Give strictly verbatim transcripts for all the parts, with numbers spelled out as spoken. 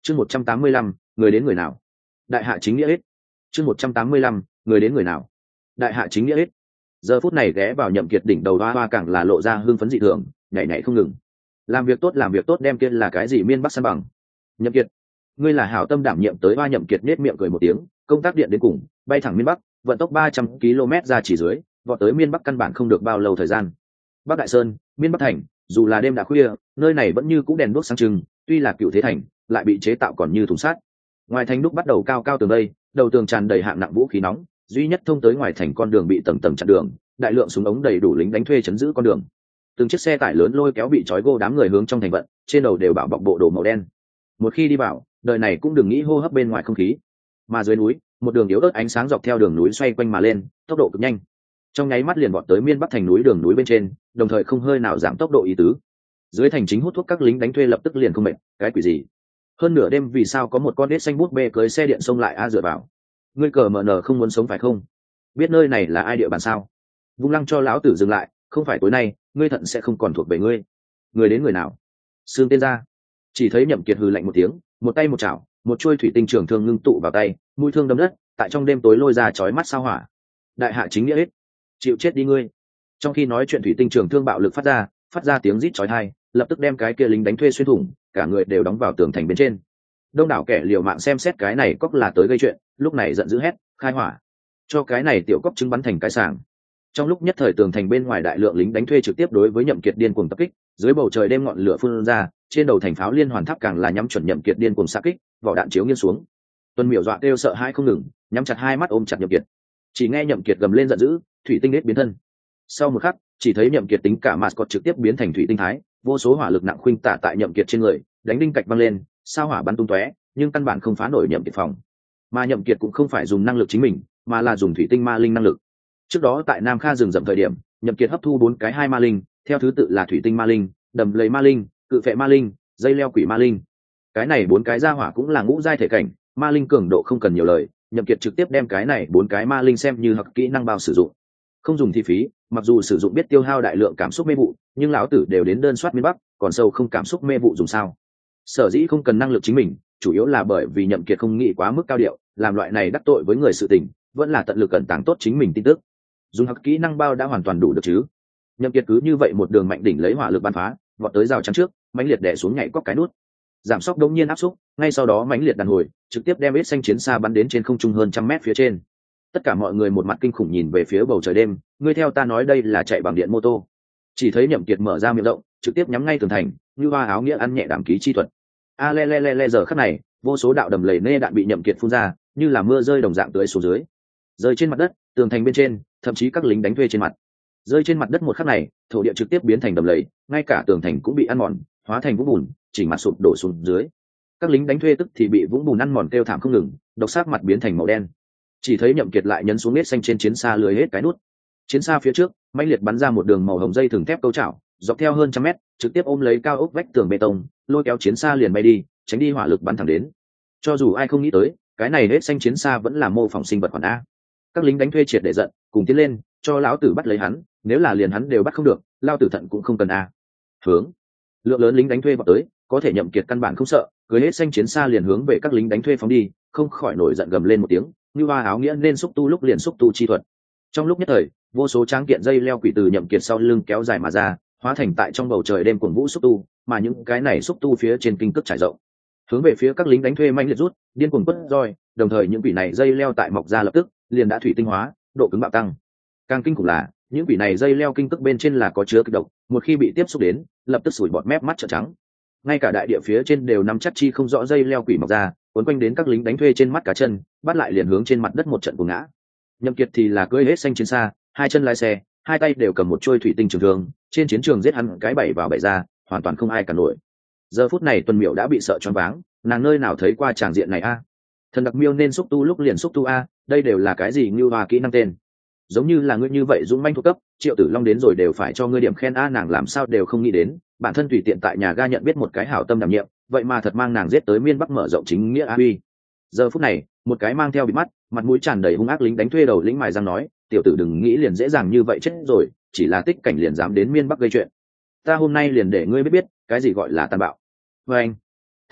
chương một trăm tám mươi lăm người đến người nào. Đại hạ chính nghĩa hết. chương một trăm tám mươi lăm người đến người nào. Đại hạ chính nghĩa hết. Giờ phút này ghé vào Nhậm Kiệt đỉnh đầu hoa hoa càng là lộ ra hưng phấn dị thường, nhảy nhảy không ngừng. Làm việc tốt làm việc tốt, đem kia là cái gì miên bắc san bằng. Nhậm Kiệt, ngươi là hảo tâm đảm nhiệm tới. Hoa Nhậm Kiệt nét miệng cười một tiếng, công tác điện đến cùng, bay thẳng miên bắc, vận tốc ba trăm ki lô mét ra chỉ dưới, vọt tới miên bắc căn bản không được bao lâu thời gian. Bắc Đại Sơn, miên bắc thành, dù là đêm đã khuya, nơi này vẫn như cũ đèn đuốc sáng trưng, tuy là cựu thế thành, lại bị chế tạo còn như thùng sắt. Ngoài thành đúc bắt đầu cao cao tường đây, đầu tường tràn đầy hạng nặng vũ khí nóng, duy nhất thông tới ngoài thành con đường bị tầng tầng chặn đường, đại lượng súng ống đầy đủ lính đánh thuê chấn giữ con đường. Từng chiếc xe tải lớn lôi kéo bị trói gô đám người hướng trong thành vận, trên đầu đều bảo bọc bộ đồ màu đen. Một khi đi vào, đời này cũng đừng nghĩ hô hấp bên ngoài không khí. Mà dưới núi, một đường yếu ớt ánh sáng dọc theo đường núi xoay quanh mà lên, tốc độ cực nhanh. Trong nháy mắt liền vọt tới miên bắc thành núi đường núi bên trên, đồng thời không hơi nào giảm tốc độ ý tứ. Dưới thành chính hút thuốc các lính đánh thuê lập tức liền không mệt, cái quỷ gì? Hơn nửa đêm vì sao có một con đít xanh bút bê cưới xe điện xông lại a dựa vào? Ngươi cờ mờ nờ không muốn sống phải không? Biết nơi này là ai địa bàn sao? Vung lăng cho lão tử dừng lại, không phải tối nay, ngươi thận sẽ không còn thuộc về ngươi. Người đến người nào? Xương tên ra. Chỉ thấy Nhậm Kiệt hừ lạnh một tiếng, một tay một chảo, một chuôi thủy tinh trường thương ngưng tụ vào tay, mũi thương đâm đất, tại trong đêm tối lôi ra chói mắt sao hỏa. Đại hạ chính nghĩa hết, chịu chết đi ngươi. Trong khi nói chuyện, thủy tinh trường thương bạo lực phát ra, phát ra tiếng rít chói tai, lập tức đem cái kia lính đánh thuê xuyên thủng, cả người đều đóng vào tường thành bên trên. Đông đảo kẻ liều mạng xem xét cái này cóc là tới gây chuyện, lúc này giận dữ hét, khai hỏa, cho cái này tiểu cóc trứng bắn thành cái sàng. Trong lúc nhất thời tường thành bên ngoài đại lượng lính đánh thuê trực tiếp đối với Nhậm Kiệt điên cuồng tập kích, dưới bầu trời đêm ngọn lửa phun ra, trên đầu thành pháo liên hoàn tháp càng là nhắm chuẩn Nhậm Kiệt điên cuồng xạ kích, vỏ đạn chiếu nghiêng xuống. Tuân Miểu dọa kêu sợ hãi không ngừng, nhắm chặt hai mắt ôm chặt Nhậm Kiệt. Chỉ nghe Nhậm Kiệt gầm lên giận dữ, thủy tinh nết biến thân. Sau một khắc, chỉ thấy Nhậm Kiệt tính cả mascot trực tiếp biến thành thủy tinh thái, vô số hỏa lực nặng khuynh tả tại Nhậm Kiệt trên người, đánh đinh cạch văng lên, sao hỏa bắn tung tóe, nhưng căn bản không phá nổi Nhậm Kiệt phòng. Mà Nhậm Kiệt cũng không phải dùng năng lực chính mình, mà là dùng thủy tinh ma linh năng lực. Trước đó tại Nam Kha rừng rậm thời điểm, Nhậm Kiệt hấp thu bốn cái hai ma linh, theo thứ tự là thủy tinh ma linh, đầm lầy ma linh, cự phệ ma linh, dây leo quỷ ma linh. Cái này bốn cái gia hỏa cũng là ngũ giai thể cảnh, ma linh cường độ không cần nhiều lời, Nhậm Kiệt trực tiếp đem cái này bốn cái ma linh xem như học kỹ năng bao sử dụng, không dùng thi phí. Mặc dù sử dụng biết tiêu hao đại lượng cảm xúc mê vụ, nhưng lão tử đều đến đơn soát miền bắc, còn sâu không cảm xúc mê vụ dùng sao? Sở dĩ không cần năng lực chính mình, chủ yếu là bởi vì Nhậm Kiệt không nghĩ quá mức cao điệu, làm loại này đắc tội với người sự tình, vẫn là tận lực cẩn tàng tốt chính mình tin tức. Dùng học kỹ năng bao đã hoàn toàn đủ được chứ? Nhậm Kiệt cứ như vậy một đường mạnh đỉnh lấy hỏa lực ban phá, vọt tới rào chắn trước, mãnh liệt đè xuống nhảy quắc cái nút. Giảm sốc đống nhiên áp xúc, ngay sau đó mãnh liệt đàn hồi, trực tiếp đem ít xanh chiến xa bắn đến trên không trung hơn trăm mét phía trên. Tất cả mọi người một mặt kinh khủng nhìn về phía bầu trời đêm, ngươi theo ta nói đây là chạy bằng điện mô tô. Chỉ thấy Nhậm Kiệt mở ra miệng rộng, trực tiếp nhắm ngay tường thành, như hoa áo nghĩa ăn nhẹ đảm ký chi thuật. A le le le le giờ khắc này, vô số đạo đầm lầy nê đạn bị Nhậm Kiệt phun ra, như là mưa rơi đồng dạng tưới xuống dưới, rơi trên mặt đất, tường thành bên trên, thậm chí các lính đánh thuê trên mặt. Rơi trên mặt đất một khắc này, thổ địa trực tiếp biến thành đầm lầy, ngay cả tường thành cũng bị ăn mòn, hóa thành vũng bùn, chỉnh mặt sụp đổ xuống dưới. Các lính đánh thuê tức thì bị vũng bùn ăn mòn kêu thảm không ngừng, độc sắc mặt biến thành màu đen. Chỉ thấy Nhậm Kiệt lại nhấn xuống nết xanh trên chiến xa lưới hết cái nút. Chiến xa phía trước, mãnh liệt bắn ra một đường màu hồng dây thừng thép câu chảo, dọc theo hơn trăm mét, trực tiếp ôm lấy cao ốc vách tường bê tông, lôi kéo chiến xa liền bay đi, tránh đi hỏa lực bắn thẳng đến. Cho dù ai không nghĩ tới, cái này nết xanh chiến xa vẫn là mô phỏng sinh vật khoản a. Các lính đánh thuê triệt để giận, cùng tiến lên, cho lão tử bắt lấy hắn, nếu là liền hắn đều bắt không được, lao tử thận cũng không cần a. Hướng, lượng lớn lính đánh thuê vào tới, có thể Nhậm Kiệt căn bản không sợ, cưỡi hết xanh chiến xa liền hướng về các lính đánh thuê phóng đi, không khỏi nổi giận gầm lên một tiếng, như hoa áo nghĩa nên xúc tu lúc liền xúc tu chi thuật. Trong lúc nhất thời, vô số tráng kiện dây leo quỷ từ Nhậm Kiệt sau lưng kéo dài mà ra, hóa thành tại trong bầu trời đêm cuồng vũ xúc tu, mà những cái này xúc tu phía trên kinh cước trải rộng, hướng về phía các lính đánh thuê manh liệt rút, điên cuồng quất roi, đồng thời những quỷ này dây leo tại mọc ra lập tức liền đã thủy tinh hóa, độ cứng bạo tăng. Càng kinh khủng là, những quỷ này dây leo kinh cước bên trên là có chứa kịch độc, một khi bị tiếp xúc đến, lập tức sủi bọt mép mắt trợn trắng. Ngay cả đại địa phía trên đều nắm chắc chi không rõ dây leo quỷ mọc ra, cuốn quanh đến các lính đánh thuê trên mắt cá chân, bắt lại liền hướng trên mặt đất một trận cuồng ngã. Nhậm Kiệt thì là cưỡi hết xanh chiến xa, hai chân lái xe, hai tay đều cầm một trôi thủy tinh trường thương, trên chiến trường giết hắn cái bảy vào bảy ra, hoàn toàn không ai cản nổi. Giờ phút này Tuân Miểu đã bị sợ choáng váng, nàng nơi nào thấy qua tràng diện này a? Thần đặc miêu nên xúc tu lúc liền xúc tu a, đây đều là cái gì như hoa kỹ năng tên? Giống như là ngươi như vậy dũng manh thuộc cấp, Triệu Tử Long đến rồi đều phải cho ngươi điểm khen a, nàng làm sao đều không nghĩ đến, bản thân tùy tiện tại nhà ga nhận biết một cái hảo tâm đảm nhiệm, vậy mà thật mang nàng giết tới miên bắc mở rộng chính nghĩa a uy. Giờ phút này, một cái mang theo bịt mắt, mặt mũi tràn đầy hung ác lính đánh thuê đầu lĩnh mài răng nói, tiểu tử đừng nghĩ liền dễ dàng như vậy chết rồi, chỉ là tích cảnh liền dám đến miên bắc gây chuyện. Ta hôm nay liền để ngươi biết biết, cái gì gọi là tàn bạo. Và anh,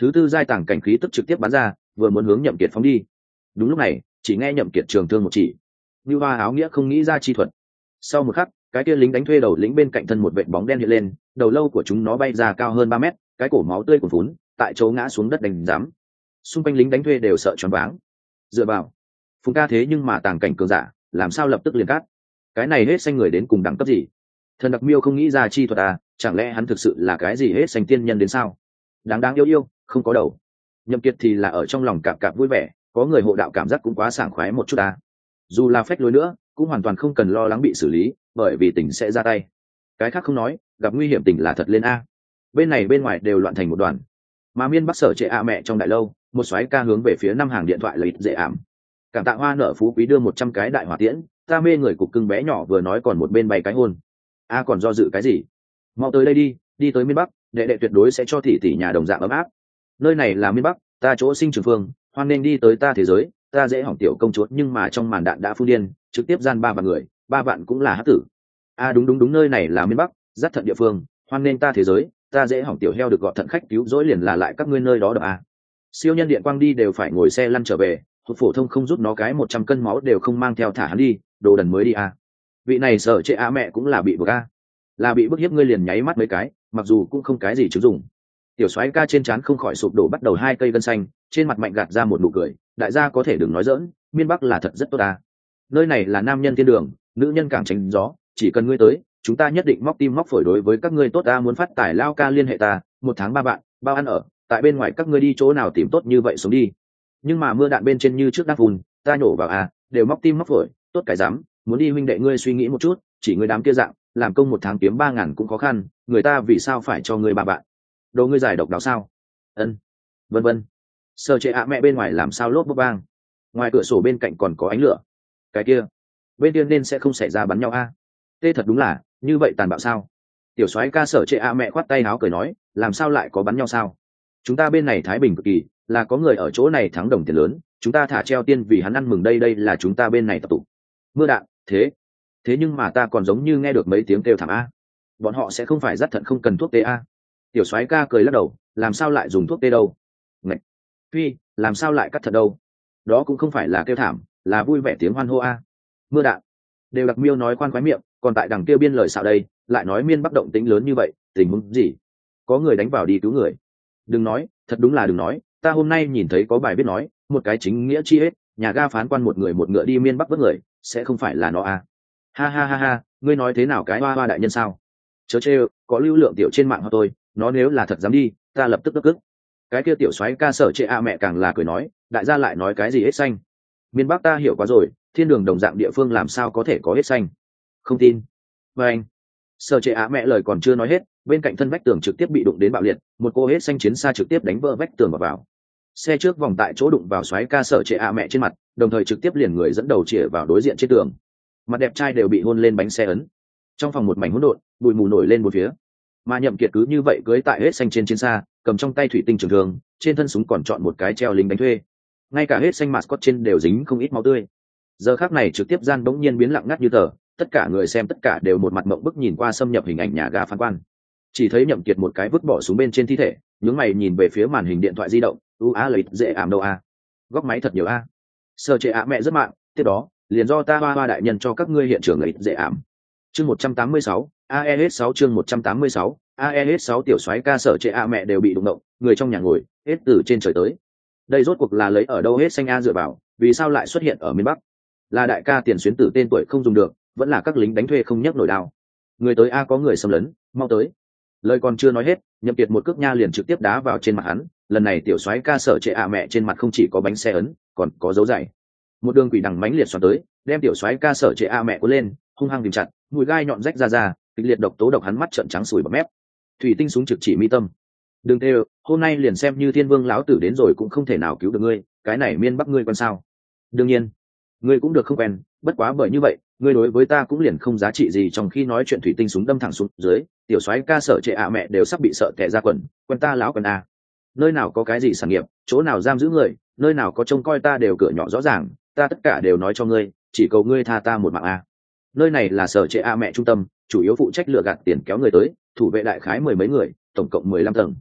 thứ tư giai tàng cảnh khí tức trực tiếp bắn ra, vừa muốn hướng Nhậm Kiệt phóng đi. Đúng lúc này, chỉ nghe Nhậm Kiệt trường thương một chỉ. Như Hoa áo nghĩa không nghĩ ra chi thuật. Sau một khắc, cái kia lính đánh thuê đầu lĩnh bên cạnh thân một vệt bóng đen hiện lên, đầu lâu của chúng nó bay ra cao hơn ba mét, cái cổ máu tươi cuồn phún, tại chỗ ngã xuống đất đánh rắm. Xung quanh lính đánh thuê đều sợ choáng váng. Dựa vào, Phùng ca thế nhưng mà tàng cảnh cường giả, làm sao lập tức liền cắt? Cái này hết xanh người đến cùng đẳng cấp gì? Thần Đặc Miêu không nghĩ ra chi thuật à, chẳng lẽ hắn thực sự là cái gì hết xanh tiên nhân đến sao? Đáng đáng yêu yêu, không có đầu. Nhậm Kiệt thì là ở trong lòng cạp cạp vui vẻ, có người hộ đạo cảm giác cũng quá sảng khoái một chút à. Dù là phách lối nữa, cũng hoàn toàn không cần lo lắng bị xử lý, bởi vì tình sẽ ra tay. Cái khác không nói, gặp nguy hiểm tình là thật lên a. Bên này bên ngoài đều loạn thành một đoàn. Mà miên Bắc Sở Trệ A mẹ trong đại lâu, một soái ca hướng về phía năm hàng điện thoại lấy dễ ảm. Cảm tạ hoa nở phú quý đưa một trăm cái đại hỏa tiễn, ta mê người cục cưng bé nhỏ vừa nói còn một bên bày cái hôn. A còn do dự cái gì? Mau tới đây đi, đi tới miền Bắc, đệ đệ tuyệt đối sẽ cho tỷ tỷ nhà đồng dạng ấm áp. Nơi này là miền Bắc, ta chỗ sinh trường phương, hoan nên đi tới ta thế giới, ta dễ hỏng tiểu công chúa nhưng mà trong màn đạn đã phun điên, trực tiếp gian ba vạn người, ba vạn cũng là hắc tử. A đúng đúng đúng, nơi này là miền Bắc, rất thận địa phương, hoan nên ta thế giới, ta dễ hỏng tiểu heo được gọi thận khách cứu rỗi liền là lại các ngươi nơi đó được a. Siêu nhân điện quang đi đều phải ngồi xe lăn trở về, hụt phổ thông không giúp nó cái một trăm cân máu đều không mang theo thả hắn đi, đồ đần mới đi a. Vị này Sở Trệ A mẹ cũng là bị buộc a, là bị bức hiếp ngươi liền nháy mắt mấy cái, mặc dù cũng không cái gì chứng dụng. Tiểu soái ca trên trán không khỏi sụp đổ bắt đầu hai cây gân xanh, trên mặt mạnh gạt ra một nụ cười, đại gia có thể đừng nói dỡn, miền Bắc là thật rất tốt ta. Nơi này là nam nhân thiên đường, nữ nhân càng tránh gió, chỉ cần ngươi tới, chúng ta nhất định móc tim móc phổi đối với các ngươi tốt ta. Muốn phát tài lao ca liên hệ ta, một tháng ba bạn, bao ăn ở, tại bên ngoài các ngươi đi chỗ nào tìm tốt như vậy sống đi. Nhưng mà mưa đạn bên trên như trước đáp phun, ta nhổ vào à, đều móc tim móc phổi, tốt cái dám, muốn đi huynh đệ ngươi suy nghĩ một chút, chỉ ngươi đám kia dạng, làm công một tháng kiếm ba ngàn cũng khó khăn, người ta vì sao phải cho ngươi ba bạn? Đồ ngươi giải độc đáo sao? Ân, vân vân. Sở Trệ A mẹ bên ngoài làm sao lốp bốp vang, ngoài cửa sổ bên cạnh còn có ánh lửa, cái kia bên kia nên sẽ không xảy ra bắn nhau a. À? Tê thật đúng là như vậy tàn bạo sao? Tiểu soái ca Sở Trệ A mẹ khoát tay áo cười nói, làm sao lại có bắn nhau sao? Chúng ta bên này thái bình cực kỳ, là có người ở chỗ này thắng đồng tiền lớn, chúng ta thả treo tiên vì hắn ăn mừng đây đây là chúng ta bên này tập tụ. Mưa đạn, thế thế nhưng mà ta còn giống như nghe được mấy tiếng kêu thảm a. Bọn họ sẽ không phải dắt thận không cần thuốc tê a? Tiểu soái ca cười lắc đầu, làm sao lại dùng thuốc tê đâu? Ngạch, phi, làm sao lại cắt thật đâu? Đó cũng không phải là kêu thảm, là vui vẻ tiếng hoan hô a. Mưa đạn, đều Đặc Miêu nói khoan khoái miệng, còn tại đằng kia biên lời xạo đây, lại nói miên Bắc động tĩnh lớn như vậy, tình huống gì? Có người đánh vào đi cứu người. Đừng nói, thật đúng là đừng nói, ta hôm nay nhìn thấy có bài viết nói, một cái chính nghĩa chi hết, nhà ga phán quan một người một ngựa đi miên Bắc vớt người, sẽ không phải là nó à? Ha ha ha ha, ngươi nói thế nào cái hoa hoa đại nhân sao? Chớ trêu, có lưu lượng tiểu trên mạng họ tôi, nó nếu là thật dám đi, ta lập tức tức tức. Cái kia tiểu soái ca Sở Trệ A mẹ càng là cười nói, đại gia lại nói cái gì hết xanh? Miền Bắc ta hiểu quá rồi, thiên đường đồng dạng địa phương làm sao có thể có hết xanh? Không tin. Và anh, Sở Trệ A mẹ lời còn chưa nói hết, bên cạnh thân vách tường trực tiếp bị đụng đến bạo liệt, một cô hết xanh chiến xa trực tiếp đánh vỡ vách tường vào, vào. Xe trước vòng tại chỗ đụng vào soái ca Sở Trệ A mẹ trên mặt, đồng thời trực tiếp liền người dẫn đầu chĩa vào đối diện trên tường. Mặt đẹp trai đều bị hôn lên bánh xe ấn. Trong phòng một mảnh hỗn độn, bụi mù nổi lên bốn phía. Mà Nhậm Kiệt cứ như vậy cưới tại hết xanh trên chiến xa, cầm trong tay thủy tinh trường thương, trên thân súng còn chọn một cái treo lính đánh thuê. Ngay cả hết xanh mascot trên đều dính không ít máu tươi. Giờ khắc này trực tiếp gian bỗng nhiên biến lặng ngắt như tờ, tất cả người xem tất cả đều một mặt mộng bức nhìn qua xâm nhập hình ảnh nhà ga phán quan. Chỉ thấy Nhậm Kiệt một cái vứt bỏ súng bên trên thi thể, nhướng mày nhìn về phía màn hình điện thoại di động, u á lấy dễ ảm đâu a, góc máy thật nhiều a. Sở Trệ A mẹ rất mạng, tiếp đó liền do ta hoa hoa đại nhân cho các ngươi hiện trường lấy dễ ảm. Chương một trăm tám mươi sáu, a e ét sáu chương một trăm tám mươi sáu, a e ét sáu tiểu soái ca Sở Trệ A mẹ đều bị đụng động, người trong nhà ngồi, hết từ trên trời tới. Đây rốt cuộc là lấy ở đâu hết xanh a dựa vào, vì sao lại xuất hiện ở miền Bắc? Là đại ca tiền xuyến tử tên tuổi không dùng được, vẫn là các lính đánh thuê không nhấc nổi đao. Người tới a có người xâm lấn, mau tới. Lời còn chưa nói hết, Nhậm Kiệt một cước nha liền trực tiếp đá vào trên mặt hắn, lần này tiểu soái ca Sở Trệ A mẹ trên mặt không chỉ có bánh xe ấn, còn có dấu dày. Một đường quỷ đằng mãnh liệt xoắn tới, đem tiểu soái ca Sở Trệ A mẹ cuốn lên, hung hăng tìm chặt, mũi gai nhọn rách ra ra, kịch liệt độc tố độc hắn mắt trợn trắng sùi bọt mép. Thủy tinh súng trực chỉ mi tâm. Đừng tê, hôm nay liền xem như Thiên Vương lão tử đến rồi cũng không thể nào cứu được ngươi, cái này miên Bắc ngươi quen sao? Đương nhiên, ngươi cũng được không quen, bất quá bởi như vậy, ngươi đối với ta cũng liền không giá trị gì. Trong khi nói chuyện thủy tinh súng đâm thẳng xuống dưới, tiểu soái ca Sở Trệ A mẹ đều sắp bị sợ tè ra quần, quen ta lão quần a. Nơi nào có cái gì sản nghiệp, chỗ nào giam giữ người, nơi nào có trông coi ta đều cửa nhỏ rõ ràng, ta tất cả đều nói cho ngươi, chỉ cầu ngươi tha ta một mạng a. Nơi này là Sở Trệ A mẹ trung tâm, chủ yếu phụ trách lừa gạt tiền kéo người tới, thủ vệ đại khái mười mấy người, tổng cộng mười lăm tầng.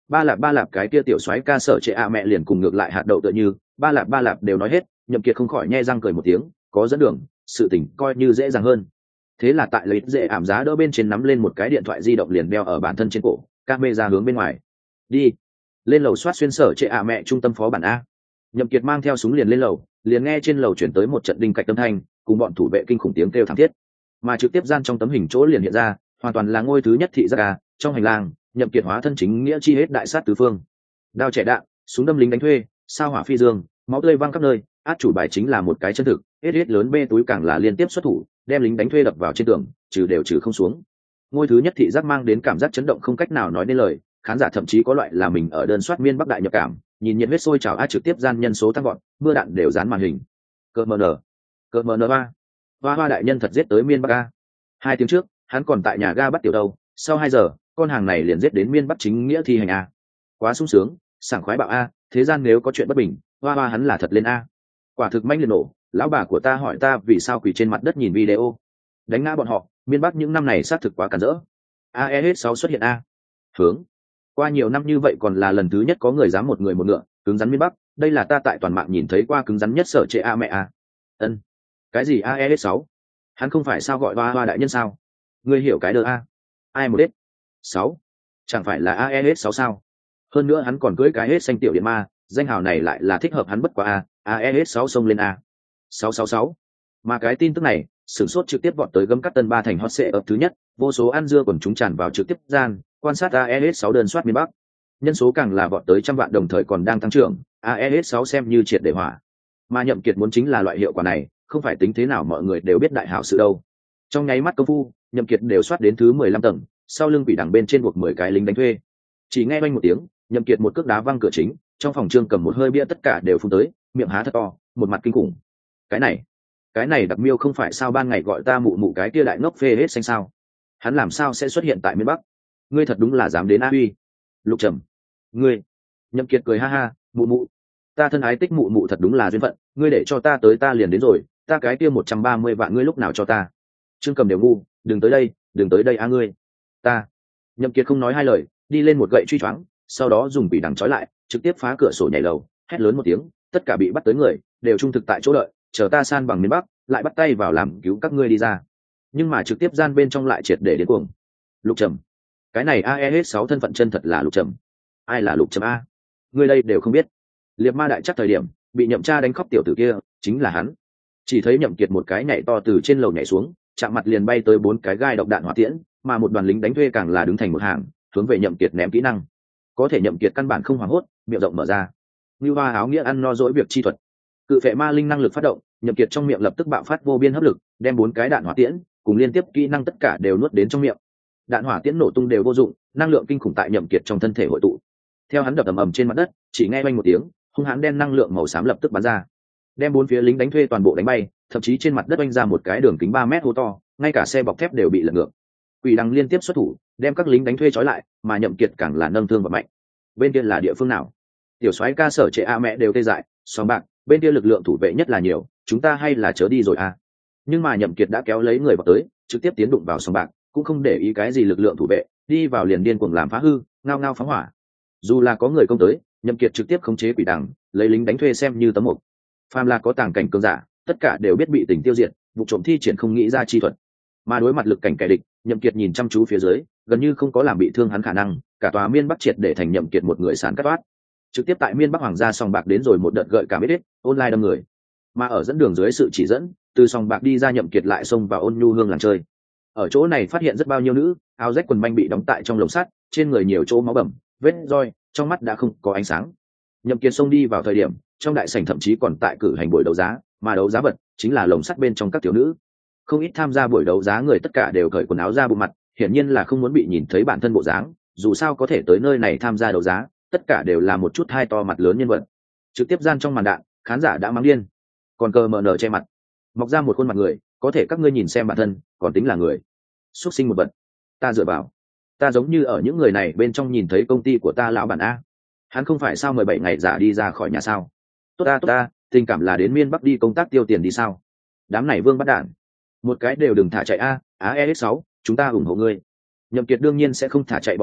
ba lạp ba lạp cái kia tiểu soái ca sở trệ a mẹ liền cùng ngược lại hạt đậu tựa như ba lạp ba lạp đều nói hết. Nhậm Kiệt không khỏi nhe răng cười một tiếng, có dẫn đường, sự tình coi như dễ dàng hơn. Thế là tại lấy dễ ảm giá đỡ bên trên nắm lên một cái điện thoại di động liền đeo ở bản thân trên cổ, camera hướng bên ngoài. Đi, lên lầu soát xuyên sở trệ a mẹ trung tâm phó bản a. Nhậm Kiệt mang theo súng liền lên lầu, liền nghe trên lầu chuyển tới một trận đinh cạch âm thanh, cùng bọn thủ vệ kinh khủng tiếng kêu thảm thiết. Mà trực tiếp gian trong tấm hình chỗ liền hiện ra, hoàn toàn là ngôi thứ nhất thị giác a. Trong hành lang, Nhậm Kiệt hóa thân chính nghĩa chi hết đại sát tứ phương, đao trẻ đạn, súng đâm lính đánh thuê, sao hỏa phi dương, máu tươi văng khắp nơi. Át chủ bài chính là một cái chân thực, hết hết lớn bê túi càng là liên tiếp xuất thủ, đem lính đánh thuê đập vào trên tường, trừ đều trừ không xuống. Ngôi thứ nhất thị giác mang đến cảm giác chấn động không cách nào nói nên lời, khán giả thậm chí có loại là mình ở đơn soát miên bắc đại nhập cảm, nhìn nhiệt huyết sôi trào a trực tiếp gian nhân số tăng gọn, mưa đạn đều dán màn hình. Cờ mờ nở, cờ mờ nở ba, hoa hoa đại nhân thật giết tới miên bắc a. Hai tiếng trước, hắn còn tại nhà ga bắt tiểu đâu, sau hai giờ, con hàng này liền giết đến miên bắc chính nghĩa thi hành a. Quá sung sướng, sảng khoái bạo a, thế gian nếu có chuyện bất bình, hoa hoa hắn là thật lên a. Quả thực manh liệt nổ, lão bà của ta hỏi ta vì sao quỳ trên mặt đất nhìn video, đánh ngã bọn họ. Miên bắc những năm này xác thực quá cản rỡ. a e sáu xuất hiện a. Hướng qua nhiều năm như vậy còn là lần thứ nhất có người dám một người một ngựa cứng rắn miên bắc, đây là ta tại toàn mạng nhìn thấy qua cứng rắn nhất sở trệ a mẹ a. Ân, cái gì a e sáu? Hắn không phải sao gọi hoa hoa đại nhân sao? Ngươi hiểu cái đờ a? Ai một đết sáu, chẳng phải là a e sáu sao? Hơn nữa hắn còn cưới cái hết xanh tiểu điện ma, danh hào này lại là thích hợp hắn bất quá a. a e sáu xông lên a sáu sáu sáu. Mà cái tin tức này sửng sốt trực tiếp vọt tới gấm cắt tân ba thành hot sệ ấp thứ nhất, vô số ăn dưa quần chúng tràn vào trực tiếp gian quan sát a e sáu đơn soát miền bắc, nhân số càng là vọt tới trăm vạn, đồng thời còn đang tăng trưởng. a e sáu xem như triệt để hỏa. Mà Nhậm Kiệt muốn chính là loại hiệu quả này, không phải tính thế nào mọi người đều biết đại hảo sự đâu. Trong nháy mắt công phu, Nhậm Kiệt đều soát đến thứ mười lăm tầng, sau lưng quỷ đằng bên trên buộc mười cái lính đánh thuê. Chỉ nghe oanh một tiếng, Nhậm Kiệt một cước đá văng cửa chính, trong phòng trương cầm một hơi bia tất cả đều phun tới, miệng há thật to, một mặt kinh khủng. Cái này, cái này đặc miêu không phải sao ban ngày gọi ta mụ mụ cái kia đại ngốc phê hết xanh sao? Hắn làm sao sẽ xuất hiện tại miền bắc? Ngươi thật đúng là dám đến a huy. Lục Trầm, ngươi. Nhậm Kiệt cười ha ha, mụ mụ, ta thân ái tích mụ mụ thật đúng là duyên phận, ngươi để cho ta tới ta liền đến rồi, ta cái kia một trăm ba mươi vạn ngươi lúc nào cho ta? Trương Cầm đều ngu, đừng tới đây, đừng tới đây a ngươi. Ta. Nhậm Kiệt không nói hai lời, đi lên một gậy truy choáng, sau đó dùng bị đằng trói lại, trực tiếp phá cửa sổ nhảy lầu, hét lớn một tiếng, tất cả bị bắt tới người đều trung thực tại chỗ đợi, chờ ta san bằng miền bắc, lại bắt tay vào làm cứu các ngươi đi ra. Nhưng mà trực tiếp gian bên trong lại triệt để đến cuồng. Lục Trầm, cái này a e sáu thân phận chân thật là Lục Trầm. Ai là Lục Trầm a? Ngươi đây đều không biết. Liệt ma đại chắc thời điểm bị Nhậm cha đánh khóc tiểu tử kia chính là hắn. Chỉ thấy Nhậm Kiệt một cái nhảy to từ trên lầu nhảy xuống, chạm mặt liền bay tới bốn cái gai độc đạn hỏa tiễn, mà một đoàn lính đánh thuê càng là đứng thành một hàng, hướng về Nhậm Kiệt ném kỹ năng. Có thể Nhậm Kiệt căn bản không hoảng hốt, miệng rộng mở ra. Như hoa áo nghĩa ăn no dỗi việc chi thuật. Cự phệ ma linh năng lực phát động, Nhậm Kiệt trong miệng lập tức bạo phát vô biên hấp lực, đem bốn cái đạn hỏa tiễn cùng liên tiếp kỹ năng tất cả đều nuốt đến trong miệng. Đạn hỏa tiễn nổ tung đều vô dụng, năng lượng kinh khủng tại Nhậm Kiệt trong thân thể hội tụ. Theo hắn đập ầm ầm trên mặt đất, chỉ nghe oanh một tiếng, hung hãn đen năng lượng màu xám lập tức bắn ra, đem bốn phía lính đánh thuê toàn bộ đánh bay, thậm chí trên mặt đất oanh ra một cái đường kính ba mét hố to, ngay cả xe bọc thép đều bị lật ngược. Quỷ đằng liên tiếp xuất thủ, đem các lính đánh thuê trói lại, mà Nhậm Kiệt càng là nâng thương và mạnh. Bên kia là địa phương nào? Tiểu soái ca sở trệ a mẹ đều tê dại, xoắn bạc, bên kia lực lượng thủ vệ nhất là nhiều, chúng ta hay là chớ đi rồi à? Nhưng mà Nhậm Kiệt đã kéo lấy người vào tới, trực tiếp tiến đụng vào xoắn bạc, cũng không để ý cái gì lực lượng thủ vệ, đi vào liền điên cuồng làm phá hư, ngao ngao phóng hỏa. Dù là có người công tới, Nhậm Kiệt trực tiếp khống chế quỷ đằng, lấy lính đánh thuê xem như tấm mục. Phàm là có tàng cảnh cường giả, tất cả đều biết bị tình tiêu diệt, vụ trộm thi triển không nghĩ ra chi thuật. Mà đối mặt lực cảnh kẻ địch, Nhậm Kiệt nhìn chăm chú phía dưới, gần như không có làm bị thương hắn khả năng, cả tòa miên bắc triệt để thành Nhậm Kiệt một người sán cắt toát. Trực tiếp tại miên bắc hoàng gia sòng bạc đến rồi một đợt gợi cả biết online đâm người. Mà ở dẫn đường dưới sự chỉ dẫn, từ sòng bạc đi ra Nhậm Kiệt lại xông vào ôn nhu hương làng chơi. Ở chỗ này phát hiện rất bao nhiêu nữ, áo rách quần manh bị đóng tại trong lồng sắt, trên người nhiều chỗ máu bầm, vết roi, trong mắt đã không có ánh sáng. Nhậm Kiệt xông đi vào thời điểm, trong đại sảnh thậm chí còn tại cử hành buổi đấu giá, mà đấu giá vật chính là lồng sắt bên trong các tiểu nữ. Không ít tham gia buổi đấu giá người tất cả đều cởi quần áo ra bụng mặt, hiển nhiên là không muốn bị nhìn thấy bản thân bộ dáng, dù sao có thể tới nơi này tham gia đấu giá, tất cả đều là một chút hai to mặt lớn nhân vật. Trực tiếp gian trong màn đạn, khán giả đã mắng điên. Còn cờ mờ nở che mặt, mọc ra một khuôn mặt người, có thể các ngươi nhìn xem bản thân, còn tính là người. Xuất sinh một vật. Ta dựa vào, ta giống như ở những người này bên trong nhìn thấy công ty của ta lão bản a. Hắn không phải sao mười bảy ngày giả đi ra khỏi nhà sao? Tốt ta tốt ta, tình cảm là đến miên bắc đi công tác tiêu tiền đi sao? Đám này vương bắt đạn, một cái đều đừng thả chạy a. á e sáu, chúng ta ủng hộ ngươi. Nhậm Kiệt đương nhiên sẽ không thả chạy bọn họ,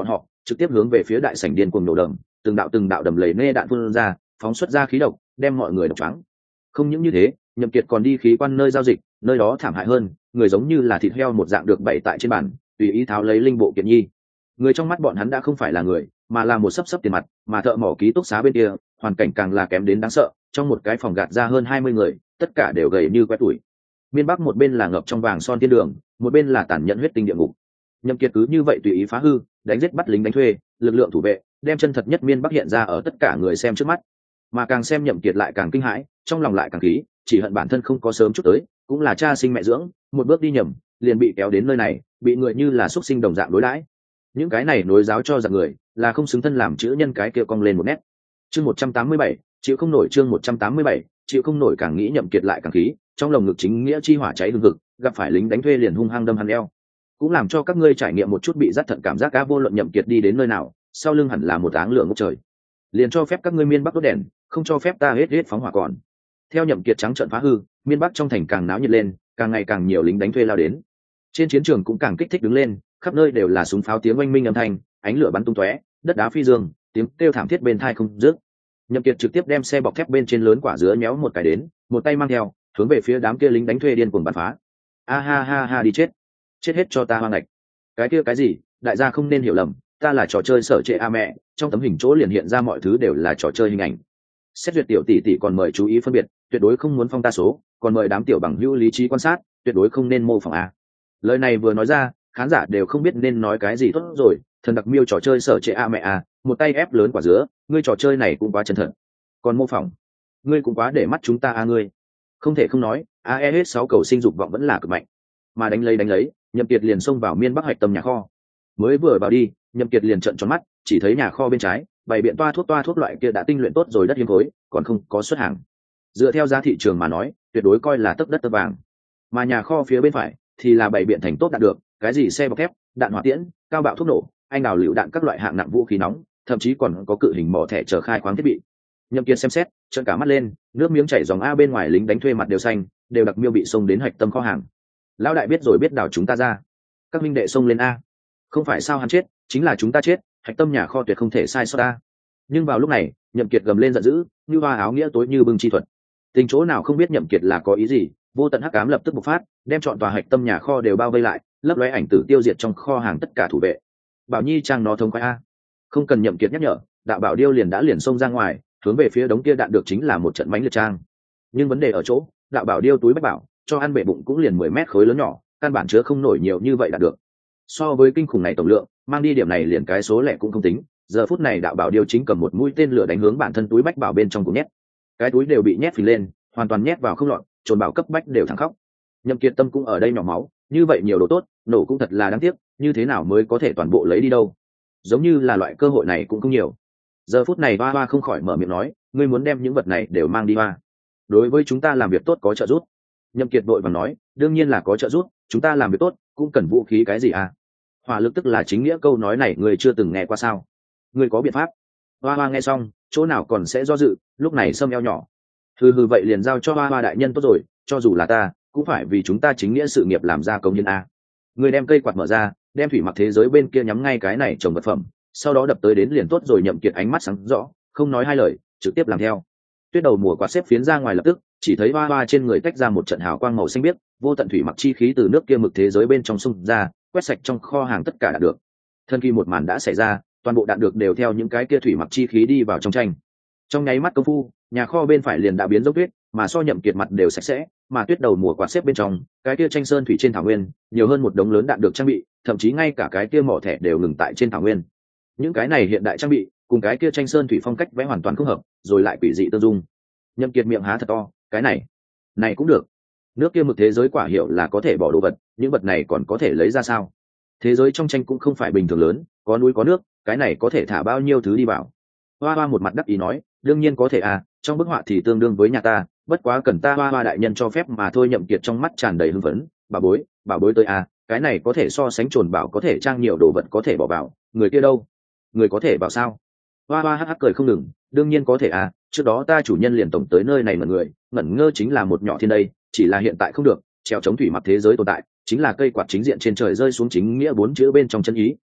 trực tiếp hướng về phía đại sảnh điên cuồng nổ đầm, từng đạo từng đạo đầm lầy nê đạn phun ra, phóng xuất ra khí độc, đem mọi người độc choáng. Không những như thế, Nhậm Kiệt còn đi khí quan nơi giao dịch, nơi đó thảm hại hơn, người giống như là thịt heo một dạng được bày tại trên bàn, tùy ý tháo lấy linh bộ kiện nhi. Người trong mắt bọn hắn đã không phải là người, mà là một sấp sấp tiền mặt, mà thợ mỏ ký túc xá bên kia, hoàn cảnh càng là kém đến đáng sợ, trong một cái phòng gạt ra hơn hai mươi người, tất cả đều gầy như que tuổi. Miên Bắc một bên là ngập trong vàng son thiên đường, một bên là tàn nhẫn huyết tinh địa ngục. Nhậm Kiệt cứ như vậy tùy ý phá hư, đánh giết bắt lính đánh thuê, lực lượng thủ vệ, đem chân thật nhất Miên Bắc hiện ra ở tất cả người xem trước mắt. Mà càng xem Nhậm Kiệt lại càng kinh hãi, trong lòng lại càng khí, chỉ hận bản thân không có sớm chút tới, cũng là cha sinh mẹ dưỡng, một bước đi nhầm, liền bị kéo đến nơi này, bị người như là xuất sinh đồng dạng đối đãi. Những cái này nối giáo cho rằng người, là không xứng thân làm chữ nhân cái kia cong lên một nét. Chương một trăm tám mươi bảy, chịu không nổi chương một trăm tám mươi bảy, chịu không nổi càng nghĩ Nhậm Kiệt lại càng khí, trong lồng ngực chính nghĩa chi hỏa cháy hừng hực, gặp phải lính đánh thuê liền hung hăng đâm hắn eo. Cũng làm cho các ngươi trải nghiệm một chút bị dắt thận cảm giác cá vô luận Nhậm Kiệt đi đến nơi nào, sau lưng hẳn là một áng lửa ngút trời. Liền cho phép các ngươi Miên Bắc đốt đèn, không cho phép ta hết hết phóng hỏa còn. Theo Nhậm Kiệt trắng trợn phá hư, Miên Bắc trong thành càng náo nhiệt lên, càng ngày càng nhiều lính đánh thuê lao đến. Trên chiến trường cũng càng kích thích đứng lên, khắp nơi đều là súng pháo tiếng oanh minh âm thanh, ánh lửa bắn tung tóe, đất đá phi dương, tiếng kêu thảm thiết bên tai không dứt. Nhậm Kiệt trực tiếp đem xe bọc thép bên trên lớn quả dứa méo một cái đến, một tay mang theo, hướng về phía đám kia lính đánh thuê điên cuồng bắn phá. A ha ha ha đi chết, chết hết cho ta hoang ngạch. Cái kia cái gì, đại gia không nên hiểu lầm, ta là trò chơi sở trệ a mẹ, trong tấm hình chỗ liền hiện ra mọi thứ đều là trò chơi hình ảnh. Xét duyệt tiểu tỷ tỷ còn mời chú ý phân biệt, tuyệt đối không muốn phong ta số, còn mời đám tiểu bằng hữu lý trí quan sát, tuyệt đối không nên mô phỏng a. Lời này vừa nói ra, khán giả đều không biết nên nói cái gì tốt rồi, thần đặc miêu trò chơi sở trệ a mẹ a, một tay ép lớn quả dứa, ngươi trò chơi này cũng quá chân thật. Còn mô phỏng, ngươi cũng quá để mắt chúng ta a ngươi. Không thể không nói, a e hết sáu cầu sinh dục vọng vẫn là cực mạnh. Mà đánh lấy đánh lấy, Nhậm Kiệt liền xông vào Miên Bắc hạch tâm nhà kho. Mới vừa vào đi, Nhậm Kiệt liền trợn tròn mắt, chỉ thấy nhà kho bên trái, bày biện toa thuốc toa thuốc loại kia đã tinh luyện tốt rồi đất hiếm khối, còn không có xuất hàng. Dựa theo giá thị trường mà nói, tuyệt đối coi là tấc đất tấc vàng. Mà nhà kho phía bên phải thì là bày biện thành tốt đạn được, cái gì xe bọc thép, đạn hỏa tiễn, cao bạo thuốc nổ, anh đào lựu đạn các loại hạng nặng vũ khí nóng, thậm chí còn có cự hình mỏ thẻ chờ khai khoáng thiết bị. Nhậm Kiệt xem xét, trợn cả mắt lên, nước miếng chảy ròng a bên ngoài lính đánh thuê mặt đều xanh, đều đặc miêu bị xông đến hạch tâm kho hàng. Lão đại biết rồi biết đảo chúng ta ra. Các minh đệ xông lên a. Không phải sao hắn chết, chính là chúng ta chết, hạch tâm nhà kho tuyệt không thể sai sót ta. Nhưng vào lúc này, Nhậm Kiệt gầm lên giận dữ, như hoa áo nghĩa tối như bưng chi thuật. Tình chỗ nào không biết Nhậm Kiệt là có ý gì, vô tận hắc ám lập tức bộc phát, đem trọn tòa hạch tâm nhà kho đều bao vây lại, lấp lóe ảnh tử tiêu diệt trong kho hàng tất cả thủ vệ. Bảo Nhi trang nó thông khoái a. Không cần Nhậm Kiệt nhắc nhở, đạo bảo điêu liền đã liền xông ra ngoài, hướng về phía đống kia đạn được chính là một trận mãnh liệt trang. Nhưng vấn đề ở chỗ, đạo bảo điêu túi bách bảo, cho ăn bể bụng cũng liền mười mét khối lớn nhỏ, căn bản chứa không nổi nhiều như vậy đạt được. So với kinh khủng này tổng lượng, mang đi điểm này liền cái số lẻ cũng không tính. Giờ phút này đạo bảo điêu chính cầm một mũi tên lửa đánh hướng bản thân túi bách bảo bên trong cùng nhét. Cái túi đều bị nhét phình lên, hoàn toàn nhét vào không lọt, trồn bảo cấp bách đều thẳng khóc. Nhậm Kiệt tâm cũng ở đây nhỏ máu, như vậy nhiều đồ tốt, nổ cũng thật là đáng tiếc, như thế nào mới có thể toàn bộ lấy đi đâu? Giống như là loại cơ hội này cũng không nhiều. Giờ phút này Hoa Hoa không khỏi mở miệng nói, ngươi muốn đem những vật này đều mang đi Hoa. Đối với chúng ta làm việc tốt có trợ giúp. Nhậm Kiệt vội vàng nói, đương nhiên là có trợ giúp, chúng ta làm việc tốt, cũng cần vũ khí cái gì à? Hỏa lực tức là chính nghĩa câu nói này ngươi chưa từng nghe qua sao? Ngươi có biện pháp? Hoa Hoa nghe xong, chỗ nào còn sẽ do dự, lúc này sâm eo nhỏ. Hừ hừ vậy liền giao cho Hoa Hoa đại nhân tốt rồi, cho dù là ta, cũng phải vì chúng ta chính nghĩa sự nghiệp làm ra công nhân a. Ngươi đem cây quạt mở ra, đem thủy mặc thế giới bên kia nhắm ngay cái này trồng vật phẩm, sau đó đập tới đến liền tốt rồi. Nhậm Kiệt ánh mắt sáng rõ, không nói hai lời, trực tiếp làm theo. Tuyết đầu mùa quạt xếp phiến ra ngoài lập tức, chỉ thấy Hoa Hoa trên người tách ra một trận hào quang màu xanh biếc, vô tận thủy mặc chi khí từ nước kia mực thế giới bên trong xung ra, quét sạch trong kho hàng tất cả đạn được. Thân kỳ một màn đã xảy ra, toàn bộ đạn được đều theo những cái kia thủy mặc chi khí đi vào trong tranh. Trong nháy mắt công phu, nhà kho bên phải liền đã biến dốc tuyết, mà so Nhậm Kiệt mặt đều sạch sẽ, mà tuyết đầu mùa quạt xếp bên trong, cái kia tranh sơn thủy trên thảo nguyên, nhiều hơn một đống lớn đạn được trang bị, thậm chí ngay cả cái kia mỏ thẻ đều ngừng tại trên thảo nguyên. Những cái này hiện đại trang bị, cùng cái kia tranh sơn thủy phong cách vẽ hoàn toàn không hợp, rồi lại quỷ dị tương dung. Nhậm Kiệt miệng há thật to, cái này, này cũng được. Nước kia mực thế giới quả hiệu là có thể bỏ đồ vật, những vật này còn có thể lấy ra sao? Thế giới trong tranh cũng không phải bình thường lớn, có núi có nước, cái này có thể thả bao nhiêu thứ đi vào. Hoa Hoa một mặt đắc ý nói, đương nhiên có thể à, trong bức họa thì tương đương với nhà ta, bất quá cần ta Hoa Hoa đại nhân cho phép mà thôi. Nhậm Kiệt trong mắt tràn đầy hưng phấn, bà bối, bà bối tới à, cái này có thể so sánh trồn bảo có thể trang nhiều đồ vật có thể bỏ vào, người kia đâu? Người có thể vào sao? Hoa Hoa hắc hắc cười không ngừng, đương nhiên có thể à, trước đó ta chủ nhân liền tổng tới nơi này ngẩn người, ngẩn ngơ chính là một nhỏ thiên đây, chỉ là hiện tại không được, treo chống thủy mặc thế giới tồn tại, chính là cây quạt chính diện trên trời rơi xuống chính nghĩa bốn chữ bên trong chân ý,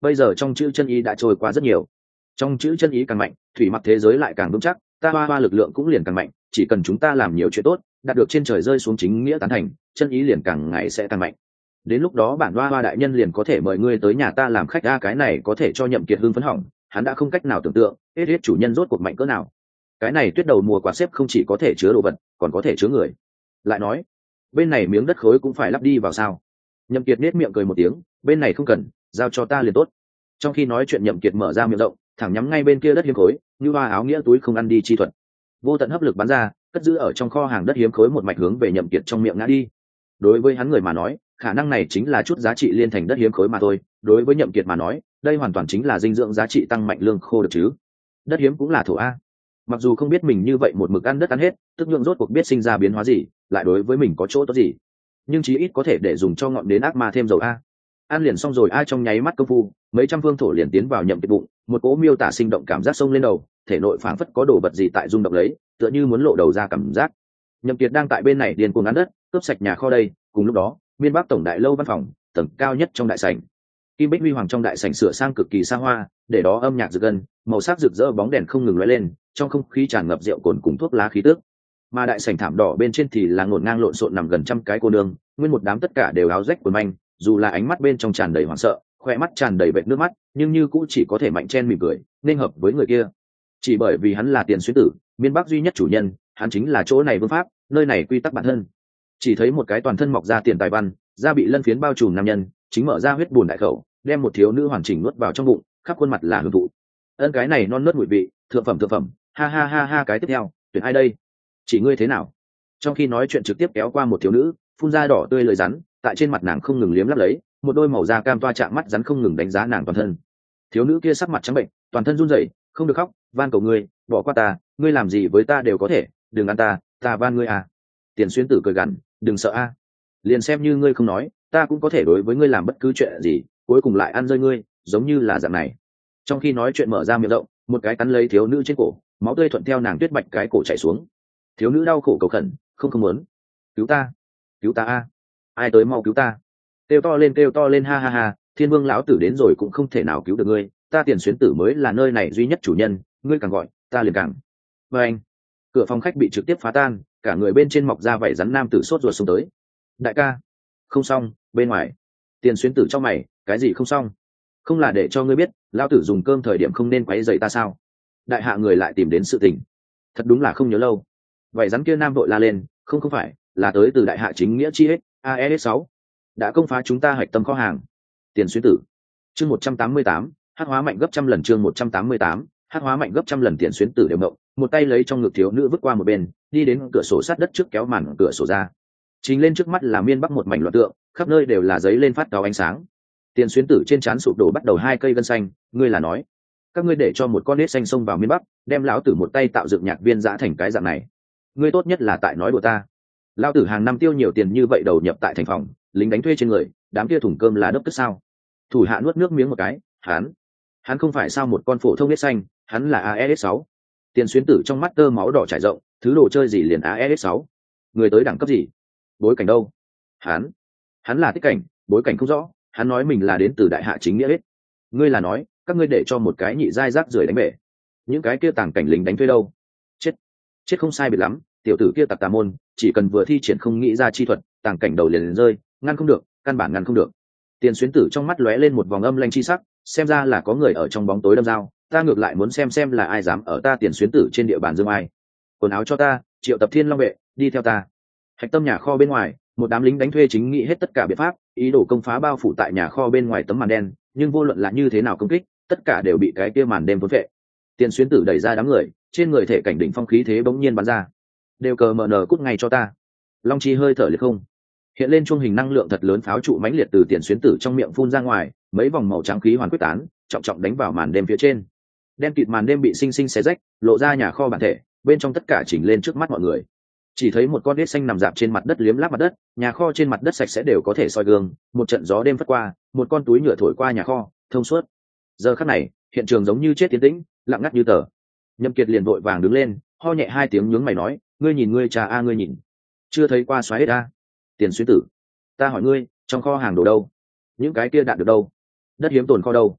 bây giờ trong chữ chân ý đã trôi qua rất nhiều, trong chữ chân ý càng mạnh, thủy mặc thế giới lại càng vững chắc, ta hoa hoa lực lượng cũng liền càng mạnh. Chỉ cần chúng ta làm nhiều chuyện tốt, đạt được trên trời rơi xuống chính nghĩa tán thành, chân ý liền càng ngày sẽ càng mạnh. Đến lúc đó bản hoa hoa đại nhân liền có thể mời ngươi tới nhà ta làm khách. A cái này có thể cho Nhậm Kiệt hưng phấn hỏng, hắn đã không cách nào tưởng tượng hết hết chủ nhân rốt cuộc mạnh cỡ nào. Cái này tuyết đầu mùa quạt xếp không chỉ có thể chứa đồ vật, còn có thể chứa người. Lại nói, bên này miếng đất khối cũng phải lắp đi vào sao? Nhậm Kiệt nét miệng cười một tiếng, bên này không cần, giao cho ta liền tốt. Trong khi nói chuyện Nhậm Kiệt mở ra miệng rộng, thẳng nhắm ngay bên kia đất hiếm khối, như hoa áo nghĩa túi không ăn đi chi thuật. Vô tận hấp lực bắn ra, cất giữ ở trong kho hàng đất hiếm khối một mạch hướng về Nhậm Kiệt trong miệng ngã đi. Đối với hắn người mà nói, khả năng này chính là chút giá trị liên thành đất hiếm khối mà thôi. Đối với Nhậm Kiệt mà nói, đây hoàn toàn chính là dinh dưỡng giá trị tăng mạnh lương khô được chứ. Đất hiếm cũng là thổ a. Mặc dù không biết mình như vậy một mực ăn đất ăn hết, tức nhượng rốt cuộc biết sinh ra biến hóa gì, lại đối với mình có chỗ tốt gì, nhưng chí ít có thể để dùng cho ngọn đến ác ma thêm dầu a. Ăn liền xong rồi ai trong nháy mắt công phu, mấy trăm phương thổ liền tiến vào Nhậm Kiệt bụng, một cỗ miêu tả sinh động cảm giác sông lên đầu, thể nội phảng phất có đồ vật gì tại rung động lấy, tựa như muốn lộ đầu ra cảm giác. Nhậm Kiệt đang tại bên này điên cuồng ăn đất, cướp sạch nhà kho đây. Cùng lúc đó, Miên Bắc tổng đại lâu văn phòng, tầng cao nhất trong đại sảnh, kim bích huy hoàng trong đại sảnh sửa sang cực kỳ xa hoa, để đó âm nhạc rực gân, màu sắc rực rỡ bóng đèn không ngừng lóe lên, trong không khí tràn ngập rượu cồn cùng thuốc lá khí tức. Mà đại sảnh thảm đỏ bên trên thì là ngổn ngang lộn xộn nằm gần trăm cái cô nương, nguyên một đám tất cả đều áo rách quần manh, dù là ánh mắt bên trong tràn đầy hoảng sợ, khoe mắt tràn đầy vệt nước mắt, nhưng như cũng chỉ có thể mạnh chen mỉm cười, nên hợp với người kia. Chỉ bởi vì hắn là Tiền Xuyên Tử, Miên Bắc duy nhất chủ nhân, hắn chính là chỗ này vương pháp, nơi này quy tắc bản thân. Chỉ thấy một cái toàn thân mọc ra tiền tài văn, da bị lân phiến bao trùm nam nhân, chính mở ra huyết buồn đại khẩu, đem một thiếu nữ hoàn chỉnh nuốt vào trong bụng, khắp khuôn mặt là hưởng thụ. Ân cái này non nớt mùi vị, thượng phẩm thượng phẩm, ha ha ha ha cái tiếp theo, tuyển ai đây? Chỉ ngươi thế nào? Trong khi nói chuyện trực tiếp kéo qua một thiếu nữ, phun ra đỏ tươi lời rắn, tại trên mặt nàng không ngừng liếm lắp lấy, một đôi màu da cam toa chạm mắt rắn không ngừng đánh giá nàng toàn thân. Thiếu nữ kia sắc mặt trắng bệnh, toàn thân run rẩy, không được khóc, van cầu ngươi, bỏ qua ta, ngươi làm gì với ta đều có thể, đừng ăn ta, ta van ngươi à. Tiền Xuyên Tử cười gằn, đừng sợ a, liền xem như ngươi không nói, ta cũng có thể đối với ngươi làm bất cứ chuyện gì, cuối cùng lại ăn rơi ngươi, giống như là dạng này. Trong khi nói chuyện mở ra miệng rộng, một cái cắn lấy thiếu nữ trên cổ, máu tươi thuận theo nàng tuyết bạch cái cổ chảy xuống. Thiếu nữ đau khổ cầu khẩn, không không muốn, cứu ta, cứu ta a, ai tới mau cứu ta. Kêu to lên kêu to lên, ha ha ha, Thiên Vương lão tử đến rồi cũng không thể nào cứu được ngươi, ta Tiền Xuyên Tử mới là nơi này duy nhất chủ nhân, ngươi càng gọi ta liền càng. Và anh, cửa phòng khách bị trực tiếp phá tan, cả người bên trên mọc ra vảy rắn nam tử sốt ruột xuống tới. Đại ca, không xong, bên ngoài. Tiền Xuyên Tử trong mày, cái gì không xong? Không là để cho ngươi biết, lão tử dùng cơm thời điểm không nên quấy rầy ta sao? Đại hạ người lại tìm đến sự tình, thật đúng là không nhớ lâu. Vảy rắn kia nam vội la lên, không không phải, là tới từ đại hạ chính nghĩa chi hết, a e s sáu đã công phá chúng ta hạch tâm kho hàng. Tiền Xuyên Tử, chương một trăm tám mươi tám, hắc hóa mạnh gấp trăm lần, chương một trăm tám mươi tám, hắc hóa mạnh gấp trăm lần. Tiền Xuyên Tử đều ngộng, một tay lấy trong ngực thiếu nữ vứt qua một bên, đi đến cửa sổ sát đất trước kéo màn cửa sổ ra. Chính lên trước mắt là Miên Bắc một mảnh loạn tượng, khắp nơi đều là giấy lên phát cao ánh sáng. Tiền Xuyên Tử trên trán sụp đổ bắt đầu hai cây gân xanh, ngươi là nói, các ngươi để cho một con nết xanh xông vào Miên Bắc, đem lão tử một tay tạo dựng nhạc viên dã thành cái dạng này. Ngươi tốt nhất là tại nói đùa ta. Lão tử hàng năm tiêu nhiều tiền như vậy đầu nhập tại thành phòng, lính đánh thuê trên người, đám kia thùng cơm là đốc tức sao? Thủ hạ nuốt nước miếng một cái, hắn, hắn không phải sao một con phổ thông nết xanh, hắn là a e s sáu. Tiền Xuyên Tử trong mắt tơ máu đỏ trải rộng, thứ đồ chơi gì liền a e s sáu? Người tới đẳng cấp gì? Bối cảnh đâu? Hắn, hắn là tích cảnh, bối cảnh không rõ, hắn nói mình là đến từ đại hạ chính nghĩa hết. Ngươi là nói, các ngươi để cho một cái nhị giai rác rưởi đánh bể. Những cái kia tàng cảnh lính đánh thuê đâu? Chết, chết không sai biệt lắm, tiểu tử kia tặc tà môn, chỉ cần vừa thi triển không nghĩ ra chi thuật, tàng cảnh đầu liền, liền rơi, ngăn không được, căn bản ngăn không được. Tiền Xuyên Tử trong mắt lóe lên một vòng âm lanh chi sắc, xem ra là có người ở trong bóng tối đâm dao, ta ngược lại muốn xem xem là ai dám ở ta Tiền Xuyên Tử trên địa bàn dương ai. Quần áo cho ta, triệu tập Thiên Long vệ, đi theo ta. Hạch tâm nhà kho bên ngoài, một đám lính đánh thuê chính nghĩ hết tất cả biện pháp, ý đồ công phá bao phủ tại nhà kho bên ngoài tấm màn đen, nhưng vô luận là như thế nào công kích, tất cả đều bị cái kia màn đêm cuốn vệ. Tiền Xuyên Tử đẩy ra đám người, trên người thể cảnh đỉnh phong khí thế bỗng nhiên bắn ra. Đều cờ mờ nờ cút ngay cho ta. Long chi hơi thở liệt không. Hiện lên chuông hình năng lượng thật lớn pháo trụ mãnh liệt từ Tiền Xuyên Tử trong miệng phun ra ngoài, mấy vòng màu trắng khí hoàn quyết tán, trọng trọng đánh vào màn đêm phía trên. Đen kịt màn đêm bị sinh sinh xé rách, lộ ra nhà kho bản thể, bên trong tất cả chỉnh lên trước mắt mọi người. Chỉ thấy một con đít xanh nằm dạp trên mặt đất liếm láp mặt đất, nhà kho trên mặt đất sạch sẽ đều có thể soi gương, một trận gió đêm phất qua, một con túi nhựa thổi qua nhà kho, thông suốt. Giờ khắc này, hiện trường giống như chết tiến tĩnh, lặng ngắt như tờ. Nhậm Kiệt liền vội vàng đứng lên, ho nhẹ hai tiếng nhướng mày nói, ngươi nhìn ngươi trà a ngươi nhìn, chưa thấy qua xoáy hết a. Tiền Xuyên Tử, ta hỏi ngươi, trong kho hàng đồ đâu? Những cái kia đạn được đâu? Đất hiếm tồn kho đâu?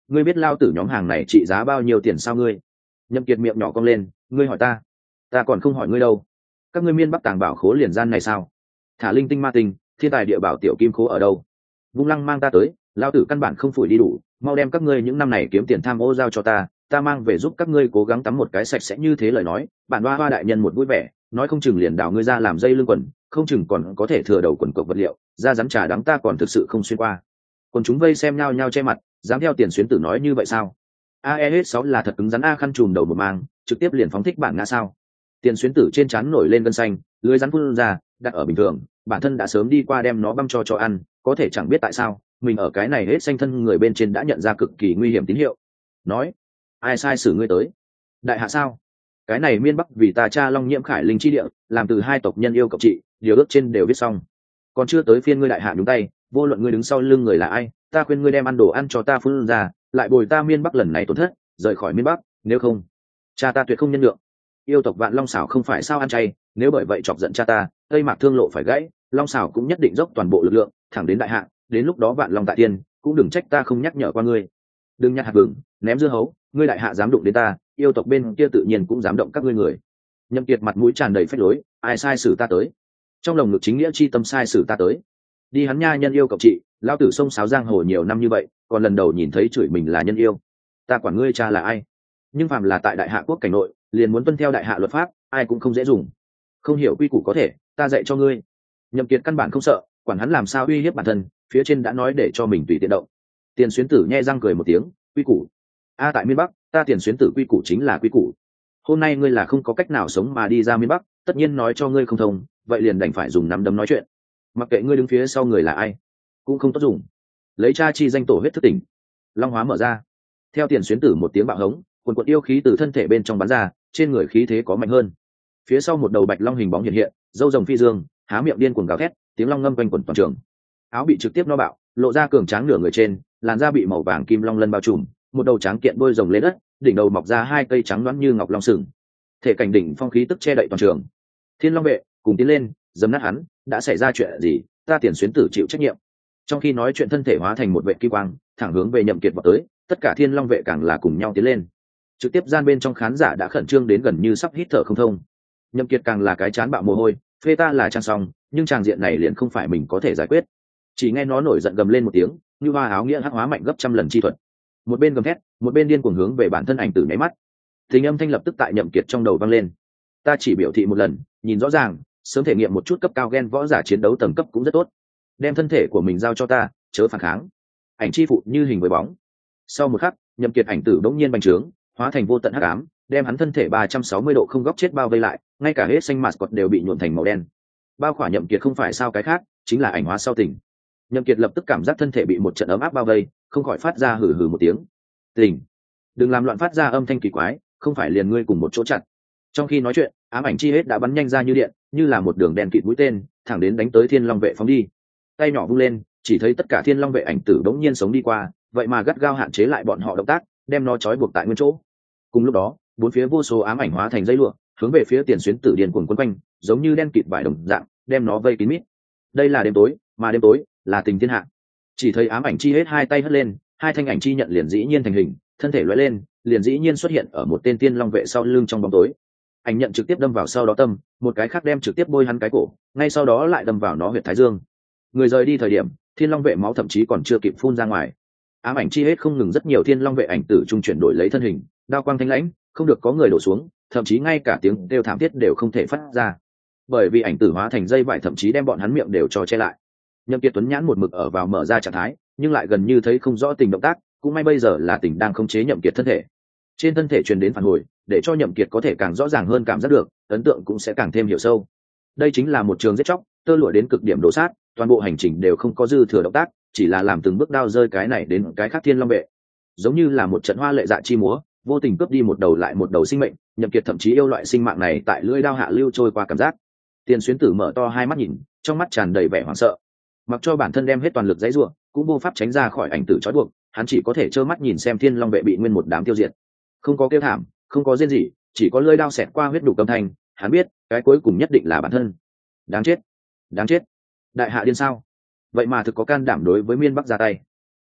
ngươi biết lao tử nhóm hàng này trị giá bao nhiêu tiền sao ngươi? Nhậm Kiệt miệng nhỏ cong lên, ngươi hỏi ta, ta còn không hỏi ngươi đâu. Các ngươi miên bắc tàng bảo khố liền gian này sao? Thả linh tinh ma tinh, thiên tài địa bảo tiểu kim khố ở đâu? Vung Lăng mang ta tới, lao tử căn bản không phủi đi đủ, mau đem các ngươi những năm này kiếm tiền tham ô giao cho ta, ta mang về giúp các ngươi cố gắng tắm một cái sạch sẽ. Như thế lời nói, bản hoa hoa đại nhân một vui vẻ, nói không chừng liền đào ngươi ra làm dây lưng quần, không chừng còn có thể thừa đầu quần cộc vật liệu, ra rắn trà đắng ta còn thực sự không xuyên qua. Còn chúng vây xem nhau nhau che mặt, dám theo Tiền Xuyến Tử nói như vậy sao? A E hết sáu là thật cứng rắn a, khăn trùm đầu một mang, trực tiếp liền phóng thích bản ngã sao? Tiền Xuyến Tử trên trán nổi lên gân xanh, lưới rắn phun ra, đặt ở bình thường, bản thân đã sớm đi qua đem nó băm cho cho ăn, có thể chẳng biết tại sao, mình ở cái này hết xanh thân người bên trên đã nhận ra cực kỳ nguy hiểm tín hiệu. Nói, ai sai xử ngươi tới? Đại hạ sao? Cái này miên bắc vì ta cha Long Nhiễm Khải linh chi địa, làm từ hai tộc nhân yêu cộng trị, điều ước trên đều viết xong. Còn chưa tới phiên ngươi đại hạ nhúng tay, vô luận ngươi đứng sau lưng người là ai, ta khuyên ngươi đem ăn đồ ăn cho ta phun ra, lại bồi ta miên bắc lần này tổn thất, rời khỏi miên bắc, nếu không, cha ta tuyệt không nhân lượng. Yêu tộc Vạn Long Xảo không phải sao ăn chay, nếu bởi vậy chọc giận cha ta, tây mạc thương lộ phải gãy, Long Xảo cũng nhất định dốc toàn bộ lực lượng, thẳng đến đại hạ, đến lúc đó Vạn Long tại tiên, cũng đừng trách ta không nhắc nhở qua ngươi. Đừng nhặt hạt vừng, ném dưa hấu, ngươi đại hạ dám đụng đến ta, yêu tộc bên kia tự nhiên cũng dám động các ngươi người. Nhậm Kiệt mặt mũi tràn đầy phách lối, ai sai xử ta tới? Trong lòng ngực chính nghĩa chi tâm sai xử ta tới. Đi hắn nha nhân yêu cộng trị, lão tử sông sáo giang hồ nhiều năm như vậy, còn lần đầu nhìn thấy chửi mình là nhân yêu. Ta quản ngươi cha là ai? Nhưng phàm là tại đại hạ quốc cảnh nội, liền muốn tuân theo đại hạ luật pháp, ai cũng không dễ dùng. Không hiểu quy củ có thể, ta dạy cho ngươi. Nhậm Kiệt căn bản không sợ, quản hắn làm sao uy hiếp bản thân, phía trên đã nói để cho mình tùy tiện động. Tiền Xuyến Tử nhe răng cười một tiếng, quy củ? A tại miền Bắc, ta Tiền Xuyến Tử quy củ chính là quy củ. Hôm nay ngươi là không có cách nào sống mà đi ra miền Bắc, tất nhiên nói cho ngươi không thông, vậy liền đành phải dùng nắm đấm nói chuyện. Mặc kệ ngươi đứng phía sau người là ai, cũng không tốt dùng. Lấy cha chi danh tổ huyết thức tỉnh. Long hóa mở ra. Theo Tiền Xuyến Tử một tiếng bạo hống, quần quần yêu khí từ thân thể bên trong bắn ra, trên người khí thế có mạnh hơn. Phía sau một đầu bạch long hình bóng hiện hiện, râu rồng phi dương, há miệng điên cuồng gào thét, tiếng long ngâm quanh quẩn toàn trường. Áo bị trực tiếp no bạo, lộ ra cường tráng nửa người trên, làn da bị màu vàng kim long lân bao trùm, một đầu tráng kiện đôi rồng lên đất, đỉnh đầu mọc ra hai cây trắng loáng như ngọc long sừng. Thể cảnh đỉnh phong khí tức che đậy toàn trường. Thiên Long vệ cùng tiến lên, dầm nát hắn, đã xảy ra chuyện gì, ta Tiền Xuyến Tử chịu trách nhiệm. Trong khi nói chuyện thân thể hóa thành một vệ kim quang, thẳng hướng về Nhậm Kiệt vọt tới, tất cả Thiên Long vệ càng là cùng nhau tiến lên. Trực tiếp gian bên trong khán giả đã khẩn trương đến gần như sắp hít thở không thông. Nhậm Kiệt càng là cái chán bạo mồ hôi, phê ta là trang xong, nhưng tràng diện này liền không phải mình có thể giải quyết. Chỉ nghe nó nổi giận gầm lên một tiếng, như hoa áo nghĩa hắc hóa mạnh gấp trăm lần chi thuật. Một bên gầm thét, một bên điên cuồng hướng về bản thân ảnh tử nháy mắt. Tình âm thanh lập tức tại Nhậm Kiệt trong đầu vang lên. Ta chỉ biểu thị một lần, nhìn rõ ràng, sớm thể nghiệm một chút cấp cao gen võ giả chiến đấu tầng cấp cũng rất tốt. Đem thân thể của mình giao cho ta, chớ phản kháng. Ảnh chi phụ như hình với bóng. Sau một khắc, Nhậm Kiệt ảnh tử đống nhiên bành trướng, hóa thành vô tận hắc ám, đem hắn thân thể ba trăm sáu mươi độ không góc chết bao vây lại, ngay cả hết xanh mạt cọt đều bị nhuộm thành màu đen. Bao khỏa Nhậm Kiệt không phải sao cái khác, chính là ảnh hóa sau tỉnh. Nhậm Kiệt lập tức cảm giác thân thể bị một trận ấm áp bao vây, không khỏi phát ra hừ hừ một tiếng. Tỉnh, đừng làm loạn phát ra âm thanh kỳ quái, không phải liền ngươi cùng một chỗ chặt. Trong khi nói chuyện, ám ảnh chi hết đã bắn nhanh ra như điện, như là một đường đèn kịt mũi tên, thẳng đến đánh tới Thiên Long vệ phóng đi. Tay nhỏ vung lên, chỉ thấy tất cả Thiên Long vệ ảnh tử đống nhiên sống đi qua, vậy mà gắt gao hạn chế lại bọn họ động tác, đem nó trói buộc tại nguyên chỗ. Cùng lúc đó, bốn phía vô số ám ảnh hóa thành dây lụa, hướng về phía Tiền Xuyến Tử điên cuồng quấn quanh, giống như đen kịt vải đồng dạng, đem nó vây kín mít. Đây là đêm tối, mà đêm tối là tình thiên hạ. Chỉ thấy ám ảnh chi hết hai tay hất lên, hai thanh ảnh chi nhận liền dĩ nhiên thành hình, thân thể lóe lên, liền dĩ nhiên xuất hiện ở một tên Tiên Long vệ sau lưng trong bóng tối. Ảnh nhận trực tiếp đâm vào sau đó tâm, một cái khác đem trực tiếp bôi hắn cái cổ, ngay sau đó lại đâm vào nó huyệt thái dương. Người rời đi thời điểm, Thiên Long vệ máu thậm chí còn chưa kịp phun ra ngoài. Ám ảnh chi hết không ngừng rất nhiều Thiên Long vệ ảnh tử trung chuyển đổi lấy thân hình, đao quang thanh lãnh, không được có người đổ xuống, thậm chí ngay cả tiếng kêu thảm thiết đều không thể phát ra. Bởi vì ảnh tử hóa thành dây vải thậm chí đem bọn hắn miệng đều cho che lại. Nhậm Kiệt Tuấn nhãn một mực ở vào mở ra trạng thái, nhưng lại gần như thấy không rõ tình động tác, cũng may bây giờ là tình đang khống chế Nhậm Kiệt thân thể. Trên thân thể truyền đến phản hồi, để cho Nhậm Kiệt có thể càng rõ ràng hơn cảm giác được, ấn tượng cũng sẽ càng thêm hiểu sâu. Đây chính là một trường giết chóc, tơ lụa đến cực điểm đổ sát, toàn bộ hành trình đều không có dư thừa động tác, chỉ là làm từng bước đao rơi cái này đến cái khác Thiên Long vệ. Giống như là một trận hoa lệ dạ chi múa, vô tình cướp đi một đầu lại một đầu sinh mệnh, Nhậm Kiệt thậm chí yêu loại sinh mạng này tại lưỡi đao hạ lưu trôi qua cảm giác. Tiền Xuyến Tử mở to hai mắt nhìn, trong mắt tràn đầy vẻ hoảng sợ. Mặc cho bản thân đem hết toàn lực giãy giụa, cũng vô pháp tránh ra khỏi ảnh tử trói buộc, hắn chỉ có thể trơ mắt nhìn xem Thiên Long vệ bị nguyên một đám tiêu diệt. Không có kêu thảm, không có rên rỉ, chỉ có lưỡi đao xẹt qua huyết đủ âm thanh, hắn biết, cái cuối cùng nhất định là bản thân. Đáng chết, đáng chết. Đại hạ điên sao? Vậy mà thực có can đảm đối với Miên Bắc ra tay.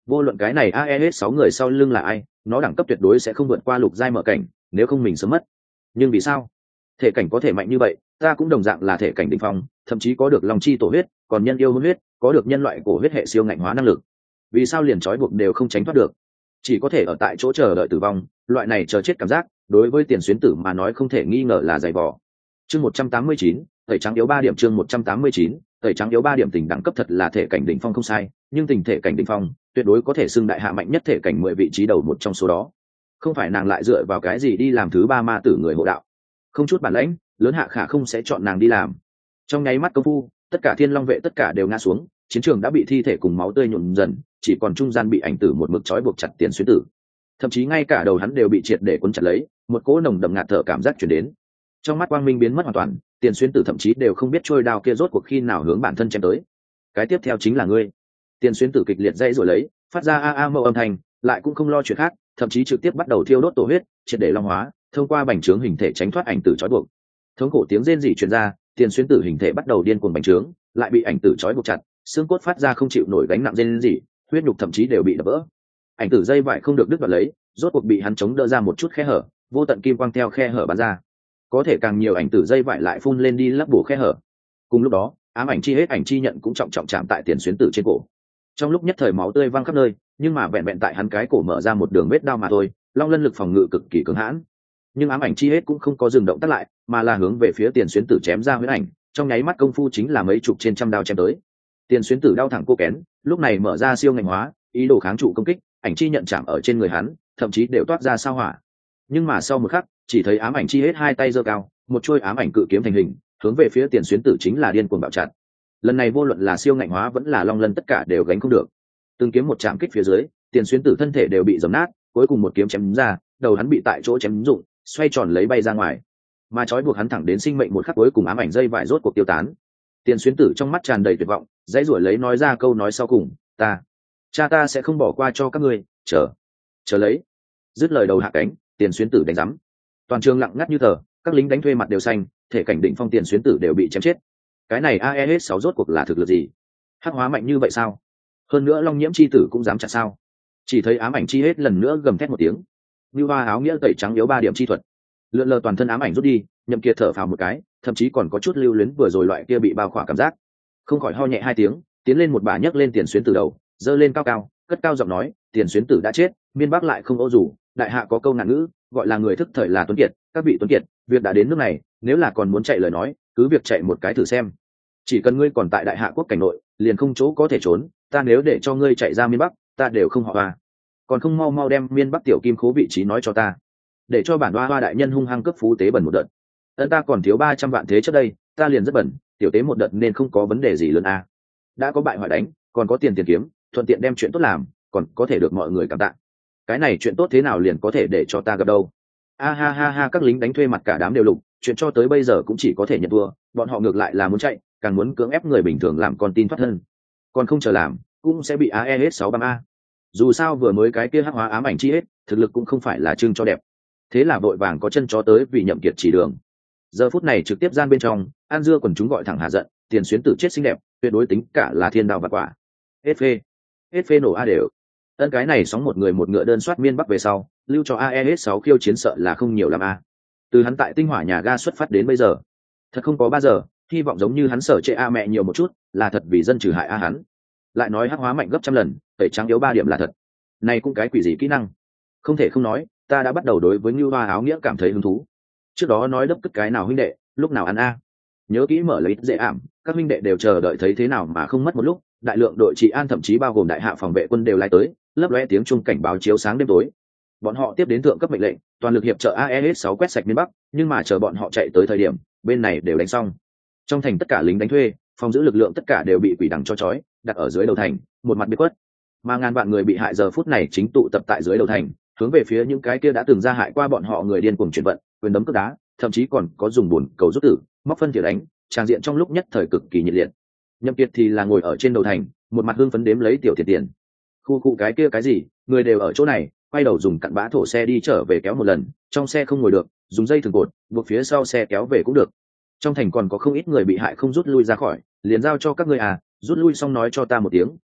Vô luận cái này a e hết sáu người sau lưng là ai, nó đẳng cấp tuyệt đối sẽ không vượt qua lục giai mở cảnh, nếu không mình sớm mất. Nhưng vì sao thể cảnh có thể mạnh như vậy? Ta cũng đồng dạng là thể cảnh đỉnh phong, thậm chí có được long chi tổ huyết, còn nhân yêu hôn huyết, có được nhân loại cổ huyết hệ siêu ngạnh hóa năng lực. Vì sao liền trói buộc đều không tránh thoát được, chỉ có thể ở tại chỗ chờ đợi tử vong? Loại này chờ chết cảm giác đối với Tiền Xuyến Tử mà nói không thể nghi ngờ là dày vò. Chương một trăm tám mươi chín, tẩy trắng yếu ba điểm. Chương một trăm tám mươi chín, tẩy trắng yếu ba điểm. Tình đẳng cấp thật là thể cảnh đỉnh phong không sai, nhưng tình thể cảnh đỉnh phong tuyệt đối có thể xưng đại hạ mạnh nhất thể cảnh mười vị trí đầu một trong số đó. Không phải nàng lại dựa vào cái gì đi làm thứ ba ma tử người hộ đạo? Không chút bản lãnh, lớn hạ khả không sẽ chọn nàng đi làm. Trong nháy mắt công phu, tất cả Thiên Long vệ tất cả đều ngã xuống, chiến trường đã bị thi thể cùng máu tươi nhuộm dần, chỉ còn trung gian bị ảnh tử một mực trói buộc chặt Tiền Xuyến Tử. Thậm chí ngay cả đầu hắn đều bị triệt để cuốn chặt lấy, một cỗ nồng đậm ngạt thở cảm giác truyền đến. Trong mắt quang minh biến mất hoàn toàn, Tiền Xuyến Tử thậm chí đều không biết trôi đao kia rốt cuộc khi nào hướng bản thân chém tới. Cái tiếp theo chính là ngươi. Tiền Xuyến Tử kịch liệt dãy rồi lấy, phát ra a a mâu âm thanh, lại cũng không lo chuyện khác, thậm chí trực tiếp bắt đầu thiêu đốt tổ huyết, triệt để long hóa, thông qua bành trướng hình thể tránh thoát ảnh tử trói buộc. Thống cổ tiếng rên rỉ truyền ra, Tiền Xuyến Tử hình thể bắt đầu điên cuồng bành trướng, lại bị ảnh tử trói buộc chặt, xương cốt phát ra không chịu nổi gánh nặng rên rỉ, huyết nhục thậm chí đều bị đập vỡ. Ảnh tử dây vải không được đứt đoạn lấy, rốt cuộc bị hắn chống đỡ ra một chút khe hở, vô tận kim quang theo khe hở bắn ra. Có thể càng nhiều ảnh tử dây vải lại phun lên đi lấp bổ khe hở. Cùng lúc đó, ám ảnh chi hết ảnh chi nhận cũng trọng trọng chạm tại Tiền Xuyến Tử trên cổ. Trong lúc nhất thời máu tươi văng khắp nơi, nhưng mà vẹn vẹn tại hắn cái cổ mở ra một đường vết đao mà thôi, long lân lực phòng ngự cực kỳ cứng hãn. Nhưng ám ảnh chi hết cũng không có dừng động tác lại, mà là hướng về phía Tiền Xuyến Tử chém ra huyết ảnh, trong nháy mắt công phu chính là mấy chục trên trăm đao chém tới. Tiền Xuyến Tử đau thẳng cô kén, lúc này mở ra siêu ngành hóa, ý đồ kháng trụ công kích, ảnh chi nhận chạm ở trên người hắn, thậm chí đều toát ra sao hỏa. Nhưng mà sau một khắc, chỉ thấy ám ảnh chi hết hai tay giơ cao, một chuôi ám ảnh cự kiếm thành hình, hướng về phía Tiền Xuyến Tử chính là điên cuồng bạo chặt. Lần này vô luận là siêu ngạnh hóa vẫn là long lân tất cả đều gánh không được. Từng kiếm một chạm kích phía dưới, Tiền Xuyến Tử thân thể đều bị dầm nát, cuối cùng một kiếm chém ra, đầu hắn bị tại chỗ chém rụng, xoay tròn lấy bay ra ngoài. Mà trói buộc hắn thẳng đến sinh mệnh một khắc cuối cùng ám ảnh dây vải rốt cuộc tiêu tán. Tiền Xuyến Tử trong mắt tràn đầy tuyệt vọng, dãy rủa lấy nói ra câu nói sau cùng, ta, cha ta sẽ không bỏ qua cho các ngươi, chờ, chờ lấy. Dứt lời đầu hạ cánh, Tiền Xuyến Tử đánh rắm. Toàn trường lặng ngắt như tờ, các lính đánh thuê mặt đều xanh, thể cảnh định phong Tiền Xuyến Tử đều bị chém chết. Cái này a e sáu rốt cuộc là thực lực gì? Hắc hóa mạnh như vậy sao? Hơn nữa Long Nhiễm chi tử cũng dám chặt sao? Chỉ thấy ám ảnh chi hết lần nữa gầm thét một tiếng. Như hoa áo nghĩa tẩy trắng yếu ba điểm chi thuật. Lượn lờ toàn thân ám ảnh rút đi, Nhậm Kiệt thở phào một cái, thậm chí còn có chút lưu luyến vừa rồi loại kia bị bao khỏa cảm giác. Không khỏi ho nhẹ hai tiếng, tiến lên một bà nhấc lên Tiền Xuyến Tử đầu, giơ lên cao cao, cất cao giọng nói, Tiền Xuyến Tử đã chết, miên bắc lại không ô dù, đại hạ có câu ngạn ngữ, gọi là người thức thời là tuấn kiệt, các vị tuấn kiệt, việc đã đến nước này, nếu là còn muốn chạy lời nói, cứ việc chạy một cái thử xem. Chỉ cần ngươi còn tại đại hạ quốc cảnh nội, liền không chỗ có thể trốn, ta nếu để cho ngươi chạy ra miên bắc, ta đều không họ hoa. Còn không mau mau đem miên bắc tiểu kim khố vị trí nói cho ta, để cho bản hoa hoa đại nhân hung hăng cướp phú tế bẩn một đợt. Ân ta còn thiếu ba trăm vạn thế trước đây, ta liền rất bẩn, tiểu tế một đợt nên không có vấn đề gì lớn a. Đã có bại hoại đánh, còn có tiền tiền kiếm, thuận tiện đem chuyện tốt làm, còn có thể được mọi người cảm tạ. Cái này chuyện tốt thế nào liền có thể để cho ta gặp đâu? A ha ha ha, các lính đánh thuê mặt cả đám đều lục, chuyện cho tới bây giờ cũng chỉ có thể nhận thua, bọn họ ngược lại là muốn chạy, càng muốn cưỡng ép người bình thường làm con tin thoát thân. Còn không chờ làm, cũng sẽ bị a e hết sáu băm a. Dù sao vừa mới cái kia hắc hóa ám ảnh chi hết, thực lực cũng không phải là trưng cho đẹp. Thế là vội vàng có chân chó tới vì Nhậm Kiệt chỉ đường. Giờ phút này trực tiếp gian bên trong, An Dưa quần chúng gọi thẳng hạ giận, Tiền Xuyến Tử chết xinh đẹp, tuyệt đối tính cả là thiên đao vạn quả. Hết phê, hết phê nổ a đều. Ân cái này sóng một người một ngựa đơn soát miên bắc về sau, lưu cho a e sáu khiêu chiến sợ là không nhiều lắm a. Từ hắn tại tinh hỏa nhà ga xuất phát đến bây giờ, thật không có ba giờ, hy vọng giống như hắn sở trệ a mẹ nhiều một chút, là thật vì dân trừ hại a hắn. Lại nói hắc hóa mạnh gấp trăm lần, tẩy trắng yếu ba điểm là thật. Này cũng cái quỷ gì kỹ năng? Không thể không nói, ta đã bắt đầu đối với Ngưu Hoa áo nghĩa cảm thấy hứng thú. Trước đó nói đấp tức cái nào huynh đệ, lúc nào ăn a. Nhớ kỹ mở lấy dễ ảm, các huynh đệ đều chờ đợi thấy thế nào mà không mất một lúc, đại lượng đội trị an thậm chí bao gồm đại hạ phòng vệ quân đều lai tới, lấp lóe tiếng chuông cảnh báo chiếu sáng đêm tối. Bọn họ tiếp đến thượng cấp mệnh lệnh, toàn lực hiệp trợ a e sáu quét sạch miền bắc, nhưng mà chờ bọn họ chạy tới thời điểm, bên này đều đánh xong. Trong thành tất cả lính đánh thuê, phòng giữ lực lượng tất cả đều bị quỷ đằng cho chói, đặt ở dưới đầu thành, một mặt biệt quất. Mà ngàn vạn người bị hại giờ phút này chính tụ tập tại dưới đầu thành, hướng về phía những cái kia đã từng ra hại qua bọn họ người điên cuồng chuyển vận, quyền đấm cướp đá, thậm chí còn có dùng bùn cầu rút tử, móc phân tiểu đánh, tràng diện trong lúc nhất thời cực kỳ nhiệt liệt. Nhậm Kiệt thì là ngồi ở trên đầu thành, một mặt hương phấn đếm lấy tiểu tiền tiền. Khu khu cái kia cái gì, người đều ở chỗ này, quay đầu dùng cặn bã thổ xe đi trở về kéo một lần, trong xe không ngồi được, dùng dây thừng cột, buộc phía sau xe kéo về cũng được. Trong thành còn có không ít người bị hại không rút lui ra khỏi, liền giao cho các ngươi à, rút lui xong nói cho ta một tiếng,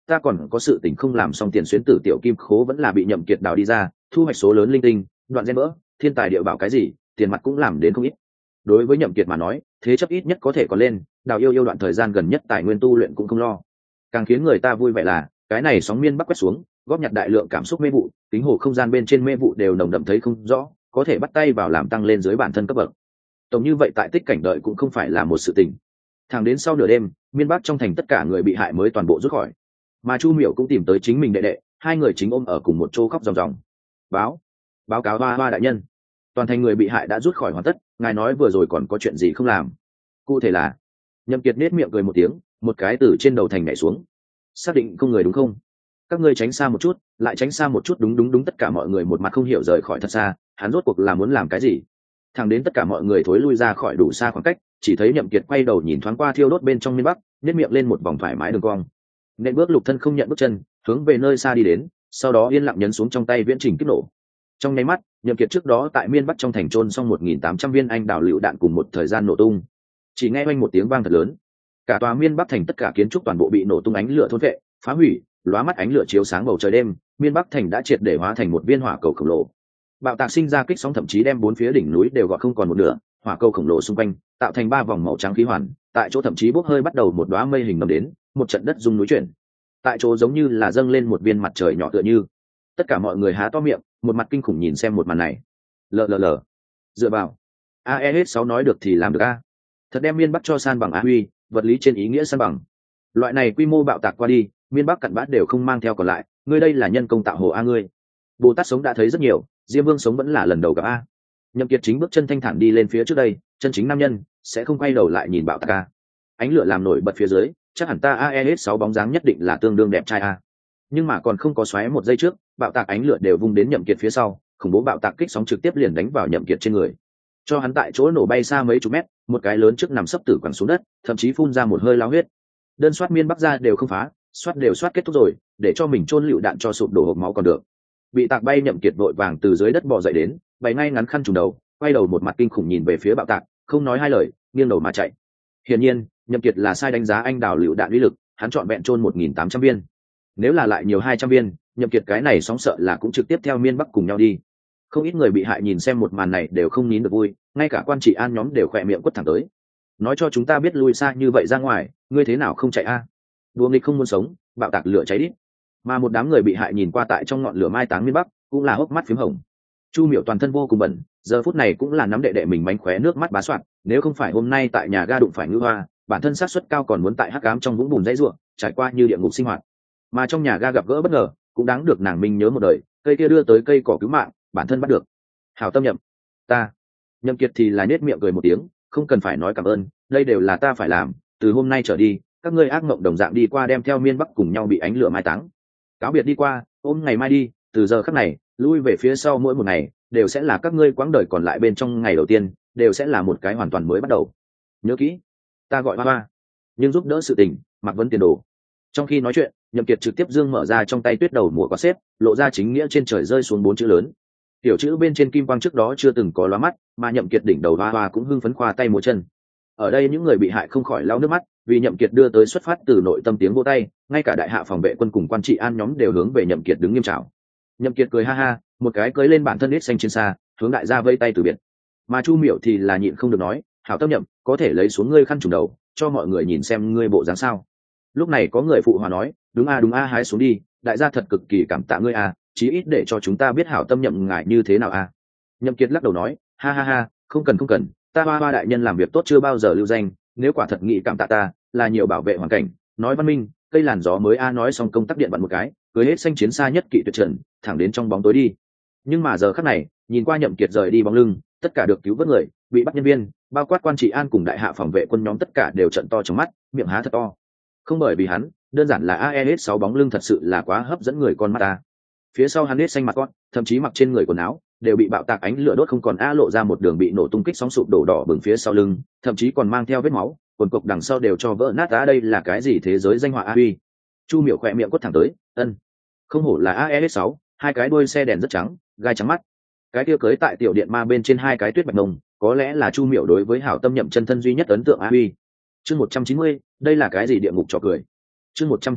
ta còn có sự tình không làm xong, tiền xuyến tử tiểu kim khố vẫn là bị Nhậm Kiệt đào đi ra, thu hoạch số lớn linh tinh, đoạn gen mỡ, thiên tài địa bảo cái gì, tiền mặt cũng làm đến không ít. Đối với Nhậm Kiệt mà nói, thế chấp ít nhất có thể còn lên, đào yêu yêu đoạn thời gian gần nhất tài nguyên tu luyện cũng không lo. Càng khiến người ta vui vẻ là cái này sóng miên bắc quét xuống, góp nhặt đại lượng cảm xúc mê vụ, tính hồ không gian bên trên mê vụ đều nồng đậm thấy không rõ, có thể bắt tay vào làm tăng lên dưới bản thân cấp bậc. Tổng như vậy tại tích cảnh đợi cũng không phải là một sự tình. Thẳng đến sau nửa đêm, miên bắc trong thành tất cả người bị hại mới toàn bộ rút khỏi, mà Chu Miểu cũng tìm tới chính mình đệ đệ, hai người chính ôm ở cùng một chỗ khóc ròng ròng. báo báo cáo hoa hoa đại nhân, toàn thành người bị hại đã rút khỏi hoàn tất, ngài nói vừa rồi còn có chuyện gì không làm? Cụ thể là? Nhậm Kiệt nét miệng cười một tiếng, một cái từ trên đầu thành nhảy xuống. Xác định không người đúng không? Các ngươi tránh xa một chút, lại tránh xa một chút, đúng đúng đúng. Tất cả mọi người một mặt không hiểu rời khỏi thật xa, hắn rốt cuộc là muốn làm cái gì? Thẳng đến tất cả mọi người thối lui ra khỏi đủ xa khoảng cách, chỉ thấy Nhậm Kiệt quay đầu nhìn thoáng qua thiêu đốt bên trong miên bắc, nhếch miệng lên một vòng thoải mái đường cong. Nên bước lục thân không nhận bước chân, hướng về nơi xa đi đến, sau đó yên lặng nhấn xuống trong tay viễn trình kích nổ. Trong nháy mắt, Nhậm Kiệt trước đó tại miên bắc trong thành trôn xong một nghìn tám trăm viên anh đào lựu đạn cùng một thời gian nổ tung. Chỉ nghe oanh một tiếng vang thật lớn, cả tòa miên bắc thành tất cả kiến trúc toàn bộ bị nổ tung, ánh lửa thôn vệ, phá hủy, lóa mắt ánh lửa chiếu sáng bầu trời đêm, miên bắc thành đã triệt để hóa thành một viên hỏa cầu khổng lồ. Bạo tạc sinh ra kích sóng thậm chí đem bốn phía đỉnh núi đều gọt không còn một nửa, hỏa cầu khổng lồ xung quanh tạo thành ba vòng màu trắng khí hoàn, tại chỗ thậm chí bốc hơi bắt đầu một đóa mây hình nấm đến, một trận đất rung núi chuyển. Tại chỗ giống như là dâng lên một viên mặt trời nhỏ tựa như. Tất cả mọi người há to miệng, một mặt kinh khủng nhìn xem một màn này. Lờ lờ lờ. Dựa vào. a e s sáu nói được thì làm được a. Thật đem miên bắc cho san bằng á huy, vật lý trên ý nghĩa san bằng. Loại này quy mô bạo tạc qua đi, miên bắc cặn bát đều không mang theo còn lại, ngươi đây là nhân công tạo hồ a ngươi. Bồ Tát sống đã thấy rất nhiều, Diêm Vương sống vẫn là lần đầu gặp a. Nhậm Kiệt chính bước chân thanh thản đi lên phía trước đây, chân chính nam nhân sẽ không quay đầu lại nhìn bạo tạc a. Ánh lửa làm nổi bật phía dưới, chắc hẳn ta a e s sáu bóng dáng nhất định là tương đương đẹp trai a. Nhưng mà còn không có xoáy một giây trước, bạo tạc ánh lửa đều vung đến Nhậm Kiệt phía sau, khủng bố bạo tạc kích sóng trực tiếp liền đánh vào Nhậm Kiệt trên người, cho hắn tại chỗ nổ bay xa mấy chục mét, một cái lớn trước nằm sấp tử quẳng xuống đất, thậm chí phun ra một hơi lao huyết. Đơn soát miên bắc ra đều không phá, soát đều soát kết thúc rồi, để cho mình chôn lựu đạn cho sụp đổ hộc máu còn được. Bị tạc bay Nhậm Kiệt vội vàng từ dưới đất bò dậy đến, bày ngay ngắn khăn trùm đầu, quay đầu một mặt kinh khủng nhìn về phía bạo tạc, không nói hai lời, nghiêng đầu mà chạy. Hiển nhiên, Nhậm Kiệt là sai đánh giá anh đào lựu đạn uy lực, hắn chọn vẹn chôn một nghìn tám trăm viên. Nếu là lại nhiều hai trăm viên, Nhậm Kiệt cái này sóng sợ là cũng trực tiếp theo miên bắc cùng nhau đi. Không ít người bị hại nhìn xem một màn này đều không nín được vui, ngay cả quan trị an nhóm đều khỏe miệng quất thẳng tới. Nói cho chúng ta biết lui xa như vậy ra ngoài, ngươi thế nào không chạy a? À? Đùa nghịch không muốn sống, bạo tạc lửa cháy đi. Mà một đám người bị hại nhìn qua tại trong ngọn lửa mai táng miên bắc, cũng là hốc mắt phím hồng. Chu Miểu toàn thân vô cùng bẩn, giờ phút này cũng là nắm đệ đệ mình mánh khóe nước mắt bá soạn, nếu không phải hôm nay tại nhà ga đụng phải Ngư Hoa, bản thân xác suất cao còn muốn tại hắc ám trong vũng bùn dãy rủa, trải qua như địa ngục sinh hoạt. Mà trong nhà ga gặp gỡ bất ngờ, cũng đáng được nàng minh nhớ một đời, cây kia đưa tới cây cỏ cứu mạng, bản thân bắt được. Hảo tâm Nhậm, ta. Nhậm Kiệt thì là nết miệng cười một tiếng, không cần phải nói cảm ơn, đây đều là ta phải làm, từ hôm nay trở đi, các ngươi ác mộng đồng dạng đi qua đem theo miên bắc cùng nhau bị ánh lửa mai táng. Cáo biệt đi qua, ôm ngày mai đi, từ giờ khắc này, lui về phía sau mỗi một ngày, đều sẽ là các ngươi quãng đời còn lại bên trong ngày đầu tiên, đều sẽ là một cái hoàn toàn mới bắt đầu. Nhớ kỹ, ta gọi Hoa Hoa, nhưng giúp đỡ sự tình, mặc vấn tiền đồ. Trong khi nói chuyện, Nhậm Kiệt trực tiếp dương mở ra trong tay tuyết đầu mùa có xếp, lộ ra chính nghĩa trên trời rơi xuống bốn chữ lớn. Tiểu chữ bên trên kim quang trước đó chưa từng có lóa mắt, mà Nhậm Kiệt đỉnh đầu Hoa Hoa cũng hưng phấn khoa tay múa chân. Ở đây những người bị hại không khỏi lau nước mắt, vì Nhậm Kiệt đưa tới xuất phát từ nội tâm tiếng vỗ tay, ngay cả đại hạ phòng vệ quân cùng quan trị an nhóm đều hướng về Nhậm Kiệt đứng nghiêm chào. Nhậm Kiệt cười ha ha, một cái cưỡi lên bản thân ít xanh trên xa, hướng đại gia vây tay từ biệt. Mà Chu Miểu thì là nhịn không được nói, hảo tâm Nhậm, có thể lấy xuống ngươi khăn trùm đầu, cho mọi người nhìn xem ngươi bộ dáng sao. Lúc này có người phụ hòa nói, đúng a đúng a hái xuống đi, đại gia thật cực kỳ cảm tạ ngươi a, chí ít để cho chúng ta biết hảo tâm Nhậm ngài như thế nào a. Nhậm Kiệt lắc đầu nói, ha ha ha, không cần không cần, ta Hoa Hoa đại nhân làm việc tốt chưa bao giờ lưu danh, nếu quả thật nghĩ cảm tạ ta, là nhiều bảo vệ hoàn cảnh, nói văn minh, cây làn gió mới a. Nói xong công tắc điện bật một cái, cưới hết xanh chiến xa nhất kỵ tuyệt trần, thẳng đến trong bóng tối đi. Nhưng mà giờ khắc này, nhìn qua Nhậm Kiệt rời đi bóng lưng, tất cả được cứu vớt người, bị bắt nhân viên, bao quát quan trị an cùng đại hạ phòng vệ quân nhóm tất cả đều trợn to trong mắt, miệng há thật to. Không bởi vì hắn, đơn giản là a e s sáu bóng lưng thật sự là quá hấp dẫn người con mắt ta. Phía sau hắn hết xanh mặt con, thậm chí mặc trên người quần áo đều bị bạo tạc ánh lửa đốt không còn a, lộ ra một đường bị nổ tung kích sóng sụp đổ đỏ bừng phía sau lưng, thậm chí còn mang theo vết máu, quần cộc đằng sau đều cho vỡ nát á. Đây là cái gì thế giới danh họa a uy. Chu Miểu khỏe miệng quất thẳng tới, ân, không hổ là a e s sáu, hai cái đuôi xe đèn rất trắng, gai trắng mắt. Cái kia cưới tại tiểu điện ma bên trên hai cái tuyết bạch mông, có lẽ là Chu Miểu đối với hảo tâm Nhậm chân thân duy nhất ấn tượng a uy. Chương một trăm chín mươi, đây là cái gì địa ngục trò cười. Chương một trăm chín mươi,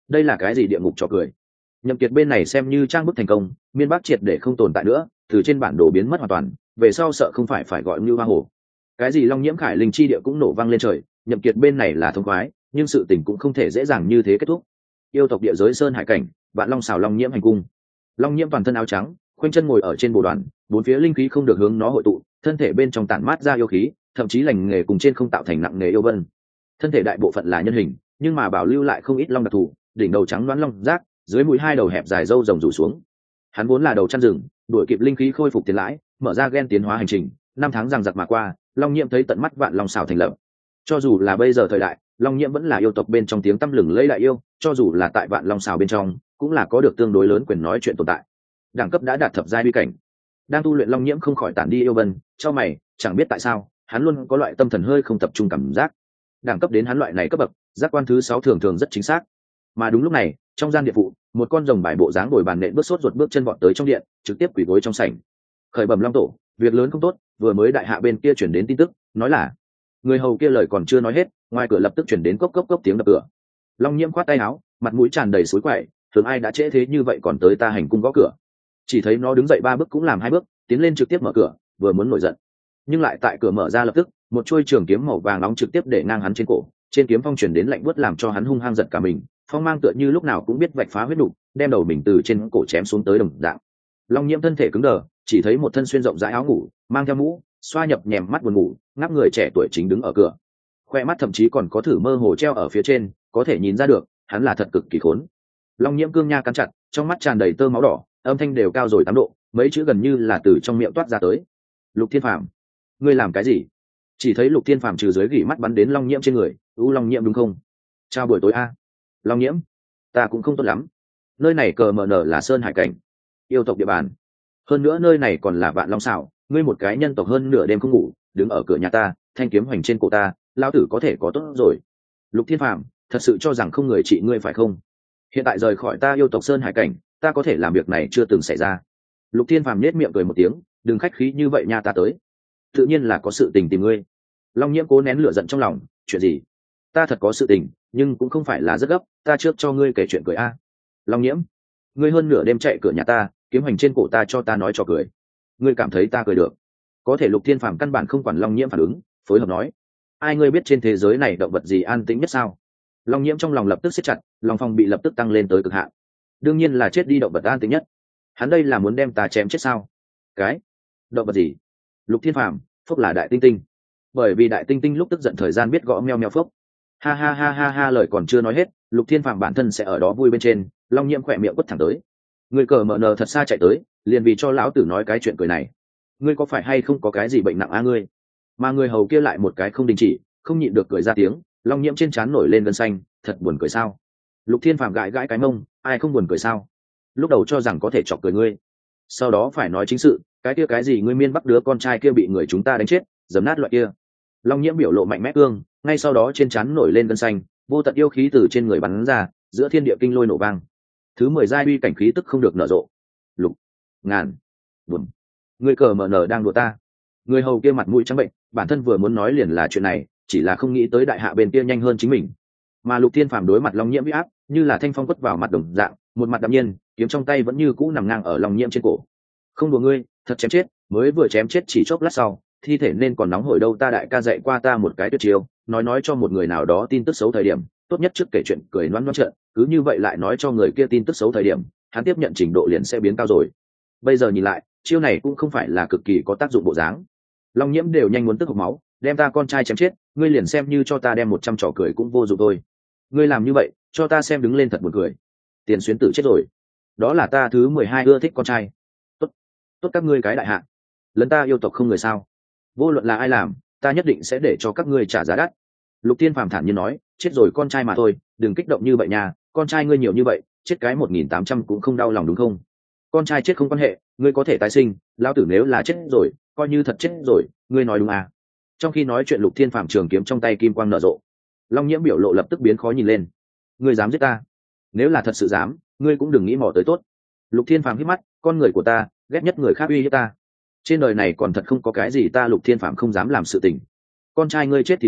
đây là cái gì địa ngục trò cười. Nhậm Kiệt bên này xem như trang bức thành công, miên bắc triệt để không tồn tại nữa, từ trên bản đồ biến mất hoàn toàn, về sau sợ không phải phải gọi như hoa hồ. Cái gì long nhiễm khải linh chi địa cũng nổ vang lên trời, Nhậm Kiệt bên này là thông khoái, nhưng sự tình cũng không thể dễ dàng như thế kết thúc. Yêu tộc địa giới sơn hải cảnh, vạn long xào long nhiễm hành cung. Long nhiễm toàn thân áo trắng, khoanh chân ngồi ở trên bồ đoàn, bốn phía linh khí không được hướng nó hội tụ, thân thể bên trong tản mát ra yêu khí, thậm chí lành nghề cùng trên không tạo thành nặng nghề yêu vân. Thân thể đại bộ phận là nhân hình, nhưng mà bảo lưu lại không ít long đặc thù, đỉnh đầu trắng đoán long rác, dưới mũi hai đầu hẹp dài râu rồng rủ xuống. Hắn vốn là đầu chăn rừng, đuổi kịp linh khí khôi phục tiền lãi, mở ra gen tiến hóa hành trình, năm tháng giằng giặc mà qua, long nhiễm thấy tận mắt vạn long xảo thành lập. Cho dù là bây giờ thời đại, long nhiễm vẫn là yêu tộc bên trong tiếng tăm lừng lẫy đại yêu, cho dù là tại vạn long xảo bên trong, cũng là có được tương đối lớn quyền nói chuyện tồn tại. Đẳng cấp đã đạt thập giai bi cảnh. Đang tu luyện long nhiễm không khỏi tản đi yêu vân, cho mày, chẳng biết tại sao, hắn luôn có loại tâm thần hơi không tập trung cảm giác. Đẳng cấp đến hắn loại này cấp bậc, giác quan thứ sáu thường thường rất chính xác. Mà đúng lúc này, trong gian điện phụ, một con rồng bài bộ dáng ngồi bàn nện bước sốt ruột bước chân vọt tới trong điện, trực tiếp quỳ gối trong sảnh. Khởi bẩm long tổ, việc lớn không tốt, vừa mới đại hạ bên kia chuyển đến tin tức, nói là người hầu kia lời còn chưa nói hết, ngoài cửa lập tức chuyển đến cốc cốc cốc tiếng đập cửa. Long nhiễm khoát tay áo, mặt mũi tràn đầy suối quậy, thường ai đã trễ thế như vậy còn tới ta hành cung gõ cửa. Chỉ thấy nó đứng dậy ba bước cũng làm hai bước, tiến lên trực tiếp mở cửa, vừa muốn nổi giận, nhưng lại tại cửa mở ra lập tức, một chuôi trường kiếm màu vàng nóng trực tiếp để ngang hắn trên cổ, trên kiếm phong chuyển đến lạnh buốt làm cho hắn hung hăng giật cả mình, phong mang tựa như lúc nào cũng biết vạch phá huyết đủ, đem đầu mình từ trên cổ chém xuống tới đồng dạng. Long nhiễm thân thể cứng đờ, chỉ thấy một thân xuyên rộng rãi áo ngủ, mang theo mũ, xoa nhập nhèm mắt buồn ngủ, ngáp người trẻ tuổi chính đứng ở cửa, khoe mắt thậm chí còn có thử mơ hồ treo ở phía trên, có thể nhìn ra được hắn là thật cực kỳ khốn. Long nhiễm cương nha cắn chặt, trong mắt tràn đầy tơ máu đỏ, âm thanh đều cao rồi tám độ, mấy chữ gần như là từ trong miệng toát ra tới. Lục Thiên Phàm, ngươi làm cái gì? Chỉ thấy Lục Thiên Phàm trừ dưới gỉ mắt bắn đến Long nhiễm trên người, u Long nhiễm đúng không? Chào buổi tối a. Long nhiễm, ta cũng không tốt lắm. Nơi này cờ mờ nở là sơn hải cảnh, yêu tộc địa bàn, hơn nữa nơi này còn là vạn long xảo, ngươi một cái nhân tộc hơn nửa đêm không ngủ, đứng ở cửa nhà ta, thanh kiếm hoành trên cổ ta, lao tử có thể có tốt rồi. Lục Thiên Phàm, thật sự cho rằng không người trị ngươi phải không? Hiện tại rời khỏi ta yêu tộc sơn hải cảnh, ta có thể làm việc này chưa từng xảy ra. Lục Thiên Phàm nhếch miệng cười một tiếng, đừng khách khí như vậy nha, ta tới tự nhiên là có sự tình tìm ngươi. Long nhiễm cố nén lửa giận trong lòng, chuyện gì? Ta thật có sự tình, nhưng cũng không phải là rất gấp, ta trước cho ngươi kể chuyện cười a. Long nhiễm, ngươi hơn nửa đêm chạy cửa nhà ta, kiếm hành trên cổ ta cho ta nói cho cười, ngươi cảm thấy ta cười được? Có thể Lục Thiên Phàm căn bản không quản Long nhiễm phản ứng, phối hợp nói, ai ngươi biết trên thế giới này động vật gì an tĩnh nhất sao? Long nhiễm trong lòng lập tức siết chặt, lòng phòng bị lập tức tăng lên tới cực hạn. Đương nhiên là chết đi động vật an tĩnh nhất. Hắn đây là muốn đem ta chém chết sao? Cái động vật gì? Lục Thiên Phàm, phúc là đại tinh tinh. Bởi vì đại tinh tinh lúc tức giận thời gian biết gõ meo meo phúc. Ha ha ha ha ha, lời còn chưa nói hết, Lục Thiên Phàm bản thân sẽ ở đó vui bên trên, Long nhiễm khỏe miệng quất thẳng tới. Người cờ mở nờ thật xa chạy tới, liền vì cho lão tử nói cái chuyện cười này. Ngươi có phải hay không có cái gì bệnh nặng a ngươi? Mà người hầu kia lại một cái không đình chỉ, không nhịn được cười ra tiếng, Long nhiễm trên trán nổi lên gân xanh, thật buồn cười sao? Lục Thiên Phàm gãi gãi cái mông, ai không buồn cười sao? Lúc đầu cho rằng có thể chọc cười ngươi, sau đó phải nói chính sự, cái kia cái gì ngươi miên bắc đứa con trai kia bị người chúng ta đánh chết, dấm nát loại kia. Long nhiễm biểu lộ mạnh mẽ cương, ngay sau đó trên trán nổi lên gân xanh, vô tận yêu khí từ trên người bắn ra, giữa thiên địa kinh lôi nổ vang. Thứ mười giai uy cảnh khí tức không được nở rộ. Lục ngàn buồn, ngươi cờ mở nở đang đùa ta? Người hầu kia mặt mũi trắng bệnh, bản thân vừa muốn nói liền là chuyện này, chỉ là không nghĩ tới đại hạ bên kia nhanh hơn chính mình. Mà Lục Thiên Phàm đối mặt Long nhiễm uy áp, như là thanh phong quất vào mặt đồng dạng, một mặt đạm nhiên, kiếm trong tay vẫn như cũ nằm ngang ở Long nhiễm trên cổ. Không đùa ngươi, thật chém chết, mới vừa chém chết chỉ chốc lát sau, thi thể nên còn nóng hổi đâu. Ta đại ca dạy qua ta một cái tuyệt chiêu, nói nói cho một người nào đó tin tức xấu thời điểm, tốt nhất trước kể chuyện cười loan loan trợn, cứ như vậy lại nói cho người kia tin tức xấu thời điểm, hắn tiếp nhận trình độ liền sẽ biến cao rồi. Bây giờ nhìn lại, chiêu này cũng không phải là cực kỳ có tác dụng bộ dáng. Long nhiễm đều nhanh muốn tức hộc máu, đem ta con trai chém chết, ngươi liền xem như cho ta đem một trăm trò cười cũng vô dụng thôi. Ngươi làm như vậy, cho ta xem đứng lên thật buồn cười. Tiền xuyến tử chết rồi, đó là ta thứ mười hai ưa thích con trai. Tốt, tốt các ngươi cái đại hạ, lần ta yêu tộc không người sao? Vô luận là ai làm, ta nhất định sẽ để cho các ngươi trả giá đắt. Lục Thiên Phàm thản nhiên nói, chết rồi con trai mà thôi, đừng kích động như vậy nha, con trai ngươi nhiều như vậy, chết cái một nghìn tám trăm cũng không đau lòng đúng không? Con trai chết không quan hệ, ngươi có thể tái sinh, lão tử nếu là chết rồi, coi như thật chết rồi, ngươi nói đúng à? Trong khi nói chuyện Lục Thiên Phàm trường kiếm trong tay kim quang nở rộ. Long nhiễm biểu lộ lập tức biến khó nhìn lên. Ngươi dám giết ta? Nếu là thật sự dám, ngươi cũng đừng nghĩ mò tới tốt. Lục Thiên Phàm hít mắt, con người của ta, ghét nhất người khác uy hiếp ta. Trên đời này còn thật không có cái gì ta Lục Thiên Phàm không dám làm sự tình. Con trai ngươi chết thì chết,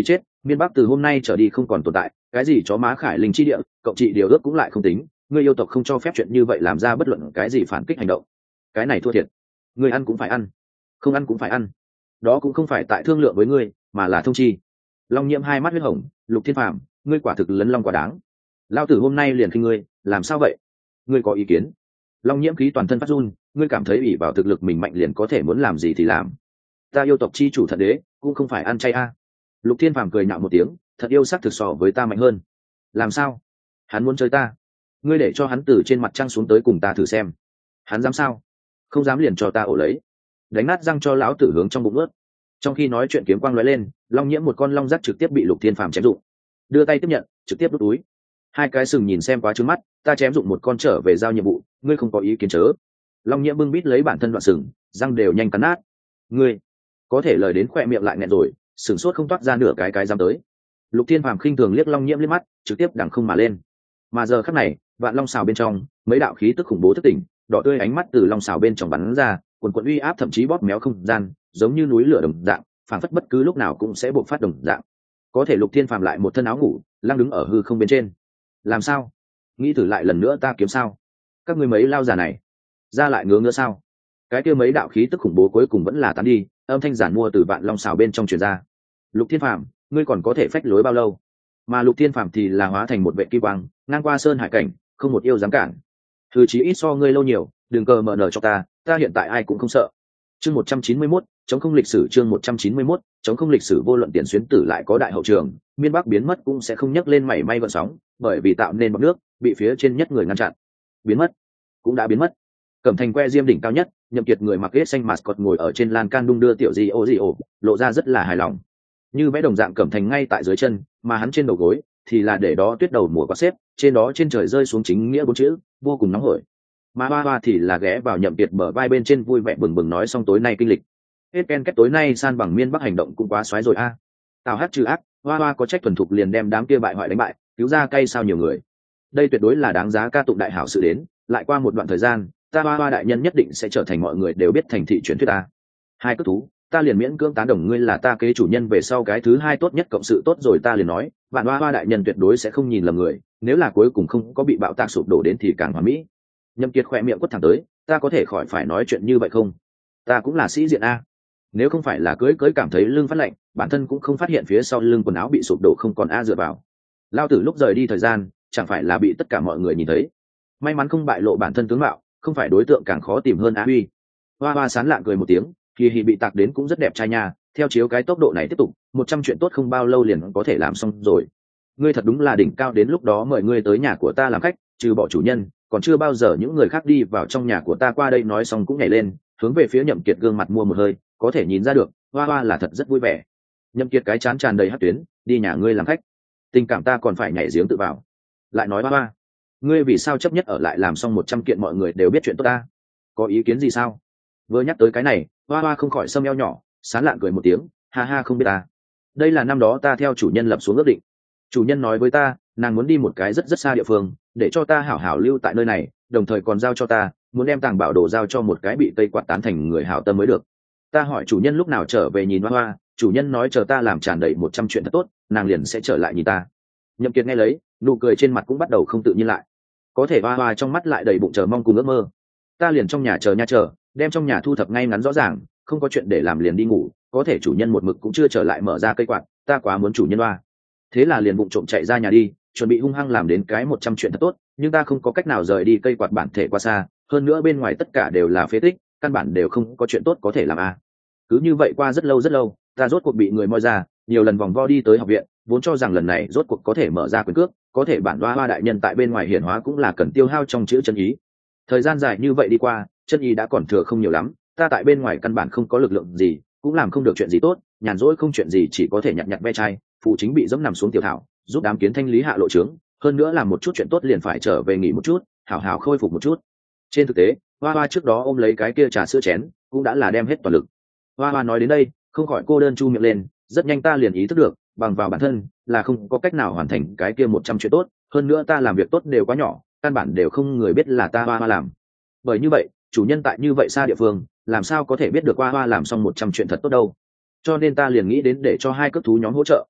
Miên Bắc từ hôm nay trở đi không còn tồn tại, cái gì chó má khải linh chi địa, cộng trị điều ước cũng lại không tính, ngươi yêu tộc không cho phép chuyện như vậy làm ra bất luận cái gì phản kích hành động. Cái này thua thiệt. Ngươi ăn cũng phải ăn, không ăn cũng phải ăn. Đó cũng không phải tại thương lượng với ngươi, mà là thông chi. Long Nhiễm hai mắt huyết hồng, Lục Thiên Phàm, ngươi quả thực lấn long quá đáng. Lao tử hôm nay liền khinh ngươi, làm sao vậy? Ngươi có ý kiến? Long Nhiễm khí toàn thân phát run, ngươi cảm thấy ủy vào thực lực mình mạnh liền có thể muốn làm gì thì làm. Ta yêu tộc chi chủ Thận Đế, cũng không phải ăn chay a. Lục Thiên Phàm cười nhạo một tiếng, thật yêu sắc thực so với ta mạnh hơn. Làm sao? Hắn muốn chơi ta? Ngươi để cho hắn từ trên mặt trăng xuống tới cùng ta thử xem. Hắn dám sao? Không dám liền cho ta ổ lấy. Đánh nát răng cho lão tử hướng trong bụng ướt. Trong khi nói chuyện kiếm quang lóe lên, Long Nhiễm một con long giác trực tiếp bị Lục Thiên Phàm chém dụng. Đưa tay tiếp nhận, trực tiếp đút túi. Hai cái sừng nhìn xem quá trướng mắt, ta chém dụng một con trở về giao nhiệm vụ, ngươi không có ý kiến chớ. Long Nhiễm bưng bít lấy bản thân đoạn sừng, răng đều nhanh cắn nát. Ngươi có thể lời đến khỏe miệng lại nghẹn rồi, sừng sốt không toát ra nửa cái cái dám tới. Lục Thiên Phàm khinh thường liếc Long Nhiễm liếc mắt, trực tiếp đằng không mà lên. Mà giờ khắc này, vạn long xào bên trong, mấy đạo khí tức khủng bố thức tỉnh, đỏ tươi ánh mắt từ long xào bên trong bắn ra, quần quần uy áp thậm chí bóp méo không gian, giống như núi lửa đồng dạng, phảng phất bất cứ lúc nào cũng sẽ bộc phát đồng dạng. Có thể Lục Thiên Phàm lại một thân áo ngủ, lăng đứng ở hư không bên trên. Làm sao? Nghĩ thử lại lần nữa ta kiếm sao? Các ngươi mấy lao già này, ra lại ngứa ngứa sao? Cái kia mấy đạo khí tức khủng bố cuối cùng vẫn là tán đi, âm thanh giản mua từ vạn long xào bên trong truyền ra. Lục Thiên Phàm, ngươi còn có thể phách lối bao lâu? Mà Lục Thiên Phàm thì là hóa thành một vệ kim quang, ngang qua sơn hải cảnh, không một yêu dám cản. Thư chí ít so ngươi lâu nhiều, đừng cờ mở nở cho ta, ta hiện tại ai cũng không sợ. Chương một trăm chín mươi mốt, chống không lịch sử chương một trăm chín mươi mốt, chống không lịch sử vô luận tiền xuyến tử lại có đại hậu trường, Miên Bắc biến mất cũng sẽ không nhấc lên mảy may gợn sóng, bởi vì tạo nên bọt nước, bị phía trên nhất người ngăn chặn. Biến mất, cũng đã biến mất. Cẩm Thành que diêm đỉnh cao nhất, Nhậm Kiệt người mặc ghế xanh mascot ngồi ở trên lan can đung đưa tiểu gì ô gì ồ, lộ ra rất là hài lòng. Như vẽ đồng dạng Cẩm Thành ngay tại dưới chân, mà hắn trên đầu gối thì là để đó tuyết đầu mùa quạt xếp, trên đó trên trời rơi xuống chính nghĩa bốn chữ, vô cùng nóng hổi. Mà Hoa Hoa thì là ghé vào Nhậm Kiệt bờ vai bên trên vui vẻ bừng bừng nói xong tối nay kinh lịch. Hết ken kết tối nay san bằng Miên Bắc hành động cũng quá xoái rồi a. À. Tào hát trừ ác, Hoa Hoa có trách thuần thục liền đem đám kia bại hoại đánh bại, cứu ra cay sao nhiều người. Đây tuyệt đối là đáng giá ca tụng đại hảo sự đến, lại qua một đoạn thời gian, ta Hoa Hoa đại nhân nhất định sẽ trở thành mọi người đều biết thành thị truyền thuyết ta. Hai cất thú, ta liền miễn cưỡng tán đồng ngươi là ta kế chủ nhân về sau cái thứ hai tốt nhất cộng sự tốt rồi ta liền nói, vạn Hoa Hoa đại nhân tuyệt đối sẽ không nhìn lầm người, nếu là cuối cùng không có bị bạo tạc sụp đổ đến thì càng hoàn mỹ. Nhậm Kiệt khỏe miệng quất thẳng tới, ta có thể khỏi phải nói chuyện như vậy không? Ta cũng là sĩ diện a. Nếu không phải là cưới cưới cảm thấy lưng phát lạnh, bản thân cũng không phát hiện phía sau lưng quần áo bị sụp đổ không còn a dựa vào. Lao tử lúc rời đi thời gian, chẳng phải là bị tất cả mọi người nhìn thấy. May mắn không bại lộ bản thân tướng mạo, không phải đối tượng càng khó tìm hơn a huy. Hoa Hoa sán lạng cười một tiếng, kỳ hì bị tạc đến cũng rất đẹp trai nha, theo chiếu cái tốc độ này tiếp tục, một trăm chuyện tốt không bao lâu liền có thể làm xong rồi. Ngươi thật đúng là đỉnh cao, đến lúc đó mời ngươi tới nhà của ta làm khách, trừ bỏ chủ nhân, còn chưa bao giờ những người khác đi vào trong nhà của ta qua đây. Nói xong cũng nhảy lên, hướng về phía Nhậm Kiệt gương mặt mua một hơi, có thể nhìn ra được, Hoa Hoa là thật rất vui vẻ. Nhậm Kiệt cái chán tràn đầy hắc tuyến, đi nhà ngươi làm khách, tình cảm ta còn phải nhảy giếng tự vào. Lại nói Hoa Hoa, ngươi vì sao chấp nhất ở lại làm xong một trăm kiện mọi người đều biết chuyện tốt ta? Có ý kiến gì sao? Vừa nhắc tới cái này, Hoa Hoa không khỏi sâm eo nhỏ, sán lạng cười một tiếng, ha ha không biết ta. Đây là năm đó ta theo chủ nhân lập xuống ước định. Chủ nhân nói với ta, nàng muốn đi một cái rất rất xa địa phương, để cho ta hảo hảo lưu tại nơi này, đồng thời còn giao cho ta, muốn đem tàng bảo đồ giao cho một cái bị tây quạt tán thành người hảo tâm mới được. Ta hỏi chủ nhân lúc nào trở về nhìn Hoa Hoa, chủ nhân nói chờ ta làm tràn đầy một trăm chuyện thật tốt, nàng liền sẽ trở lại nhìn ta. Nhậm Kiệt nghe lấy, nụ cười trên mặt cũng bắt đầu không tự nhiên lại. Có thể Hoa Hoa trong mắt lại đầy bụng chờ mong cùng ước mơ. Ta liền trong nhà chờ nha chờ, đem trong nhà thu thập ngay ngắn rõ ràng, không có chuyện để làm liền đi ngủ. Có thể chủ nhân một mực cũng chưa trở lại mở ra cây quạt, ta quá muốn chủ nhân Hoa. Thế là liền bụng trộm chạy ra nhà đi, chuẩn bị hung hăng làm đến cái một trăm chuyện thật tốt, nhưng ta không có cách nào rời đi cây quạt bản thể quá xa, hơn nữa bên ngoài tất cả đều là phế tích, căn bản đều không có chuyện tốt có thể làm a. À. Cứ như vậy qua rất lâu rất lâu, ta rốt cuộc bị người moi ra, nhiều lần vòng vo đi tới học viện, vốn cho rằng lần này rốt cuộc có thể mở ra quyền cước, có thể bản Hoa Hoa đại nhân tại bên ngoài hiển hóa cũng là cần tiêu hao trong chữ chân ý. Thời gian dài như vậy đi qua, chân ý đã còn thừa không nhiều lắm, ta tại bên ngoài căn bản không có lực lượng gì, cũng làm không được chuyện gì tốt, nhàn rỗi không chuyện gì chỉ có thể nhặt nhặt ve chai, phụ chính bị dẫm nằm xuống tiểu thảo, giúp đám kiến thanh lý hạ lộ trướng, hơn nữa làm một chút chuyện tốt liền phải trở về nghỉ một chút, hảo hảo khôi phục một chút. Trên thực tế, Hoa Hoa trước đó ôm lấy cái kia trà sữa chén, cũng đã là đem hết toàn lực. Hoa Hoa nói đến đây, không khỏi cô đơn chu miệng lên, rất nhanh ta liền ý thức được, bằng vào bản thân là không có cách nào hoàn thành cái kia một trăm chuyện tốt, hơn nữa ta làm việc tốt đều quá nhỏ, căn bản đều không người biết là ta Hoa Hoa làm. Bởi như vậy, chủ nhân tại như vậy xa địa phương, làm sao có thể biết được Hoa Hoa làm xong một trăm chuyện thật tốt đâu. Cho nên ta liền nghĩ đến để cho hai cước thú nhóm hỗ trợ.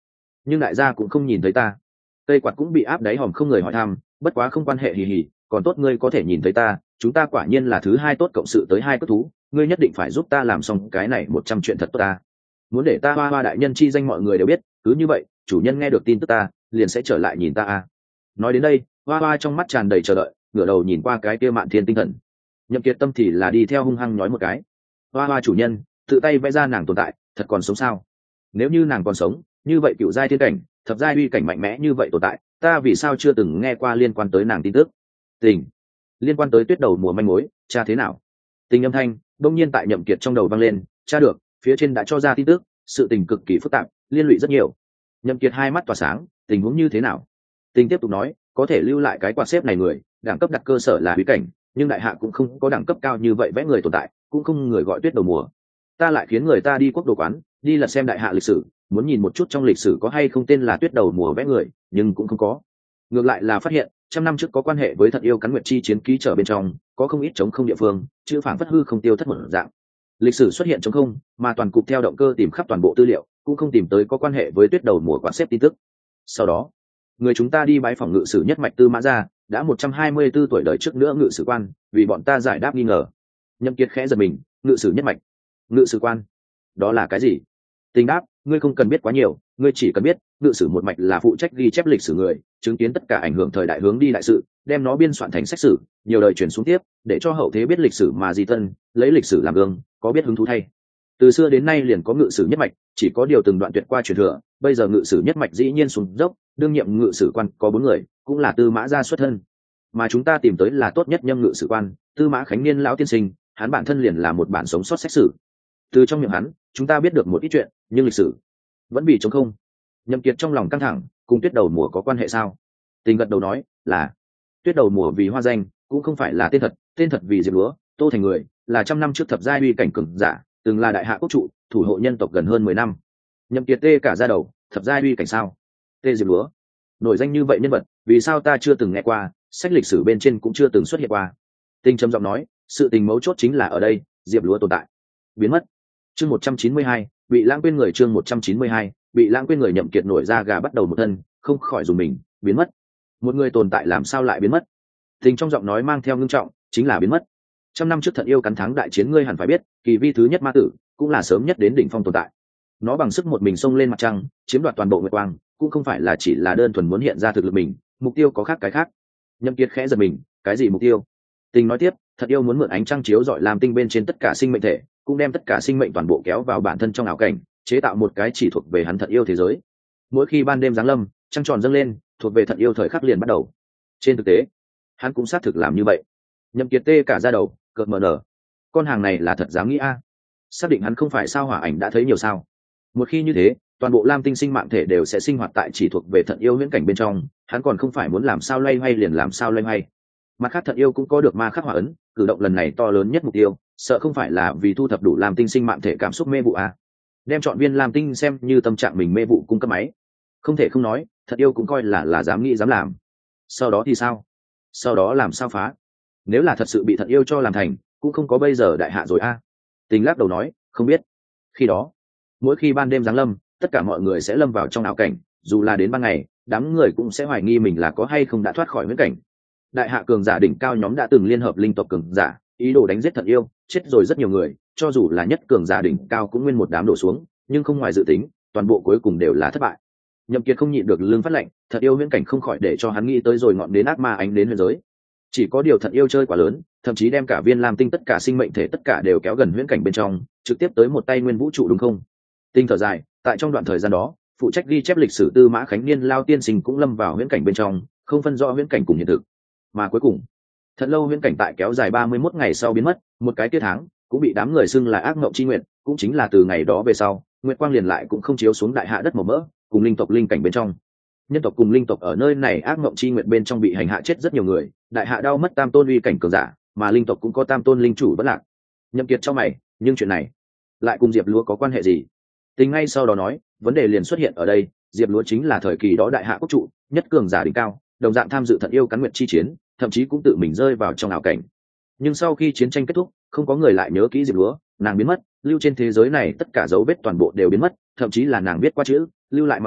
nhưng đại gia cũng không nhìn thấy ta. Cây quạt cũng bị áp đáy hòm không người hỏi thăm, bất quá không quan hệ, hì hì, còn tốt ngươi có thể nhìn thấy ta, chúng ta quả nhiên là thứ hai tốt cộng sự tới hai cất thú, ngươi nhất định phải giúp ta làm xong cái này một trăm chuyện thật tốt ta. Muốn để ta hoa hoa đại nhân chi danh mọi người đều biết, cứ như vậy chủ nhân nghe được tin tức ta liền sẽ trở lại nhìn ta a. Nói đến đây, hoa hoa trong mắt tràn đầy chờ đợi, ngửa đầu nhìn qua cái kia Mạn Thiên tinh thần. Nhậm Kiệt tâm thì là đi theo hung hăng nói một cái, hoa hoa chủ nhân tự tay vẽ ra nàng tồn tại thật còn sống sao? Nếu như nàng còn sống, như vậy cựu giai thiên cảnh, thập giai uy cảnh mạnh mẽ như vậy tồn tại, ta vì sao chưa từng nghe qua liên quan tới nàng tin tức? Tình liên quan tới tuyết đầu mùa manh mối, cha thế nào? Tình âm thanh đông nhiên tại Nhậm Kiệt trong đầu vang lên, cha được, phía trên đã cho ra tin tức, sự tình cực kỳ phức tạp, liên lụy rất nhiều. Nhậm Kiệt hai mắt tỏa sáng, tình huống như thế nào? Tình tiếp tục nói, có thể lưu lại cái quạt xếp này người, đẳng cấp đặt cơ sở là uy cảnh, nhưng đại hạ cũng không có đẳng cấp cao như vậy vẽ người tồn tại, cũng không người gọi tuyết đầu mùa. Ta lại khiến người ta đi quốc đồ quán, đi lật xem đại hạ lịch sử, muốn nhìn một chút trong lịch sử có hay không tên là tuyết đầu mùa vẽ người, nhưng cũng không có. Ngược lại là phát hiện trăm năm trước có quan hệ với Thật Yêu Cắn Nguyệt chi chiến ký trở bên trong, có không ít chống không địa phương, chữ phảng phất hư không tiêu thất một dạng. Lịch sử xuất hiện chống không, mà toàn cục theo động cơ tìm khắp toàn bộ tư liệu, cũng không tìm tới có quan hệ với tuyết đầu mùa quán xếp tin tức. Sau đó, người chúng ta đi bái phỏng ngự sử nhất mạch Tư Mã Gia, đã một trăm hai mươi tư tuổi đời trước nữa ngự sử quan, vì bọn ta giải đáp nghi ngờ. Nhậm Kiệt khẽ giật mình, ngự sử nhất mạch, ngự sử quan, đó là cái gì? Tình đáp, ngươi không cần biết quá nhiều, ngươi chỉ cần biết ngự sử một mạch là phụ trách ghi chép lịch sử người, chứng kiến tất cả ảnh hưởng thời đại hướng đi đại sự, đem nó biên soạn thành sách sử, nhiều đời truyền xuống tiếp, để cho hậu thế biết lịch sử mà di tân, lấy lịch sử làm gương, có biết hứng thú thay. Từ xưa đến nay liền có ngự sử nhất mạch, chỉ có điều từng đoạn tuyệt qua truyền thừa, bây giờ ngự sử nhất mạch dĩ nhiên xuống dốc, đương nhiệm ngự sử quan có bốn người, cũng là Tư Mã Gia xuất thân. Mà chúng ta tìm tới là tốt nhất nhâm ngự sử quan, Tư Mã Khánh Niên lão tiên sinh, hắn bản thân liền là một bản sống sót sách sử. Từ trong miệng hắn, chúng ta biết được một ít chuyện, nhưng lịch sử vẫn bị trống không. Nhậm Kiệt trong lòng căng thẳng, cùng tuyết đầu mùa có quan hệ sao? Tình gật đầu nói, là tuyết đầu mùa vì hoa danh, cũng không phải là tên thật, tên thật vì diệp lúa, tô thành người, là trăm năm trước thập giai uy cảnh cường giả, từng là đại hạ quốc trụ, thủ hộ nhân tộc gần hơn mười năm. Nhậm Kiệt tê cả da đầu, thập giai uy cảnh sao? Tê diệp lúa, nổi danh như vậy nhân vật, vì sao ta chưa từng nghe qua, sách lịch sử bên trên cũng chưa từng xuất hiện qua. Tình trầm giọng nói, sự tình mấu chốt chính là ở đây, diệp lúa tồn tại, biến mất. Chương một trăm chín mươi hai, bị lãng quên người. Chương một trăm chín mươi hai, bị lãng quên người. Nhậm Kiệt nổi ra gà bắt đầu một thân, không khỏi dùng mình, biến mất. Một người tồn tại làm sao lại biến mất? Tình trong giọng nói mang theo ngưng trọng, chính là biến mất. Trăm năm trước Thật Yêu Cắn thắng đại chiến, ngươi hẳn phải biết, kỳ vi thứ nhất ma tử, cũng là sớm nhất đến đỉnh phong tồn tại. Nó bằng sức một mình xông lên mặt trăng, chiếm đoạt toàn bộ nguyệt quang, cũng không phải là chỉ là đơn thuần muốn hiện ra thực lực mình, mục tiêu có khác cái khác. Nhậm Kiệt khẽ giật mình, cái gì mục tiêu? Tình nói tiếp, Thật Yêu muốn mượn ánh trăng chiếu rọi làm tinh bên trên tất cả sinh mệnh thể, cũng đem tất cả sinh mệnh toàn bộ kéo vào bản thân trong ảo cảnh, chế tạo một cái chỉ thuộc về hắn Thật Yêu thế giới. Mỗi khi ban đêm giáng lâm, trăng tròn dâng lên, thuộc về Thật Yêu thời khắc liền bắt đầu. Trên thực tế, hắn cũng xác thực làm như vậy. Nhậm Kiệt tê cả da đầu, cợt mờ nở. Con hàng này là thật dám nghĩ a? Xác định hắn không phải sao hỏa ảnh đã thấy nhiều sao? Một khi như thế, toàn bộ lam tinh sinh mạng thể đều sẽ sinh hoạt tại chỉ thuộc về Thật Yêu huyễn cảnh bên trong, hắn còn không phải muốn làm sao loay hoay liền làm sao loay hoay. Mặt khác Thật Yêu cũng có được ma khắc hỏa ấn, cử động lần này to lớn nhất mục tiêu, sợ không phải là vì thu thập đủ lam tinh sinh mạng thể cảm xúc mê vụ à? Đem chọn viên lam tinh xem như tâm trạng mình mê vụ cung cấp máy. Không thể không nói, Thật Yêu cũng coi là là dám nghĩ dám làm. Sau đó thì sao? Sau đó làm sao phá? Nếu là thật sự bị Thật Yêu cho làm thành, cũng không có bây giờ đại hạ rồi a. À? Tình lắc đầu nói, không biết. Khi đó, mỗi khi ban đêm giáng lâm, tất cả mọi người sẽ lâm vào trong ảo cảnh, dù là đến ban ngày, đám người cũng sẽ hoài nghi mình là có hay không đã thoát khỏi huyễn cảnh. Đại hạ cường giả đỉnh cao nhóm đã từng liên hợp linh tộc cường giả, ý đồ đánh giết Thật Yêu, chết rồi rất nhiều người, cho dù là nhất cường giả đỉnh cao cũng nguyên một đám đổ xuống, nhưng không ngoài dự tính, toàn bộ cuối cùng đều là thất bại. Nhậm Kiệt không nhịn được lưng phát lạnh, Thật Yêu huyễn cảnh không khỏi để cho hắn nghĩ tới rồi ngọn đến ác ma ánh đến huyền giới. Chỉ có điều Thật Yêu chơi quá lớn, thậm chí đem cả viên lam tinh tất cả sinh mệnh thể tất cả đều kéo gần huyễn cảnh bên trong, trực tiếp tới một tay nguyên vũ trụ đúng không? Tinh thở dài, tại trong đoạn thời gian đó, phụ trách ghi chép lịch sử Tư Mã Khánh Niên lao tiên sinh cũng lâm vào huyễn cảnh bên trong, không phân rõ huyễn cảnh cùng hiện thực. Mà cuối cùng, thật lâu huyễn cảnh tại kéo dài ba mươi mốt ngày sau biến mất, một cái tiết tháng cũng bị đám người xưng là ác mộng chi nguyện, cũng chính là từ ngày đó về sau, nguyệt quang liền lại cũng không chiếu xuống đại hạ đất màu mỡ, cùng linh tộc linh cảnh bên trong. Nhân tộc cùng linh tộc ở nơi này ác mộng chi nguyện bên trong bị hành hạ chết rất nhiều người, đại hạ đau mất tam tôn uy cảnh cường giả, mà linh tộc cũng có tam tôn linh chủ bất lạc. Nhậm Kiệt cho mày, nhưng chuyện này lại cùng Diệp Lúa có quan hệ gì? Tình ngay sau đó nói, vấn đề liền xuất hiện ở đây, Diệp Lúa chính là thời kỳ đó đại hạ quốc trụ, nhất cường giả đỉnh cao, đồng dạng tham dự Thật Yêu Cắn Nguyệt chi chiến, thậm chí cũng tự mình rơi vào trong ảo cảnh. Nhưng sau khi chiến tranh kết thúc, không có người lại nhớ kỹ Diệp Lúa, nàng biến mất, lưu trên thế giới này tất cả dấu vết toàn bộ đều biến mất, thậm chí là nàng viết qua chữ, lưu lại mà bảo,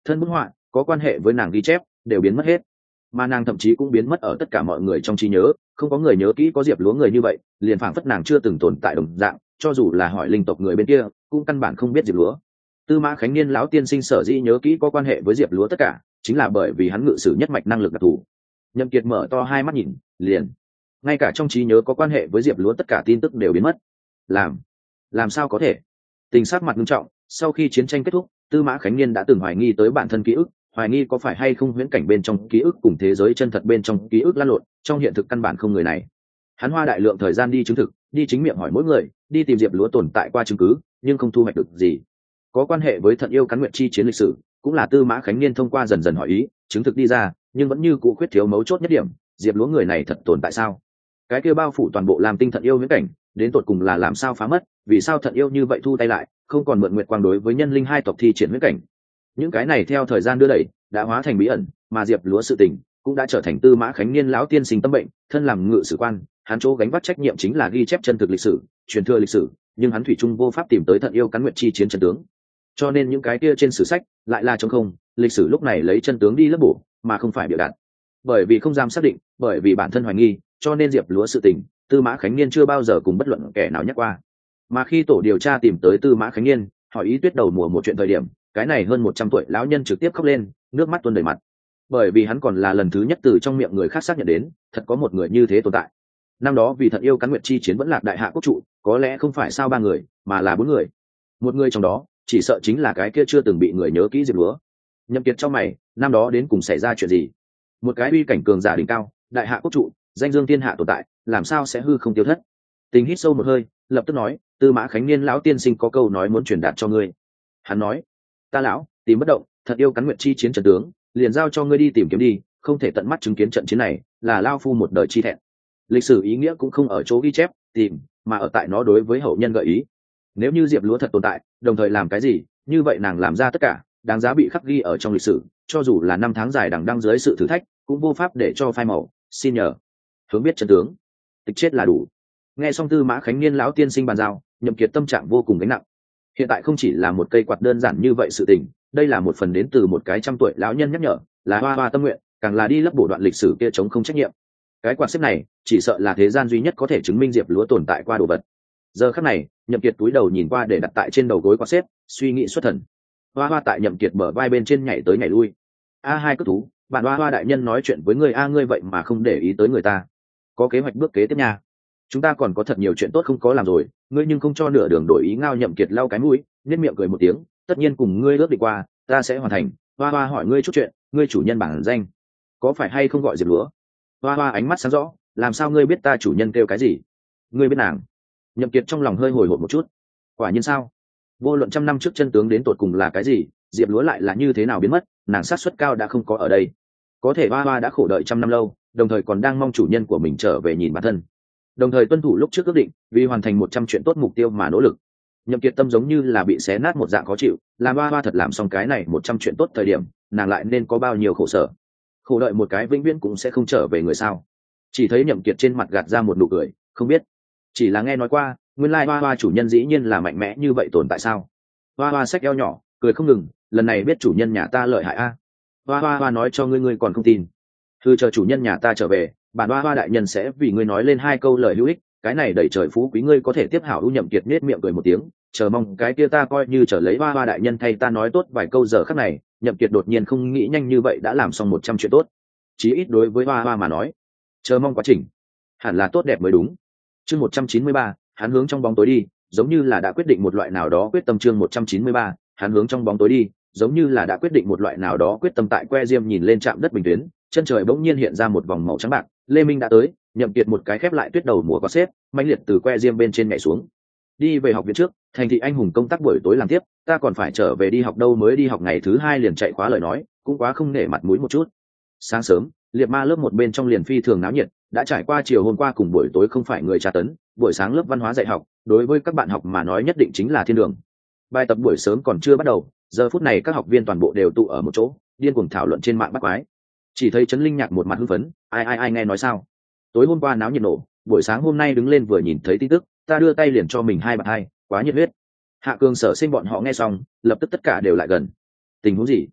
thân bút họa có quan hệ với nàng ghi chép đều biến mất hết, mà nàng thậm chí cũng biến mất ở tất cả mọi người trong trí nhớ, không có người nhớ kỹ có Diệp Lúa người như vậy, liền phảng phất nàng chưa từng tồn tại đồng dạng, cho dù là hỏi linh tộc người bên kia cũng căn bản không biết Diệp Lúa. Tư Mã Khánh Niên lão tiên sinh sở dĩ nhớ kỹ có quan hệ với Diệp Lúa tất cả, chính là bởi vì hắn ngự sử nhất mạch năng lực đặc thù. Nhậm Kiệt mở to hai mắt nhìn, liền ngay cả trong trí nhớ có quan hệ với Diệp Lúa tất cả tin tức đều biến mất. Làm, làm sao có thể? Tình sắc mặt nghiêm trọng, sau khi chiến tranh kết thúc, Tư Mã Khánh Niên đã từng hoài nghi tới bản thân ký ức, hoài nghi có phải hay không huyễn cảnh bên trong ký ức cùng thế giới chân thật bên trong ký ức lăn lộn, trong hiện thực căn bản không người này. Hắn hoa đại lượng thời gian đi chứng thực, đi chính miệng hỏi mỗi người, đi tìm Diệp Lúa tồn tại qua chứng cứ, nhưng không thu hoạch được gì. Có quan hệ với Thận Yêu cắn nguyệt chi chiến lịch sử, cũng là Tư Mã Khánh Niên thông qua dần dần hỏi ý, chứng thực đi ra, nhưng vẫn như cũ khuyết thiếu mấu chốt nhất điểm, Diệp Lúa người này thật tồn tại sao? Cái kia bao phủ toàn bộ làm tinh Thận Yêu huyễn cảnh, đến tột cùng là làm sao phá mất, vì sao Thận Yêu như vậy thu tay lại, không còn mượn nguyệt quang đối với nhân linh hai tộc thi triển huyễn cảnh. Những cái này theo thời gian đưa đẩy, đã hóa thành bí ẩn, mà Diệp Lúa sự tình cũng đã trở thành Tư Mã Khánh Niên lão tiên sinh tâm bệnh, thân làm ngự sử quan, hắn chỗ gánh vác trách nhiệm chính là ghi chép chân thực lịch sử, truyền thừa lịch sử, nhưng hắn thủy chung vô pháp tìm tới Thận Yêu cắn nguyệt chi chiến chân tướng. Cho nên những cái kia trên sử sách lại là trống không, lịch sử lúc này lấy chân tướng đi lấp bổ, mà không phải biểu đạt. Bởi vì không dám xác định, bởi vì bản thân hoài nghi, cho nên Diệp Lúa sự tình, Tư Mã Khánh Niên chưa bao giờ cùng bất luận kẻ nào nhắc qua. Mà khi tổ điều tra tìm tới Tư Mã Khánh Niên, hỏi ý Tuyết đầu mùa một chuyện thời điểm, cái này hơn một trăm tuổi lão nhân trực tiếp khóc lên, nước mắt tuôn đầy mặt. Bởi vì hắn còn là lần thứ nhất từ trong miệng người khác xác nhận đến, thật có một người như thế tồn tại. Năm đó vì Thận Yêu cắn nguyệt chi chiến vẫn lạc đại hạ quốc trụ, có lẽ không phải sao ba người, mà là bốn người. Một người trong đó, chỉ sợ chính là cái kia chưa từng bị người nhớ kỹ Diệp Lúa. Nhậm Kiệt trong mày, năm đó đến cùng xảy ra chuyện gì? Một cái uy cảnh cường giả đỉnh cao, đại hạ quốc trụ, danh dương thiên hạ tồn tại, làm sao sẽ hư không tiêu thất? Tình hít sâu một hơi, lập tức nói, Tư Mã Khánh Niên lão tiên sinh có câu nói muốn truyền đạt cho ngươi. Hắn nói, ta lão tìm bất động, Thận Yêu cắn nguyệt chi chiến trận tướng, liền giao cho ngươi đi tìm kiếm đi, không thể tận mắt chứng kiến trận chiến này, là lao phu một đời chi thẹn. Lịch sử ý nghĩa cũng không ở chỗ ghi chép, tìm, mà ở tại nó đối với hậu nhân gợi ý. Nếu như Diệp Lúa thật tồn tại, đồng thời làm cái gì, như vậy nàng làm ra tất cả, đáng giá bị khắc ghi ở trong lịch sử, cho dù là năm tháng dài đằng đẵng dưới sự thử thách, cũng vô pháp để cho phai màu. Xin nhờ, hướng biết chân tướng, tịch chết là đủ. Nghe xong Tư Mã Khánh Niên lão tiên sinh bàn giao, Nhậm Kiệt tâm trạng vô cùng gánh nặng. Hiện tại không chỉ là một cây quạt đơn giản như vậy sự tình, đây là một phần đến từ một cái trăm tuổi lão nhân nhắc nhở, là hoa hoa tâm nguyện, càng là đi lấp bổ đoạn lịch sử kia chống không trách nhiệm. Cái quạt xếp này, chỉ sợ là thế gian duy nhất có thể chứng minh Diệp Lúa tồn tại qua đồ vật. Giờ khắc này, Nhậm Kiệt túi đầu nhìn qua để đặt tại trên đầu gối quạt xếp, suy nghĩ xuất thần. Hoa hoa tại Nhậm Kiệt bờ vai bên trên nhảy tới nhảy lui. A hai cất thú, bạn hoa hoa đại nhân nói chuyện với ngươi a ngươi vậy mà không để ý tới người ta. Có kế hoạch bước kế tiếp nha. Chúng ta còn có thật nhiều chuyện tốt không có làm rồi, ngươi nhưng không cho nửa đường đổi ý. Ngao Nhậm Kiệt lau cái mũi, nhếch miệng cười một tiếng, tất nhiên cùng ngươi ước định qua, ta sẽ hoàn thành. Hoa hoa hỏi ngươi chút chuyện, ngươi chủ nhân bản danh có phải hay không gọi Diệp Lúa? Hoa hoa ánh mắt sáng rõ, làm sao ngươi biết ta chủ nhân kêu cái gì? Ngươi biết nàng? Nhậm Kiệt trong lòng hơi hồi hộp một chút. Quả nhiên sao? Vô luận trăm năm trước chân tướng đến tột cùng là cái gì, Diệp Lúa lại là như thế nào biến mất, nàng sát suất cao đã không có ở đây. Có thể Hoa Hoa đã khổ đợi trăm năm lâu, đồng thời còn đang mong chủ nhân của mình trở về nhìn bản thân, đồng thời tuân thủ lúc trước ước định, vì hoàn thành một trăm chuyện tốt mục tiêu mà nỗ lực. Nhậm Kiệt tâm giống như là bị xé nát một dạng khó chịu, làm Hoa Hoa thật làm xong cái này một trăm chuyện tốt thời điểm, nàng lại nên có bao nhiêu khổ sở. Khổ đợi một cái vĩnh viễn cũng sẽ không trở về người sao? Chỉ thấy Nhậm Kiệt trên mặt gạt ra một nụ cười, không biết, chỉ là nghe nói qua, nguyên lai Hoa Hoa chủ nhân dĩ nhiên là mạnh mẽ như vậy tồn tại sao? Hoa Hoa xách eo nhỏ, cười không ngừng, lần này biết chủ nhân nhà ta lợi hại a. Hoa Hoa Hoa nói cho ngươi ngươi còn không tin. Thư chờ chủ nhân nhà ta trở về, bản Hoa Hoa đại nhân sẽ vì ngươi nói lên hai câu lời hữu ích, cái này đẩy trời phú quý ngươi có thể tiếp hảo. U Nhậm Kiệt nết miệng cười một tiếng, chờ mong cái kia ta coi như trở lấy Hoa Hoa đại nhân thay ta nói tốt vài câu. Giờ khắc này, Nhậm Kiệt đột nhiên không nghĩ nhanh như vậy đã làm xong một trăm chuyện tốt, chí ít đối với Hoa Hoa mà nói, chờ mong quá trình hẳn là tốt đẹp mới đúng. Chương một trăm chín mươi ba, hắn hướng trong bóng tối đi, giống như là đã quyết định một loại nào đó quyết tâm. Chương một trăm chín mươi ba, hắn hướng trong bóng tối đi, giống như là đã quyết định một loại nào đó quyết tâm. Tại que diêm nhìn lên trạm đất bình tuyến, chân trời bỗng nhiên hiện ra một vòng màu trắng bạc. Lê Minh đã tới, Nhậm Kiệt một cái khép lại tuyết đầu mùa có xếp, mãnh liệt từ que diêm bên trên nhảy xuống. Đi về học viện trước, thành thị anh hùng công tác buổi tối làm tiếp, ta còn phải trở về đi học đâu. Mới đi học ngày thứ hai liền chạy khóa lời nói, cũng quá không nể mặt mũi một chút. Sáng sớm, liệt ma lớp một bên trong liền phi thường náo nhiệt, đã trải qua chiều hôm qua cùng buổi tối không phải người tra tấn, buổi sáng lớp văn hóa dạy học, đối với các bạn học mà nói nhất định chính là thiên đường. Bài tập buổi sớm còn chưa bắt đầu, giờ phút này các học viên toàn bộ đều tụ ở một chỗ, điên cuồng thảo luận trên mạng bắt quái. Chỉ thấy Trấn Linh Nhạc một mặt hưng phấn, ai ai ai nghe nói sao? Tối hôm qua náo nhiệt nổ, buổi sáng hôm nay đứng lên vừa nhìn thấy tin tức, ta đưa tay liền cho mình hai bạn hai, quá nhiệt huyết. Hạ Cường Sở Sinh bọn họ nghe xong, lập tức tất cả đều lại gần. Tình huống gì?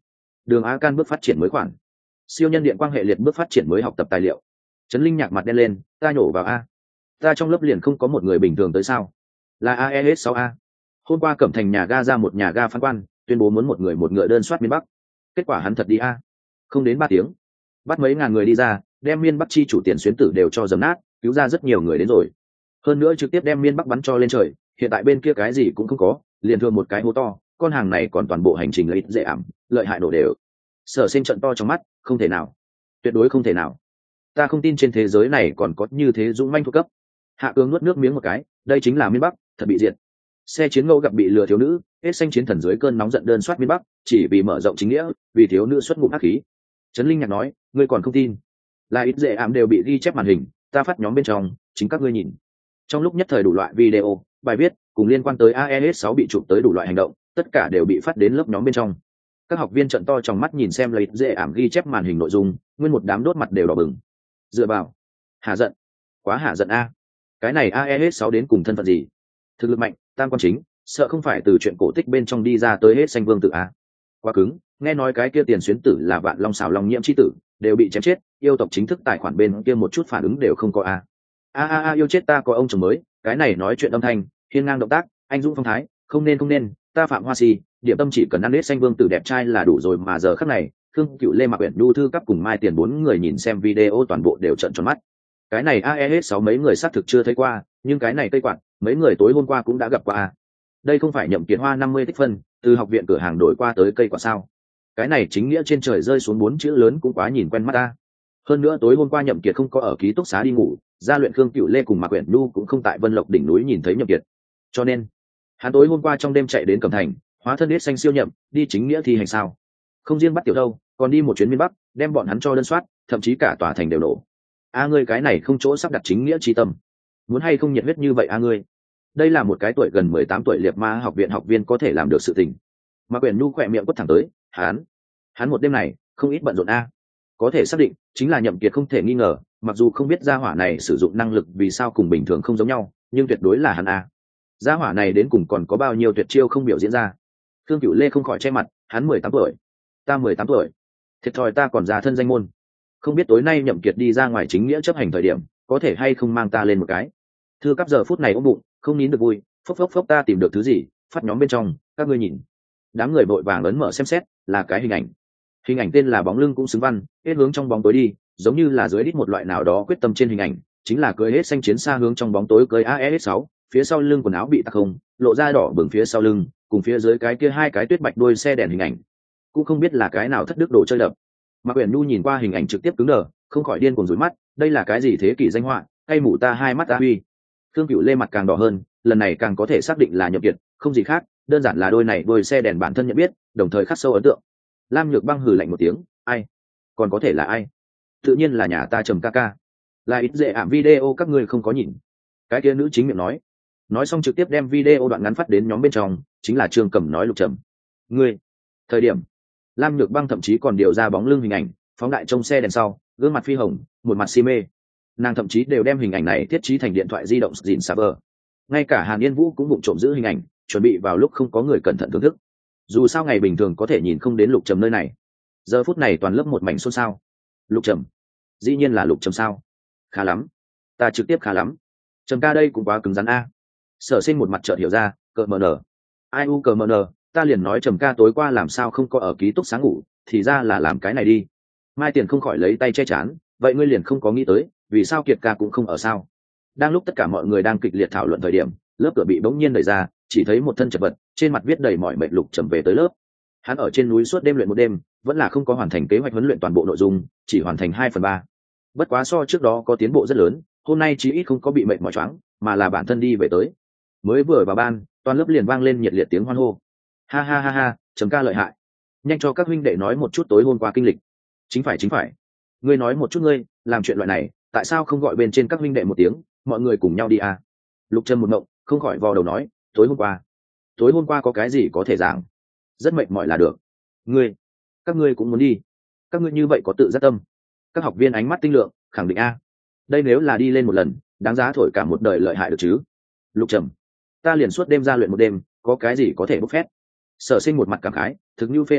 đường a can bước phát triển mới khoản, siêu nhân điện quang hệ liệt bước phát triển mới học tập tài liệu. Trấn Linh Nhạc mặt đen lên, ta nhổ vào a, ta trong lớp liền không có một người bình thường tới sao? Là a e s sáu a. Hôm qua Cẩm Thành nhà ga ra một nhà ga phán quan, tuyên bố muốn một người một ngựa đơn soát miền Bắc. Kết quả hắn thật đi a, không đến ba tiếng bắt mấy ngàn người đi ra, đem miền Bắc chi chủ tiền xuyến tử đều cho dầm nát, cứu ra rất nhiều người đến rồi. Hơn nữa trực tiếp đem miền Bắc bắn cho lên trời, hiện tại bên kia cái gì cũng không có, liền thường một cái hố to, con hàng này còn toàn bộ hành trình lấy dễ ảm, lợi hại nổ đều. Sở Sinh trận to trong mắt, không thể nào, tuyệt đối không thể nào, ta không tin trên thế giới này còn có như thế dũng manh thuộc cấp. Hạ Cương nuốt nước miếng một cái, đây chính là miền Bắc, thật bị diệt. Xe chiến ngẫu gặp bị lừa thiếu nữ, hết xanh chiến thần dưới cơn nóng giận đơn soát miền Bắc, chỉ vì mở rộng chính nghĩa, vì thiếu nữ xuất ngụm ác khí. Trấn Linh Nhạc nói, ngươi còn không tin? Là ít dễ ảm đều bị ghi chép màn hình, ta phát nhóm bên trong, chính các ngươi nhìn. Trong lúc nhất thời đủ loại video, bài viết cùng liên quan tới a e s sáu bị chụp tới đủ loại hành động, tất cả đều bị phát đến lớp nhóm bên trong. Các học viên trợn to trong mắt nhìn xem lấy dễ ảm ghi chép màn hình nội dung, nguyên một đám đốt mặt đều đỏ bừng. Dựa vào, hạ giận, quá hạ giận a. Cái này a e s sáu đến cùng thân phận gì? Thực lực mạnh, tam quan chính, sợ không phải từ chuyện cổ tích bên trong đi ra tới hết xanh vương tử a. Quá cứng, nghe nói cái kia tiền xuyến tử là Vạn Long xảo long nhiễm chi tử, đều bị chém chết, yêu tộc chính thức tài khoản bên kia một chút phản ứng đều không có a. A a a yêu chết ta có ông chồng mới, cái này nói chuyện âm thanh, hiên ngang động tác, anh dũng phong thái, không nên không nên, ta Phạm Hoa Si, điểm tâm chỉ cần ăn hết xanh vương tử đẹp trai là đủ rồi mà giờ khắc này, Khương Cựu Lê Mạc Uyển Nhu thư cấp cùng Mai Tiền bốn người nhìn xem video toàn bộ đều trợn tròn mắt. Cái này a e s sáu mấy người xác thực chưa thấy qua, nhưng cái này cây quạt, mấy người tối hôm qua cũng đã gặp qua a. Đây không phải Nhậm Kiệt Hoa năm mươi tích phân, từ học viện cửa hàng đổi qua tới cây quạt sao? Cái này chính nghĩa trên trời rơi xuống bốn chữ lớn cũng quá nhìn quen mắt ta. Hơn nữa tối hôm qua Nhậm Kiệt không có ở ký túc xá đi ngủ, gia luyện Khương Cựu Lê cùng Mạc Uyển Nhu cũng không tại Vân Lộc đỉnh núi nhìn thấy Nhậm Kiệt. Cho nên, hắn tối hôm qua trong đêm chạy đến Cẩm Thành, hóa thân hết xanh siêu nhậm, đi chính nghĩa thi hành sao? Không riêng bắt tiểu đâu, còn đi một chuyến miền Bắc, đem bọn hắn cho đơn soát, thậm chí cả tòa thành đều nổ. A ngươi cái này không chỗ sắp đặt chính nghĩa chi tâm, muốn hay không nhiệt huyết như vậy a ngươi? Đây là một cái tuổi gần mười tám tuổi liệt ma học viện học viên có thể làm được sự tình. Mạc Uyển Nhu khỏe miệng quất thẳng tới, hắn, hắn một đêm này không ít bận rộn a. Có thể xác định chính là Nhậm Kiệt không thể nghi ngờ, mặc dù không biết gia hỏa này sử dụng năng lực vì sao cùng bình thường không giống nhau, nhưng tuyệt đối là hắn a. Gia hỏa này đến cùng còn có bao nhiêu tuyệt chiêu không biểu diễn ra. Khương Cửu Lê không khỏi che mặt, hắn mười tám tuổi, ta mười tám tuổi, thiệt thòi ta còn già thân danh môn, không biết tối nay Nhậm Kiệt đi ra ngoài chính nghĩa chấp hành thời điểm có thể hay không mang ta lên một cái. Thư cấp giờ phút này ôm bụng không nín được vui, phốc phốc phốc ta tìm được thứ gì, phát nhóm bên trong, các ngươi nhìn. Đám người vội vàng ấn mở xem xét, là cái hình ảnh. Hình ảnh tên là bóng lưng cũng xứng văn, hết hướng trong bóng tối đi, giống như là dưới đít một loại nào đó quyết tâm trên hình ảnh, chính là cưỡi hết xanh chiến xa hướng trong bóng tối cưỡi a e s sáu, phía sau lưng quần áo bị tắc không, lộ ra đỏ bừng phía sau lưng, cùng phía dưới cái kia hai cái tuyết bạch đuôi xe đèn hình ảnh. Cũng không biết là cái nào thất đức đồ chơi đập. Mạc Uyển Nhu nhìn qua hình ảnh trực tiếp cứng đờ, không khỏi điên cuồng rủi mắt, đây là cái gì thế kỷ danh họa, hay mù ta hai mắt ta huy. Khương Cửu Lê mặt càng đỏ hơn, lần này càng có thể xác định là Nhậm Kiệt, không gì khác, đơn giản là đôi này đuôi xe đèn bản thân nhận biết, đồng thời khắc sâu ấn tượng. Lam Nhược Băng hừ lạnh một tiếng, ai? Còn có thể là ai? Tự nhiên là nhà ta Trầm ca ca. Là ít dễ ảm video các ngươi không có nhìn. Cái kia nữ chính miệng nói. Nói xong trực tiếp đem video đoạn ngắn phát đến nhóm bên trong, chính là Trương Cẩm nói Lục Trầm. Ngươi. Thời điểm, Lam Nhược Băng thậm chí còn điều ra bóng lưng hình ảnh, phóng đại trong xe đèn sau, gương mặt phi hồng, một mặt si mê. Nàng thậm chí đều đem hình ảnh này thiết trí thành điện thoại di động dịn server. Ngay cả Hàn Yên Vũ cũng vụng trộm giữ hình ảnh, chuẩn bị vào lúc không có người cẩn thận thưởng thức. Dù sao ngày bình thường có thể nhìn không đến Lục Trầm nơi này, giờ phút này toàn lớp một mảnh xôn xao. Lục Trầm, dĩ nhiên là Lục Trầm sao? Khá lắm, ta trực tiếp khá lắm. Trầm ca đây cũng quá cứng rắn a. Sở Sinh một mặt chợt hiểu ra, cờ mờ nở, ai u cờ mờ nở, ta liền nói Trầm ca tối qua làm sao không có ở ký túc xá ngủ, thì ra là làm cái này đi. Mai Tiền không khỏi lấy tay che chắn, vậy ngươi liền không có nghĩ tới, vì sao Kiệt ca cũng không ở sao? Đang lúc tất cả mọi người đang kịch liệt thảo luận thời điểm, lớp cửa bị bỗng nhiên đẩy ra, chỉ thấy một thân chật vật, trên mặt viết đầy mỏi mệt Lục Trầm về tới lớp. Hắn ở trên núi suốt đêm luyện một đêm, vẫn là không có hoàn thành kế hoạch huấn luyện toàn bộ nội dung, chỉ hoàn thành hai phần ba. Bất quá so trước đó có tiến bộ rất lớn, hôm nay chí ít không có bị mệt mỏi choáng, mà là bản thân đi về tới. Mới vừa vào ban, toàn lớp liền vang lên nhiệt liệt tiếng hoan hô. Ha ha ha ha, Trầm ca lợi hại. Nhanh cho các huynh đệ nói một chút tối hôm qua kinh lịch. Chính phải chính phải. Ngươi nói một chút ngươi, làm chuyện loại này, tại sao không gọi bên trên các huynh đệ một tiếng, mọi người cùng nhau đi à? Lục Trầm một ngộng, không khỏi vò đầu nói, tối hôm qua, tối hôm qua có cái gì có thể giảng? Rất mệt mỏi là được. Ngươi, các ngươi cũng muốn đi? Các ngươi như vậy có tự giác tâm? Các học viên ánh mắt tinh lượng, khẳng định a. Đây nếu là đi lên một lần, đáng giá thổi cả một đời lợi hại được chứ? Lục Trầm, ta liền suốt đêm ra luyện một đêm, có cái gì có thể bốc phét? Sở Sinh một mặt cảm khái, thực như phê à,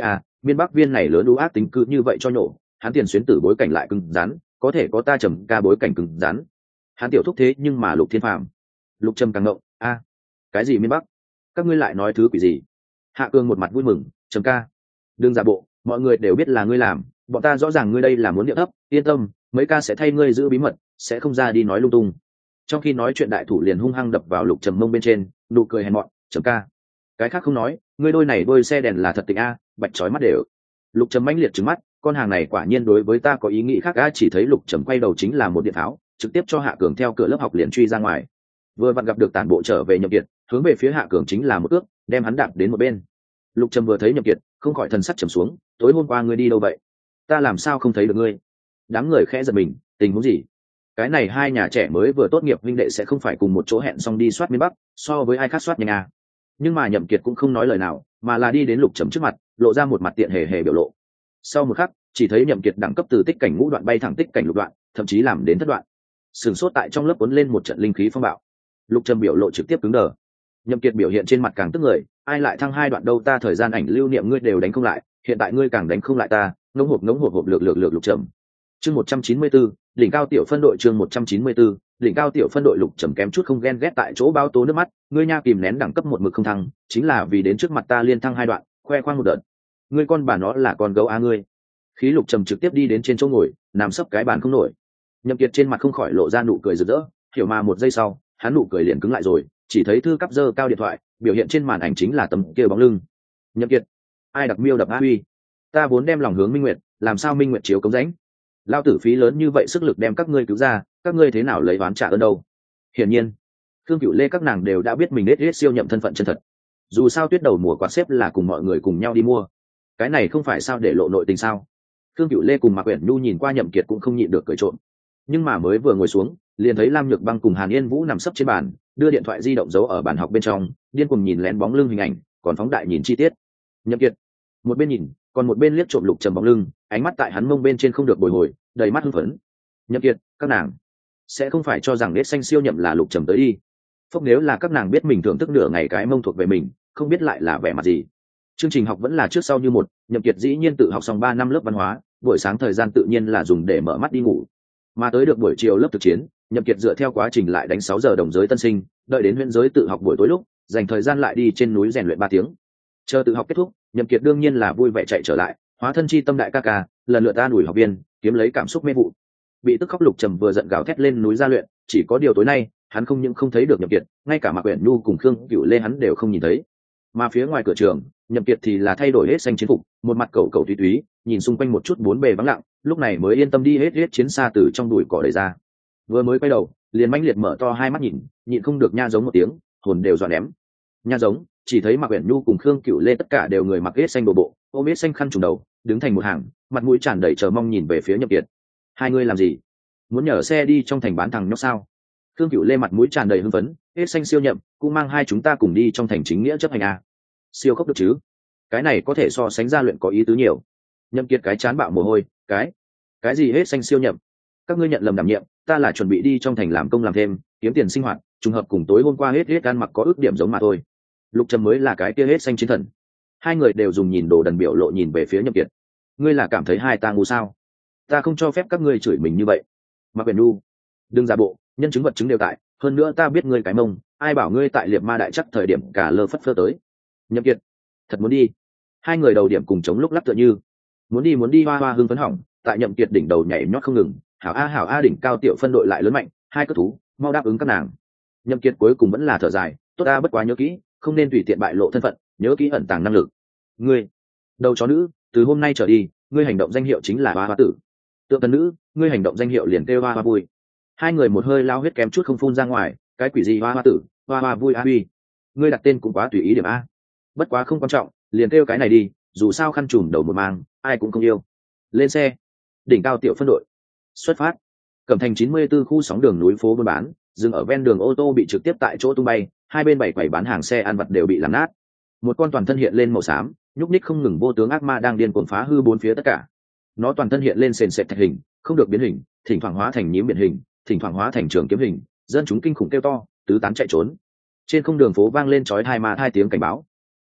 miên bắc viên này lớn đũ ác tính cứ như vậy cho nhổ, hắn tiền xuyến tử bối cảnh lại cứng rắn, có thể có ta trầm ca bối cảnh cứng rắn. Hắn tiểu thúc thế nhưng mà Lục Thiên Phàm. Lục Trầm càng ngộng, a, cái gì miên bắc? Các ngươi lại nói thứ quỷ gì? Hạ Cương một mặt vui mừng, Trầm ca, đừng giả bộ, mọi người đều biết là ngươi làm, bọn ta rõ ràng ngươi đây là muốn điệu thấp, yên tâm, mấy ca sẽ thay ngươi giữ bí mật, sẽ không ra đi nói lung tung. Trong khi nói chuyện đại thủ liền hung hăng đập vào Lục Trầm mông bên trên, nụ cười hèn mọn, Trầm ca, cái khác không nói, ngươi đôi này đôi xe đèn là thật tình a, bạch chói mắt đều. Lục Trầm mãnh liệt trừng mắt, con hàng này quả nhiên đối với ta có ý nghĩ khác a, chỉ thấy Lục Trầm quay đầu chính là một điện tháo, trực tiếp cho Hạ Cường theo cửa lớp học liền truy ra ngoài. Vừa vặn gặp được tản bộ trở về Nhậm Kiệt, hướng về phía Hạ Cường chính là một ước, đem hắn đạp đến một bên. Lục Trầm vừa thấy Nhậm Kiệt, không khỏi thần sắc trầm xuống, tối hôm qua ngươi đi đâu vậy? Ta làm sao không thấy được ngươi? Đám người khẽ giật mình, tình huống gì? Cái này hai nhà trẻ mới vừa tốt nghiệp huynh đệ sẽ không phải cùng một chỗ hẹn xong đi soát miền Bắc, so với ai khác soát nhanh à? Nhưng mà Nhậm Kiệt cũng không nói lời nào, mà là đi đến Lục Trầm trước mặt, lộ ra một mặt tiện hề hề biểu lộ. Sau một khắc, chỉ thấy Nhậm Kiệt đẳng cấp từ tích cảnh ngũ đoạn bay thẳng tích cảnh lục đoạn, thậm chí làm đến thất đoạn. Sừng sốt tại trong lớp cuốn lên một trận linh khí phong bạo. Lục Trầm biểu lộ trực tiếp cứng đờ. Nhậm Kiệt biểu hiện trên mặt càng tức người, ai lại thăng hai đoạn đâu, ta thời gian ảnh lưu niệm ngươi đều đánh không lại, hiện tại ngươi càng đánh không lại ta, ngỗng hộp ngỗng hộp hộp lược lược lược. Lục Trầm. Chương một trăm chín mươi tư, đỉnh cao tiểu phân đội. Chương một trăm chín mươi tư, đỉnh cao tiểu phân đội. Lục Trầm kém chút không ghen ghét tại chỗ bao tố nước mắt, ngươi nha kìm nén đẳng cấp một mực không thăng, chính là vì đến trước mặt ta liên thăng hai đoạn, khoe khoang một đợt. Ngươi con bà nó là con gấu a ngươi. Khí Lục Trầm trực tiếp đi đến trên chỗ ngồi, nằm sấp cái bàn không nổi. Nhậm Kiệt trên mặt không khỏi lộ ra nụ cười rực rỡ, hiểu mà một giây sau, hắn nụ cười liền cứng lại rồi, chỉ thấy thư cắp giơ cao điện thoại, biểu hiện trên màn ảnh chính là tấm kia bóng lưng. Nhậm Kiệt, ai đặc miêu đập a huy, ta vốn đem lòng hướng Minh Nguyệt, làm sao Minh Nguyệt chiếu cống rãnh? Lao tử phí lớn như vậy sức lực đem các ngươi cứu ra, các ngươi thế nào lấy oán trả ơn đâu? Hiển nhiên, Khương Cửu Lê các nàng đều đã biết mình hết hết siêu nhậm thân phận chân thật. Dù sao tuyết đầu mùa quạt xếp là cùng mọi người cùng nhau đi mua, cái này không phải sao để lộ nội tình sao? Khương Cửu Lê cùng Mạc Uyển Nhu nhìn qua Nhậm Kiệt cũng không nhịn được cười trộm. Nhưng mà mới vừa ngồi xuống, liền thấy Lam Nhược Băng cùng Hàn Yên Vũ nằm sấp trên bàn, đưa điện thoại di động giấu ở bàn học bên trong, điên cuồng nhìn lén bóng lưng hình ảnh, còn phóng đại nhìn chi tiết. Nhậm Kiệt một bên nhìn, còn một bên liếc trộm Lục Trầm bóng lưng, ánh mắt tại hắn mông bên trên không được bồi hồi, đầy mắt hưng phấn. Nhậm Kiệt, các nàng sẽ không phải cho rằng Đế Xanh siêu nhậm là Lục Trầm tới đi. Phốc, nếu là các nàng biết mình thưởng thức nửa ngày cái mông thuộc về mình, không biết lại là vẻ mặt gì. Chương trình học vẫn là trước sau như một, Nhậm Kiệt dĩ nhiên tự học xong ba năm lớp văn hóa, buổi sáng thời gian tự nhiên là dùng để mở mắt đi ngủ. Mà tới được buổi chiều lớp thực chiến, Nhậm Kiệt dựa theo quá trình lại đánh sáu giờ đồng giới tân sinh, đợi đến huyện giới tự học buổi tối lúc, dành thời gian lại đi trên núi rèn luyện ba tiếng. Chờ tự học kết thúc, Nhậm Kiệt đương nhiên là vui vẻ chạy trở lại, hóa thân chi tâm đại ca ca, lần lượt an ủi học viên, kiếm lấy cảm xúc mê vụ. Bị tức khóc Lục Trầm vừa giận gào thét lên núi ra luyện, chỉ có điều tối nay, hắn không những không thấy được Nhậm Kiệt, ngay cả Mạc Uyển Nhu cùng Khương Cửu Lê hắn đều không nhìn thấy. Mà phía ngoài cửa trường, Nhậm Kiệt thì là thay đổi hết xanh chiến phục, một mặt cầu cầu túy túy, nhìn xung quanh một chút bốn bề vắng lặng, lúc này mới yên tâm đi hết hết chiến xa từ trong đùi cỏ đẩy ra. Vừa mới quay đầu, liền mãnh liệt mở to hai mắt nhìn, nhịn không được nha giống một tiếng, hồn đều dọa ném. Nha giống, chỉ thấy Mạc Uyển Nhu cùng Khương Cửu Lê tất cả đều người mặc hết xanh bộ bộ, ôm hết xanh khăn trùm đầu, đứng thành một hàng, mặt mũi tràn đầy chờ mong nhìn về phía Nhậm Kiệt. Hai người làm gì? Muốn nhờ xe đi trong thành bán thằng nhóc sao? Khương Cửu Lê mặt mũi tràn đầy hưng phấn, hết xanh siêu nhậm, cũng mang hai chúng ta cùng đi trong thành chính nghĩa chấp hành à? Siêu khốc được chứ? Cái này có thể so sánh ra luyện có ý tứ nhiều. Nhậm Kiệt cái chán bạo mồ hôi, cái cái gì hết xanh siêu nhậm? Các ngươi nhận lầm đảm nhiệm, ta là chuẩn bị đi trong thành làm công làm thêm, kiếm tiền sinh hoạt, trùng hợp cùng tối hôm qua hết hết ăn mặc có ước điểm giống mà thôi. Lục Trầm mới là cái kia hết xanh chiến thần. Hai người đều dùng nhìn đồ đần biểu lộ nhìn về phía Nhậm Kiệt. Ngươi là cảm thấy hai ta ngu sao? Ta không cho phép các ngươi chửi mình như vậy. Mạc Uyển Nhu, đừng giả bộ, nhân chứng vật chứng đều tại, hơn nữa ta biết ngươi cái mông, ai bảo ngươi tại liệt ma đại chắc thời điểm cả lơ phất phơ tới. Nhậm Kiệt, thật muốn đi? Hai người đầu điểm cùng chống lúc lắc tựa như muốn đi muốn đi hoa hoa hưng phấn hỏng, tại Nhậm Kiệt đỉnh đầu nhảy nhót không ngừng, hảo a hảo a, đỉnh cao tiểu phân đội lại lớn mạnh, hai cất thú, mau đáp ứng các nàng. Nhậm Kiệt cuối cùng vẫn là thở dài, tốt ta bất quá nhớ kỹ, không nên tùy tiện bại lộ thân phận, nhớ kỹ ẩn tàng năng lực. Ngươi, đầu chó nữ, từ hôm nay trở đi, ngươi hành động danh hiệu chính là hoa hoa tử. Tượng thần nữ, ngươi hành động danh hiệu liền kêu hoa hoa vui. Hai người một hơi lao huyết kém chút không phun ra ngoài, cái quỷ gì hoa hoa tử, hoa hoa vui a huy. Ngươi đặt tên cũng quá tùy ý điểm a. Bất quá không quan trọng, liền kêu cái này đi, dù sao khăn trùm đầu một mang, ai cũng không yêu. Lên xe. Đỉnh cao tiểu phân đội. Xuất phát. Cẩm Thành chín mươi tư khu sóng đường núi phố buôn bán, dừng ở ven đường ô tô bị trực tiếp tại chỗ tung bay, hai bên bảy quầy bán hàng xe ăn vặt đều bị làm nát. Một con toàn thân hiện lên màu xám, nhúc nhích không ngừng vô tướng ác ma đang điên cuồng phá hư bốn phía tất cả. Nó toàn thân hiện lên sền sệt thạch hình, không được biến hình, thỉnh thoảng hóa thành nhím biển hình, thỉnh thoảng hóa thành trường kiếm hình, dân chúng kinh khủng kêu to, tứ tán chạy trốn. Trên không đường phố vang lên chói tai ma hai tiếng cảnh báo.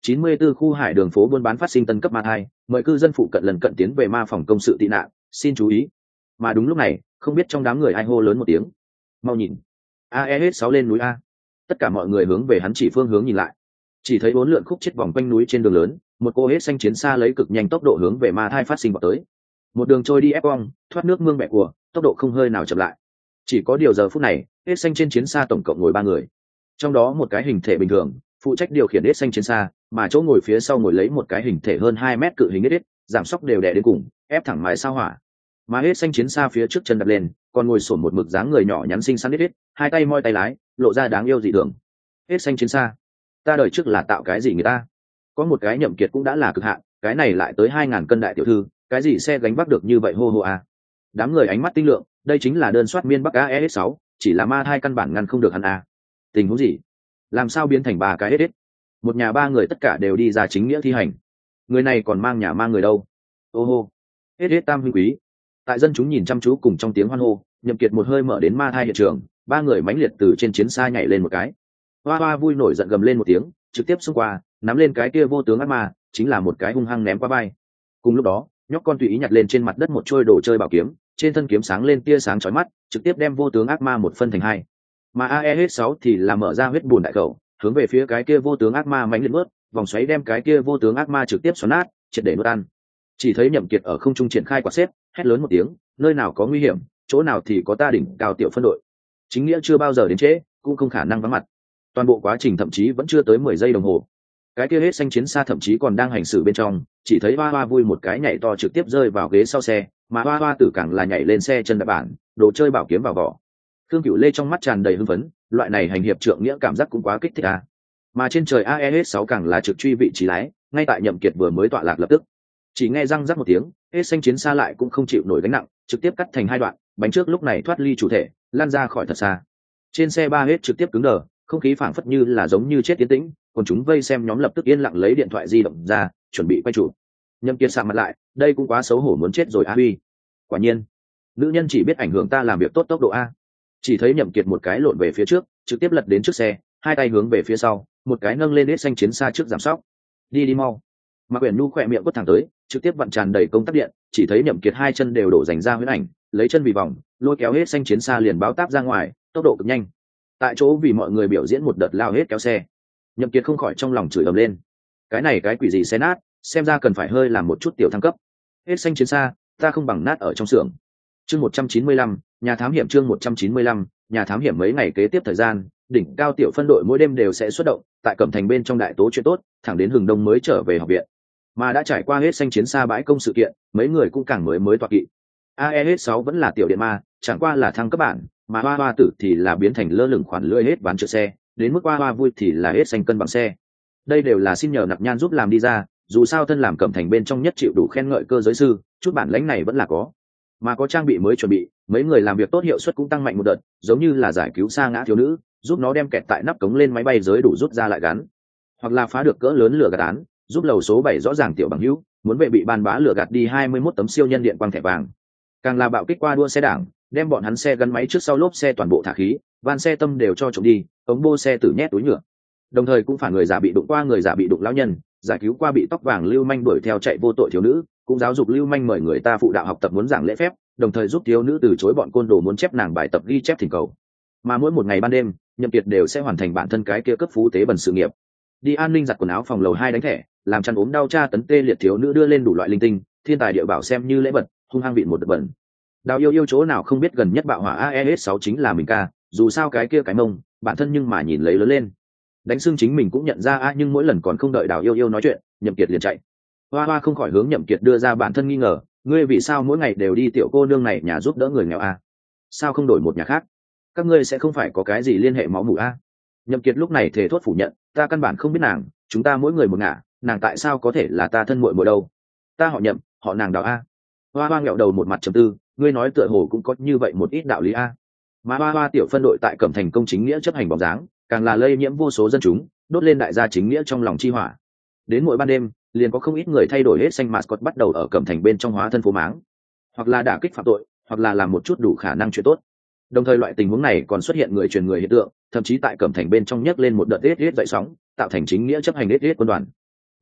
chín mươi 94 khu hải đường phố buôn bán phát sinh tân cấp ma thai, mời cư dân phụ cận lần cận tiến về ma phòng công sự tị nạn, xin chú ý. Mà đúng lúc này, không biết trong đám người ai hô lớn một tiếng. Mau nhìn, a e sáu lên núi a. Tất cả mọi người hướng về hắn chỉ phương hướng nhìn lại. Chỉ thấy bốn lượn khúc chết vòng quanh núi trên đường lớn, một cô hết xanh chiến xa lấy cực nhanh tốc độ hướng về ma thai phát sinh vào tới. Một đường trôi đi ép cong, thoát nước mương bẹ của, tốc độ không hơi nào chậm lại. Chỉ có điều giờ phút này, hết xanh trên chiến xa tổng cộng ngồi ba người. Trong đó một cái hình thể bình thường, phụ trách điều khiển hết xanh chiến xa, mà chỗ ngồi phía sau ngồi lấy một cái hình thể hơn hai mét cự hình hết giảm sóc đều đè đến cùng, ép thẳng mái sao hỏa. Mà hết xanh chiến xa phía trước chân đặt lên, còn ngồi sổn một mực dáng người nhỏ nhắn xinh xắn hết hai tay moi tay lái, lộ ra đáng yêu dị thường. Hết xanh chiến xa, ta đời trước là tạo cái gì người ta? Có một cái Nhậm Kiệt cũng đã là cực hạn, cái này lại tới hai ngàn cân đại tiểu thư, cái gì xe gánh vác được như vậy hô hô à? Đám người ánh mắt tinh lượng, đây chính là đơn soát miên bắc a e sáu, chỉ là ma thai căn bản ngăn không được hắn à? Tình huống gì? Làm sao biến thành ba cái hết hết? Một nhà ba người tất cả đều đi ra chính nghĩa thi hành, người này còn mang nhà mang người đâu? Ô hô, hết hết tam huynh quý. Tại dân chúng nhìn chăm chú cùng trong tiếng hoan hô, Nhậm Kiệt một hơi mở đến ma thai hiện trường, ba người mãnh liệt từ trên chiến xa nhảy lên một cái. Hoa Hoa vui nổi giận gầm lên một tiếng, trực tiếp xông qua, nắm lên cái kia vô tướng ác ma, chính là một cái hung hăng ném qua vai. Cùng lúc đó, nhóc con tùy ý nhặt lên trên mặt đất một trôi đồ chơi bảo kiếm, trên thân kiếm sáng lên tia sáng chói mắt, trực tiếp đem vô tướng ác ma một phân thành hai. Mà a e sáu thì là mở ra huyết bùn đại khẩu, hướng về phía cái kia vô tướng ác ma mãnh liệt nuốt, vòng xoáy đem cái kia vô tướng ác ma trực tiếp xoắn nát, triệt để nuốt ăn. Chỉ thấy Nhậm Kiệt ở không trung triển khai quả xếp, hét lớn một tiếng, nơi nào có nguy hiểm, chỗ nào thì có ta đỉnh cao tiểu phân đội. Chính nghĩa chưa bao giờ đến trễ, cũng không khả năng vắng mặt. Toàn bộ quá trình thậm chí vẫn chưa tới mười giây đồng hồ. Cái kia hết xanh chiến xa thậm chí còn đang hành xử bên trong, chỉ thấy Hoa Hoa vui một cái nhảy to trực tiếp rơi vào ghế sau xe, mà Hoa Hoa tử càng là nhảy lên xe chân đạp bản, đồ chơi bảo kiếm vào vỏ. Thương Cửu Lê trong mắt tràn đầy hưng phấn, loại này hành hiệp trượng nghĩa cảm giác cũng quá kích thích à. Mà trên trời a e sáu càng là trực truy vị trí lái, ngay tại Nhậm Kiệt vừa mới tọa lạc lập tức. Chỉ nghe răng rắc một tiếng, hết xanh chiến xa lại cũng không chịu nổi gánh nặng, trực tiếp cắt thành hai đoạn, bánh trước lúc này thoát ly chủ thể, lan ra khỏi thật xa. Trên xe ba hết trực tiếp cứng đờ, không khí phảng phất như là giống như chết tiến tĩnh, còn chúng vây xem nhóm lập tức yên lặng lấy điện thoại di động ra, chuẩn bị quay chụp. Nhậm Kiệt sạm mặt lại, đây cũng quá xấu hổ muốn chết rồi a huy. Quả nhiên, nữ nhân chỉ biết ảnh hưởng ta làm việc tốt tốc độ a. Chỉ thấy Nhậm Kiệt một cái lộn về phía trước, trực tiếp lật đến trước xe, hai tay hướng về phía sau, một cái nâng lên hết xanh chiến xa trước giảm sóc. Đi đi mau. Mạc Uyển Nhu khỏe miệng quất thẳng tới, trực tiếp vặn tràn đầy công tắc điện, chỉ thấy Nhậm Kiệt hai chân đều đổ dành ra huyễn ảnh, lấy chân vì vòng, lôi kéo hết xanh chiến xa liền báo táp ra ngoài, tốc độ cực nhanh. Tại chỗ vì mọi người biểu diễn một đợt lao hết kéo xe, Nhậm Kiệt không khỏi trong lòng chửi ầm lên. Cái này cái quỷ gì xe nát, xem ra cần phải hơi làm một chút tiểu thăng cấp. Hết xanh chiến xa, ta không bằng nát ở trong xưởng. Chương một trăm chín mươi lăm, nhà thám hiểm chương một trăm chín mươi lăm, nhà thám hiểm mấy ngày kế tiếp thời gian, đỉnh cao tiểu phân đội mỗi đêm đều sẽ xuất động, tại Cẩm Thành bên trong đại tố chuyện tốt, thẳng đến hừng đông mới trở về học viện. Mà đã trải qua hết xanh chiến xa bãi công sự kiện, mấy người cũng càng mới mới toạc kỵ. a e sáu vẫn là tiểu điện ma, chẳng qua là thăng cấp bản, mà Hoa Hoa tử thì là biến thành lơ lửng khoản lưỡi hết ván trượt xe, đến mức Hoa Hoa vui thì là hết xanh cân bằng xe. Đây đều là xin nhờ Nạp Nhan giúp làm đi ra, dù sao thân làm Cẩm Thành bên trong nhất chịu đủ khen ngợi cơ giới sư, chút bản lãnh này vẫn là có. Mà có trang bị mới chuẩn bị, mấy người làm việc tốt hiệu suất cũng tăng mạnh một đợt, giống như là giải cứu sa ngã thiếu nữ, giúp nó đem kẹt tại nắp cống lên máy bay giới đủ rút ra lại gắn, hoặc là phá được cỡ lớn lửa gạt án, giúp lầu số bảy rõ ràng tiểu bằng hữu muốn vệ bị ban bá lửa gạt đi hai mươi mốt tấm siêu nhân điện quang thẻ vàng. Càng là bạo kích qua đua xe đảng, đem bọn hắn xe gắn máy trước sau lốp xe toàn bộ thả khí, van xe tâm đều cho trộm đi, ống bô xe tử nhét túi nhựa. Đồng thời cũng phản người giả bị đụng qua người giả bị đụng lão nhân, giải cứu qua bị tóc vàng lưu manh đuổi theo chạy vô tội thiếu nữ, cũng giáo dục lưu manh mời người ta phụ đạo học tập muốn giảng lễ phép, đồng thời giúp thiếu nữ từ chối bọn côn đồ muốn chép nàng bài tập ghi chép thỉnh cầu. Mà mỗi một ngày ban đêm, Nhậm Kiệt đều sẽ hoàn thành bản thân cái kia cấp phú tế bẩn sự nghiệp. Đi an ninh giặt quần áo phòng lầu hai đánh thẻ, làm chăn ốm đau tra tấn tê liệt thiếu nữ đưa lên đủ loại linh tinh, thiên tài địa bảo xem như lễ vật, hung hăng vịn một đợt bẩn. Đào yêu yêu chỗ nào không biết gần nhất bạo hỏa a e sáu chính là mình ca, dù sao cái kia cái mông, bản thân nhưng mà nhìn lấy lớn lên. Đánh xương chính mình cũng nhận ra a, nhưng mỗi lần còn không đợi Đào yêu yêu nói chuyện, Nhậm Kiệt liền chạy. Hoa Hoa không khỏi hướng Nhậm Kiệt đưa ra bản thân nghi ngờ, ngươi vì sao mỗi ngày đều đi tiểu cô nương này nhà giúp đỡ người nghèo a? Sao không đổi một nhà khác? Các ngươi sẽ không phải có cái gì liên hệ máu mủ a? Nhậm Kiệt lúc này thề thốt phủ nhận, ta căn bản không biết nàng, chúng ta mỗi người một ngả, nàng tại sao có thể là ta thân muội muội đâu? Ta họ Nhậm, họ nàng Đào a. Hoa Hoa nghẹo đầu một mặt trầm tư, ngươi nói tựa hồ cũng có như vậy một ít đạo lý a. Mà Hoa Hoa tiểu phân đội tại Cẩm Thành công chính nghĩa chấp hành bóng dáng, càng là lây nhiễm vô số dân chúng, đốt lên đại gia chính nghĩa trong lòng chi hỏa. Đến mỗi ban đêm, liền có không ít người thay đổi hết xanh mascot bắt đầu ở Cẩm Thành bên trong hóa thân phố máng, hoặc là đả kích phạm tội, hoặc là làm một chút đủ khả năng chuyện tốt. Đồng thời loại tình huống này còn xuất hiện người truyền người hiện tượng, thậm chí tại Cẩm Thành bên trong nhấc lên một đợt hết hết dậy sóng, tạo thành chính nghĩa chấp hành hết hết quân đoàn.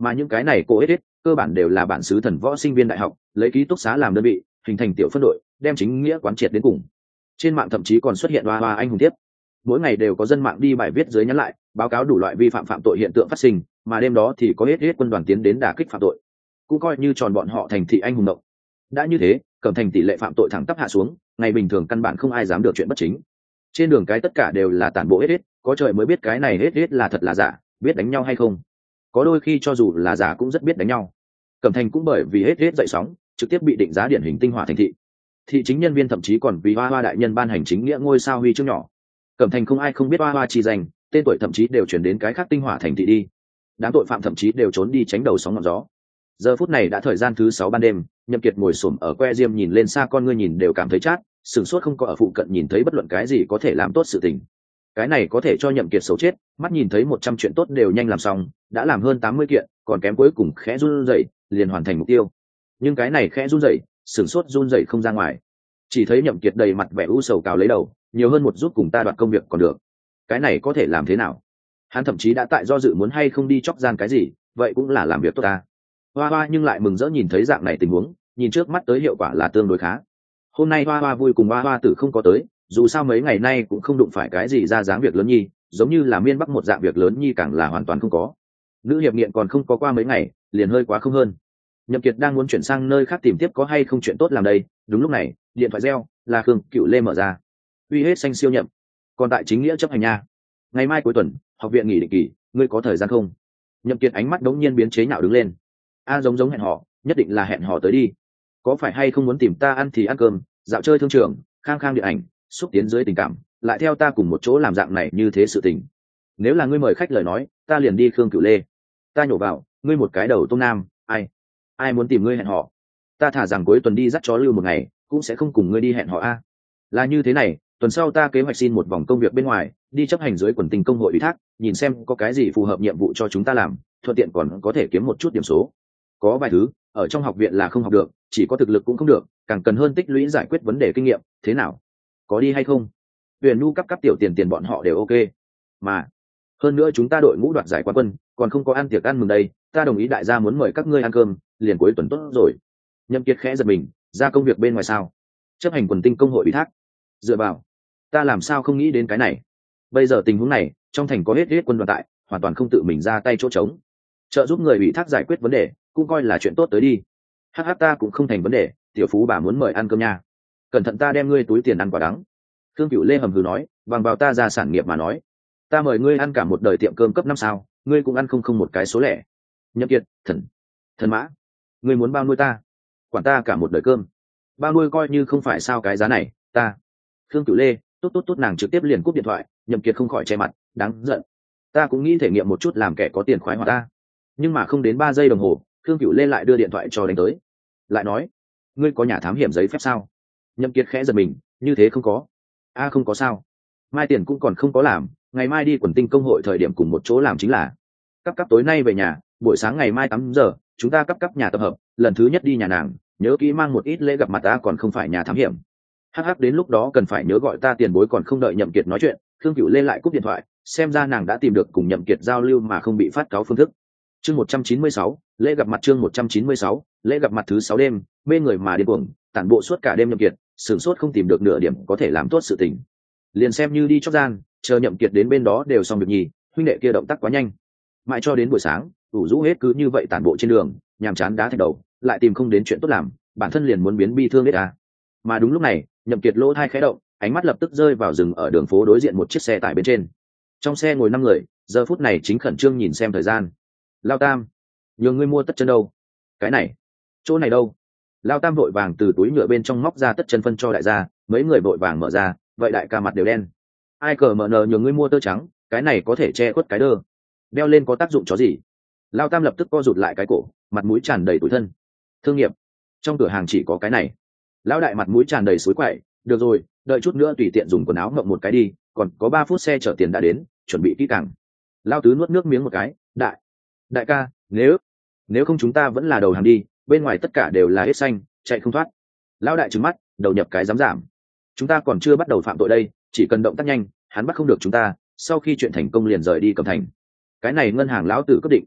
mà những cái này cô hết hết cơ bản đều là bản xứ thần võ sinh viên đại học lấy ký túc xá làm đơn vị hình thành tiểu phân đội đem chính nghĩa quán triệt đến cùng. Trên mạng thậm chí còn xuất hiện hoa hoa anh hùng tiếp, mỗi ngày đều có dân mạng đi bài viết dưới nhắn lại báo cáo đủ loại vi phạm phạm tội hiện tượng phát sinh, mà đêm đó thì có hết hết quân đoàn tiến đến đả kích phạm tội, cũng coi như tròn bọn họ thành thị anh hùng động. Đã như thế, Cẩm Thành tỷ lệ phạm tội thẳng tắp hạ xuống, ngày bình thường căn bản không ai dám được chuyện bất chính. Trên đường cái tất cả đều là tản bộ hết hết, có trời mới biết cái này hết hết là thật là giả, biết đánh nhau hay không. Có đôi khi cho dù là giả cũng rất biết đánh nhau. Cẩm Thành cũng bởi vì hết hết dậy sóng, trực tiếp bị định giá điển hình tinh hỏa thành thị. Thị chính nhân viên thậm chí còn vì hoa hoa đại nhân ban hành chính nghĩa ngôi sao huy chương nhỏ. Cẩm Thành không ai không biết hoa hoa chi danh, tên tuổi thậm chí đều chuyển đến cái khác tinh hỏa thành thị đi. Đám tội phạm thậm chí đều trốn đi tránh đầu sóng ngọn gió. Giờ phút này đã thời gian thứ sáu ban đêm, Nhậm Kiệt ngồi xổm ở que diêm nhìn lên xa, con ngươi nhìn đều cảm thấy chát, sửng sốt không có ở phụ cận nhìn thấy bất luận cái gì có thể làm tốt sự tình. Cái này có thể cho Nhậm Kiệt xấu chết, mắt nhìn thấy một trăm chuyện tốt đều nhanh làm xong, đã làm hơn tám mươi kiện, còn kém cuối cùng khẽ run rẩy, liền hoàn thành mục tiêu. Nhưng cái này khẽ run rẩy, sửng sốt run rẩy không ra ngoài. Chỉ thấy Nhậm Kiệt đầy mặt vẻ u sầu cào lấy đầu, nhiều hơn một giúp cùng ta đoạt công việc còn được. Cái này có thể làm thế nào? Hắn thậm chí đã tại do dự muốn hay không đi chọc gian cái gì, vậy cũng là làm việc tốt ta. Hoa Hoa nhưng lại mừng rỡ nhìn thấy dạng này tình huống, nhìn trước mắt tới hiệu quả là tương đối khá. Hôm nay Hoa Hoa vui cùng Hoa Hoa tử không có tới, dù sao mấy ngày nay cũng không đụng phải cái gì ra dáng việc lớn nhi, giống như là miên bắc một dạng việc lớn nhi càng là hoàn toàn không có. Nữ hiệp nghiện còn không có qua mấy ngày, liền hơi quá không hơn. Nhậm Kiệt đang muốn chuyển sang nơi khác tìm tiếp có hay không chuyện tốt làm đây, đúng lúc này, điện thoại reo, là Khương Cựu Lê mở ra. Uy hết xanh siêu nhậm, còn tại chính nghĩa chấp hành nha. Ngày mai cuối tuần, học viện nghỉ định kỳ, ngươi có thời gian không? Nhậm Kiệt ánh mắt đống nhiên biến chế nhạo đứng lên. A giống giống hẹn hò, nhất định là hẹn hò tới đi. Có phải hay không muốn tìm ta ăn thì ăn cơm, dạo chơi thương trường, khang khang điện ảnh, xúc tiến dưới tình cảm, lại theo ta cùng một chỗ làm dạng này như thế sự tình. Nếu là ngươi mời khách lời nói, ta liền đi Khương Cửu Lê. Ta nhổ vào, ngươi một cái đầu tông nam, ai, ai muốn tìm ngươi hẹn hò? Ta thả rằng cuối tuần đi dắt chó lưu một ngày, cũng sẽ không cùng ngươi đi hẹn hò a. Là như thế này, tuần sau ta kế hoạch xin một vòng công việc bên ngoài, đi chấp hành dưới quần tình công hội ủy thác, nhìn xem có cái gì phù hợp nhiệm vụ cho chúng ta làm, thuận tiện còn có thể kiếm một chút điểm số. Có vài thứ ở trong học viện là không học được, chỉ có thực lực cũng không được, càng cần hơn tích lũy giải quyết vấn đề kinh nghiệm. Thế nào, có đi hay không? Huyền Nu cấp cấp tiểu tiền tiền bọn họ đều ok mà. Hơn nữa chúng ta đội ngũ đoạt giải quán quân, còn không có ăn tiệc ăn mừng đây, ta đồng ý đại gia muốn mời các ngươi ăn cơm, liền cuối tuần tốt rồi. Nhậm Kiệt khẽ giật mình, ra công việc bên ngoài sao? Chấp hành quần tinh công hội ủy thác. Dựa vào, ta làm sao không nghĩ đến cái này? Bây giờ tình huống này, trong thành có hết hết quân đoàn tại, hoàn toàn không tự mình ra tay chỗ trống, trợ giúp người ủy thác giải quyết vấn đề, cũng coi là chuyện tốt tới đi. Hắc hắc, ta cũng không thành vấn đề, tiểu phú bà muốn mời ăn cơm nha. Cẩn thận ta đem ngươi túi tiền ăn quả đắng. Thương Cửu Lê hầm hừ nói, bằng vào ta ra sản nghiệp mà nói, ta mời ngươi ăn cả một đời tiệm cơm cấp năm sao, ngươi cũng ăn không không một cái số lẻ. Nhậm Kiệt, thần, thần mã, ngươi muốn bao nuôi ta? Quản ta cả một đời cơm, bao nuôi coi như không phải sao cái giá này, ta. Thương Cửu Lê, tốt tốt tốt, nàng trực tiếp liền cúp điện thoại. Nhậm Kiệt không khỏi che mặt, đáng giận. Ta cũng nghĩ thể nghiệm một chút làm kẻ có tiền khoái hoạt ta. Nhưng mà không đến ba giây đồng hồ, Thương Cửu Lê lại đưa điện thoại cho đánh tới, lại nói, ngươi có nhà thám hiểm giấy phép sao? Nhậm Kiệt khẽ giật mình, như thế không có. A không có sao? Mai tiền cũng còn không có làm, ngày mai đi quần tinh công hội thời điểm cùng một chỗ làm chính là. Cấp cấp tối nay về nhà, buổi sáng ngày mai tám giờ, chúng ta cấp cấp nhà tập hợp, lần thứ nhất đi nhà nàng, nhớ kỹ mang một ít lễ gặp mặt ta, còn không phải nhà thám hiểm. Hắc hắc, đến lúc đó cần phải nhớ gọi ta tiền bối. Còn không đợi Nhậm Kiệt nói chuyện, Thương Cửu Lê lại cúp điện thoại, xem ra nàng đã tìm được cùng Nhậm Kiệt giao lưu mà không bị phát cáo phương thức. Chương một trăm chín mươi sáu, lễ gặp mặt. Chương một trăm chín mươi sáu, lễ gặp mặt thứ sáu đêm, mê người mà điên cuồng, tản bộ suốt cả đêm. Nhậm Kiệt sửng sốt không tìm được nửa điểm có thể làm tốt sự tình, liền xem như đi chót gian, chờ Nhậm Kiệt đến bên đó đều xong việc nhì, huynh đệ kia động tác quá nhanh. Mãi cho đến buổi sáng, ủ rũ hết cứ như vậy tản bộ trên đường, nhàm chán đá thạch đầu, lại tìm không đến chuyện tốt làm, bản thân liền muốn biến bi thương hết à. Mà đúng lúc này, Nhậm Kiệt lỗ tai khẽ động, ánh mắt lập tức rơi vào dừng ở đường phố đối diện một chiếc xe tải bên trên. Trong xe ngồi năm người, giờ phút này chính khẩn trương nhìn xem thời gian. Lao Tam, nhường ngươi mua tất chân đâu? Cái này, chỗ này đâu? Lao Tam vội vàng từ túi nhựa bên trong móc ra tất chân phân cho đại gia, mấy người vội vàng mở ra, vậy đại ca mặt đều đen. Ai cờ mở nờ nhường ngươi mua tơ trắng, cái này có thể che khuất cái đơ, đeo lên có tác dụng chó gì? Lao Tam lập tức co rụt lại cái cổ, mặt mũi tràn đầy tủi thân. Thương nghiệp, trong cửa hàng chỉ có cái này. Lão đại mặt mũi tràn đầy suối quậy, được rồi, đợi chút nữa tùy tiện dùng quần áo ngậm một cái đi, còn có ba phút xe chở tiền đã đến, chuẩn bị kỹ càng. Lao Tứ nuốt nước miếng một cái, đại, đại ca, nếu, nếu không chúng ta vẫn là đầu hàng đi, bên ngoài tất cả đều là hết xanh, chạy không thoát. Lão đại trừng mắt, đầu nhập cái dám giảm. Chúng ta còn chưa bắt đầu phạm tội đây, chỉ cần động tác nhanh, hắn bắt không được chúng ta, sau khi chuyện thành công liền rời đi Cẩm Thành. Cái này ngân hàng lão tử quyết định.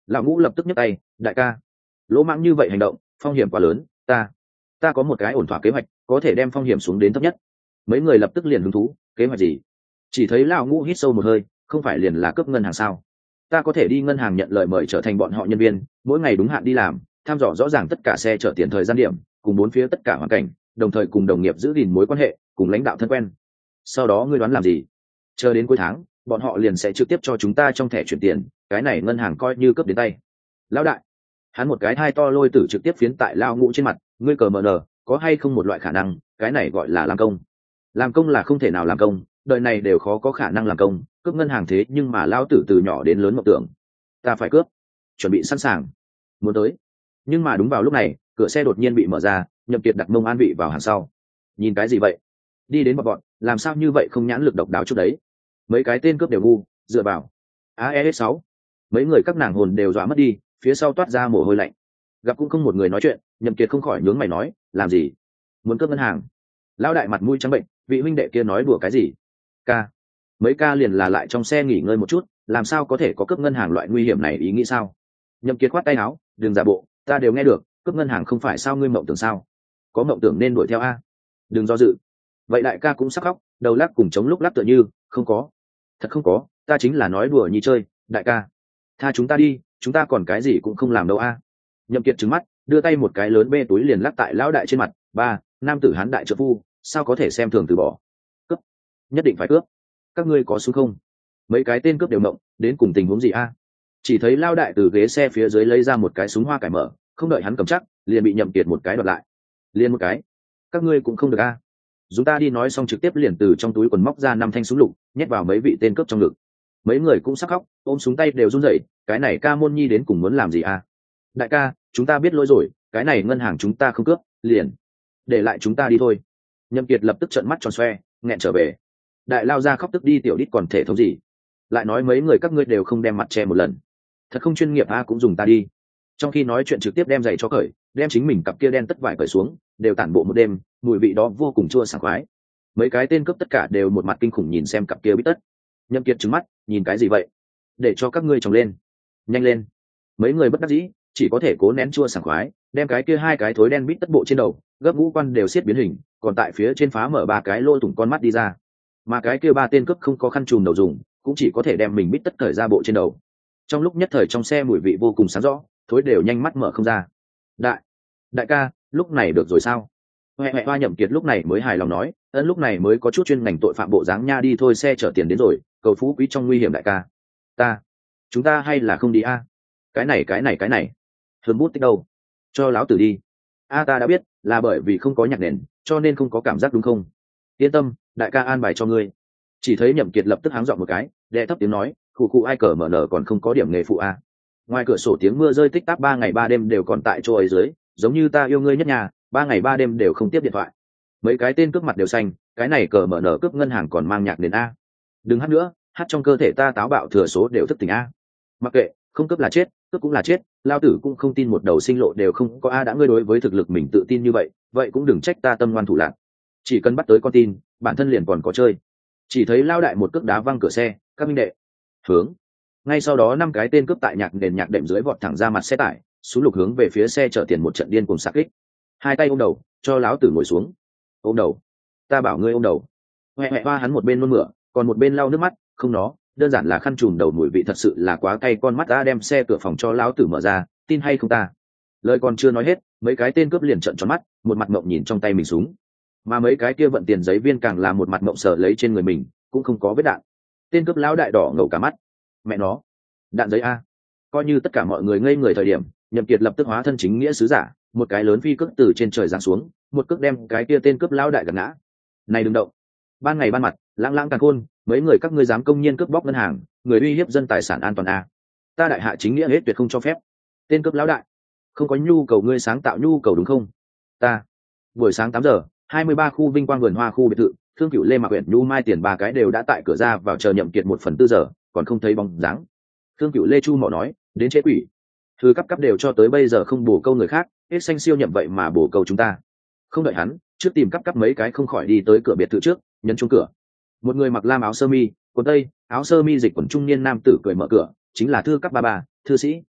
Lão ngũ lập tức nhấc tay, đại ca, lỗ mãng như vậy hành động, phong hiểm quá lớn, ta ta có một cái ổn thỏa kế hoạch có thể đem phong hiểm xuống đến thấp nhất. Mấy người lập tức liền hứng thú, kế hoạch gì? Chỉ thấy lão ngũ hít sâu một hơi, không phải liền là cướp ngân hàng sao? Ta có thể đi ngân hàng nhận lời mời trở thành bọn họ nhân viên, mỗi ngày đúng hạn đi làm, thăm dò rõ ràng tất cả xe chở tiền thời gian điểm, cùng bốn phía tất cả hoàn cảnh, đồng thời cùng đồng nghiệp giữ gìn mối quan hệ, cùng lãnh đạo thân quen. Sau đó ngươi đoán làm gì? Chờ đến cuối tháng, bọn họ liền sẽ trực tiếp cho chúng ta trong thẻ chuyển tiền, cái này ngân hàng coi như cướp đến tay. Lão đại, hắn một cái hai to lôi tử trực tiếp phiến tại lao ngũ trên mặt, ngươi cờ mờ nờ, có hay không một loại khả năng, cái này gọi là làm công. Làm công là không thể nào làm công, đời này đều khó có khả năng làm công, cướp ngân hàng thế nhưng mà lao tử từ nhỏ đến lớn mộng tưởng. Ta phải cướp, chuẩn bị sẵn sàng, muốn tới. Nhưng mà đúng vào lúc này, cửa xe đột nhiên bị mở ra, Nhậm Kiệt đặt mông an vị vào hàng sau. Nhìn cái gì vậy? Đi đến bọn bọn, làm sao như vậy không nhãn lực độc đáo chút đấy? Mấy cái tên cướp đều ngu, dựa vào. a e ét sáu. Mấy người các nàng hồn đều dọa mất đi, phía sau toát ra mồ hôi lạnh. Gặp cũng không một người nói chuyện, Nhậm Kiệt không khỏi nhướng mày nói, làm gì? Muốn cướp ngân hàng? Lão đại mặt mũi trắng bệnh, vị huynh đệ kia nói đùa cái gì? Ca. Mấy ca liền là lại trong xe nghỉ ngơi một chút, làm sao có thể có cướp ngân hàng loại nguy hiểm này, ý nghĩ sao? Nhậm Kiệt khoát tay áo, đừng giả bộ, ta đều nghe được, cướp ngân hàng không phải sao ngươi mộng tưởng sao? Có mộng tưởng nên đuổi theo a. Đừng do dự. Vậy đại ca cũng sắc khóc, đầu lắc cùng chống lúc lắc tựa như, không có. Thật không có, ta chính là nói đùa như chơi, đại ca. Tha chúng ta đi, chúng ta còn cái gì cũng không làm đâu a. Nhậm Kiệt trừng mắt, đưa tay một cái lớn bê túi liền lắc tại lão đại trên mặt, ba, nam tử hán đại trợ phu, sao có thể xem thường từ bỏ? Cướp, nhất định phải cướp. Các ngươi có súng không? Mấy cái tên cướp đều mộng, đến cùng tình huống gì a? Chỉ thấy lão đại từ ghế xe phía dưới lấy ra một cái súng hoa cải mở, không đợi hắn cầm chắc, liền bị Nhậm Kiệt một cái đoạt lại. Liền một cái, các ngươi cũng không được a. Chúng ta đi nói xong trực tiếp liền từ trong túi quần móc ra năm thanh súng lục, nhét vào mấy vị tên cướp trong ngực. Mấy người cũng sắc khóc, ôm súng tay đều run rẩy, cái này ca môn nhi đến cùng muốn làm gì a? Đại ca, chúng ta biết lỗi rồi, cái này ngân hàng chúng ta không cướp, liền để lại chúng ta đi thôi. Nhậm Kiệt lập tức trợn mắt tròn xoe, nghẹn trở về. Đại lao ra khóc tức đi tiểu đít còn thể thống gì? Lại nói mấy người các ngươi đều không đem mặt che một lần, thật không chuyên nghiệp a, cũng dùng ta đi. Trong khi nói chuyện trực tiếp đem giày cho cởi, đem chính mình cặp kia đen tất vải cởi xuống, đều tản bộ một đêm, mùi vị đó vô cùng chua sảng khoái. Mấy cái tên cướp tất cả đều một mặt kinh khủng nhìn xem cặp kia bít tất. Nhậm Kiệt trừng mắt, nhìn cái gì vậy? Để cho các ngươi trồng lên, nhanh lên. Mấy người bất đắc dĩ, chỉ có thể cố nén chua sảng khoái, đem cái kia hai cái thối đen bít tất bộ trên đầu, gấp ngũ quan đều xiết biến hình, còn tại phía trên phá mở ba cái lỗ thủng con mắt đi ra. Mà cái kia ba tên cướp không có khăn trùm đầu dùng, cũng chỉ có thể đem mình bít tất cởi ra bộ trên đầu. Trong lúc nhất thời trong xe mùi vị vô cùng sáng rõ, thối đều nhanh mắt mở không ra. Đại, đại ca, lúc này được rồi sao? Huệ Huệ Hoa Nhậm Kiệt lúc này mới hài lòng nói, ân lúc này mới có chút chuyên ngành tội phạm bộ dáng nha, đi thôi, xe chở tiền đến rồi, cầu phú quý trong nguy hiểm đại ca. Ta, chúng ta hay là không đi a? Cái này cái này cái này, hơn bút tích đâu? Cho láo tử đi. A ta đã biết, là bởi vì không có nhạc nền, cho nên không có cảm giác đúng không? Yên tâm, đại ca an bài cho ngươi. Chỉ thấy Nhậm Kiệt lập tức háng giọng một cái, đệ thấp tiếng nói, khu cụ ai cờ mở nở còn không có điểm nghề phụ a. Ngoài cửa sổ tiếng mưa rơi tích tắc, ba ngày ba đêm đều còn tại chỗ ấy dưới, giống như ta yêu ngươi nhất nhà, ba ngày ba đêm đều không tiếp điện thoại. Mấy cái tên cướp mặt đều xanh, cái này cờ mở nở cướp ngân hàng còn mang nhạc nền a. Đừng hát nữa, hát trong cơ thể ta táo bạo thừa số đều thức tỉnh a. Mặc kệ, không cướp là chết, cướp cũng là chết, lao tử cũng không tin một đầu sinh lộ đều không có a. Đã ngươi đối với thực lực mình tự tin như vậy, vậy cũng đừng trách ta tâm ngoan thủ lạc. Chỉ cần bắt tới con tin, bản thân liền còn có chơi. Chỉ thấy lao đại một cước đá văng cửa xe, các minh đệ hướng. Ngay sau đó năm cái tên cướp tại nhạc nền nhạc đệm dưới vọt thẳng ra mặt xe tải, xuống lục hướng về phía xe chở tiền một trận điên cùng sạc kích. Hai tay ôm đầu, cho láo tử ngồi xuống. Ôm đầu, ta bảo ngươi ôm đầu. Huệ Huệ Hoa hắn một bên nôn mửa, còn một bên lau nước mắt, không nó, đơn giản là khăn trùm đầu, mùi vị thật sự là quá cay, con mắt ta đem xe cửa phòng cho láo tử mở ra, tin hay không ta? Lời còn chưa nói hết, mấy cái tên cướp liền trợn tròn mắt, một mặt mộng nhìn trong tay mình súng. Mà mấy cái kia vận tiền giấy viên càng là một mặt mộng sờ lấy trên người mình, cũng không có vết đạn. Tên cướp lão đại đỏ ngầu cả mắt. Mẹ nó, đạn giấy a. Coi như tất cả mọi người ngây người thời điểm, Nhậm Kiệt lập tức hóa thân chính nghĩa sứ giả, một cái lớn phi cước từ trên trời giáng xuống, một cước đem cái kia tên cướp lão đại gạt ngã. Này đừng động. Ban ngày ban mặt, lãng lãng càng khôn, mấy người các ngươi dám công nhiên cướp bóc ngân hàng, người uy hiếp dân tài sản an toàn a. Ta đại hạ chính nghĩa hết tuyệt không cho phép. Tên cướp lão đại, không có nhu cầu ngươi sáng tạo nhu cầu đúng không? Ta. Buổi sáng tám giờ, hai mươi ba khu Vinh Quang vườn hoa khu biệt thự, Thương Cửu Lê Mạc Uyển Nhu Mai Tiền ba cái đều đã tại cửa ra vào chờ Nhậm Kiệt một phần tư giờ, còn không thấy bóng dáng. Thương Cửu Lê Chu mỏ nói, đến chế quỷ. Thứ cấp cấp đều cho tới bây giờ không bổ câu người khác, hết xanh siêu nhậm vậy mà bổ câu chúng ta. Không đợi hắn, trước tìm cấp cấp mấy cái không khỏi đi tới cửa biệt thự trước, nhấn chuông cửa. Một người mặc lam áo sơ mi, quần tây, áo sơ mi dịch quần trung niên nam tử cười mở cửa, chính là Thư cấp ba ba, thư sĩ.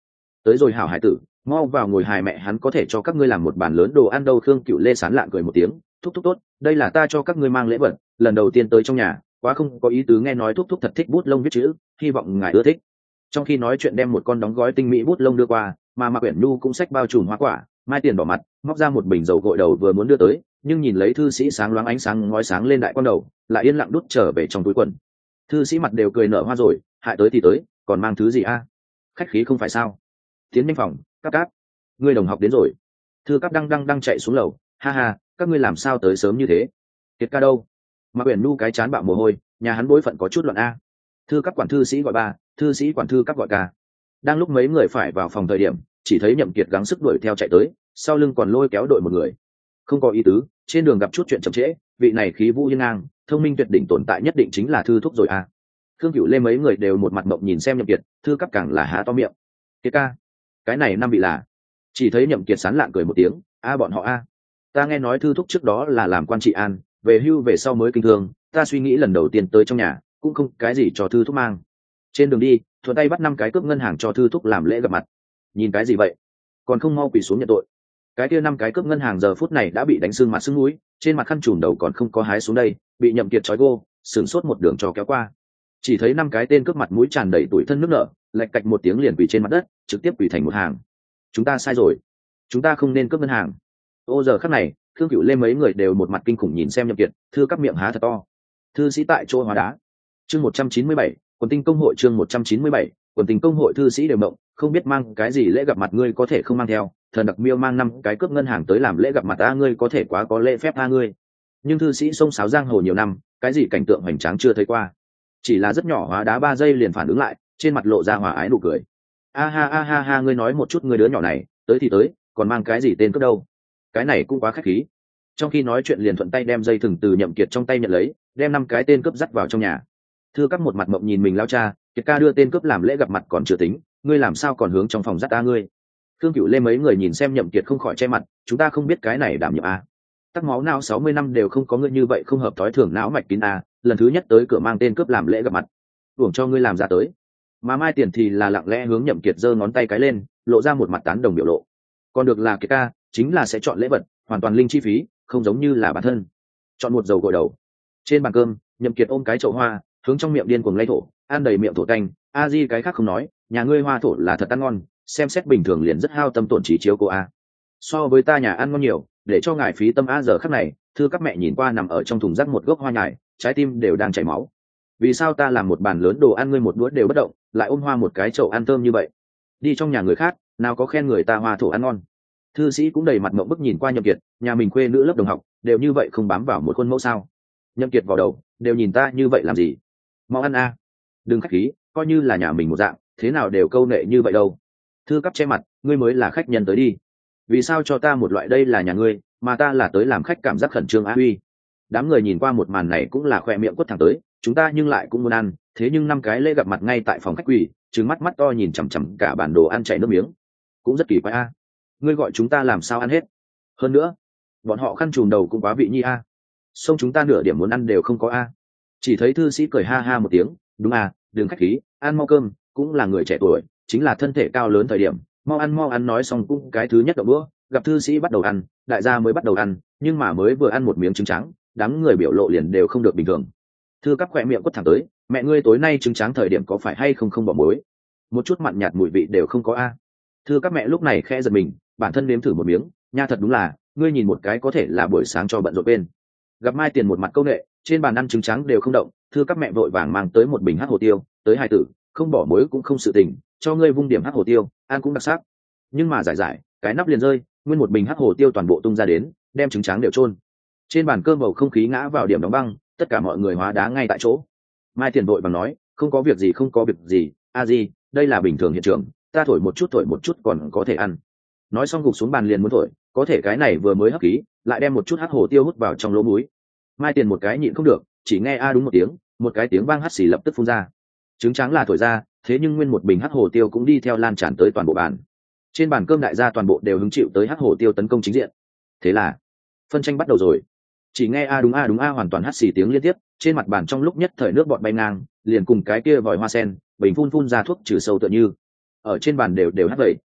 tới rồi hảo hải tử, mau vào ngồi hài mẹ hắn có thể cho các ngươi làm một bàn lớn đồ ăn đâu. Khương Cựu Lê sán lạn cười một tiếng, thúc thúc tốt, đây là ta cho các ngươi mang lễ vật, lần đầu tiên tới trong nhà, quá không có ý tứ. Nghe nói thúc thúc thật thích bút lông viết chữ, hy vọng ngài ưa thích. Trong khi nói chuyện đem một con đóng gói tinh mỹ bút lông đưa qua, mà Mạc Uyển Nhu cũng xách bao trùm hoa quả. Mai Tiền bỏ mặt, móc ra một bình dầu gội đầu vừa muốn đưa tới, nhưng nhìn lấy thư sĩ sáng loáng ánh sáng ngói sáng lên đại con đầu, lại yên lặng đút trở về trong túi quần. Thư sĩ mặt đều cười nở hoa rồi, hại tới thì tới, còn mang thứ gì a? Khách khí không phải sao? Tiến nhanh phòng, Cáp Cáp, ngươi đồng học đến rồi. Thư Cáp đang đang đang chạy xuống lầu, ha ha, các ngươi làm sao tới sớm như thế? Kiệt ca đâu? Mạc Uyển Nhu cái chán bạo mồ hôi, nhà hắn bối phận có chút loạn a. Thư Cáp quản thư sĩ gọi ba, thư sĩ quản thư Cáp gọi ca. Đang lúc mấy người phải vào phòng thời điểm, chỉ thấy Nhậm Kiệt gắng sức đuổi theo chạy tới, sau lưng còn lôi kéo đội một người. Không có ý tứ, trên đường gặp chút chuyện chậm trễ, vị này khí vũ hiên ngang, thông minh tuyệt đỉnh tồn tại nhất định chính là thư thúc rồi a. Khương Cửu Lê mấy người đều một mặt mộng nhìn xem Nhậm Kiệt, thư Cáp càng là há to miệng. Kiệt ca, cái này năm vị là? Chỉ thấy Nhậm Kiệt sán lạn cười một tiếng, a bọn họ a, ta nghe nói thư thúc trước đó là làm quan trị an, về hưu về sau mới kinh thương, ta suy nghĩ lần đầu tiên tới trong nhà, cũng không cái gì cho thư thúc mang. Trên đường đi, thuận tay bắt năm cái cướp ngân hàng cho thư thúc làm lễ gặp mặt. Nhìn cái gì vậy? Còn không mau quỳ xuống nhận tội. Cái kia năm cái cướp ngân hàng giờ phút này đã bị đánh sưng mặt sưng mũi, trên mặt khăn trùm đầu còn không có hái xuống đây, bị Nhậm Kiệt trói gô, sừng sốt một đường cho kéo qua. Chỉ thấy năm cái tên cướp mặt mũi tràn đầy tủi thân nước nở, lạch cạch một tiếng liền quỳ trên mặt đất, trực tiếp quỳ thành một hàng. Chúng ta sai rồi, chúng ta không nên cướp ngân hàng. Ô giờ khắc này, Khương Cửu Lê mấy người đều một mặt kinh khủng nhìn xem Nhậm Kiệt, thư cắp miệng há thật to. Thư sĩ tại chỗ hóa đá. Chương một trăm chín mươi bảy, quần tinh công hội. Chương một trăm chín mươi bảy, quần tinh công hội. Thư sĩ đều mộng, không biết mang cái gì lễ gặp mặt, ngươi có thể không mang theo. Thần đặc miêu mang năm cái cướp ngân hàng tới làm lễ gặp mặt a, ngươi có thể quá có lễ phép a ngươi. Nhưng thư sĩ xông xáo giang hồ nhiều năm, cái gì cảnh tượng hoành tráng chưa thấy qua, chỉ là rất nhỏ hóa đá ba giây liền phản ứng lại, trên mặt lộ ra hòa ái nụ cười. A ha a ha ha, ngươi nói một chút, ngươi đứa nhỏ này tới thì tới, còn mang cái gì tên cướp đâu, cái này cũng quá khách khí. Trong khi nói chuyện liền thuận tay đem dây thừng từ Nhậm Kiệt trong tay nhận lấy, đem năm cái tên cướp dắt vào trong nhà. Thư Cáp một mặt mộng nhìn mình lao cha, Kiệt ca đưa tên cướp làm lễ gặp mặt còn chưa tính, ngươi làm sao còn hướng trong phòng dắt ta ngươi. Khương Cửu Lê mấy người nhìn xem Nhậm Kiệt không khỏi che mặt, chúng ta không biết cái này đảm nhiệm a. Tắc máu não sáu mươi năm đều không có ngươi như vậy không hợp thói thường não mạch kín a, lần thứ nhất tới cửa mang tên cướp làm lễ gặp mặt, uổng cho ngươi làm ra tới. Mà Mai Tiền thì là lặng lẽ hướng Nhậm Kiệt giơ ngón tay cái lên, lộ ra một mặt tán đồng biểu lộ. Còn được là Kiệt ca, chính là sẽ chọn lễ vật, hoàn toàn linh chi phí, không giống như là bản thân. Chọn một dầu gội đầu. Trên bàn cơm, Nhậm Kiệt ôm cái chậu hoa, hướng trong miệng điên cuồng lay thổ, ăn đầy miệng thổ canh. A Di cái khác không nói, nhà ngươi hoa thổ là thật ăn ngon, xem xét bình thường liền rất hao tâm tổn trí chiếu cô a. So với ta nhà ăn ngon nhiều, để cho ngài phí tâm a. Giờ khắc này, thư các mẹ nhìn qua nằm ở trong thùng rác một gốc hoa nhài, trái tim đều đang chảy máu. Vì sao ta làm một bàn lớn đồ ăn ngươi một đũa đều bất động, lại ôm hoa một cái chậu ăn thơm như vậy? Đi trong nhà người khác, nào có khen người ta hoa thổ ăn ngon. Thư sĩ cũng đầy mặt ngậm bức nhìn qua Nhậm Kiệt, nhà mình khuê nữ lớp đồng học, đều như vậy không bám vào một khuôn mẫu sao? Nhậm Kiệt vào đầu, đều nhìn ta như vậy làm gì? Mau ăn a, đừng khách khí, coi như là nhà mình một dạng, thế nào đều câu nệ như vậy đâu. Thư Cáp che mặt, ngươi mới là khách nhân tới đi. Vì sao cho ta một loại đây là nhà ngươi, mà ta là tới làm khách, cảm giác khẩn trương á uy. Đám người nhìn qua một màn này cũng là khoe miệng quất thẳng tới, chúng ta nhưng lại cũng muốn ăn, thế nhưng năm cái lễ gặp mặt ngay tại phòng khách quỳ, trừng mắt mắt to nhìn chằm chằm cả bản đồ ăn chảy nước miếng, cũng rất kỳ quái a. Ngươi gọi chúng ta làm sao ăn hết? Hơn nữa, bọn họ khăn trùm đầu cũng quá vị nhi a. Xong chúng ta nửa điểm muốn ăn đều không có a. Chỉ thấy thư sĩ cười ha ha một tiếng, đúng à, đừng khách khí, ăn mau cơm, cũng là người trẻ tuổi, chính là thân thể cao lớn thời điểm, mau ăn mau ăn. Nói xong cũng cái thứ nhất đậu bữa, gặp thư sĩ bắt đầu ăn, đại gia mới bắt đầu ăn, nhưng mà mới vừa ăn một miếng trứng trắng, đám người biểu lộ liền đều không được bình thường. Thư Cáp khỏe miệng quất thẳng tới, mẹ ngươi tối nay trứng trắng thời điểm có phải hay không không bỏ muối, một chút mặn nhạt mùi vị đều không có a. Thư Cáp mẹ lúc này khẽ giật mình, bản thân nếm thử một miếng, nha thật đúng là, ngươi nhìn một cái có thể là buổi sáng cho bận rộn bên. Gặp Mai Tiền một mặt câu nệ, trên bàn ăn trứng trắng đều không động, Thư Cáp mẹ vội vàng mang tới một bình hắc hồ tiêu, tới hai tử, không bỏ muối cũng không sự tình, cho ngươi vung điểm hắc hồ tiêu, ăn cũng đặc sắc. Nhưng mà giải giải, cái nắp liền rơi, nguyên một bình hắc hồ tiêu toàn bộ tung ra đến, đem trứng trắng đều trôn. Trên bàn cơm bầu không khí ngã vào điểm đóng băng, tất cả mọi người hóa đá ngay tại chỗ. Mai Tiền vội vàng nói, không có việc gì không có việc gì, a di, đây là bình thường hiện trường, ta thổi một chút thổi một chút còn có thể ăn. Nói xong gục xuống bàn liền muốn thổi, có thể cái này vừa mới hấp khí, lại đem một chút hắc hồ tiêu hút vào trong lỗ mũi. Mai Tiền một cái nhịn không được, chỉ nghe a đúng một tiếng, một cái tiếng vang hắt xì lập tức phun ra. Trứng trắng là thổi ra, thế nhưng nguyên một bình hắc hồ tiêu cũng đi theo lan tràn tới toàn bộ bàn. Trên bàn cơm đại gia toàn bộ đều hứng chịu tới hắc hồ tiêu tấn công chính diện. Thế là phân tranh bắt đầu rồi. Chỉ nghe a đúng a đúng a hoàn toàn hắt xì tiếng liên tiếp, trên mặt bàn trong lúc nhất thời nước bọt bay ngang, liền cùng cái kia vòi hoa sen, bình phun phun ra thuốc trừ sâu tựa như ở trên bàn đều đều hắt vậy.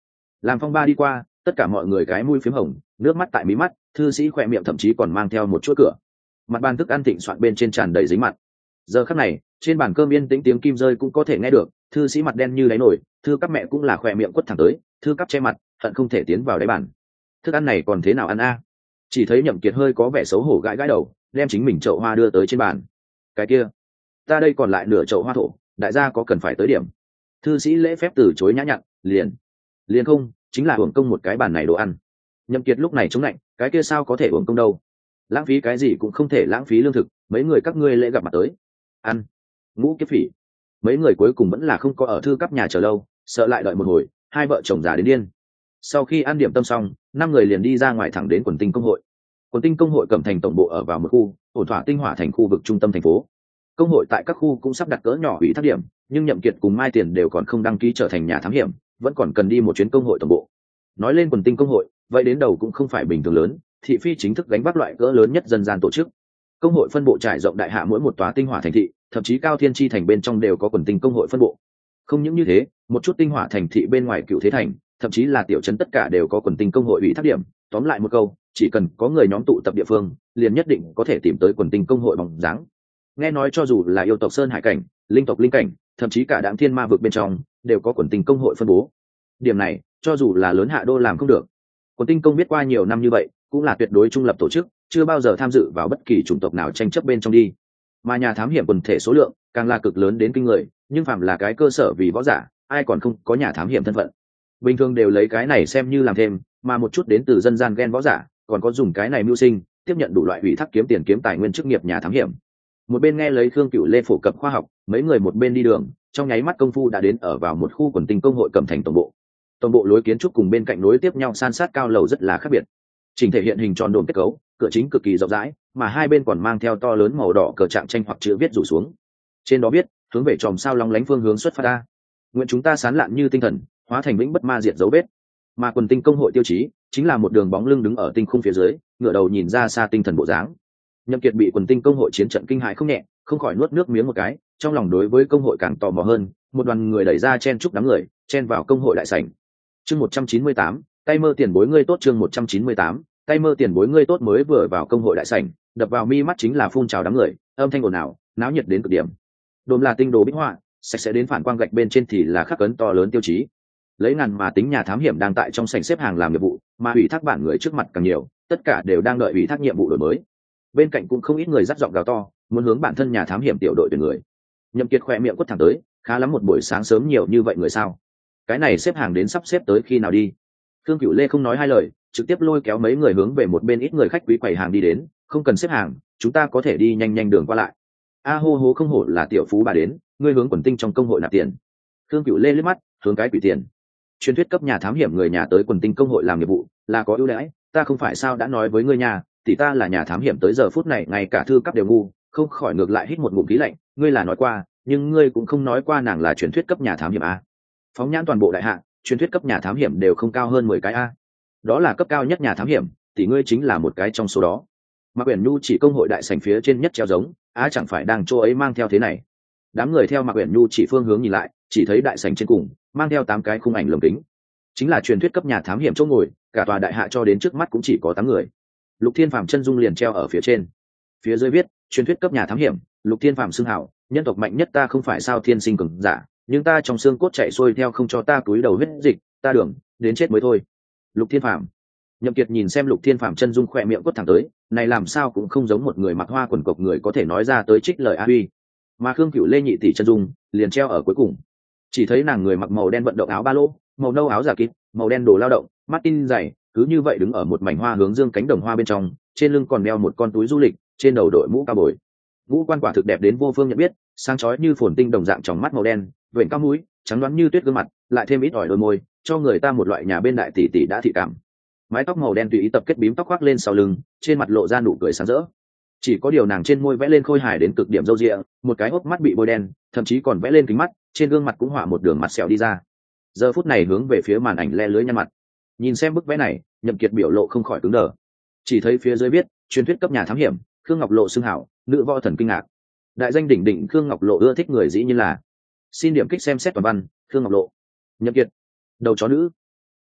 Làm phong ba đi qua, tất cả mọi người cái mũi phím hồng, nước mắt tại mí mắt, thư sĩ khỏe miệng thậm chí còn mang theo một chuỗi cửa. Mặt bàn thức ăn thịnh soạn bên trên tràn đầy dính mặt. Giờ khắc này, trên bàn cơm yên tĩnh tiếng kim rơi cũng có thể nghe được, thư sĩ mặt đen như đáy nổi, thư các mẹ cũng là khỏe miệng quất thẳng tới, thư cắp che mặt, hận không thể tiến vào đáy bàn. Thức ăn này còn thế nào ăn a? Chỉ thấy Nhậm Kiệt hơi có vẻ xấu hổ gãi gãi đầu, đem chính mình chậu hoa đưa tới trên bàn. Cái kia, ta đây còn lại nửa chậu hoa thổ, đại gia có cần phải tới điểm? Thư sĩ lễ phép từ chối nhã nhặn, liền, liền không, chính là hưởng công một cái bàn này đồ ăn. Nhậm Kiệt lúc này chống lạnh, cái kia sao có thể hưởng công đâu? Lãng phí cái gì cũng không thể lãng phí lương thực, mấy người các ngươi lễ gặp mặt tới, ăn. Ngũ kiếp phỉ. Mấy người cuối cùng vẫn là không có ở thư cấp nhà chờ lâu, sợ lại đợi một hồi, hai vợ chồng già đến điên. Sau khi ăn điểm tâm xong, năm người liền đi ra ngoài thẳng đến quần tinh công hội. Quần tinh công hội Cẩm Thành tổng bộ ở vào một khu, ổn thỏa tinh hỏa thành khu vực trung tâm thành phố. Công hội tại các khu cũng sắp đặt cỡ nhỏ ủy thác điểm, nhưng Nhậm Kiệt cùng Mai Tiền đều còn không đăng ký trở thành nhà thám hiểm, vẫn còn cần đi một chuyến công hội tổng bộ. Nói lên quần tinh công hội, vậy đến đầu cũng không phải bình thường lớn, thị phi chính thức gánh vác loại cỡ lớn nhất dân gian tổ chức. Công hội phân bộ trải rộng đại hạ mỗi một tòa tinh hỏa thành thị, thậm chí cao thiên chi thành bên trong đều có quần tinh công hội phân bộ. Không những như thế, một chút tinh hỏa thành thị bên ngoài cựu thế thành, thậm chí là tiểu trấn tất cả đều có quần tinh công hội ủy thác điểm. Tóm lại một câu, chỉ cần có người nhóm tụ tập địa phương, liền nhất định có thể tìm tới quần tinh công hội bóng dáng. Nghe nói cho dù là yêu tộc sơn hải cảnh, linh tộc linh cảnh, thậm chí cả đạm thiên ma vực bên trong, đều có quần tinh công hội phân bố. Điểm này, cho dù là lớn hạ đô làm không được. Quần tinh công biết qua nhiều năm như vậy, cũng là tuyệt đối trung lập tổ chức, chưa bao giờ tham dự vào bất kỳ chủng tộc nào tranh chấp bên trong đi. Mà nhà thám hiểm quần thể số lượng càng là cực lớn đến kinh người, nhưng phạm là cái cơ sở vì võ giả, ai còn không có nhà thám hiểm thân phận. Bình thường đều lấy cái này xem như làm thêm, mà một chút đến từ dân gian ghen võ giả, còn có dùng cái này mưu sinh, tiếp nhận đủ loại ủy thác kiếm tiền kiếm tài nguyên chức nghiệp nhà thám hiểm. Một bên nghe lấy Khương Cửu Lê phổ cập khoa học, mấy người một bên đi đường, trong nháy mắt công phu đã đến ở vào một khu quần tinh công hội Cẩm Thành tổng bộ. Tổng bộ lối kiến trúc cùng bên cạnh nối tiếp nhau san sát cao lầu rất là khác biệt. Chỉnh thể hiện hình tròn đồn kết cấu, cửa chính cực kỳ rộng rãi, mà hai bên còn mang theo to lớn màu đỏ cờ trạng tranh hoặc chữ viết rủ xuống. Trên đó viết, hướng về chòm sao long lánh phương hướng xuất phát ra. Nguyện chúng ta sán lạn như tinh thần, hóa thành vĩnh bất ma diệt dấu vết. Mà quần tinh công hội tiêu chí chính là một đường bóng lưng đứng ở tinh khung phía dưới, ngửa đầu nhìn ra xa tinh thần bộ dáng. Nhậm Kiệt bị quần tinh công hội chiến trận kinh hãi không nhẹ, không khỏi nuốt nước miếng một cái, trong lòng đối với công hội càng tò mò hơn. Một đoàn người đẩy ra chen chúc đám người, chen vào công hội đại sảnh. Chương một trăm chín mươi tám, tay mơ tiền bối ngươi tốt. Chương một trăm chín mươi tám, tay mơ tiền bối ngươi tốt. Mới vừa vào công hội đại sảnh, đập vào mi mắt chính là phun trào đám người, âm thanh ồn ào, náo nhiệt đến cực điểm. Đồm là tinh đồ bích họa, sạch sẽ đến phản quang gạch bên trên thì là khắc ấn to lớn tiêu chí. Lấy ngàn mà tính nhà thám hiểm đang tại trong sảnh xếp hàng làm nhiệm vụ, mà ủy thác bản người trước mặt càng nhiều, tất cả đều đang đợi ủy thác nhiệm vụ đổi mới. Bên cạnh cũng không ít người dắt giọng gào to, muốn hướng bản thân nhà thám hiểm tiểu đội tuyển người. Nhậm Kiệt khỏe miệng quất thẳng tới, khá lắm một buổi sáng sớm nhiều như vậy người sao? Cái này xếp hàng đến sắp xếp tới khi nào đi? Khương Cửu Lê không nói hai lời, trực tiếp lôi kéo mấy người hướng về một bên ít người khách quý quầy hàng đi đến, không cần xếp hàng, chúng ta có thể đi nhanh nhanh đường qua lại. A hô hô không hổ là tiểu phú bà đến, ngươi hướng quần tinh trong công hội nạp tiền. Khương Cửu Lê liếc mắt, hướng cái quỷ tiền. Truyền thuyết cấp nhà thám hiểm người nhà tới quần tinh công hội làm nhiệm vụ, là có ưu đãi, ta không phải sao đã nói với ngươi nhà, thì ta là nhà thám hiểm tới giờ phút này ngay cả thư cấp đều ngu, không khỏi ngược lại hít một ngụm khí lạnh, ngươi là nói qua, nhưng ngươi cũng không nói qua nàng là truyền thuyết cấp nhà thám hiểm a. Phóng nhãn toàn bộ đại hạ, truyền thuyết cấp nhà thám hiểm đều không cao hơn mười cái a. Đó là cấp cao nhất nhà thám hiểm, thì ngươi chính là một cái trong số đó. Mạc Uyển Nhu chỉ công hội đại sảnh phía trên nhất treo giống, á chẳng phải đang chỗ ấy mang theo thế này. Đám người theo Mạc Uyển Nhu chỉ phương hướng nhìn lại, chỉ thấy đại sảnh trên cùng mang theo tám cái khung ảnh lồng kính, chính là truyền thuyết cấp nhà thám hiểm chỗ ngồi, cả tòa đại hạ cho đến trước mắt cũng chỉ có tám người. Lục Thiên Phàm chân dung liền treo ở phía trên, phía dưới viết truyền thuyết cấp nhà thám hiểm, Lục Thiên Phàm xưng hảo, nhân tộc mạnh nhất ta không phải sao thiên sinh cường giả, nhưng ta trong xương cốt chạy xuôi theo không cho ta túi đầu huyết dịch, ta đường đến chết mới thôi. Lục Thiên Phàm. Nhậm Kiệt nhìn xem Lục Thiên Phàm chân dung khỏe miệng quất thẳng tới, này làm sao cũng không giống một người mặc hoa quần cộc người có thể nói ra tới trích lời a uy. Mà Khương Cửu Lê nhị tỷ chân dung liền treo ở cuối cùng, chỉ thấy nàng người mặc màu đen vận động áo ba lô, màu nâu áo giả kín, màu đen đồ lao động, mắt tin dày, cứ như vậy đứng ở một mảnh hoa hướng dương cánh đồng hoa bên trong, trên lưng còn đeo một con túi du lịch, trên đầu đội mũ cao bồi. Ngũ quan quả thực đẹp đến vô phương nhận biết, sáng chói như phồn tinh đồng dạng tròng mắt màu đen, vểnh cao mũi, trắng đoán như tuyết gương mặt, lại thêm ít ỏi đôi môi, cho người ta một loại nhà bên đại tỷ tỷ đã thị cảm. Mái tóc màu đen tùy ý tập kết bím tóc khoác lên sau lưng, trên mặt lộ ra nụ cười sáng rỡ. Chỉ có điều nàng trên môi vẽ lên khôi hài đến cực điểm râu ria, một cái hốc mắt bị bôi đen, thậm chí còn vẽ lên kính mắt, trên gương mặt cũng họa một đường mặt sẹo đi ra. Giờ phút này hướng về phía màn ảnh le lưới nhăn mặt. Nhìn xem bức vẽ này, Nhậm Kiệt biểu lộ không khỏi cứng đờ. Chỉ thấy phía dưới viết, truyền thuyết cấp nhà thám hiểm, Khương Ngọc Lộ xưng hảo, nữ võ thần kinh ngạc. Đại danh đỉnh đỉnh Khương Ngọc Lộ ưa thích người dĩ nhiên là. Xin điểm kích xem xét toàn văn, Khương Ngọc Lộ. Nhậm Kiệt. Đầu chó nữ.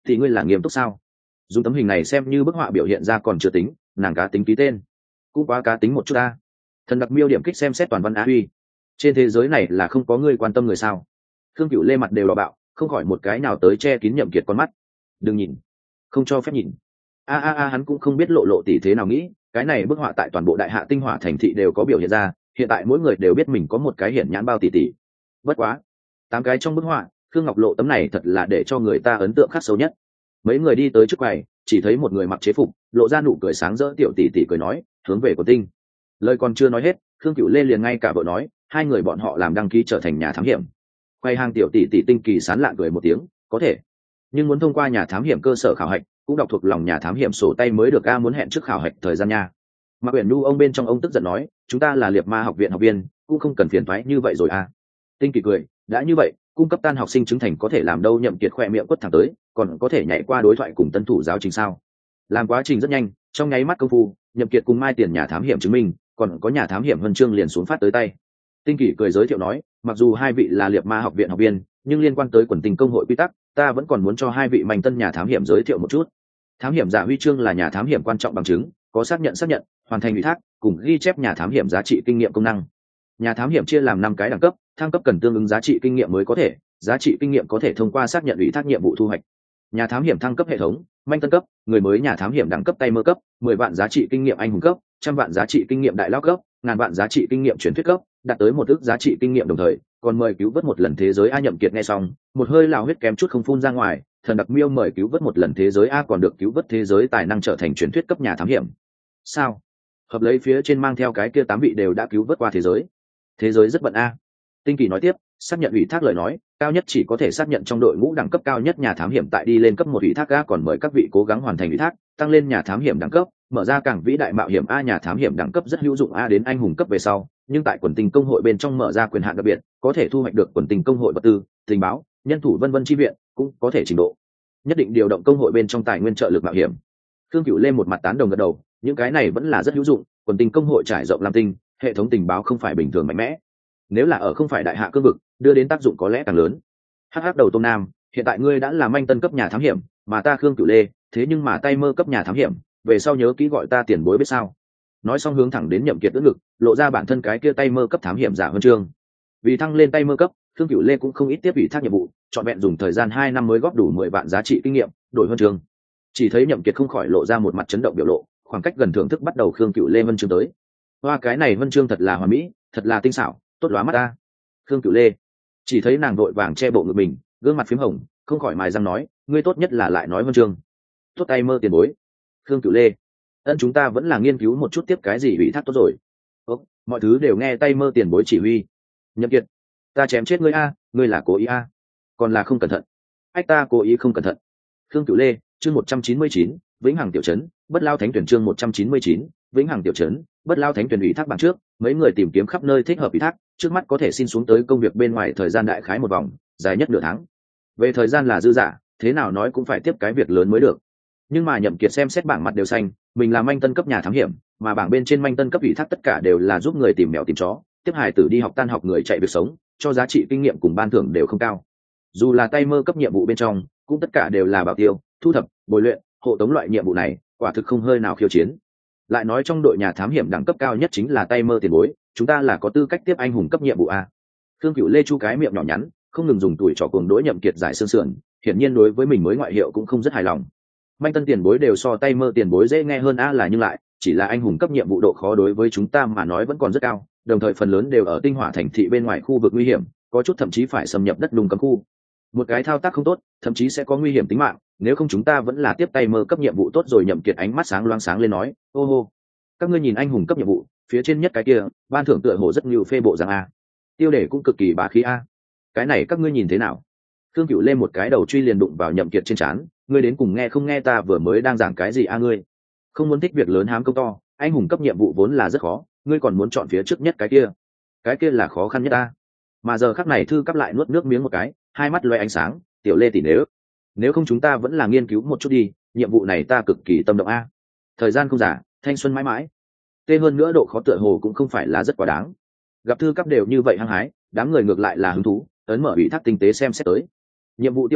thì ngươi là nghiêm túc sao? Dùng tấm hình này xem như bức họa biểu hiện ra còn chưa tính, nàng cá tính ký tên cũng quá cá tính một chút ta. Thần đặc miêu điểm kích xem xét toàn văn á huy. Trên thế giới này là không có người quan tâm người sao? Khương Cửu Lê mặt đều đỏ bạo, không khỏi một cái nào tới che kín Nhậm Kiệt con mắt. Đừng nhìn, không cho phép nhìn. A a a hắn cũng không biết lộ lộ tỷ thế nào nghĩ, cái này bức họa tại toàn bộ đại hạ tinh hỏa thành thị đều có biểu hiện ra, hiện tại mỗi người đều biết mình có một cái hiển nhãn bao tỷ tỷ. Bất quá, tám cái trong bức họa, Khương Ngọc Lộ tấm này thật là để cho người ta ấn tượng khắc sâu nhất. Mấy người đi tới trước quầy, chỉ thấy một người mặc chế phục, lộ ra nụ cười sáng rỡ tiểu tỷ tỷ cười nói, hướng về của tinh. Lời còn chưa nói hết, Khương Cửu Lê liền ngay cả vợ nói, hai người bọn họ làm đăng ký trở thành nhà thám hiểm. Quay hàng tiểu tỷ tỷ tinh kỳ sán lạn cười một tiếng, có thể, nhưng muốn thông qua nhà thám hiểm cơ sở khảo hạch, cũng đọc thuộc lòng nhà thám hiểm sổ tay mới được. A muốn hẹn trước khảo hạch thời gian nha. Mạc Uyển Nhu ông bên trong ông tức giận nói, chúng ta là Liệt Ma học viện học viên, cũng không cần phiền toái như vậy rồi à. Tinh kỳ cười, đã như vậy, cung cấp tan học sinh chứng thành có thể làm đâu. Nhậm Kiệt khoe miệng quất thẳng tới, còn có thể nhảy qua đối thoại cùng tân thủ giáo trình sao? Làm quá trình rất nhanh, trong nháy mắt công phu, Nhậm Kiệt cùng Mai Tiền nhà thám hiểm chứng minh, còn có nhà thám hiểm huân chương liền xuống phát tới tay. Tinh kỳ cười giới thiệu nói, mặc dù hai vị là Liệt Ma học viện học viên, nhưng liên quan tới quần tình công hội quy tắc, ta vẫn còn muốn cho hai vị manh tân nhà thám hiểm giới thiệu một chút. Thám hiểm giả huy chương là nhà thám hiểm quan trọng bằng chứng, có xác nhận xác nhận, hoàn thành ủy thác, cùng ghi chép nhà thám hiểm giá trị kinh nghiệm công năng. Nhà thám hiểm chia làm năm cái đẳng cấp, thăng cấp cần tương ứng giá trị kinh nghiệm mới có thể, giá trị kinh nghiệm có thể thông qua xác nhận ủy thác nhiệm vụ thu hoạch. Nhà thám hiểm thăng cấp hệ thống, manh tân cấp, người mới nhà thám hiểm đẳng cấp tay mơ cấp, mười vạn giá trị kinh nghiệm anh hùng cấp, trăm vạn giá trị kinh nghiệm đại lao cấp, ngàn vạn giá trị kinh nghiệm truyền thuyết cấp, đạt tới một ước giá trị kinh nghiệm đồng thời, còn mời cứu vớt một lần thế giới. A Nhậm Kiệt nghe xong, một hơi lao huyết kém chút không phun ra ngoài. Thần đặc miêu mời cứu vớt một lần thế giới A còn được cứu vớt thế giới tài năng trở thành truyền thuyết cấp nhà thám hiểm. Sao? Hợp lấy phía trên mang theo cái kia tám vị đều đã cứu vớt qua thế giới. Thế giới rất bận A. Tinh kỳ nói tiếp, xác nhận ủy thác lời nói, cao nhất chỉ có thể xác nhận trong đội ngũ đẳng cấp cao nhất nhà thám hiểm tại đi lên cấp một ủy thác A còn mời các vị cố gắng hoàn thành ủy thác, tăng lên nhà thám hiểm đẳng cấp, mở ra càng vĩ đại mạo hiểm A. Nhà thám hiểm đẳng cấp rất hữu dụng A đến anh hùng cấp về sau, nhưng tại quần tình công hội bên trong mở ra quyền hạn đặc biệt, có thể thu hoạch được quần tình công hội vật tư, tình báo, nhân thủ vân vân chi viện, cũng có thể trình độ nhất định điều động công hội bên trong tài nguyên trợ lực mạo hiểm. Khương Cửu lên một mặt tán đồng gật đầu, những cái này vẫn là rất hữu dụng, quần tình công hội trải rộng lam tinh, hệ thống tình báo không phải bình thường mạnh mẽ, nếu là ở không phải đại hạ cương vực, đưa đến tác dụng có lẽ càng lớn. Hắc hắc đầu Tông Nam, hiện tại ngươi đã là manh tân cấp nhà thám hiểm, mà ta Khương Cửu Lê, thế nhưng mà tay mơ cấp nhà thám hiểm, về sau nhớ kỹ gọi ta tiền bối biết sao? Nói xong hướng thẳng đến Nhậm Kiệt ưỡn ngực, lộ ra bản thân cái kia tay mơ cấp thám hiểm giả huân chương. Vì thăng lên tay mơ cấp, Khương Cửu Lê cũng không ít tiếp ủy thác nhiệm vụ, chọn vẹn dùng thời gian hai năm mới góp đủ mười vạn giá trị kinh nghiệm, đổi huân chương. Chỉ thấy Nhậm Kiệt không khỏi lộ ra một mặt chấn động biểu lộ, khoảng cách gần thưởng thức bắt đầu Khương Cửu Lê huân chương tới. Hoa cái này huân chương thật là hoàn mỹ, thật là tinh xảo, tốt lóa mắt ta. Khương Cửu Lê chỉ thấy nàng vội vàng che bộ ngực mình, gương mặt phím hồng, không khỏi mài răng nói, ngươi tốt nhất là lại nói huân chương. Tốt tay mơ tiền bối. Khương Cửu Lê, ân chúng ta vẫn là nghiên cứu một chút tiếp cái gì ủy thác tốt rồi. Ồ, mọi thứ đều nghe tay mơ tiền bối chỉ huy. Nhậm Kiệt, ta chém chết ngươi a, ngươi là cố ý a, còn là không cẩn thận. Ách ta cố ý không cẩn thận. Khương Cửu Lê, chương một trăm chín mươi chín, vĩnh hằng tiểu trấn, bất lao thánh tuyển chương một trăm chín mươi chín, vĩnh hằng tiểu trấn, bất lao thánh tuyển ủy thác bằng trước, mấy người tìm kiếm khắp nơi thích hợp ủy thác, trước mắt có thể xin xuống tới công việc bên ngoài thời gian đại khái một vòng, dài nhất nửa tháng. Về thời gian là dư dả, thế nào nói cũng phải tiếp cái việc lớn mới được. Nhưng mà Nhậm Kiệt xem xét bảng mặt đều xanh, mình là manh tân cấp nhà thám hiểm, mà bảng bên trên manh tân cấp ủy thác tất cả đều là giúp người tìm mèo tìm chó, tiếp hài tử đi học tan học người chạy việc sống, cho giá trị kinh nghiệm cùng ban thưởng đều không cao. Dù là tay mơ cấp nhiệm vụ bên trong, cũng tất cả đều là bảo tiêu, thu thập, bồi luyện, hộ tống loại nhiệm vụ này, quả thực không hơi nào khiêu chiến. Lại nói trong đội nhà thám hiểm đẳng cấp cao nhất chính là tay mơ tiền bối, chúng ta là có tư cách tiếp anh hùng cấp nhiệm vụ a. Khương Cửu Lê chu cái miệng nhỏ nhắn, không ngừng dùng tuổi trò cuồng đối Nhậm Kiệt giải xương sườn, hiển nhiên đối với mình mới ngoại hiệu cũng không rất hài lòng. Manh tân tiền bối đều so tay mơ tiền bối dễ nghe hơn a là, nhưng lại chỉ là anh hùng cấp nhiệm vụ độ khó đối với chúng ta mà nói vẫn còn rất cao, đồng thời phần lớn đều ở tinh hỏa thành thị bên ngoài khu vực nguy hiểm, có chút thậm chí phải xâm nhập đất đùng cấm khu. Một cái thao tác không tốt, thậm chí sẽ có nguy hiểm tính mạng, nếu không chúng ta vẫn là tiếp tay mơ cấp nhiệm vụ tốt rồi. Nhậm Kiệt ánh mắt sáng loáng sáng lên nói, ô hô, các ngươi nhìn anh hùng cấp nhiệm vụ, phía trên nhất cái kia, ban thưởng tựa hồ rất nhiều phê bộ rằng a. Tiêu đề cũng cực kỳ bá khí a. Cái này các ngươi nhìn thế nào? Khương Cửu lên một cái đầu truy liền đụng vào Nhậm Kiệt trên trán, ngươi đến cùng nghe không nghe ta vừa mới đang giảng cái gì a? Ngươi không muốn thích việc lớn hám công to, anh hùng cấp nhiệm vụ vốn là rất khó, ngươi còn muốn chọn phía trước nhất cái kia, cái kia là khó khăn nhất a. Mà giờ khắc này thư cắp lại nuốt nước miếng một cái, hai mắt loe ánh sáng, tiểu Lê tỷ nếu nếu không chúng ta vẫn là nghiên cứu một chút đi, nhiệm vụ này ta cực kỳ tâm động a. Thời gian không giả, thanh xuân mãi mãi. Tê hơn nữa độ khó tựa hồ cũng không phải là rất quá đáng. Gặp thư cắp đều như vậy hăng hái, đám người ngược lại là hứng thú, ấn mở ủy thác tinh tế xem xét tới. Nhiệm vụ tiêu đề,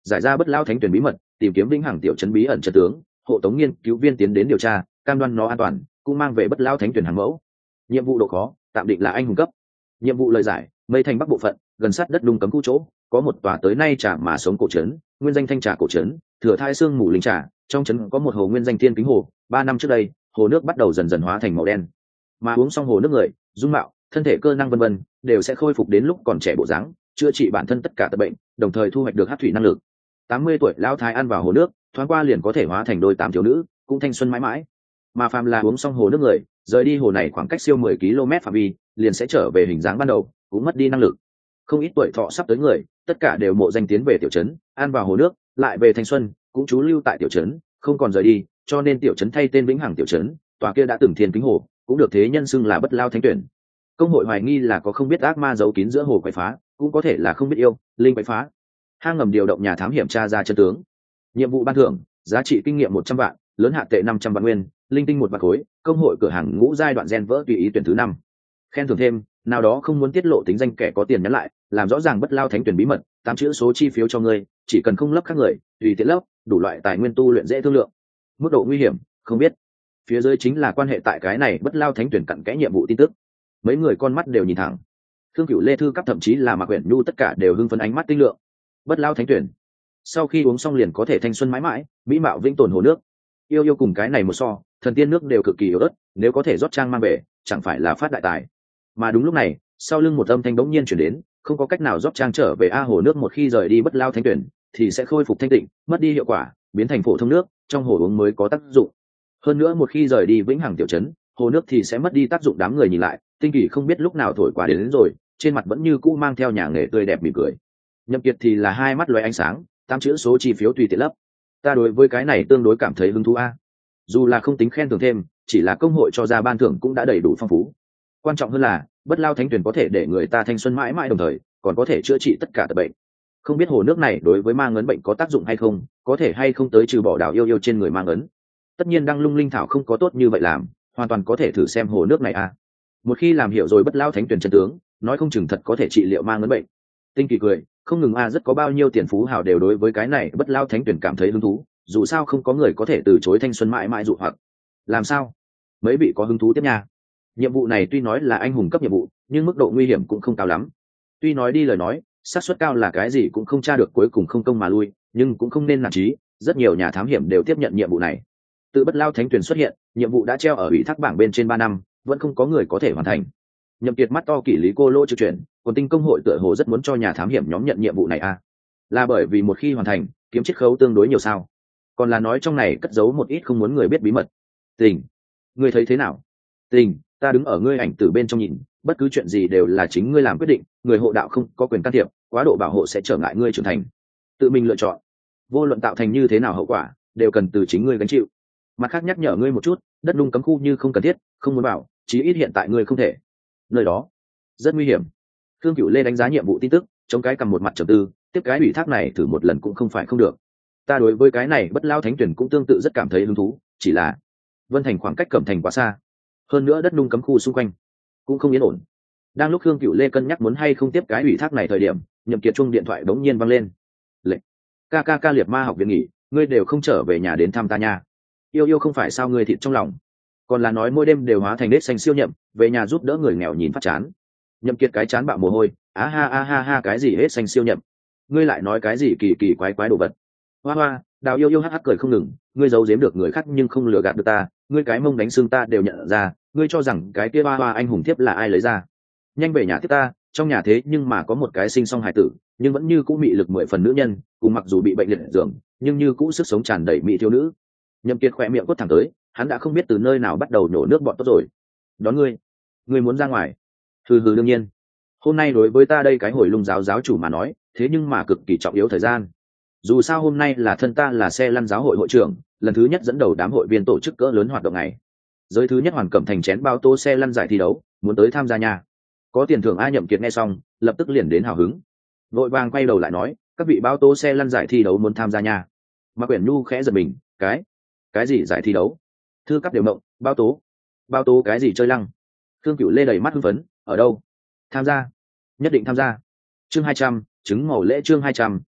giải ra bất lao thánh tuyển bí mật, tìm kiếm vĩnh hằng tiểu trấn bí ẩn chân tướng, hộ tống nghiên cứu viên tiến đến điều tra, cam đoan nó an toàn, cũng mang về bất lao thánh tuyển hàng mẫu. Nhiệm vụ độ khó tạm định là anh hùng cấp. Nhiệm vụ lời giải: mây thành bắc bộ phận, gần sát đất đung cấm khu chỗ, có một tòa tới nay trà mà sống cổ trấn, nguyên danh thanh trà cổ trấn, thừa thai xương mù linh trà. Trong trấn có một hồ nguyên danh thiên kính hồ. Ba năm trước đây, hồ nước bắt đầu dần dần hóa thành màu đen, mà uống xong hồ nước người, dung mạo, thân thể cơ năng vân vân đều sẽ khôi phục đến lúc còn trẻ bộ dáng, chữa trị bản thân tất cả tật bệnh, đồng thời thu hoạch được hắc thủy năng lực. Tám mươi tuổi lão thái ăn vào hồ nước, thoáng qua liền có thể hóa thành đôi tám thiếu nữ, cũng thanh xuân mãi mãi. Mà phàm là uống xong hồ nước người, rời đi hồ này khoảng cách siêu mười ki lô mét phạm vi, liền sẽ trở về hình dáng ban đầu, cũng mất đi năng lực. Không ít tuổi thọ sắp tới người, tất cả đều mộ danh tiến về tiểu trấn, ăn vào hồ nước, lại về thanh xuân, cũng trú lưu tại tiểu trấn, không còn rời đi, cho nên tiểu trấn thay tên vĩnh hằng tiểu trấn. Tòa kia đã từng thiên kính hồ, cũng được thế nhân xưng là bất lao thánh tuyển. Công hội hoài nghi là có không biết ác ma giấu kín giữa hồ quậy phá, cũng có thể là không biết yêu linh quậy phá. Hang ngầm điều động nhà thám hiểm tra ra chân tướng. Nhiệm vụ ban thưởng: giá trị kinh nghiệm một trăm vạn, lớn hạn tệ năm trăm vạn nguyên, linh tinh một vạn khối. Công hội cửa hàng ngũ giai đoạn gen vỡ tùy ý tuyển thứ năm. Khen thưởng thêm: nào đó không muốn tiết lộ tính danh kẻ có tiền nhắn lại, làm rõ ràng bất lao thánh tuyển bí mật, tám chữ số chi phiếu cho ngươi, chỉ cần không lấp các người, tùy tiện lấp, đủ loại tài nguyên tu luyện dễ thương lượng. Mức độ nguy hiểm không biết. Phía dưới chính là quan hệ tại cái này bất lao thánh tuyển cặn kẽ nhiệm vụ tin tức. Mấy người con mắt đều nhìn thẳng. Thương Cửu Lê Thư cấp thậm chí là Mạc Uyển Nhu tất cả đều hưng phấn ánh mắt tinh lượng. Bất lao thánh tuyển, sau khi uống xong liền có thể thanh xuân mãi mãi, mỹ mạo vĩnh tồn hồ nước. Yêu yêu cùng cái này một so, thần tiên nước đều cực kỳ yếu ớt, nếu có thể rót trang mang về, chẳng phải là phát đại tài. Mà đúng lúc này, sau lưng một âm thanh bỗng nhiên chuyển đến, không có cách nào rót trang trở về a hồ nước một khi rời đi bất lao thánh tuyển, thì sẽ khôi phục thanh tịnh, mất đi hiệu quả, biến thành phổ thông nước, trong hồ uống mới có tác dụng. Hơn nữa một khi rời đi vĩnh hằng tiểu trấn, hồ nước thì sẽ mất đi tác dụng. Đám người nhìn lại, Tinh Kỳ không biết lúc nào thổi qua đến, đến rồi, trên mặt vẫn như cũ mang theo nhà nghề tươi đẹp mỉm cười. Nhậm Kiệt thì là hai mắt lóe ánh sáng, tám chữ số chi phiếu tùy tiện lấp. Ta đối với cái này tương đối cảm thấy hứng thú a. Dù là không tính khen thưởng thêm, chỉ là công hội cho ra ban thưởng cũng đã đầy đủ phong phú. Quan trọng hơn là, bất lao thánh tuyển có thể để người ta thanh xuân mãi mãi, đồng thời còn có thể chữa trị tất cả tật bệnh. Không biết hồ nước này đối với ma ngấn bệnh có tác dụng hay không, có thể hay không tới trừ bỏ đảo yêu yêu trên người ma ngấn. Tất nhiên đăng lung linh thảo không có tốt như vậy làm, hoàn toàn có thể thử xem hồ nước này a. Một khi làm hiểu rồi bất lao thánh tuyển chân tướng, nói không chừng thật có thể trị liệu ma ngấn bệnh. Tinh Kỳ cười, không ngừng a, rất có bao nhiêu tiền phú hào đều đối với cái này bất lao thánh tuyển cảm thấy hứng thú, dù sao không có người có thể từ chối thanh xuân mãi mãi dụ hoặc. Làm sao? Mấy vị có hứng thú tiếp nha. Nhiệm vụ này tuy nói là anh hùng cấp nhiệm vụ, nhưng mức độ nguy hiểm cũng không cao lắm. Tuy nói đi lời nói, xác suất cao là cái gì cũng không tra được, cuối cùng không công mà lui, nhưng cũng không nên nản chí, rất nhiều nhà thám hiểm đều tiếp nhận nhiệm vụ này. Từ bất lao thánh tuyển xuất hiện, nhiệm vụ đã treo ở ủy thác bảng bên trên ba năm, vẫn không có người có thể hoàn thành. Nhậm Kiệt mắt to kỷ lý cô lô chưa chuyển, còn Tinh công hội tựa hồ rất muốn cho nhà thám hiểm nhóm nhận nhiệm vụ này a. Là bởi vì một khi hoàn thành, kiếm chiết khấu tương đối nhiều sao? Còn là nói trong này cất giấu một ít không muốn người biết bí mật? Tình, ngươi thấy thế nào? Tình, ta đứng ở ngươi ảnh từ bên trong nhìn, bất cứ chuyện gì đều là chính ngươi làm quyết định, người hộ đạo không có quyền can thiệp, quá độ bảo hộ sẽ trở ngại ngươi trưởng thành. Tự mình lựa chọn, vô luận tạo thành như thế nào hậu quả, đều cần từ chính ngươi gánh chịu. Mặt khác nhắc nhở ngươi một chút, đất nung cấm khu như không cần thiết, không muốn bảo, chí ít hiện tại ngươi không thể. Nơi đó rất nguy hiểm. Thương Cửu Lê đánh giá nhiệm vụ tin tức, chống cái cầm một mặt trầm tư, tiếp cái ủy thác này thử một lần cũng không phải không được. Ta đối với cái này bất lao thánh tuyển cũng tương tự rất cảm thấy hứng thú, chỉ là Vân Thành khoảng cách Cẩm Thành quá xa, hơn nữa đất nung cấm khu xung quanh cũng không yên ổn. Đang lúc Thương Cửu Lê cân nhắc muốn hay không tiếp cái ủy thác này thời điểm, Nhậm Kiệt chuông điện thoại bỗng nhiên vang lên. Lệnh ca ca ca liệt ma học viện nghỉ, ngươi đều không trở về nhà đến thăm ta nha. Yêu yêu không phải sao ngươi thịt trong lòng, còn là nói mỗi đêm đều hóa thành nết xanh siêu nhậm, về nhà giúp đỡ người nghèo nhìn phát chán. Nhậm Kiệt cái chán bạo mồ hôi, á ha a ha ha, cái gì hết xanh siêu nhậm, ngươi lại nói cái gì kỳ kỳ quái quái đồ vật. Hoa hoa, Đào yêu yêu hắc hắc cười không ngừng, ngươi giấu giếm được người khác nhưng không lừa gạt được ta, ngươi cái mông đánh xương ta đều nhận ra, ngươi cho rằng cái kia hoa hoa anh hùng thiếp là ai lấy ra? Nhanh về nhà tiếp ta, trong nhà thế nhưng mà có một cái sinh song hài tử, nhưng vẫn như cũ mị lực mười phần nữ nhân, cùng mặc dù bị bệnh liệt giường, nhưng như cũ sức sống tràn đầy mỹ thiếu nữ. Nhậm Kiệt khỏe miệng quất thẳng tới, hắn đã không biết từ nơi nào bắt đầu nổ nước bọt tốt rồi. Đón ngươi, ngươi muốn ra ngoài? Hừ hừ, đương nhiên. Hôm nay đối với ta đây cái hồi lung giáo giáo chủ mà nói, thế nhưng mà cực kỳ trọng yếu thời gian. Dù sao hôm nay là thân ta là xe lăn giáo hội hội trưởng, lần thứ nhất dẫn đầu đám hội viên tổ chức cỡ lớn hoạt động này. Giới thứ nhất Hoàn Cẩm thành chén bao tô xe lăn giải thi đấu, muốn tới tham gia nhà. Có tiền thưởng a. Nhậm Kiệt nghe xong, lập tức liền đến hào hứng. Vội vàng quay đầu lại nói, các vị bao tô xe lăn giải thi đấu muốn tham gia nhà. Mạc Uyển Nhu khẽ giật mình, cái cái gì giải thi đấu? Thư cấp đều mộng, bao tố bao tố cái gì chơi lăng? Thương Cửu Lê đầy mắt hưng phấn, ở đâu? Tham gia, nhất định tham gia. Chương hai trăm, chứng màu lễ chương hai trăm,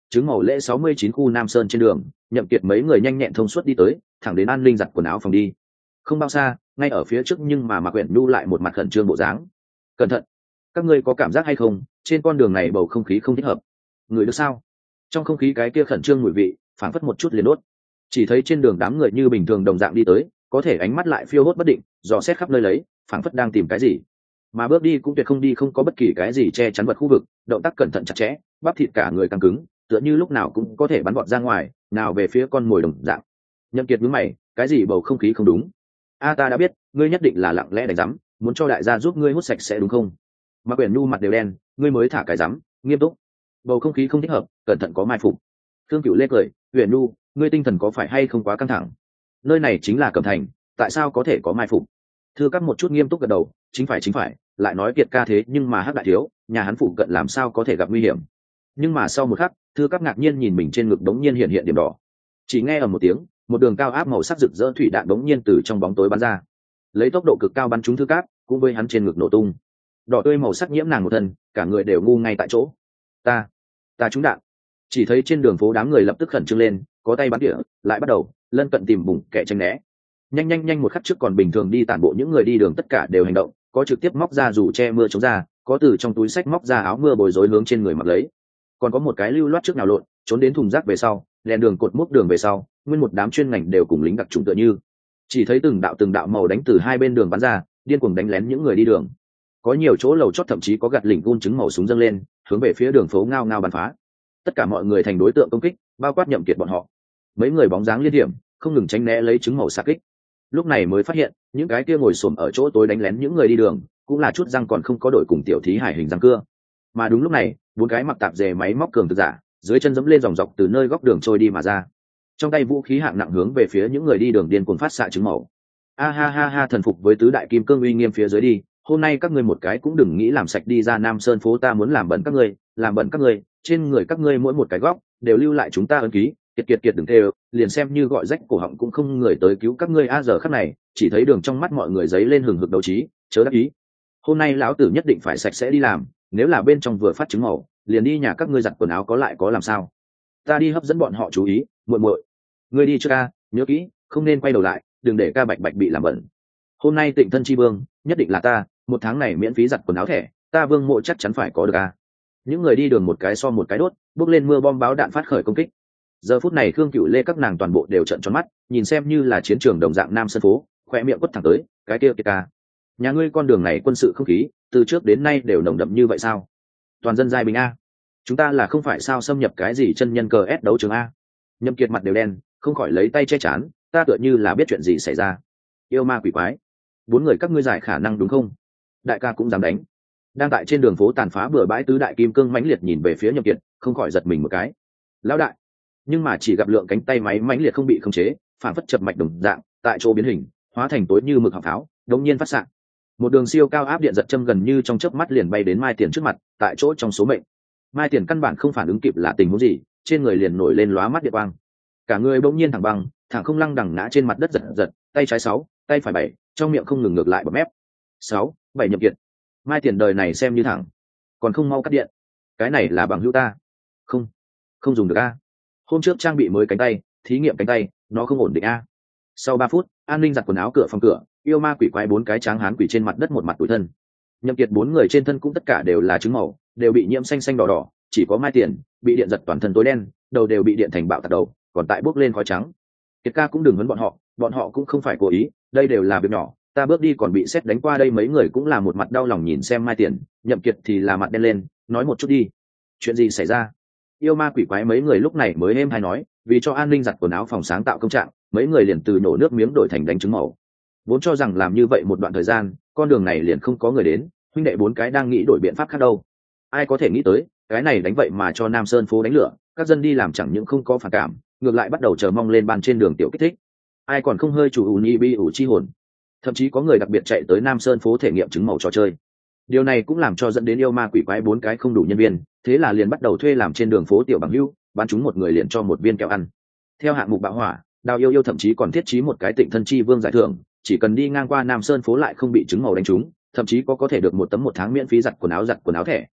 chứng màu lễ sáu mươi chín khu Nam Sơn trên đường, Nhậm Kiệt mấy người nhanh nhẹn thông suốt đi tới, thẳng đến an ninh giặt quần áo phòng đi. Không bao xa, ngay ở phía trước nhưng mà Mạc Uyển Nhu lại một mặt khẩn trương bộ dáng. Cẩn thận, các ngươi có cảm giác hay không, trên con đường này bầu không khí không thích hợp. Người được sao? Trong không khí cái kia khẩn trương mùi vị, phảng phất một chút liền đốt. Chỉ thấy trên đường đám người như bình thường đồng dạng đi tới, có thể ánh mắt lại phiêu hốt bất định, dò xét khắp nơi lấy, phảng phất đang tìm cái gì. Mà bước đi cũng tuyệt không đi không có bất kỳ cái gì che chắn vật khu vực, động tác cẩn thận chặt chẽ, bắp thịt cả người căng cứng, tựa như lúc nào cũng có thể bắn vọt ra ngoài, nào về phía con mồi đồng dạng. Nhậm Kiệt nhướng mày, cái gì bầu không khí không đúng? A ta đã biết, ngươi nhất định là lặng lẽ đánh rắm, muốn cho đại gia giúp ngươi hút sạch sẽ đúng không? Mạc Uyển Nhu mặt đều đen, ngươi mới thả cái rắm, nghiêm túc. Bầu không khí không thích hợp, cẩn thận có mai phục. Thương Cửu Lê cười, Uyển Nhu, ngươi tinh thần có phải hay không quá căng thẳng? Nơi này chính là Cẩm Thành, tại sao có thể có mai phục? Thư Các một chút nghiêm túc gật đầu, chính phải chính phải, lại nói Kiệt ca thế nhưng mà Hắc đại thiếu, nhà hắn phụ cận làm sao có thể gặp nguy hiểm? Nhưng mà sau một khắc, Thư Các ngạc nhiên nhìn mình trên ngực đống nhiên hiện hiện điểm đỏ. Chỉ nghe ở một tiếng, một đường cao áp màu sắc rực rỡ thủy đạn đống nhiên từ trong bóng tối bắn ra, lấy tốc độ cực cao bắn trúng Thư Các, cũng với hắn trên ngực nổ tung. Đỏ tươi màu sắc nhiễm nàng một thân, cả người đều ngu ngay tại chỗ. Ta, ta trúng đạn. Chỉ thấy trên đường phố đám người lập tức khẩn trương lên, có tay bắn địa, lại bắt đầu lân cận tìm bùng kẻ tranh né. Nhanh nhanh nhanh một khắc trước còn bình thường đi tản bộ những người đi đường tất cả đều hành động, có trực tiếp móc ra dù che mưa chống ra, có từ trong túi sách móc ra áo mưa bồi rối hướng trên người mặc lấy, còn có một cái lưu loát trước nào lộn trốn đến thùng rác về sau, đèn đường cột mốc đường về sau, nguyên một đám chuyên ngành đều cùng lính đặc trùng tựa như. Chỉ thấy từng đạo từng đạo màu đánh từ hai bên đường bắn ra, điên cuồng đánh lén những người đi đường. Có nhiều chỗ lầu chót thậm chí có gạt lỉnh gun trứng màu súng dâng lên, hướng về phía đường phố ngao ngao bắn phá. Tất cả mọi người thành đối tượng công kích, bao quát Nhậm Kiệt bọn họ. Mấy người bóng dáng liên hiểm, không ngừng tránh né lấy trứng màu xạ kích. Lúc này mới phát hiện, những cái kia ngồi xổm ở chỗ tối đánh lén những người đi đường, cũng là chút răng còn không có đổi cùng tiểu thí hải hình răng cưa. Mà đúng lúc này, bốn cái mặc tạp dề máy móc cường thực giả, dưới chân dẫm lên dòng dọc từ nơi góc đường trôi đi mà ra. Trong tay vũ khí hạng nặng hướng về phía những người đi đường điên cuồng phát xạ trứng màu. A ha ha ha, thần phục với tứ đại kim cương uy nghiêm phía dưới đi, hôm nay các ngươi một cái cũng đừng nghĩ làm sạch đi ra Nam Sơn phố, ta muốn làm bẩn các ngươi, làm bẩn các ngươi, trên người các ngươi mỗi một cái góc đều lưu lại chúng ta ấn ký, kiệt kiệt kiệt đừng tê, liền xem như gọi rách cổ họng cũng không người tới cứu các ngươi. A giờ khắc này, chỉ thấy đường trong mắt mọi người giấy lên hừng hực đấu trí, chớ đắc ý. Hôm nay lão tử nhất định phải sạch sẽ đi làm, nếu là bên trong vừa phát trứng màu, liền đi nhà các ngươi giặt quần áo có lại có làm sao? Ta đi hấp dẫn bọn họ chú ý, muội muội, ngươi đi trước ca, nhớ kỹ, không nên quay đầu lại, đừng để ca bạch bạch bị làm bẩn. Hôm nay Tịnh thân chi vương, nhất định là ta, một tháng này miễn phí giặt quần áo thẻ, ta Vương Mộ chắc chắn phải có được a. Những người đi đường một cái so một cái đốt, bước lên mưa bom báo đạn phát khởi công kích. Giờ phút này Khương Cửu Lê các nàng toàn bộ đều trợn tròn mắt, nhìn xem như là chiến trường đồng dạng Nam Sơn phố, khoe miệng quất thẳng tới, cái kia kia ca. Nhà ngươi con đường này quân sự không khí, từ trước đến nay đều nồng đậm như vậy sao? Toàn dân giai bình a. Chúng ta là không phải sao xâm nhập cái gì chân nhân cờ ép đấu trường a. Nhậm Kiệt mặt đều đen, không khỏi lấy tay che chắn, ta tựa như là biết chuyện gì xảy ra. Yêu ma quỷ quái, bốn người các ngươi giải khả năng đúng không? Đại ca cũng dám đánh. Đang tại trên đường phố tàn phá bừa bãi tứ đại kim cương mãnh liệt nhìn về phía Nhậm Kiệt, không khỏi giật mình một cái. Lão đại, nhưng mà chỉ gặp lượng cánh tay máy mãnh liệt không bị khống chế, phản phất chập mạch đồng dạng, tại chỗ biến hình, hóa thành tối như mực họng pháo, đống nhiên phát xạ. Một đường siêu cao áp điện giật châm gần như trong chớp mắt liền bay đến Mai Tiền trước mặt, tại chỗ trong số mệnh. Mai Tiền căn bản không phản ứng kịp là tình huống gì, trên người liền nổi lên lóa mắt điện quang. Cả người bỗng nhiên thẳng băng, thẳng không lăng đằng ngã trên mặt đất giật giật, tay trái sáu, tay phải bảy, trong miệng không ngừng ngược lại bọt mép. Sáu, bảy Nhậm Kiệt. Mai Tiền đời này xem như thẳng, còn không mau cắt điện. Cái này là bằng hữu ta. Không, không dùng được a. Hôm trước trang bị mới cánh tay, thí nghiệm cánh tay, nó không ổn định a. Sau ba phút, an ninh giặt quần áo cửa phòng cửa, yêu ma quỷ quái bốn cái tráng hán quỷ trên mặt đất một mặt tủi thân. Nhậm Kiệt bốn người trên thân cũng tất cả đều là trứng màu, đều bị nhiễm xanh xanh đỏ đỏ, chỉ có Mai Tiền bị điện giật toàn thân tối đen, đầu đều bị điện thành bạo tạc đầu, còn tại bốc lên khói trắng. Kiệt ca cũng đừng vấn bọn họ, bọn họ cũng không phải cố ý, đây đều là việc nhỏ, ta bước đi còn bị sét đánh qua đây. Mấy người cũng là một mặt đau lòng nhìn xem Mai Tiền, Nhậm Kiệt thì là mặt đen lên, nói một chút đi, chuyện gì xảy ra? Yêu ma quỷ quái mấy người lúc này mới êm hay nói, vì cho an ninh giặt quần áo phòng sáng tạo công trạng, mấy người liền từ nổ nước miếng đổi thành đánh trứng màu. Vốn cho rằng làm như vậy một đoạn thời gian, con đường này liền không có người đến, huynh đệ bốn cái đang nghĩ đổi biện pháp khác đâu. Ai có thể nghĩ tới, cái này đánh vậy mà cho Nam Sơn phố đánh lửa, các dân đi làm chẳng những không có phản cảm, ngược lại bắt đầu chờ mong lên ban trên đường tiểu kích thích. Ai còn không hơi chủ ù nhi bi ủ chi hồn. Thậm chí có người đặc biệt chạy tới Nam Sơn phố thể nghiệm trứng màu trò chơi. Điều này cũng làm cho dẫn đến yêu ma quỷ quái bốn cái không đủ nhân viên, thế là liền bắt đầu thuê làm trên đường phố tiểu bằng hữu, bán chúng một người liền cho một viên kẹo ăn. Theo hạng mục bạo hỏa, Đào Yêu Yêu thậm chí còn thiết trí một cái Tịnh thân chi vương giải thưởng, chỉ cần đi ngang qua Nam Sơn phố lại không bị trứng màu đánh trúng, thậm chí có có thể được một tấm một tháng miễn phí giặt quần áo giặt quần áo thẻ.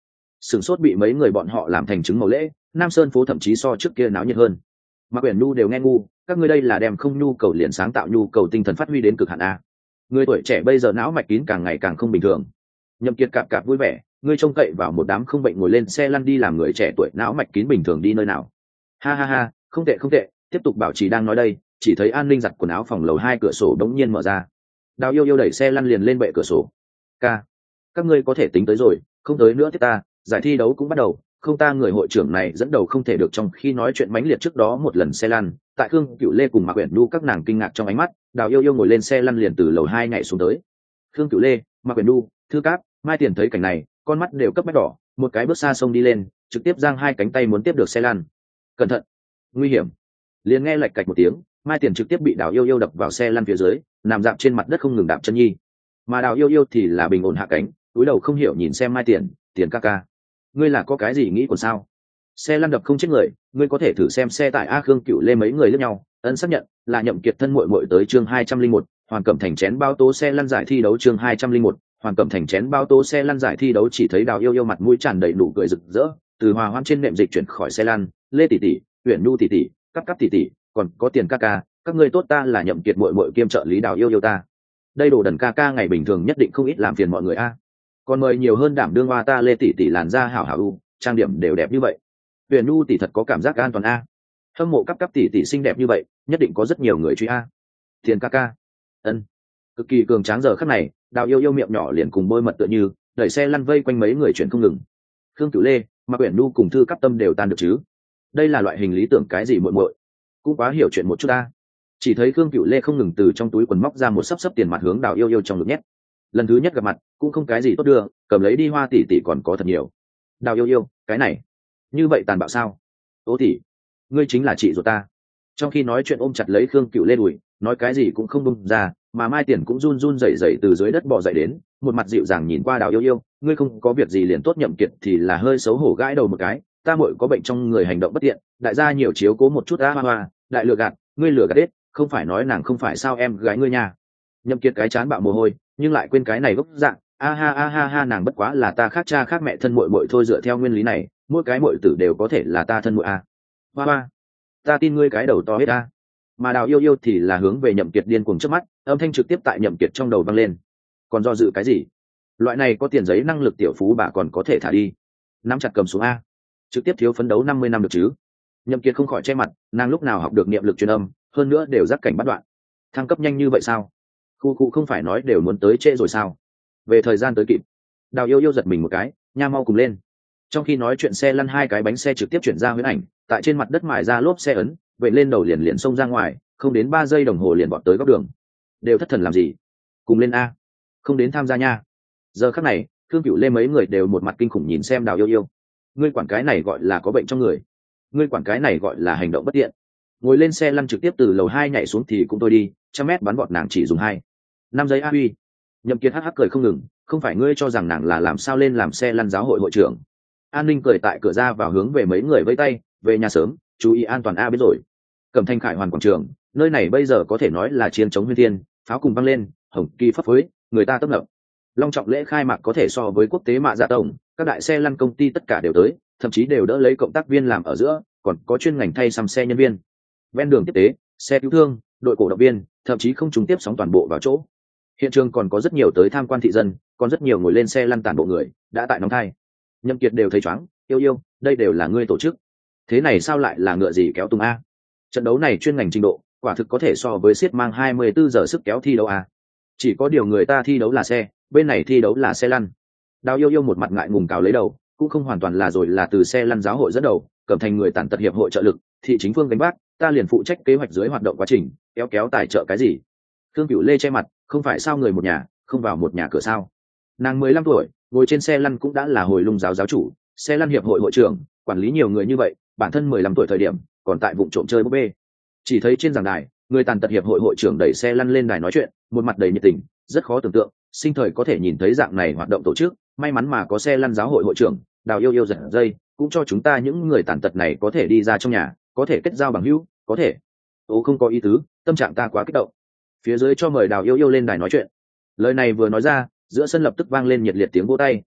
sửng sốt bị mấy người bọn họ làm thành chứng màu lễ. Nam Sơn phố thậm chí so trước kia náo nhiệt hơn. Mạc Quyển Nhu đều nghe ngu, các ngươi đây là đem không nhu cầu liền sáng tạo nhu cầu tinh thần phát huy đến cực hạn a. Người tuổi trẻ bây giờ não mạch kín càng ngày càng không bình thường. Nhậm Kiệt cạp cạp vui vẻ, ngươi trông cậy vào một đám không bệnh ngồi lên xe lăn đi làm người trẻ tuổi não mạch kín bình thường đi nơi nào? Ha ha ha, không tệ không tệ, tiếp tục bảo trì đang nói đây, chỉ thấy An Ninh giặt quần áo phòng lầu hai cửa sổ đống nhiên mở ra. Đào Yêu Yêu đẩy xe lăn liền lên bệ cửa sổ. Ca, các ngươi có thể tính tới rồi, không tới nữa thì ta, giải thi đấu cũng bắt đầu, không ta người hội trưởng này dẫn đầu không thể được. Trong khi nói chuyện mãnh liệt trước đó một lần xe lăn, tại Khương Cửu Lê cùng Mạc Uyển Nhu các nàng kinh ngạc trong ánh mắt, Đào Yêu Yêu ngồi lên xe lăn liền từ lầu hai nhảy xuống tới. Khương Cửu Lê, Mạc Uyển Nhu, Thư Cáp, Mai Tiền thấy cảnh này, con mắt đều cấp bách đỏ, một cái bước xa sông đi lên, trực tiếp giang hai cánh tay muốn tiếp được xe lăn. Cẩn thận, nguy hiểm! Liền nghe lạch cạch một tiếng, Mai Tiền trực tiếp bị Đào Yêu Yêu đập vào xe lăn phía dưới, nằm dạp trên mặt đất không ngừng đạp chân nhi. Mà Đào Yêu Yêu thì là bình ổn hạ cánh, cúi đầu không hiểu nhìn xem Mai Tiền, Tiền ca ca, ngươi là có cái gì nghĩ còn sao? Xe lăn đập không chết người, ngươi có thể thử xem xe tại A. Khương Cửu Lê mấy người lẫn nhau, ấn xác nhận là Nhậm Kiệt thân muội muội tới chương hai trăm linh một, Hoàn Cẩm Thành chén bao tố xe lăn giải thi đấu chương hai trăm linh một, Hoàn Cẩm Thành chén bao tố xe lăn giải thi đấu. Chỉ thấy Đào Yêu Yêu mặt mũi tràn đầy nụ cười rực rỡ, từ hòa hoan trên nệm dịch chuyển khỏi xe lăn, Lê tỷ tỷ, Uyển Nhu tỷ tỷ, Cắp Cắp tỷ tỷ, còn có Tiền ca ca, các ngươi tốt, ta là Nhậm Kiệt muội muội kiêm trợ lý Đào Yêu Yêu ta. Đây đồ đần ca ca ngày bình thường nhất định không ít làm phiền mọi người a. Còn mời nhiều hơn đảm đương hoa ta Lê tỷ tỷ làn da hảo hảo u, trang điểm đều đẹp như vậy. Uyển Nhu tỷ thật có cảm giác an toàn a. Hâm mộ Cắp Cắp tỷ tỷ xinh đẹp như vậy, nhất định có rất nhiều người truy a. Tiền ca ca, ân, cực kỳ cường tráng. Giờ khắc này, Đào Yêu Yêu miệng nhỏ liền cùng bôi mật tựa như, đẩy xe lăn vây quanh mấy người chuyển không ngừng. Khương Cửu Lê, Mạc Uyển Nhu cùng Thư Cáp tâm đều tan được chứ. Đây là loại hình lý tưởng cái gì muội muội, cũng quá hiểu chuyện một chút ta. Chỉ thấy Khương Cửu Lê không ngừng từ trong túi quần móc ra một sấp sấp tiền mặt hướng Đào Yêu Yêu trong ngực nhét. Lần thứ nhất gặp mặt cũng không cái gì tốt đưa, cầm lấy đi hoa tỷ tỷ còn có thật nhiều. Đào Yêu Yêu, cái này như vậy tàn bạo sao? Ô tỷ, ngươi chính là chị ruột ta. Trong khi nói chuyện ôm chặt lấy Khương Cửu Lê đùi, nói cái gì cũng không bung ra, mà Mai Tiền cũng run run rẩy rẩy từ dưới đất bò dậy đến, một mặt dịu dàng nhìn qua Đào Yêu Yêu, ngươi không có việc gì liền tốt. Nhậm Kiệt thì là hơi xấu hổ gãi đầu một cái, ta muội có bệnh trong người hành động bất tiện, đại gia nhiều chiếu cố một chút a. Hoa hoa, đại lừa gạt, ngươi lừa gạt hết, không phải nói nàng không phải sao em gái ngươi nha. Nhậm Kiệt cái chán bạo mồ hôi, nhưng lại quên cái này gốc dạng, a ha a ha ha, nàng bất quá là ta khác cha khác mẹ thân muội muội thôi, dựa theo nguyên lý này, mỗi cái muội tử đều có thể là ta thân muội a. Hoa hoa, ta tin ngươi cái đầu to hết a. Mà Đào Yêu Yêu thì là hướng về Nhậm Kiệt điên cuồng trước mắt, âm thanh trực tiếp tại Nhậm Kiệt trong đầu vang lên. Còn do dự cái gì? Loại này có tiền giấy năng lực tiểu phú bà còn có thể thả đi, nắm chặt cầm xuống a, trực tiếp thiếu phấn đấu năm mươi năm được chứ? Nhậm Kiệt không khỏi che mặt, nàng lúc nào học được niệm lực truyền âm, hơn nữa đều giác cảnh bắt đoạn, thăng cấp nhanh như vậy sao? Khu khu không phải nói đều muốn tới trễ rồi sao? Về thời gian tới kịp. Đào Yêu Yêu giật mình một cái, nha mau cùng lên. Trong khi nói chuyện xe lăn hai cái bánh xe trực tiếp chuyển ra huyễn ảnh, tại trên mặt đất mài ra lốp xe ấn, vậy lên đầu liền liền xông ra ngoài, không đến ba giây đồng hồ liền bọt tới góc đường. Đều thất thần làm gì? Cùng lên a, không đến tham gia nha. Giờ khắc này, Khương Cửu Lê mấy người đều một mặt kinh khủng nhìn xem Đào Yêu Yêu. Ngươi quản cái này gọi là có bệnh trong người, ngươi quản cái này gọi là hành động bất tiện. Ngồi lên xe lăn trực tiếp từ lầu hai nhảy xuống thì cũng thôi đi, trăm mét bắn bọt nàng chỉ dùng hai năm giây a huy. Nhậm Kiệt hắc hắc cười không ngừng, không phải ngươi cho rằng nàng là làm sao lên làm xe lăn giáo hội hội trưởng? An Ninh cười tại cửa ra vào hướng về mấy người vẫy tay, về nhà sớm, chú ý an toàn a. Biết rồi. Cẩm Thanh Khải Hoàn quảng trường, nơi này bây giờ có thể nói là chiến chống huyên thiên, pháo cùng vang lên, hồng kỳ phấp phới, người ta tấp nập. Long trọng lễ khai mạc có thể so với quốc tế mạ dạ tổng, các đại xe lăn công ty tất cả đều tới, thậm chí đều đỡ lấy cộng tác viên làm ở giữa, còn có chuyên ngành thay xăm xe nhân viên. Ven đường tiếp tế, xe cứu thương, đội cổ động viên, thậm chí không trùng tiếp sóng toàn bộ vào chỗ. Hiện trường còn có rất nhiều tới tham quan thị dân, còn rất nhiều ngồi lên xe lăn tản bộ người, đã tại nóng thai. Nhậm Kiệt đều thấy choáng, Yêu Yêu, đây đều là ngươi tổ chức. Thế này sao lại là ngựa gì kéo tung a? Trận đấu này chuyên ngành trình độ, quả thực có thể so với siết mang hai mươi bốn giờ sức kéo thi đấu a. Chỉ có điều người ta thi đấu là xe, bên này thi đấu là xe lăn. Đào Yêu Yêu một mặt ngại ngùng cào lấy đầu, cũng không hoàn toàn là rồi là từ xe lăn giáo hội dẫn đầu, Cẩm Thành người tàn tật hiệp hội trợ lực, thị chính phương gánh vác, ta liền phụ trách kế hoạch dưới hoạt động quá trình, kéo kéo tài trợ cái gì. Khương Cửu Lê che mặt, không phải sao người một nhà, không vào một nhà cửa sao? Nàng mười lăm tuổi, ngồi trên xe lăn cũng đã là hồi lung giáo giáo chủ, xe lăn hiệp hội hội trưởng, quản lý nhiều người như vậy, bản thân mười lăm tuổi thời điểm, còn tại vụ trộm chơi búp bê. Chỉ thấy trên giảng đài, người tàn tật hiệp hội hội trưởng đẩy xe lăn lên đài nói chuyện, một mặt đầy nhiệt tình, rất khó tưởng tượng, sinh thời có thể nhìn thấy dạng này hoạt động tổ chức, may mắn mà có xe lăn giáo hội hội trưởng, Đào Yêu Yêu giật dây, cũng cho chúng ta những người tàn tật này có thể đi ra trong nhà, có thể kết giao bằng hữu, có thể. Ô không có ý tứ, tâm trạng ta quá kích động. Phía dưới cho mời Đào Yêu Yêu lên đài nói chuyện. Lời này vừa nói ra, giữa sân lập tức vang lên nhiệt liệt tiếng vỗ tay,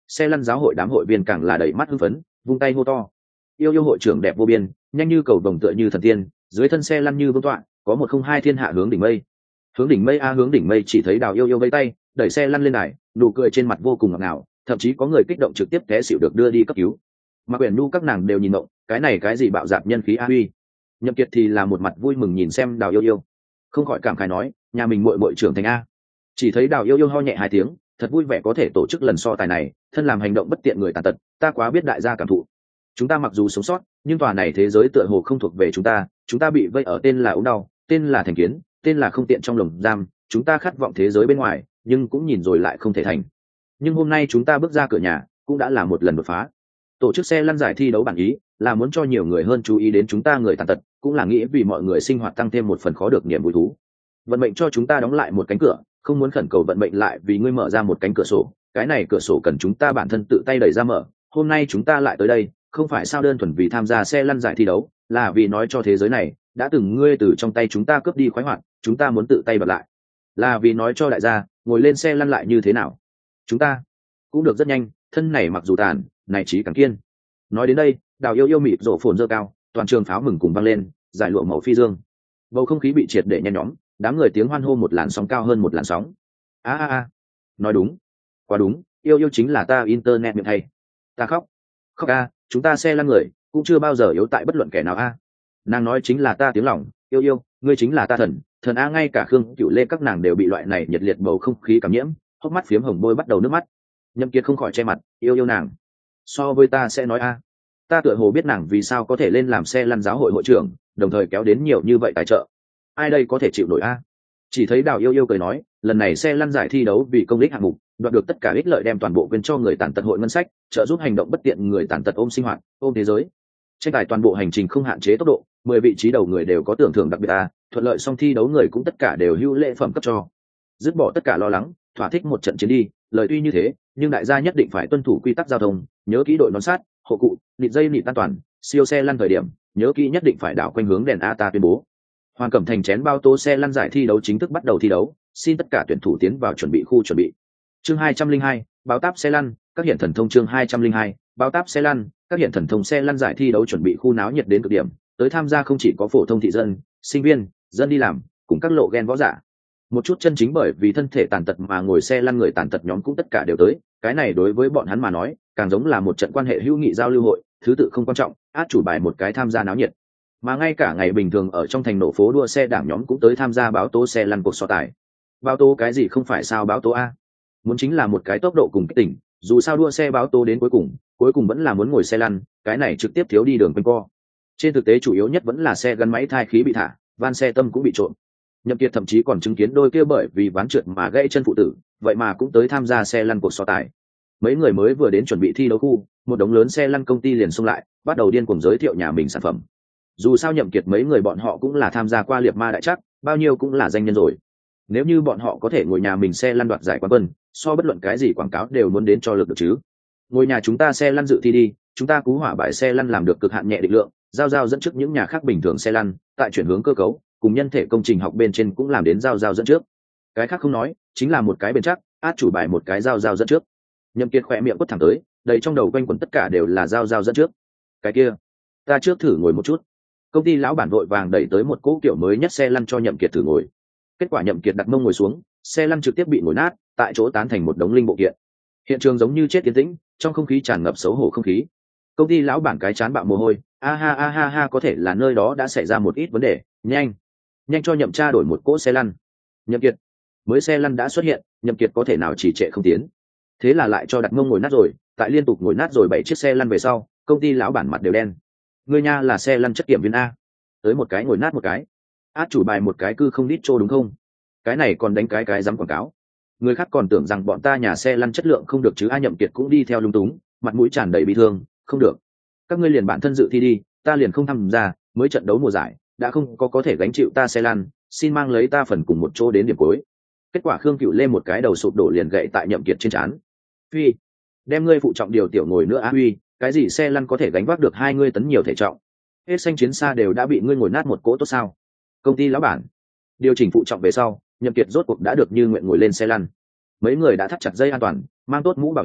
xe lăn giáo hội đám hội viên càng là đầy mắt hưng phấn, vung tay hô to. Yêu yêu hội trưởng đẹp vô biên, nhanh như cầu vồng tựa như thần tiên, dưới thân xe lăn như vương tọa, có một không hai thiên hạ hướng đỉnh mây. Hướng đỉnh mây a hướng đỉnh mây chỉ thấy Đào Yêu Yêu vẫy tay, đẩy xe lăn lên đài, nụ cười trên mặt vô cùng ngọt ngào, thậm chí có người kích động trực tiếp té xỉu được đưa đi cấp cứu. Mà Quyển Nhu các nàng đều nhìn động, cái này cái gì bạo dạn nhân khí a huy. Nhậm Kiệt thì là một mặt vui mừng nhìn xem Đào Yêu Yêu, không khỏi cảm khái nói, nhà mình muội muội trưởng thành a. Chỉ thấy Đào Yêu Yêu ho nhẹ hai tiếng, thật vui vẻ có thể tổ chức lần so tài này, thân làm hành động bất tiện người tàn tật, ta quá biết đại gia cảm thụ. Chúng ta mặc dù sống sót, nhưng tòa này thế giới tựa hồ không thuộc về chúng ta, chúng ta bị vây ở tên là ống đau, tên là thành kiến, tên là không tiện trong lồng giam, chúng ta khát vọng thế giới bên ngoài, nhưng cũng nhìn rồi lại không thể thành. Nhưng hôm nay chúng ta bước ra cửa nhà, cũng đã là một lần đột phá. Tổ chức xe lăn giải thi đấu bản ý, là muốn cho nhiều người hơn chú ý đến chúng ta người tàn tật, cũng là nghĩ vì mọi người sinh hoạt tăng thêm một phần khó được niềm vui thú. Vận mệnh cho chúng ta đóng lại một cánh cửa, không muốn khẩn cầu vận mệnh lại vì ngươi mở ra một cánh cửa sổ, cái này cửa sổ cần chúng ta bản thân tự tay đẩy ra mở. Hôm nay chúng ta lại tới đây, không phải sao đơn thuần vì tham gia xe lăn giải thi đấu, là vì nói cho thế giới này, đã từng ngươi từ trong tay chúng ta cướp đi khoái hoạt, chúng ta muốn tự tay bật lại. Là vì nói cho đại gia, ngồi lên xe lăn lại như thế nào. Chúng ta cũng được rất nhanh, thân này mặc dù tàn, này trí càng kiên. Nói đến đây, Đào Yêu Yêu mịt rổ phồn dơ cao, toàn trường pháo mừng cùng vang lên, giải lụa màu phi dương. Bầu không khí bị triệt để nhen nhóm, đám người tiếng hoan hô một làn sóng cao hơn một làn sóng. A a a, nói đúng, quá đúng, Yêu Yêu chính là ta internet miệng hay. Ta khóc, khóc a, chúng ta xe lăn người, cũng chưa bao giờ yếu tại bất luận kẻ nào a. Nàng nói chính là ta tiếng lòng, Yêu Yêu, ngươi chính là ta thần, thần a, ngay cả Khương Cửu Lê các nàng đều bị loại này nhiệt liệt bầu không khí cảm nhiễm, hốc mắt phiếm hồng bôi bắt đầu nước mắt. Nhậm Kiệt không khỏi che mặt, yêu yêu nàng. So với ta sẽ nói a, ta tựa hồ biết nàng vì sao có thể lên làm xe lăn giáo hội hội trưởng, đồng thời kéo đến nhiều như vậy tài trợ. Ai đây có thể chịu nổi a? Chỉ thấy Đào Yêu Yêu cười nói, lần này xe lăn giải thi đấu vì công lý hạng mục, đoạt được tất cả ích lợi đem toàn bộ quyền cho người tàn tật hội ngân sách, trợ giúp hành động bất tiện người tàn tật ôm sinh hoạt, ôm thế giới. Tranh tài toàn bộ hành trình không hạn chế tốc độ, mười vị trí đầu người đều có tưởng thưởng đặc biệt a, thuận lợi xong thi đấu người cũng tất cả đều hữu lễ phẩm cấp cho. Dứt bỏ tất cả lo lắng, thỏa thích một trận chiến đi, lời tuy như thế, nhưng đại gia nhất định phải tuân thủ quy tắc giao thông, nhớ kỹ đội nón sát, hộ cụ, nịt dây nịt an toàn, siêu xe lăn thời điểm, nhớ kỹ nhất định phải đảo quanh hướng đèn a ta tuyên bố. Hoàng Cẩm Thành chén bao tố xe lăn giải thi đấu chính thức bắt đầu thi đấu, xin tất cả tuyển thủ tiến vào chuẩn bị khu chuẩn bị. Chương hai trăm linh hai, báo táp xe lăn, các hiện thần thông chương hai trăm linh hai, báo táp xe lăn, các hiện thần thông xe lăn giải thi đấu chuẩn bị khu náo nhiệt đến cực điểm, tới tham gia không chỉ có phổ thông thị dân, sinh viên, dân đi làm, cùng các lộ ghen võ giả. Một chút chân chính bởi vì thân thể tàn tật mà ngồi xe lăn người tàn tật nhóm cũng tất cả đều tới, cái này đối với bọn hắn mà nói, càng giống là một trận quan hệ hữu nghị giao lưu hội, thứ tự không quan trọng, át chủ bài một cái tham gia náo nhiệt. Mà ngay cả ngày bình thường ở trong thành nổ phố đua xe đảng nhóm cũng tới tham gia báo tố xe lăn cuộc so tài. Báo tố cái gì không phải sao báo tố a? Muốn chính là một cái tốc độ cùng kích tỉnh, dù sao đua xe báo tố đến cuối cùng, cuối cùng vẫn là muốn ngồi xe lăn, cái này trực tiếp thiếu đi đường quanh co. Trên thực tế chủ yếu nhất vẫn là xe gắn máy thai khí bị thả, van xe tâm cũng bị trộn. Nhậm Kiệt thậm chí còn chứng kiến đôi kia bởi vì ván trượt mà gãy chân phụ tử, vậy mà cũng tới tham gia xe lăn cuộc so tài. Mấy người mới vừa đến chuẩn bị thi đấu khu, một đống lớn xe lăn công ty liền xông lại, bắt đầu điên cuồng giới thiệu nhà mình sản phẩm. Dù sao Nhậm Kiệt mấy người bọn họ cũng là tham gia qua liệt ma đại chắc, bao nhiêu cũng là danh nhân rồi. Nếu như bọn họ có thể ngồi nhà mình xe lăn đoạt giải quán quân, so bất luận cái gì quảng cáo đều muốn đến cho lực được chứ. Ngồi nhà chúng ta xe lăn dự thi đi, chúng ta cú hỏa bại xe lăn làm được cực hạn nhẹ định lượng, giao giao dẫn trước những nhà khác bình thường xe lăn, tại chuyển hướng cơ cấu, cùng nhân thể công trình học bên trên cũng làm đến giao giao dẫn trước. Cái khác không nói, chính là một cái bền chắc, át chủ bài một cái giao giao dẫn trước. Nhậm Kiệt khẽ miệng quất thẳng tới, đầy trong đầu quanh quẩn tất cả đều là giao giao dẫn trước. Cái kia, ta trước thử ngồi một chút. Công ty lão bản vội vàng đẩy tới một cỗ kiểu mới nhất xe lăn cho Nhậm Kiệt thử ngồi. Kết quả Nhậm Kiệt đặt mông ngồi xuống, xe lăn trực tiếp bị ngồi nát, tại chỗ tán thành một đống linh bộ kiện. Hiện trường giống như chết yên tĩnh, trong không khí tràn ngập xấu hổ không khí. Công ty lão bản cái chán bạo mồ hôi, a ha a ha ha, có thể là nơi đó đã xảy ra một ít vấn đề, nhanh, nhanh cho Nhậm cha đổi một cỗ xe lăn. Nhậm Kiệt, mới xe lăn đã xuất hiện, Nhậm Kiệt có thể nào chỉ trệ không tiến? Thế là lại cho đặt mông ngồi nát rồi, tại liên tục ngồi nát rồi bảy chiếc xe lăn về sau, công ty lão bản mặt đều đen. Ngươi nha là xe lăn chất kiểm viên a, tới một cái ngồi nát một cái, át chủ bài một cái cư không đít trô đúng không? Cái này còn đánh cái cái dám quảng cáo. Người khác còn tưởng rằng bọn ta nhà xe lăn chất lượng không được chứ. A Nhậm Kiệt cũng đi theo lung túng, mặt mũi tràn đầy bi thương, không được, các ngươi liền bản thân dự thi đi, ta liền không tham gia, mới trận đấu mùa giải đã không có có thể gánh chịu ta xe lăn, xin mang lấy ta phần cùng một chỗ đến điểm cuối. Kết quả Khương Cửu lên một cái đầu sụp đổ liền gậy tại Nhậm Kiệt trên trán. Phi, đem ngươi phụ trọng điều tiểu ngồi nữa á. Huy, cái gì xe lăn có thể gánh vác được hai ngươi tấn nhiều thể trọng? Hết xanh chiến xa đều đã bị ngươi ngồi nát một cỗ tốt sao? Công ty lão bản điều chỉnh phụ trọng về sau, Nhậm Kiệt rốt cuộc đã được như nguyện ngồi lên xe lăn. Mấy người đã thắt chặt dây an toàn, mang tốt mũ bảo hiểm,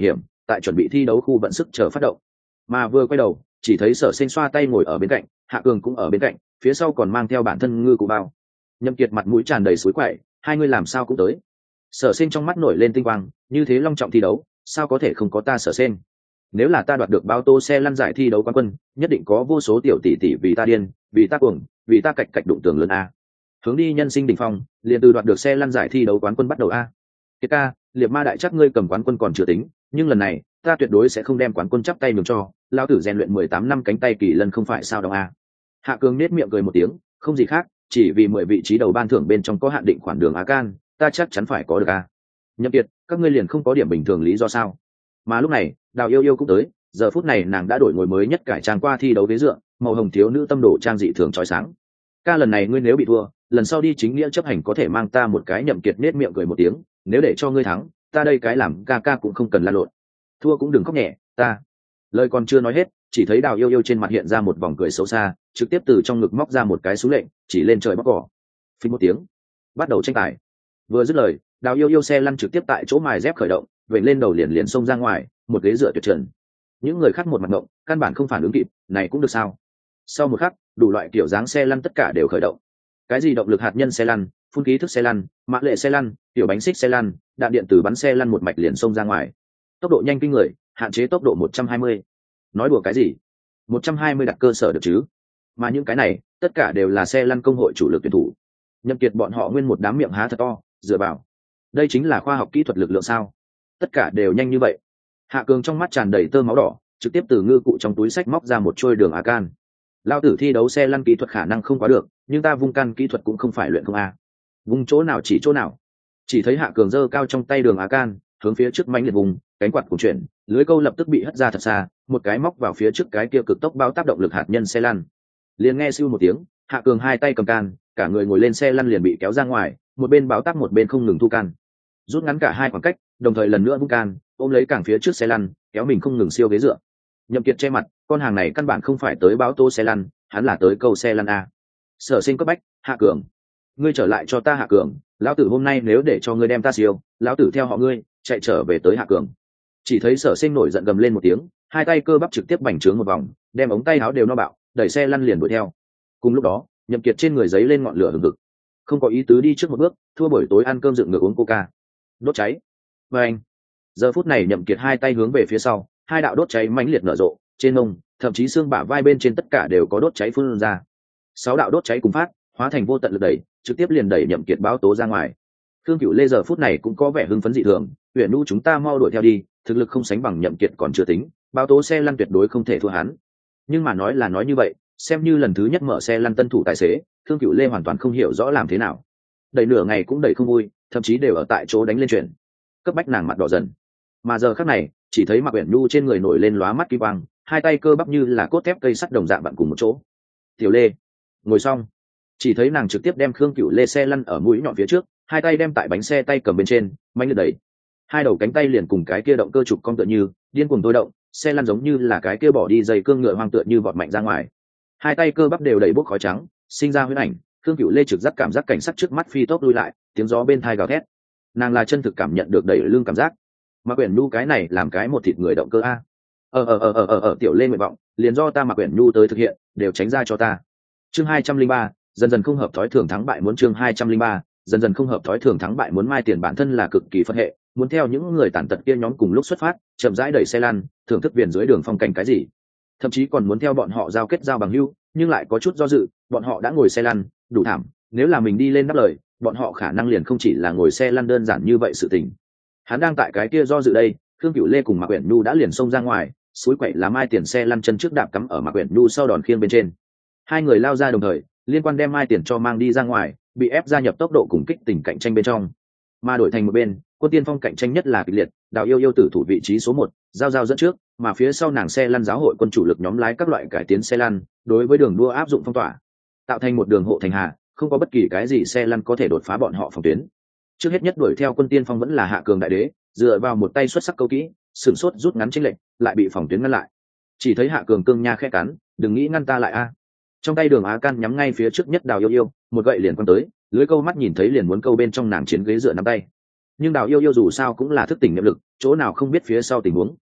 tại chuẩn bị thi đấu khu vận sức chờ phát động. Mà vừa quay đầu chỉ thấy Sở Sinh xoa tay ngồi ở bên cạnh, Hạ Cường cũng ở bên cạnh, phía sau còn mang theo bản thân Ngư Cụ Bao. Nhậm Kiệt mặt mũi tràn đầy suối quậy, hai người làm sao cũng tới. Sở Sinh trong mắt nổi lên tinh quang, như thế long trọng thi đấu, sao có thể không có ta Sở Sinh? Nếu là ta đoạt được bao tô xe lăn giải thi đấu quán quân, nhất định có vô số tiểu tỷ tỷ vì ta điên, vì ta cuồng, vì ta cạch cạch đụng tường lớn a. Hướng đi nhân sinh đỉnh phong, liền từ đoạt được xe lăn giải thi đấu quán quân bắt đầu a. Kiệt ca, Liệt Ma đại chắc ngươi cầm quán quân còn chưa tính, nhưng lần này, ta tuyệt đối sẽ không đem quán quân chắp tay nhường cho, lão tử rèn luyện mười tám năm cánh tay kỳ lân không phải sao đâu a. Hạ Cường nét miệng cười một tiếng, không gì khác, chỉ vì mười vị trí đầu ban thưởng bên trong có hạn định khoản đường á can, ta chắc chắn phải có được a. Nhậm Kiệt, các ngươi liền không có điểm bình thường lý do sao? Mà lúc này, Đào Yêu Yêu cũng tới, giờ phút này nàng đã đổi ngồi mới nhất cải trang qua thi đấu ghế dựa, màu hồng thiếu nữ tâm đồ trang dị thường chói sáng. Ca lần này ngươi nếu bị thua, lần sau đi chính nghĩa chấp hành có thể mang ta một cái. Nhậm Kiệt nét miệng cười một tiếng, nếu để cho ngươi thắng, ta đây cái làm ca ca cũng không cần la lộn. Thua cũng đừng khóc nhẹ, ta. Lời còn chưa nói hết, chỉ thấy Đào Yêu Yêu trên mặt hiện ra một vòng cười xấu xa, trực tiếp từ trong ngực móc ra một cái súng lệnh, chỉ lên trời bóc cỏ. Phình một tiếng, bắt đầu tranh tài. Vừa dứt lời, Đào Yêu Yêu xe lăn trực tiếp tại chỗ mài dép khởi động, vẩy lên đầu liền liền xông ra ngoài, một ghế dựa tuyệt trần. Những người khác một mặt ngộng, căn bản không phản ứng kịp, này cũng được sao? Sau một khắc, đủ loại kiểu dáng xe lăn tất cả đều khởi động. Cái gì động lực hạt nhân xe lăn, phun khí thức xe lăn, mã lệ xe lăn, tiểu bánh xích xe lăn, đạn điện tử bắn xe lăn một mạch liền xông ra ngoài. Tốc độ nhanh kinh người, hạn chế tốc độ một trăm hai mươi. Nói đùa cái gì? một trăm hai mươi đặt cơ sở được chứ? Mà những cái này, tất cả đều là xe lăn công hội chủ lực tuyển thủ. Nhậm Kiệt bọn họ nguyên một đám miệng há thật to, dựa vào. Đây chính là khoa học kỹ thuật lực lượng sao? Tất cả đều nhanh như vậy. Hạ Cường trong mắt tràn đầy tơ máu đỏ, trực tiếp từ ngư cụ trong túi sách móc ra một trôi đường a can. Lao tử thi đấu xe lăn kỹ thuật khả năng không quá được, nhưng ta vung can kỹ thuật cũng không phải luyện không a. Vung chỗ nào chỉ chỗ nào. Chỉ thấy Hạ Cường giơ cao trong tay đường a can, hướng phía trước mãnh liệt vùng, cánh quạt cuộn chuyển, lưới câu lập tức bị hất ra thật xa, một cái móc vào phía trước cái kia cực tốc bao tác động lực hạt nhân xe lăn. Liền nghe siêu một tiếng, Hạ Cường hai tay cầm can, cả người ngồi lên xe lăn liền bị kéo ra ngoài, một bên báo tác một bên không ngừng thu can. Rút ngắn cả hai khoảng cách, đồng thời lần nữa vung can, ôm lấy cảng phía trước xe lăn, kéo mình không ngừng siêu ghế dựa. Nhậm Kiệt che mặt, con hàng này căn bản không phải tới báo tô xe lăn, hắn là tới câu xe lăn a. Sở Sinh cấp bách, Hạ Cường, ngươi trở lại cho ta. Hạ Cường, lão tử hôm nay nếu để cho ngươi đem ta siêu, lão tử theo họ ngươi, chạy trở về tới. Hạ Cường. Chỉ thấy Sở Sinh nổi giận gầm lên một tiếng, hai tay cơ bắp trực tiếp bành trướng một vòng, đem ống tay áo đều no bạo, đẩy xe lăn liền đuổi theo. Cùng lúc đó, Nhậm Kiệt trên người giấy lên ngọn lửa hừng hực, không có ý tứ đi trước một bước, thua buổi tối ăn cơm dựng ngược uống coca, đốt cháy. Và anh, giờ phút này Nhậm Kiệt hai tay hướng về phía sau, hai đạo đốt cháy mãnh liệt nở rộ, trên mông, thậm chí xương bả vai bên trên tất cả đều có đốt cháy phun ra. Sáu đạo đốt cháy cùng phát, hóa thành vô tận lực đẩy, trực tiếp liền đẩy Nhậm Kiệt báo tố ra ngoài. Thương Cửu Lê giờ phút này cũng có vẻ hưng phấn dị thường, Huyền Nu chúng ta mau đuổi theo đi, thực lực không sánh bằng Nhậm Kiệt còn chưa tính, báo tố xe lăn tuyệt đối không thể thua hắn. Nhưng mà nói là nói như vậy, xem như lần thứ nhất mở xe lăn tân thủ tài xế, Thương Cửu Lê hoàn toàn không hiểu rõ làm thế nào. Đẩy nửa ngày cũng đẩy không vui, thậm chí đều ở tại chỗ đánh lên chuyển. Cấp bách nàng mặt đỏ dần. Mà giờ khắc này, chỉ thấy Mạc Uyển Nhu trên người nổi lên lóa mắt kim quang, hai tay cơ bắp như là cốt thép cây sắt đồng dạng vặn cùng một chỗ. Tiểu Lê, ngồi xong. Chỉ thấy nàng trực tiếp đem Khương Cửu Lê xe lăn ở mũi nhọn phía trước, hai tay đem tại bánh xe tay cầm bên trên, mạnh liệt đẩy. Hai đầu cánh tay liền cùng cái kia động cơ trục cong tựa như, điên cuồng tôi động, xe lăn giống như là cái kia bỏ đi dây cương ngựa hoang tựa như vọt mạnh ra ngoài. Hai tay cơ bắp đều đầy bốc khói trắng, sinh ra huyễn ảnh, Khương Cửu Lê trực giác cảm giác cảnh sắc trước mắt phi tốc lui lại, tiếng gió bên tai gào thét. Nàng là chân thực cảm nhận được đẩy lưng cảm giác. Mạc Uyển Nhu cái này làm cái một thịt người động cơ a. Ờ ờ ờ ờ ờ ờ Tiểu Lê nguyện vọng, liền do ta Mạc Uyển Nhu tới thực hiện, đều tránh ra cho ta. Chương hai trăm linh ba, dần dần không hợp thói thường thắng bại muốn. Chương hai trăm linh ba, dần dần không hợp thói thường thắng bại muốn. Mai Tiền bản thân là cực kỳ phật hệ, muốn theo những người tàn tật kia nhóm cùng lúc xuất phát, chậm rãi đẩy xe lăn, thưởng thức viền dưới đường phong cảnh cái gì. Thậm chí còn muốn theo bọn họ giao kết giao bằng hữu, nhưng lại có chút do dự, bọn họ đã ngồi xe lăn, đủ thảm, nếu là mình đi lên đáp lời, bọn họ khả năng liền không chỉ là ngồi xe lăn đơn giản như vậy sự tình. Hắn đang tại cái kia do dự đây, Khương Cửu Lê cùng Mạc Uyển Nhu đã liền xông ra ngoài, suối quậy lá Mai Tiền xe lăn chân trước đạp cắm ở Mạc Uyển Nhu sau đòn khiêng bên trên. Hai người lao ra đồng thời, liên quan đem Mai Tiền cho mang đi ra ngoài, bị ép gia nhập tốc độ cùng kích tình cạnh tranh bên trong. Mà đổi thành một bên, Quân Tiên Phong cạnh tranh nhất là kịch liệt, Đào Yêu Yêu tử thủ vị trí số một, giao giao dẫn trước, mà phía sau nàng xe lăn giáo hội quân chủ lực nhóm lái các loại cải tiến xe lăn, đối với đường đua áp dụng phong tỏa, tạo thành một đường hộ thành hà, không có bất kỳ cái gì xe lăn có thể đột phá bọn họ phòng tuyến. Trước hết nhất đuổi theo Quân Tiên Phong vẫn là Hạ Cường đại đế, dựa vào một tay xuất sắc câu kỹ, sửng sốt rút ngắn chênh lệch, lại bị phòng tuyến ngăn lại. Chỉ thấy Hạ Cường cương nha khẽ cắn, đừng nghĩ ngăn ta lại a. Trong tay đường á can nhắm ngay phía trước nhất Đào Yêu Yêu, một gậy liền quăng tới, lưới câu mắt nhìn thấy liền muốn câu bên trong nàng chiến ghế dựa nắm tay. Nhưng Đào Yêu Yêu dù sao cũng là thức tỉnh niệm lực, chỗ nào không biết phía sau tình huống.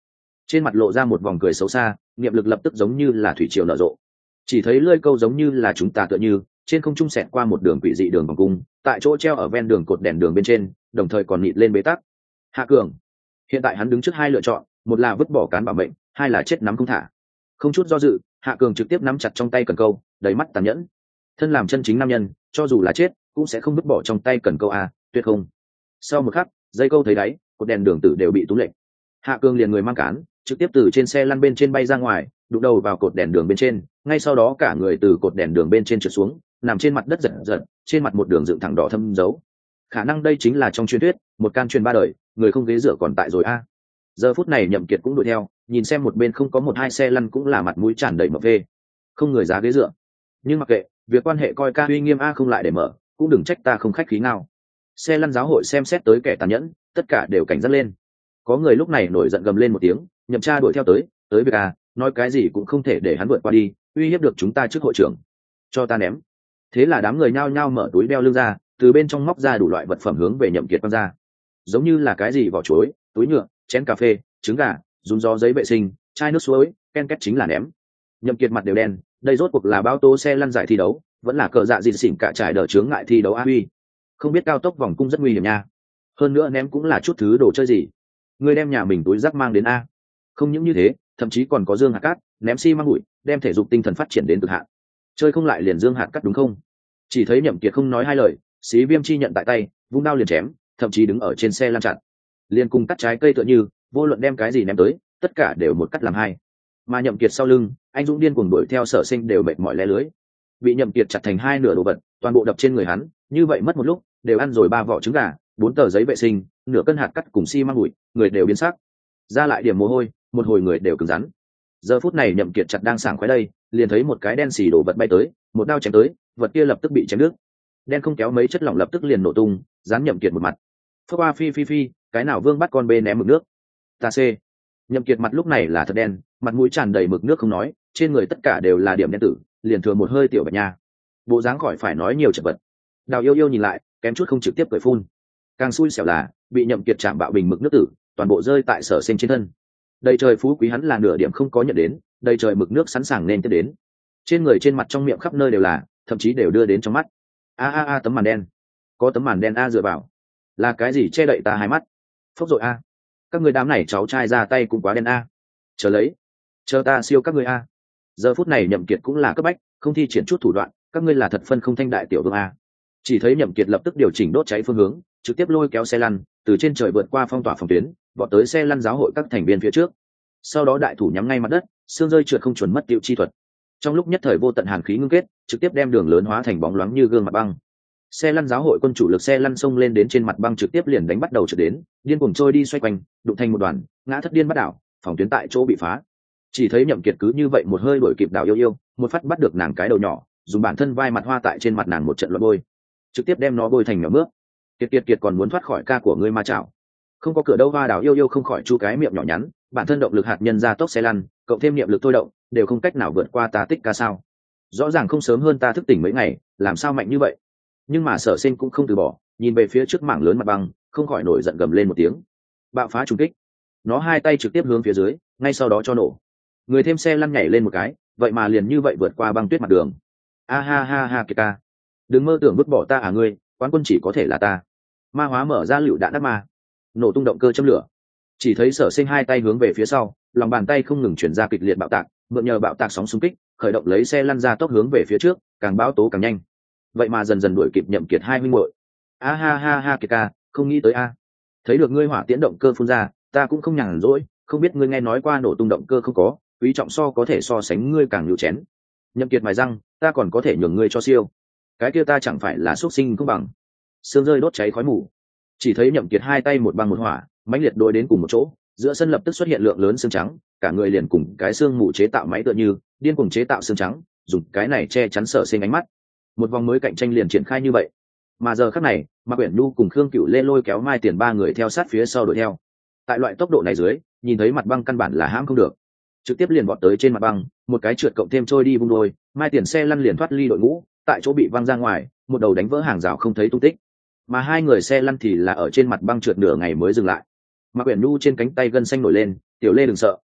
trên mặt lộ ra một vòng cười xấu xa, niệm lực lập tức giống như là thủy triều nở rộ. Chỉ thấy lưỡi câu giống như là chúng ta tựa như trên không trung xẹt qua một đường quỷ dị đường vòng cung, tại chỗ treo ở ven đường cột đèn đường bên trên, đồng thời còn nịt lên bế tắc. Hạ Cường, hiện tại hắn đứng trước hai lựa chọn, một là vứt bỏ cán bảo mệnh, hai là chết nắm không thả. Không chút do dự, Hạ Cường trực tiếp nắm chặt trong tay cần câu, đầy mắt tàn nhẫn. Thân làm chân chính nam nhân, cho dù là chết cũng sẽ không vứt bỏ trong tay cần câu a, tuyệt không. Sau một khắc, dây câu thấy đáy, cột đèn đường tử đều bị túm lệnh. Hạ Cường liền người mang cán, trực tiếp từ trên xe lăn bên trên bay ra ngoài, đụng đầu vào cột đèn đường bên trên, ngay sau đó cả người từ cột đèn đường bên trên trượt xuống, nằm trên mặt đất giật giật, trên mặt một đường dựng thẳng đỏ thâm dấu. Khả năng đây chính là trong truyền thuyết, một can truyền ba đời, người không ghế dựa còn tại rồi a. Giờ phút này Nhậm Kiệt cũng đuổi theo, nhìn xem một bên không có một hai xe lăn cũng là mặt mũi tràn đầy mập phê, không người giá ghế dựa. Nhưng mặc kệ, việc quan hệ coi ca uy nghiêm a không lại để mở, cũng đừng trách ta không khách khí nào. Xe lăn giáo hội xem xét tới kẻ tàn nhẫn, tất cả đều cảnh giác lên. Có người lúc này nổi giận gầm lên một tiếng, Nhậm Tra đuổi theo tới, tới việc à, nói cái gì cũng không thể để hắn vượt qua đi, uy hiếp được chúng ta trước hội trưởng, cho ta ném. Thế là đám người nhao nhao mở túi đeo lưng ra, từ bên trong móc ra đủ loại vật phẩm hướng về Nhậm Kiệt quăng ra, giống như là cái gì vỏ chuối, túi nhựa, chén cà phê, trứng gà, dùng gió giấy vệ sinh, chai nước suối, ken két chính là ném. Nhậm Kiệt mặt đều đen, đây rốt cuộc là bao tố xe lăn giải thi đấu, vẫn là cờ dạ gì xỉn cả trải đỡ chướng ngại thi đấu a huy. Không biết cao tốc vòng cung rất nguy hiểm nha. Hơn nữa ném cũng là chút thứ đồ chơi gì. Người đem nhà mình túi rác mang đến a. Không những như thế, thậm chí còn có dương hạt cát, ném xi măng bụi, đem thể dục tinh thần phát triển đến cực hạn. Chơi không lại liền dương hạt cát đúng không? Chỉ thấy Nhậm Kiệt không nói hai lời, xí viêm chi nhận tại tay, vung đao liền chém, thậm chí đứng ở trên xe lăn chặn. Liền cùng cắt trái cây tựa như, vô luận đem cái gì ném tới, tất cả đều một cắt làm hai. Mà Nhậm Kiệt sau lưng, anh dũng điên cuồng đuổi theo Sở Sinh đều mệt mỏi lé lưới. Bị Nhậm Kiệt chặt thành hai nửa đồ vật, toàn bộ đập trên người hắn, như vậy mất một lúc, đều ăn rồi ba vỏ trứng gà, bốn tờ giấy vệ sinh, nửa cân hạt cắt cùng xi măng bụi, người đều biến sắc. Ra lại điểm mồ hôi, một hồi người đều cứng rắn. Giờ phút này Nhậm Kiệt chặt đang sảng khoái đây, liền thấy một cái đen xì đồ vật bay tới, một đao chém tới, vật kia lập tức bị chém đứt. Đen không kéo mấy chất lỏng lập tức liền nổ tung, dán Nhậm Kiệt một mặt. Phước qua phi phi phi, cái nào vương bắt con bê ném mực nước. Ta c. Nhậm Kiệt mặt lúc này là thật đen, mặt mũi tràn đầy mực nước không nói, trên người tất cả đều là điểm đen tử, liền thừa một hơi tiểu bạch nha. Bộ dáng khỏi phải nói nhiều chật vật. Đào Yêu Yêu nhìn lại, kém chút không trực tiếp cười phun. Càng xui xẻo là bị Nhậm Kiệt chạm bạo bình mực nước tử, toàn bộ rơi tại Sở Sinh trên thân. Đầy trời phú quý hắn là nửa điểm không có nhận đến, đầy trời mực nước sẵn sàng nên tiếp đến. Trên người trên mặt trong miệng khắp nơi đều là, thậm chí đều đưa đến trong mắt. A a a tấm màn đen, có tấm màn đen a dựa vào, là cái gì che đậy ta hai mắt? Phốc rồi a, các người đám này cháu trai ra tay cũng quá đen a. Chờ lấy, chờ ta siêu các ngươi a. Giờ phút này Nhậm Kiệt cũng là cấp bách, không thi triển chút thủ đoạn, các ngươi là thật phân không thanh đại tiểu vương a. Chỉ thấy Nhậm Kiệt lập tức điều chỉnh đốt cháy phương hướng, trực tiếp lôi kéo xe lăn từ trên trời vượt qua phong tỏa phòng tuyến, vọt tới xe lăn giáo hội các thành viên phía trước. Sau đó đại thủ nhắm ngay mặt đất, xương rơi trượt không chuẩn mất tiêu chi thuật. Trong lúc nhất thời vô tận hàn khí ngưng kết, trực tiếp đem đường lớn hóa thành bóng loáng như gương mặt băng. Xe lăn giáo hội quân chủ lực xe lăn xông lên đến trên mặt băng trực tiếp liền đánh bắt đầu trượt đến, điên cuồng trôi đi xoay quanh, đụng thành một đoàn, ngã thất điên bắt đảo, phòng tuyến tại chỗ bị phá. Chỉ thấy Nhậm Kiệt cứ như vậy một hơi đuổi kịp Đào Yêu Yêu, một phát bắt được nàng cái đầu nhỏ, dùng bản thân vai mặt hoa tại trên mặt nàng một trận loạn bôi, trực tiếp đem nó bôi thành nhỏ nước. Kiệt Kiệt Kiệt còn muốn thoát khỏi ca của ngươi ma chảo. Không có cửa đâu hoa. Đào Yêu Yêu không khỏi chu cái miệng nhỏ nhắn, bản thân động lực hạt nhân ra tốc xe lăn, cộng thêm niệm lực thôi động, đều không cách nào vượt qua ta tích ca sao? Rõ ràng không sớm hơn ta thức tỉnh mấy ngày, làm sao mạnh như vậy? Nhưng mà Sở Sinh cũng không từ bỏ, nhìn về phía trước mảng lớn mặt băng, không khỏi nổi giận gầm lên một tiếng. Bạo phá trùng kích, nó hai tay trực tiếp hướng phía dưới, ngay sau đó cho nổ. Người thêm xe lăn nhảy lên một cái, vậy mà liền như vậy vượt qua băng tuyết mặt đường. A ha ha ha Kiệt ca, đừng mơ tưởng vứt bỏ ta à ngươi, quán quân chỉ có thể là ta. Ma hóa mở ra lựu đạn đắc ma, nổ tung động cơ châm lửa. Chỉ thấy Sở Sinh hai tay hướng về phía sau, lòng bàn tay không ngừng chuyển ra kịch liệt bạo tạc, mượn nhờ bạo tạc sóng xung kích, khởi động lấy xe lăn ra tốc hướng về phía trước, càng bão tố càng nhanh. Vậy mà dần dần đuổi kịp Nhậm Kiệt hai huynh muội. A ha ha ha Kiệt ca, không nghĩ tới a. Thấy được ngươi hỏa tiễn động cơ phun ra, ta cũng không nhàn rỗi, không biết ngươi nghe nói qua nổ tung động cơ không có, quý trọng so có thể so sánh ngươi càng nhiều chén. Nhậm Kiệt mài răng, ta còn có thể nhường ngươi cho siêu. Cái kia ta chẳng phải là xuất sinh không bằng. Sương rơi đốt cháy khói mù. Chỉ thấy Nhậm Kiệt hai tay một băng một hỏa, mãnh liệt đối đến cùng một chỗ, giữa sân lập tức xuất hiện lượng lớn xương trắng, cả người liền cùng cái xương mù chế tạo máy tựa như, điên cuồng chế tạo xương trắng, dùng cái này che chắn Sở Sinh ánh mắt. Một vòng mới cạnh tranh liền triển khai như vậy. Mà giờ khắc này, Mạc Uyển Nhu cùng Khương Cửu Lê lôi kéo Mai Tiền ba người theo sát phía sau đuổi theo. Tại loại tốc độ này dưới, nhìn thấy mặt băng căn bản là hãm không được, trực tiếp liền vọt tới trên mặt băng, một cái trượt cộng thêm trôi đi vung đôi, Mai Tiền xe lăn liền thoát ly đội ngũ, tại chỗ bị văng ra ngoài, một đầu đánh vỡ hàng rào không thấy tung tích. Mà hai người xe lăn thì là ở trên mặt băng trượt nửa ngày mới dừng lại. Mạc Uyển Nhu trên cánh tay gân xanh nổi lên, "Tiểu Lê đừng sợ,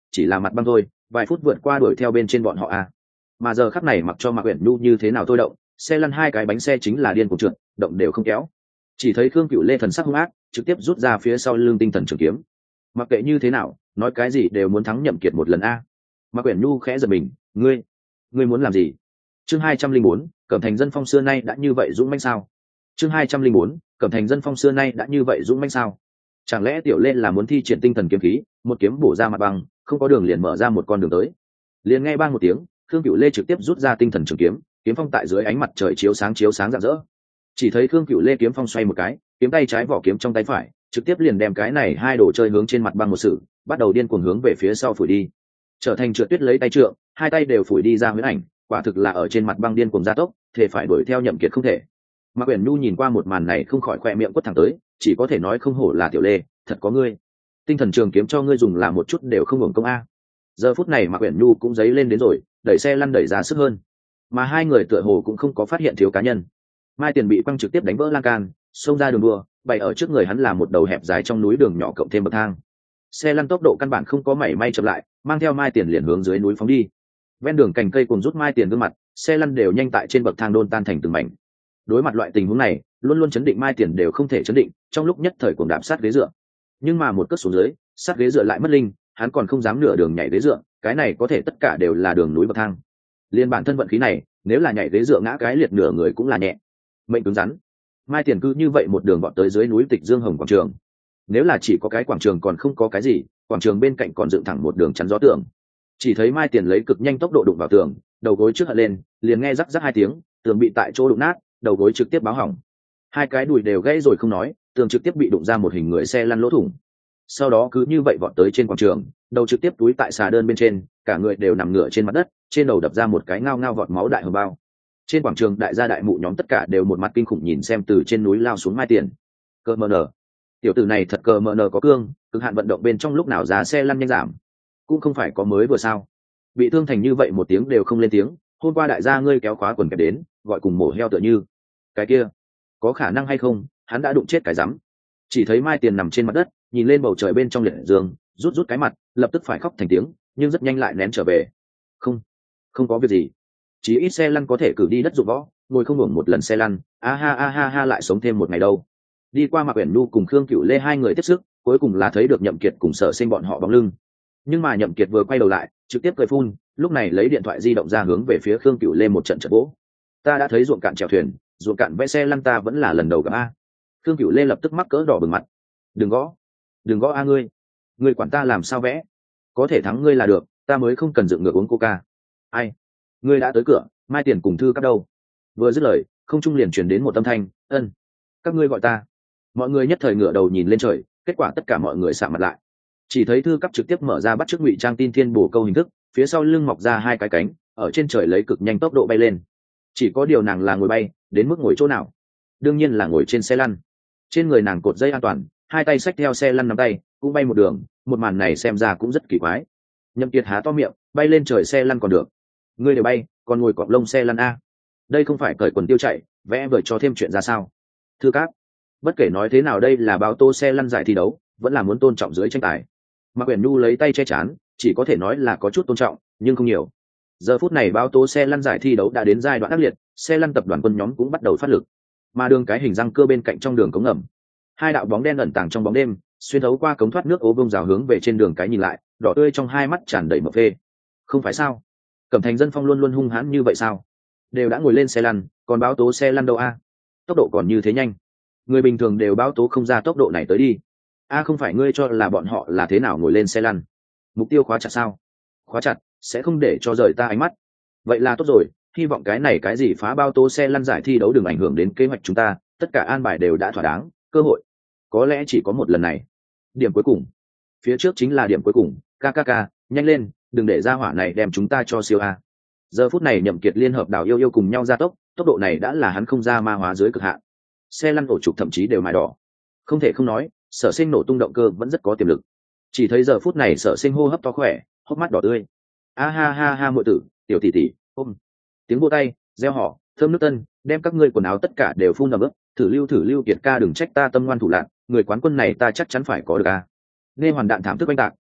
chỉ là mặt băng thôi, vài phút vượt qua đuổi theo bên trên bọn họ a. Mà giờ khắc này mặc cho Mạc Uyển Nhu như thế nào thôi động, xe lăn hai cái bánh xe chính là điên cuồng trượt, động đều không kéo. Chỉ thấy Khương Cửu Lê thần sắc hung ác, trực tiếp rút ra phía sau lưng tinh thần trường kiếm. Mặc kệ như thế nào, nói cái gì đều muốn thắng Nhậm Kiệt một lần a. Mạc Uyển Nhu khẽ giật mình, ngươi, ngươi muốn làm gì? Chương hai trăm linh bốn, Cẩm Thành dân phong xưa nay đã như vậy dũng mãnh sao? Chương hai trăm linh bốn, Cẩm Thành dân phong xưa nay đã như vậy dũng mãnh sao? Chẳng lẽ Tiểu Lê là muốn thi triển tinh thần kiếm khí, một kiếm bổ ra mặt băng, không có đường liền mở ra một con đường tới. Liền nghe bang một tiếng, Khương Cửu Lê trực tiếp rút ra tinh thần trường kiếm, kiếm phong tại dưới ánh mặt trời chiếu sáng chiếu sáng rạng rỡ. Chỉ thấy Khương Cửu Lê kiếm phong xoay một cái, kiếm tay trái vỏ kiếm trong tay phải, trực tiếp liền đem cái này hai đồ chơi hướng trên mặt băng một sự, bắt đầu điên cuồng hướng về phía sau phủi đi. Trở thành trượt tuyết lấy tay trượng, hai tay đều phủi đi ra huyễn ảnh, quả thực là ở trên mặt băng điên cuồng gia tốc, thể phải đuổi theo Nhậm Kiệt không thể. Mạc Uyển Nhu nhìn qua một màn này không khỏi khoe miệng quất thẳng tới, chỉ có thể nói không hổ là Tiểu Lê, thật có ngươi. Tinh thần trường kiếm cho ngươi dùng là một chút đều không hưởng công a. Giờ phút này Mạc Uyển Nhu cũng giấy lên đến rồi, đẩy xe lăn đẩy ra sức hơn, mà hai người tựa hồ cũng không có phát hiện thiếu cá nhân. Mai Tiền bị quăng trực tiếp đánh vỡ lan can, xông ra đường đua, bày ở trước người hắn là một đầu hẹp dài trong núi đường nhỏ cộng thêm bậc thang. Xe lăn tốc độ căn bản không có mảy may chậm lại, mang theo Mai Tiền liền hướng dưới núi phóng đi. Ven đường cành cây cùng rút Mai Tiền gương mặt, xe lăn đều nhanh tại trên bậc thang đôn tan thành từng mảnh. Đối mặt loại tình huống này, luôn luôn chấn định Mai Tiền đều không thể chấn định, trong lúc nhất thời cuồng đạp sát ghế dựa. Nhưng mà một cước xuống dưới, sát ghế dựa lại mất linh, hắn còn không dám nửa đường nhảy ghế dựa, cái này có thể tất cả đều là đường núi bậc thang. Liên bản thân vận khí này, nếu là nhảy ghế dựa ngã cái liệt nửa người cũng là nhẹ. Mệnh cứng rắn. Mai Tiền cứ như vậy một đường vọt tới dưới núi Tịch Dương Hồng quảng trường. Nếu là chỉ có cái quảng trường còn không có cái gì, quảng trường bên cạnh còn dựng thẳng một đường chắn gió tường. Chỉ thấy Mai Tiền lấy cực nhanh tốc độ đụng vào tường, đầu gối trước hất lên, liền nghe rắc rắc hai tiếng, tường bị tại chỗ đụng nát, đầu gối trực tiếp báo hỏng. Hai cái đùi đều gãy rồi không nói, tường trực tiếp bị đụng ra một hình người xe lăn lỗ thủng. Sau đó cứ như vậy vọt tới trên quảng trường, đầu trực tiếp túi tại xà đơn bên trên, cả người đều nằm ngửa trên mặt đất, trên đầu đập ra một cái ngao ngao vọt máu đại hồng bao. Trên quảng trường đại gia đại mụ nhóm tất cả đều một mặt kinh khủng nhìn xem từ trên núi lao xuống Mai Tiền. Cơ mờ nở, tiểu tử này thật cơ mờ nở có cương, cực hạn vận động bên trong lúc nào ra xe lăn nhanh giảm, cũng không phải có mới vừa sao. Bị thương thành như vậy một tiếng đều không lên tiếng, hôm qua đại gia ngươi kéo khóa quần kẹp đến, gọi cùng mổ heo tựa như. Cái kia, có khả năng hay không, hắn đã đụng chết cái rắm. Chỉ thấy Mai Tiền nằm trên mặt đất, nhìn lên bầu trời bên trong liệt dương, rút rút cái mặt, lập tức phải khóc thành tiếng, nhưng rất nhanh lại nén trở về. Không, không có việc gì. Chỉ ít xe lăn có thể cử đi đất dụng võ, ngồi không hưởng một lần xe lăn, a ha a ha ha lại sống thêm một ngày đâu. Đi qua Mạc Uyển Nhu cùng Khương Cửu Lê hai người tiếp sức, cuối cùng là thấy được Nhậm Kiệt cùng Sở Sinh bọn họ bóng lưng. Nhưng mà Nhậm Kiệt vừa quay đầu lại, trực tiếp cười phun, lúc này lấy điện thoại di động ra hướng về phía Khương Cửu Lê một trận trận vỗ. Ta đã thấy ruộng cạn chèo thuyền, ruộng cạn vẽ xe lăn ta vẫn là lần đầu gặp a. Khương Cửu Lê lập tức mắc cỡ đỏ bừng mặt. Đừng gõ, đừng gõ a ngươi, ngươi quản ta làm sao vẽ? Có thể thắng ngươi là được, ta mới không cần dựng ngược uống coca. Ai? Ngươi đã tới cửa, Mai Tiền cùng thư các đâu? Vừa dứt lời, không trung liền truyền đến một âm thanh, ân, các ngươi gọi ta. Mọi người nhất thời ngửa đầu nhìn lên trời, kết quả tất cả mọi người sạm mặt lại. Chỉ thấy thư cấp trực tiếp mở ra bắt chước ngụy trang tin thiên bổ câu hình thức, phía sau lưng mọc ra hai cái cánh, ở trên trời lấy cực nhanh tốc độ bay lên. Chỉ có điều nàng là ngồi bay, đến mức ngồi chỗ nào? Đương nhiên là ngồi trên xe lăn. Trên người nàng cột dây an toàn, hai tay xách theo xe lăn nắm tay, cũng bay một đường, một màn này xem ra cũng rất kỳ quái. Nhậm Kiệt há to miệng, bay lên trời xe lăn còn được. Ngươi đều bay, còn ngồi cọp lông xe lăn a? Đây không phải cởi quần tiêu chạy, vẽ vời cho thêm chuyện ra sao? Thư cáp, bất kể nói thế nào đây là báo tô xe lăn giải thi đấu, vẫn là muốn tôn trọng dưới tranh tài. Mạc Uyển Nhu lấy tay che chắn, chỉ có thể nói là có chút tôn trọng, nhưng không nhiều. Giờ phút này báo tố xe lăn giải thi đấu đã đến giai đoạn ác liệt, xe lăn tập đoàn quân nhóm cũng bắt đầu phát lực, mà đường cái hình răng cơ bên cạnh trong đường cống ngầm, hai đạo bóng đen ẩn tàng trong bóng đêm, xuyên thấu qua cống thoát nước ố vông rào hướng về trên đường cái nhìn lại, đỏ tươi trong hai mắt tràn đầy mập phê. Không phải sao? Cẩm Thành dân phong luôn luôn hung hãn như vậy sao? Đều đã ngồi lên xe lăn, còn báo tố xe lăn đâu a? Tốc độ còn như thế nhanh, người bình thường đều báo tố không ra tốc độ này tới đi. A không phải ngươi cho là bọn họ là thế nào ngồi lên xe lăn? Mục tiêu khóa chặt sao? Khóa chặt, sẽ không để cho rời ta ánh mắt. Vậy là tốt rồi, hy vọng cái này cái gì phá bao tố xe lăn giải thi đấu đừng ảnh hưởng đến kế hoạch chúng ta, tất cả an bài đều đã thỏa đáng, cơ hội có lẽ chỉ có một lần này. Điểm cuối cùng, phía trước chính là điểm cuối cùng, kkk, nhanh lên, đừng để ra hỏa này đem chúng ta cho siêu a. Giờ phút này Nhậm Kiệt liên hợp Đào Yêu Yêu cùng nhau gia tốc, tốc độ này đã là hắn không ra ma hóa dưới cực hạn. Xe lăn ổ trục thậm chí đều mài đỏ. Không thể không nói, Sở Sinh nổ tung động cơ vẫn rất có tiềm lực. Chỉ thấy giờ phút này Sở Sinh hô hấp to khỏe, hốc mắt đỏ tươi. A ha ha ha muội tử, tiểu tỷ tỷ, ôm. Tiếng vỗ tay, reo hò, thơm nước tân, đem các ngươi quần áo tất cả đều phun ẩm ướt, thử lưu thử lưu Kiệt ca đừng trách ta tâm ngoan thủ lạn, người quán quân này ta chắc chắn phải có được a. Nghe hoàn đạn thảm thức oanh tạc,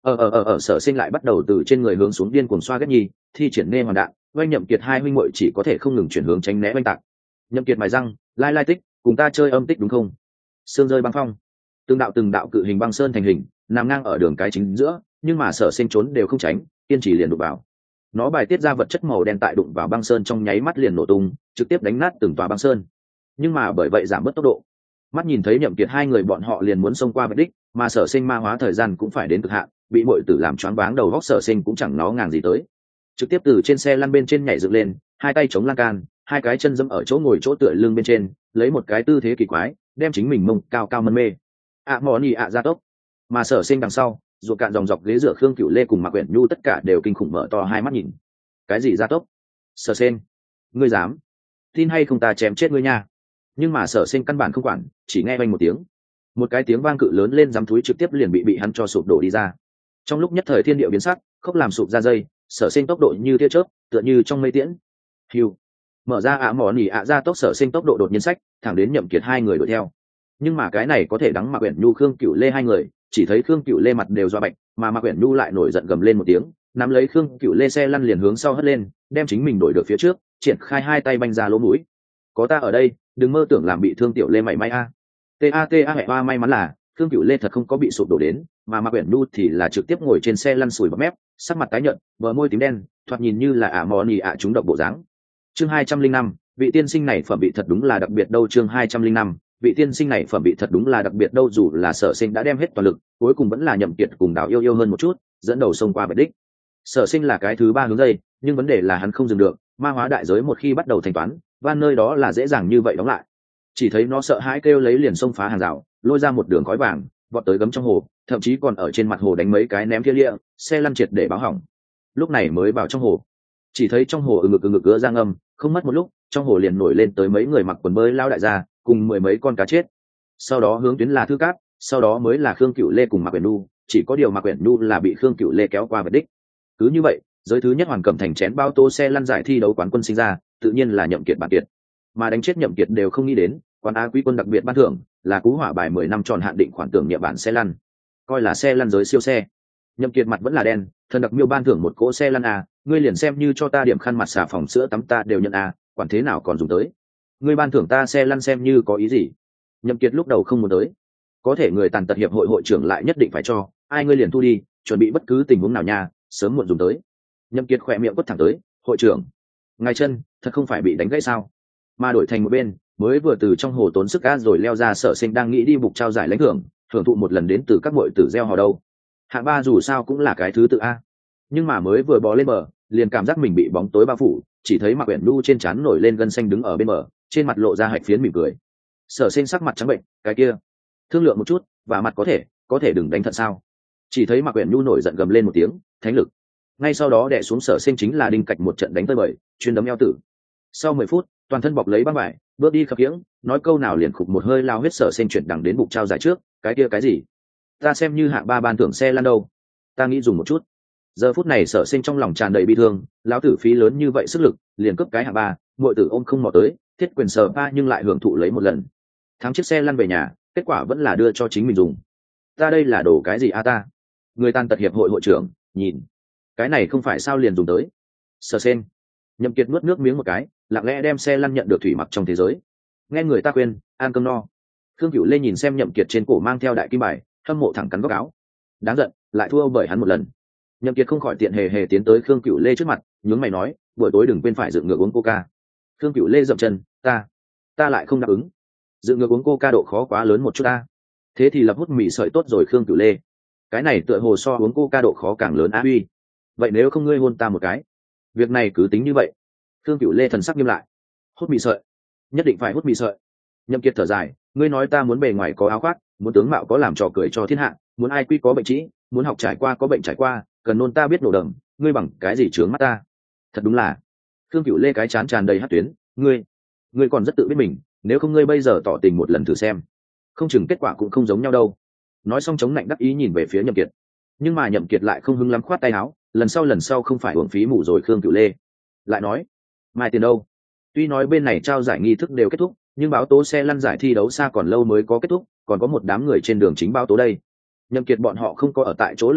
ở ở ở ở Sở Sinh lại bắt đầu từ trên người hướng xuống điên cuồng xoa ghét nhi, thi triển nghe hoàn đạn, oanh Nhậm Kiệt hai huynh muội chỉ có thể không ngừng chuyển hướng tránh né oanh tạc. Nhậm Kiệt mài răng, lai lai tích, cùng ta chơi âm tích đúng không? Sương rơi băng phong, từng đạo từng đạo cự hình băng sơn thành hình, nằm ngang ở đường cái chính giữa, nhưng mà Sở Sinh trốn đều không tránh, kiên trì liền đụng vào. Nó bài tiết ra vật chất màu đen tại đụng vào băng sơn trong nháy mắt liền nổ tung, trực tiếp đánh nát từng tòa băng sơn. Nhưng mà bởi vậy giảm bớt tốc độ. Mắt nhìn thấy Nhậm Kiệt hai người bọn họ liền muốn xông qua vạch đích, mà Sở Sinh ma hóa thời gian cũng phải đến cực hạn, bị muội tử làm choáng váng đầu óc. Sở Sinh cũng chẳng nó ngàng gì tới, trực tiếp từ trên xe lăn bên trên nhảy dựng lên, hai tay chống lan can, hai cái chân dẫm ở chỗ ngồi chỗ tựa lưng bên trên, lấy một cái tư thế kỳ quái, đem chính mình mông cao cao mân mê. ạ mò nỉ ạ ra tốc. Mà Sở Sinh đằng sau, ruột cạn dòng dọc ghế rửa Khương Cửu Lê cùng Mạc Uyển Nhu tất cả đều kinh khủng mở to hai mắt nhìn. Cái gì gia tốc? Sở Sinh, ngươi dám? Tin hay không ta chém chết ngươi nha. Nhưng mà Sở Sinh căn bản không quản, chỉ nghe vang một tiếng, một cái tiếng vang cự lớn lên giám thúi trực tiếp liền bị bị hắn cho sụp đổ đi ra. Trong lúc nhất thời thiên địa biến sắc, khốc làm sụp ra dây, Sở Sinh tốc độ như tia chớp, tựa như trong mây tiễn. Hiu, mở ra ạ mỏ nỉ ạ ra tốc. Sở Sinh tốc độ đột nhiên sách, thẳng đến Nhậm Kiệt hai người đuổi theo. Nhưng mà cái này có thể đắng Mạc Uyển Nhu Khương Cửu Lê hai người, chỉ thấy Khương Cửu Lê mặt đều do bạch, mà Mạc Uyển Nhu lại nổi giận gầm lên một tiếng, nắm lấy Khương Cửu Lê xe lăn liền hướng sau hất lên, đem chính mình đuổi được phía trước, triển khai hai tay banh ra lỗ mũi. Có ta ở đây, đừng mơ tưởng làm bị thương tiểu Lê mảy may a. Ta ta hẹ hoa. May mắn là Khương Cửu Lê thật không có bị sụp đổ đến, mà Mạc Uyển Nhu thì là trực tiếp ngồi trên xe lăn sùi bọt mép, sắc mặt tái nhợt, bờ môi tím đen, thoạt nhìn như là ả mò nỉ ả trúng độc bộ dáng. Chương hai trăm linh năm, vị tiên sinh này phẩm bị thật đúng là đặc biệt đâu. Chương hai trăm linh năm, vị tiên sinh này phẩm bị thật đúng là đặc biệt đâu. Dù là Sở Sinh đã đem hết toàn lực, cuối cùng vẫn là Nhậm Kiệt cùng Đào Yêu Yêu hơn một chút, dẫn đầu xông qua bệ đích. Sở Sinh là cái thứ ba hướng dây, nhưng vấn đề là hắn không dừng được, ma hóa đại giới một khi bắt đầu thanh toán, van nơi đó là dễ dàng như vậy đóng lại. Chỉ thấy nó sợ hãi kêu lấy liền xông phá hàng rào, lôi ra một đường khói vàng, vọt tới gấm trong hồ, thậm chí còn ở trên mặt hồ đánh mấy cái ném kia lịa, xe lăn triệt để báo hỏng. Lúc này mới vào trong hồ, chỉ thấy trong hồ ừ ngực ừ ngực ứa ra ngâm, không mất một lúc, trong hồ liền nổi lên tới mấy người mặc quần bơi lao đại gia, cùng mười mấy con cá chết. Sau đó hướng tuyến là Thư Cát, sau đó mới là Khương Cửu Lê cùng Mạc Uyển Nhu, chỉ có điều Mạc Uyển Nhu là bị Khương Cửu Lê kéo qua vạch đích. Cứ như vậy, giới thứ nhất Hoàn Cẩm thành chén bao tô xe lăn giải thi đấu quán quân sinh ra, tự nhiên là Nhậm Kiệt bản kiệt. Mà đánh chết Nhậm Kiệt đều không nghĩ đến, quán Á quý quân đặc biệt ban thưởng là cú hỏa bài mười năm tròn hạn định khoản tưởng niệm bản xe lăn, coi là xe lăn giới siêu xe. Nhậm Kiệt mặt vẫn là đen, thần đặc miêu ban thưởng một cỗ xe lăn à, ngươi liền xem như cho ta điểm khăn mặt xà phòng sữa tắm ta đều nhận à, quản thế nào còn dùng tới. Ngươi ban thưởng ta xe lăn xem như có ý gì? Nhậm Kiệt lúc đầu không muốn tới, có thể người tàn tật hiệp hội hội trưởng lại nhất định phải cho, ai ngươi liền thu đi, chuẩn bị bất cứ tình huống nào nha, sớm muộn dùng tới. Nhậm Kiệt khỏe miệng quất thẳng tới, hội trưởng, ngài chân thật không phải bị đánh gãy sao? Mà đổi thành một bên, mới vừa từ trong hồ tốn sức cá rồi leo ra Sở Sinh đang nghĩ đi bục trao giải lãnh thưởng, thưởng thụ một lần đến từ các muội tử gieo hò đâu. Hạng ba dù sao cũng là cái thứ tự a, nhưng mà mới vừa bò lên bờ, liền cảm giác mình bị bóng tối bao phủ, chỉ thấy Mạc Uyển Nhu trên trán nổi lên gân xanh đứng ở bên bờ, trên mặt lộ ra hạnh phiến mỉm cười. Sở Sinh sắc mặt trắng bệnh, cái kia, thương lượng một chút, và mặt có thể, có thể đừng đánh thận sao? Chỉ thấy Mạc Uyển Nhu nổi giận gầm lên một tiếng, thánh lực. Ngay sau đó đè xuống Sở Sinh chính là đinh cạch một trận đánh tơi bời, chuyên đấm eo tử. Sau mười phút, toàn thân bọc lấy băng vải, bước đi khập khiễng, nói câu nào liền khục một hơi lao huyết. Sở Sinh chuyển đằng đến bục trao giải trước, cái kia cái gì? Ta xem như hạng ba ban thưởng xe lăn đâu, ta nghĩ dùng một chút. Giờ phút này Sở Sinh trong lòng tràn đầy bi thương, lão tử phí lớn như vậy sức lực, liền cướp cái hạng ba, muội tử ôm không mò tới, thiết quyền sờ ba nhưng lại hưởng thụ lấy một lần. Thắng chiếc xe lăn về nhà, kết quả vẫn là đưa cho chính mình dùng. Ta đây là đồ cái gì a ta? Người tàn tật hiệp hội hội trưởng, nhìn, cái này không phải sao liền dùng tới. Sở Sinh, Nhậm Kiệt nuốt nước miếng một cái, lặng lẽ đem xe lăn nhận được thủy mặc trong thế giới. Nghe người ta khuyên, ăn cơm no. Khương Cửu Lê nhìn xem Nhậm Kiệt trên cổ mang theo đại kim bài, hâm mộ thẳng cắn góc áo. Đáng giận, lại thua bởi hắn một lần. Nhậm Kiệt không khỏi tiện hề hề tiến tới Khương Cửu Lê trước mặt, nhướng mày nói, buổi tối đừng quên phải dựng ngược uống coca. Khương Cửu Lê dậm chân, ta, ta lại không đáp ứng. Dựng ngược uống coca độ khó quá lớn một chút ta. Thế thì lập hút mì sợi tốt rồi. Khương Cửu Lê, cái này tựa hồ so uống coca độ khó càng lớn á uy. Vậy nếu không ngươi hôn ta một cái, việc này cứ tính như vậy. Khương Cửu Lê thần sắc nghiêm lại, hút mì sợi, nhất định phải hút mì sợi. Nhậm Kiệt thở dài, ngươi nói ta muốn bề ngoài có áo khoác, muốn tướng mạo có làm trò cười cho thiên hạ, muốn ai quy có bệnh trĩ, muốn học trải qua có bệnh trải qua, cần nôn ta biết nổ đầm, ngươi bằng cái gì trướng mắt ta? Thật đúng là. Khương Cửu Lê cái chán tràn đầy hắc tuyến, ngươi, ngươi còn rất tự biết mình, nếu không ngươi bây giờ tỏ tình một lần thử xem, không chừng kết quả cũng không giống nhau đâu. Nói xong chống lạnh đắc ý nhìn về phía Nhậm Kiệt, nhưng mà Nhậm Kiệt lại không hứng lắm, khoát tay áo, lần sau lần sau không phải uổng phí mù rồi. Khương Cửu Lê lại nói, mai tiền đâu? Tuy nói bên này trao giải nghi thức đều kết thúc, nhưng báo tố xe lăn giải thi đấu xa còn lâu mới có kết thúc, còn có một đám người trên đường chính báo tố đây. Nhậm Kiệt bọn họ không có ở tại chỗ lưu thêm,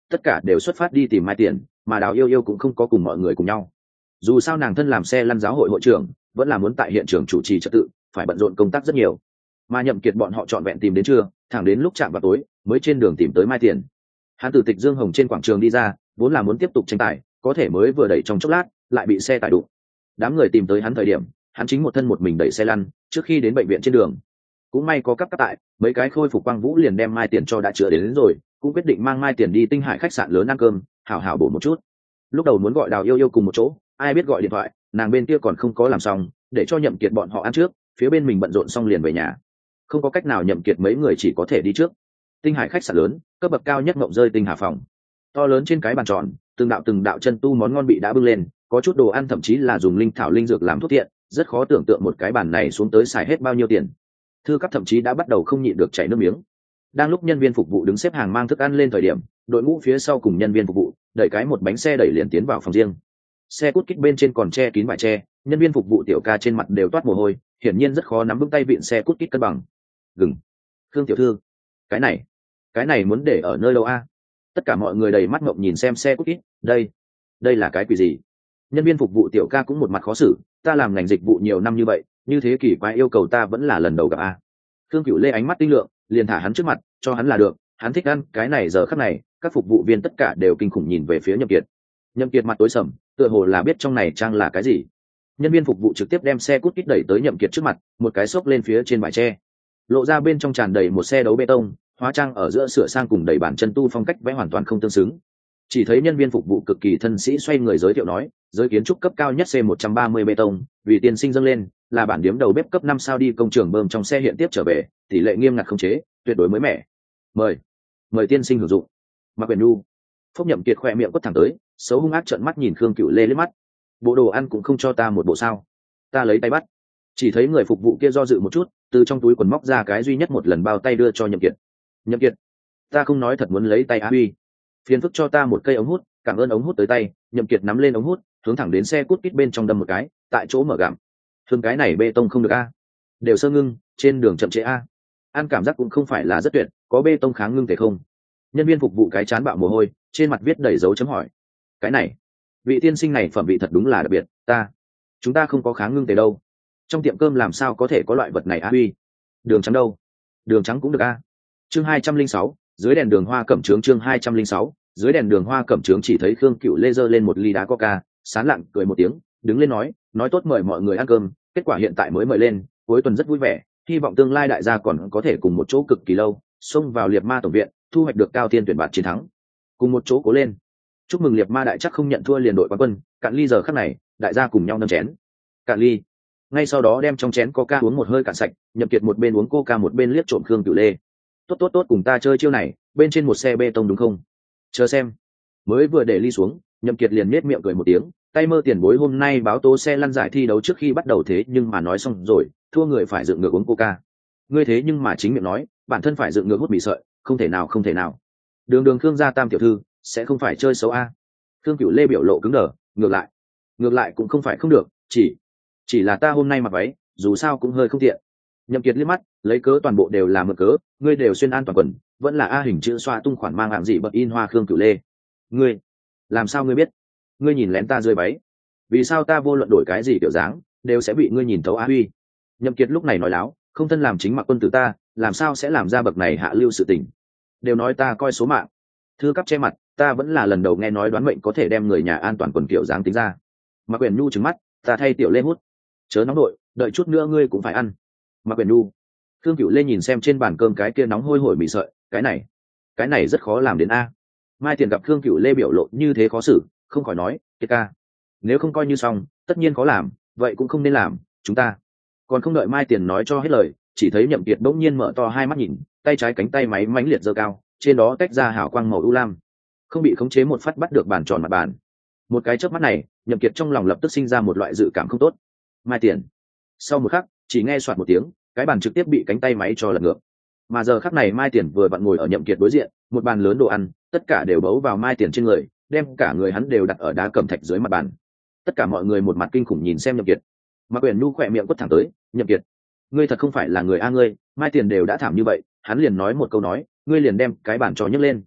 tất cả đều xuất phát đi tìm mai tiền, mà đào yêu yêu cũng không có cùng mọi người cùng nhau. Dù sao nàng thân làm xe lăn giáo hội hội trưởng, vẫn là muốn tại hiện trường chủ trì trật tự, phải bận rộn công tác rất nhiều. Mà Nhậm Kiệt bọn họ trọn vẹn tìm đến trưa, thẳng đến lúc chạm vào tối mới trên đường tìm tới mai tiền. Hắn từ Tịch Dương Hồng trên quảng trường đi ra, vốn là muốn tiếp tục tranh tài, có thể mới vừa đẩy trong chốc lát lại bị xe tải đụng. Đám người tìm tới hắn thời điểm, hắn chính một thân một mình đẩy xe lăn, trước khi đến bệnh viện trên đường cũng may có cấp cấp tại, mấy cái khôi phục quang vũ liền đem mai tiền cho đã chữa đến, đến rồi, cũng quyết định mang mai tiền đi Tinh Hải khách sạn lớn ăn cơm, hảo hảo bổ một chút. Lúc đầu muốn gọi Đào Yêu Yêu cùng một chỗ, ai biết gọi điện thoại, nàng bên kia còn không có làm xong, để cho Nhậm Kiệt bọn họ ăn trước, phía bên mình bận rộn xong liền về nhà. Không có cách nào, Nhậm Kiệt mấy người chỉ có thể đi trước. Tinh Hải khách sạn lớn, cấp bậc cao nhất ngộng rơi tinh hà phòng. To lớn trên cái bàn tròn, từng đạo từng đạo chân tu món ngon bị đã bưng lên, có chút đồ ăn thậm chí là dùng linh thảo linh dược làm thuốc thiện, rất khó tưởng tượng một cái bàn này xuống tới xài hết bao nhiêu tiền. Thư cấp thậm chí đã bắt đầu không nhịn được chảy nước miếng. Đang lúc nhân viên phục vụ đứng xếp hàng mang thức ăn lên thời điểm, đội ngũ phía sau cùng nhân viên phục vụ đẩy cái một bánh xe đẩy liền tiến vào phòng riêng. Xe cút kít bên trên còn che kín vải tre, nhân viên phục vụ tiểu ca trên mặt đều toát mồ hôi, hiển nhiên rất khó nắm vững tay vịn xe cút kít cân bằng. Gừng, Khương tiểu thư, cái này, cái này muốn để ở nơi đâu a? Tất cả mọi người đầy mắt ngộng nhìn xem xe cút kít, đây, đây là cái quỷ gì? Nhân viên phục vụ tiểu ca cũng một mặt khó xử, ta làm ngành dịch vụ nhiều năm như vậy, như thế kỳ quái yêu cầu ta vẫn là lần đầu gặp a. Khương Cửu Lê ánh mắt tinh lượng, liền thả hắn trước mặt, cho hắn là được, hắn thích ăn cái này. Giờ khắc này, các phục vụ viên tất cả đều kinh khủng nhìn về phía Nhậm Kiệt. Nhậm Kiệt mặt tối sầm, tựa hồ là biết trong này trang là cái gì. Nhân viên phục vụ trực tiếp đem xe cút kít đẩy tới Nhậm Kiệt trước mặt, một cái xốc lên phía trên bãi tre, lộ ra bên trong tràn đầy một xe đấu bê tông, hóa trang ở giữa sửa sang cùng đầy bản chân tu phong cách vẽ hoàn toàn không tương xứng. Chỉ thấy nhân viên phục vụ cực kỳ thân sĩ xoay người giới thiệu nói, giới kiến trúc cấp cao nhất C một trăm ba mươi bê tông, vì tiên sinh dâng lên, là bản điếm đầu bếp cấp năm sao đi công trường bơm trong xe hiện tiếp trở về, tỷ lệ nghiêm ngặt khống chế, tuyệt đối mới mẻ. Mời, mời tiên sinh hưởng dụng. Mạc Quyền Nhu, Phúc Nhậm Kiệt khỏe miệng quất thẳng tới, xấu hung ác trợn mắt nhìn Khương Cửu Lê liếc mắt. Bộ đồ ăn cũng không cho ta một bộ sao? Ta lấy tay bắt. Chỉ thấy người phục vụ kia do dự một chút, từ trong túi quần móc ra cái duy nhất một lần bao tay đưa cho Nhậm Kiệt. Nhậm Kiệt, ta không nói thật muốn lấy tay á huy. Phiền phức cho ta một cây ống hút, cảm ơn ống hút tới tay. Nhậm Kiệt nắm lên ống hút, hướng thẳng đến xe cút kít bên trong đâm một cái, tại chỗ mở gặm. Thường cái này bê tông không được a, đều sơ ngưng, trên đường chậm trễ a. Ăn cảm giác cũng không phải là rất tuyệt, có bê tông kháng ngưng thể không? Nhân viên phục vụ cái chán bạo mồ hôi, trên mặt viết đầy dấu chấm hỏi. Cái này, vị tiên sinh này phẩm vị thật đúng là đặc biệt, ta, chúng ta không có kháng ngưng thể đâu. Trong tiệm cơm làm sao có thể có loại vật này a huy? Đường trắng đâu? Đường trắng cũng được a. Chương hai trăm linh sáu, dưới đèn đường hoa cẩm trướng. Chương hai trăm linh sáu, dưới đèn đường hoa cẩm trướng. Chỉ thấy Khương Cửu Lê giơ lên một ly đá coca, sán lặng cười một tiếng, đứng lên nói, nói tốt mời mọi người ăn cơm, kết quả hiện tại mới mời lên, cuối tuần rất vui vẻ, hy vọng tương lai đại gia còn có thể cùng một chỗ cực kỳ lâu, xông vào liệt ma tổng viện, thu hoạch được cao thiên tuyển bạt chiến thắng, cùng một chỗ cố lên. Chúc mừng liệt ma đại chắc không nhận thua liền đội quán quân. Cạn ly. Giờ khắc này, đại gia cùng nhau nâng chén, cạn ly. Ngay sau đó đem trong chén coca uống một hơi cạn sạch. Nhậm Kiệt một bên uống coca một bên liếc trộm Khương Cửu Lê. Tốt tốt tốt, cùng ta chơi chiêu này, bên trên một xe bê tông đúng không? Chờ xem. Mới vừa để ly xuống, Nhậm Kiệt liền nhếch miệng cười một tiếng, tay mơ tiền bối hôm nay báo tố xe lăn giải thi đấu trước khi bắt đầu, thế nhưng mà nói xong rồi, thua người phải dựng ngược uống coca. Ngươi thế nhưng mà chính miệng nói, bản thân phải dựng ngược hút mì sợi, không thể nào không thể nào. Đường đường Khương gia tam tiểu thư, sẽ không phải chơi xấu a? Khương Cửu Lê biểu lộ cứng đờ, ngược lại, ngược lại cũng không phải không được, chỉ, chỉ là ta hôm nay mặc váy, dù sao cũng hơi không tiện. Nhậm Kiệt liếc mắt, lấy cớ toàn bộ đều là mượn cớ, ngươi đều xuyên an toàn quần, vẫn là a hình chữ xoa tung khoản mang hạng gì bật in hoa. Khương Cửu Lê, ngươi, làm sao ngươi biết? Ngươi nhìn lén ta rơi váy, vì sao ta vô luận đổi cái gì kiểu dáng, đều sẽ bị ngươi nhìn thấu a huy? Nhậm Kiệt lúc này nói láo, không thân làm chính mặc quân tử ta, làm sao sẽ làm ra bậc này hạ lưu sự tình? Đều nói ta coi số mạng. Thư cấp che mặt, ta vẫn là lần đầu nghe nói đoán mệnh có thể đem người nhà an toàn quần kiểu dáng tính ra. Mạc Quyền Nhu trừng mắt, ta thay tiểu Lê hút. Chớ nóng đội, đợi chút nữa ngươi cũng phải ăn. Mạc Quyền Nhu. Khương Cửu Lê nhìn xem trên bàn cơm cái kia nóng hôi hổi mì sợi, cái này, cái này rất khó làm đến a. Mai Tiền gặp Khương Cửu Lê biểu lộ như thế khó xử, không khỏi nói, Kiệt ca, nếu không coi như xong, tất nhiên khó làm, vậy cũng không nên làm, chúng ta. Còn không đợi Mai Tiền nói cho hết lời, chỉ thấy Nhậm Kiệt bỗng nhiên mở to hai mắt nhìn, tay trái cánh tay máy mãnh liệt giơ cao, trên đó tách ra hào quang màu u lam, không bị khống chế một phát bắt được bàn tròn mặt bàn. Một cái chớp mắt này, Nhậm Kiệt trong lòng lập tức sinh ra một loại dự cảm không tốt. Mai Tiền. Sau một khắc, chỉ nghe soạt một tiếng, cái bàn trực tiếp bị cánh tay máy cho lật ngược. Mà giờ khắc này Mai Tiền vừa vặn ngồi ở Nhậm Kiệt đối diện, một bàn lớn đồ ăn, tất cả đều bấu vào Mai Tiền trên người, đem cả người hắn đều đặt ở đá cẩm thạch dưới mặt bàn. Tất cả mọi người một mặt kinh khủng nhìn xem Nhậm Kiệt. Mạc Quyền Nhu khỏe miệng quất thẳng tới, Nhậm Kiệt, ngươi thật không phải là người a ngươi, Mai Tiền đều đã thảm như vậy, hắn liền nói một câu nói, ngươi liền đem cái bàn trò nhấc lên.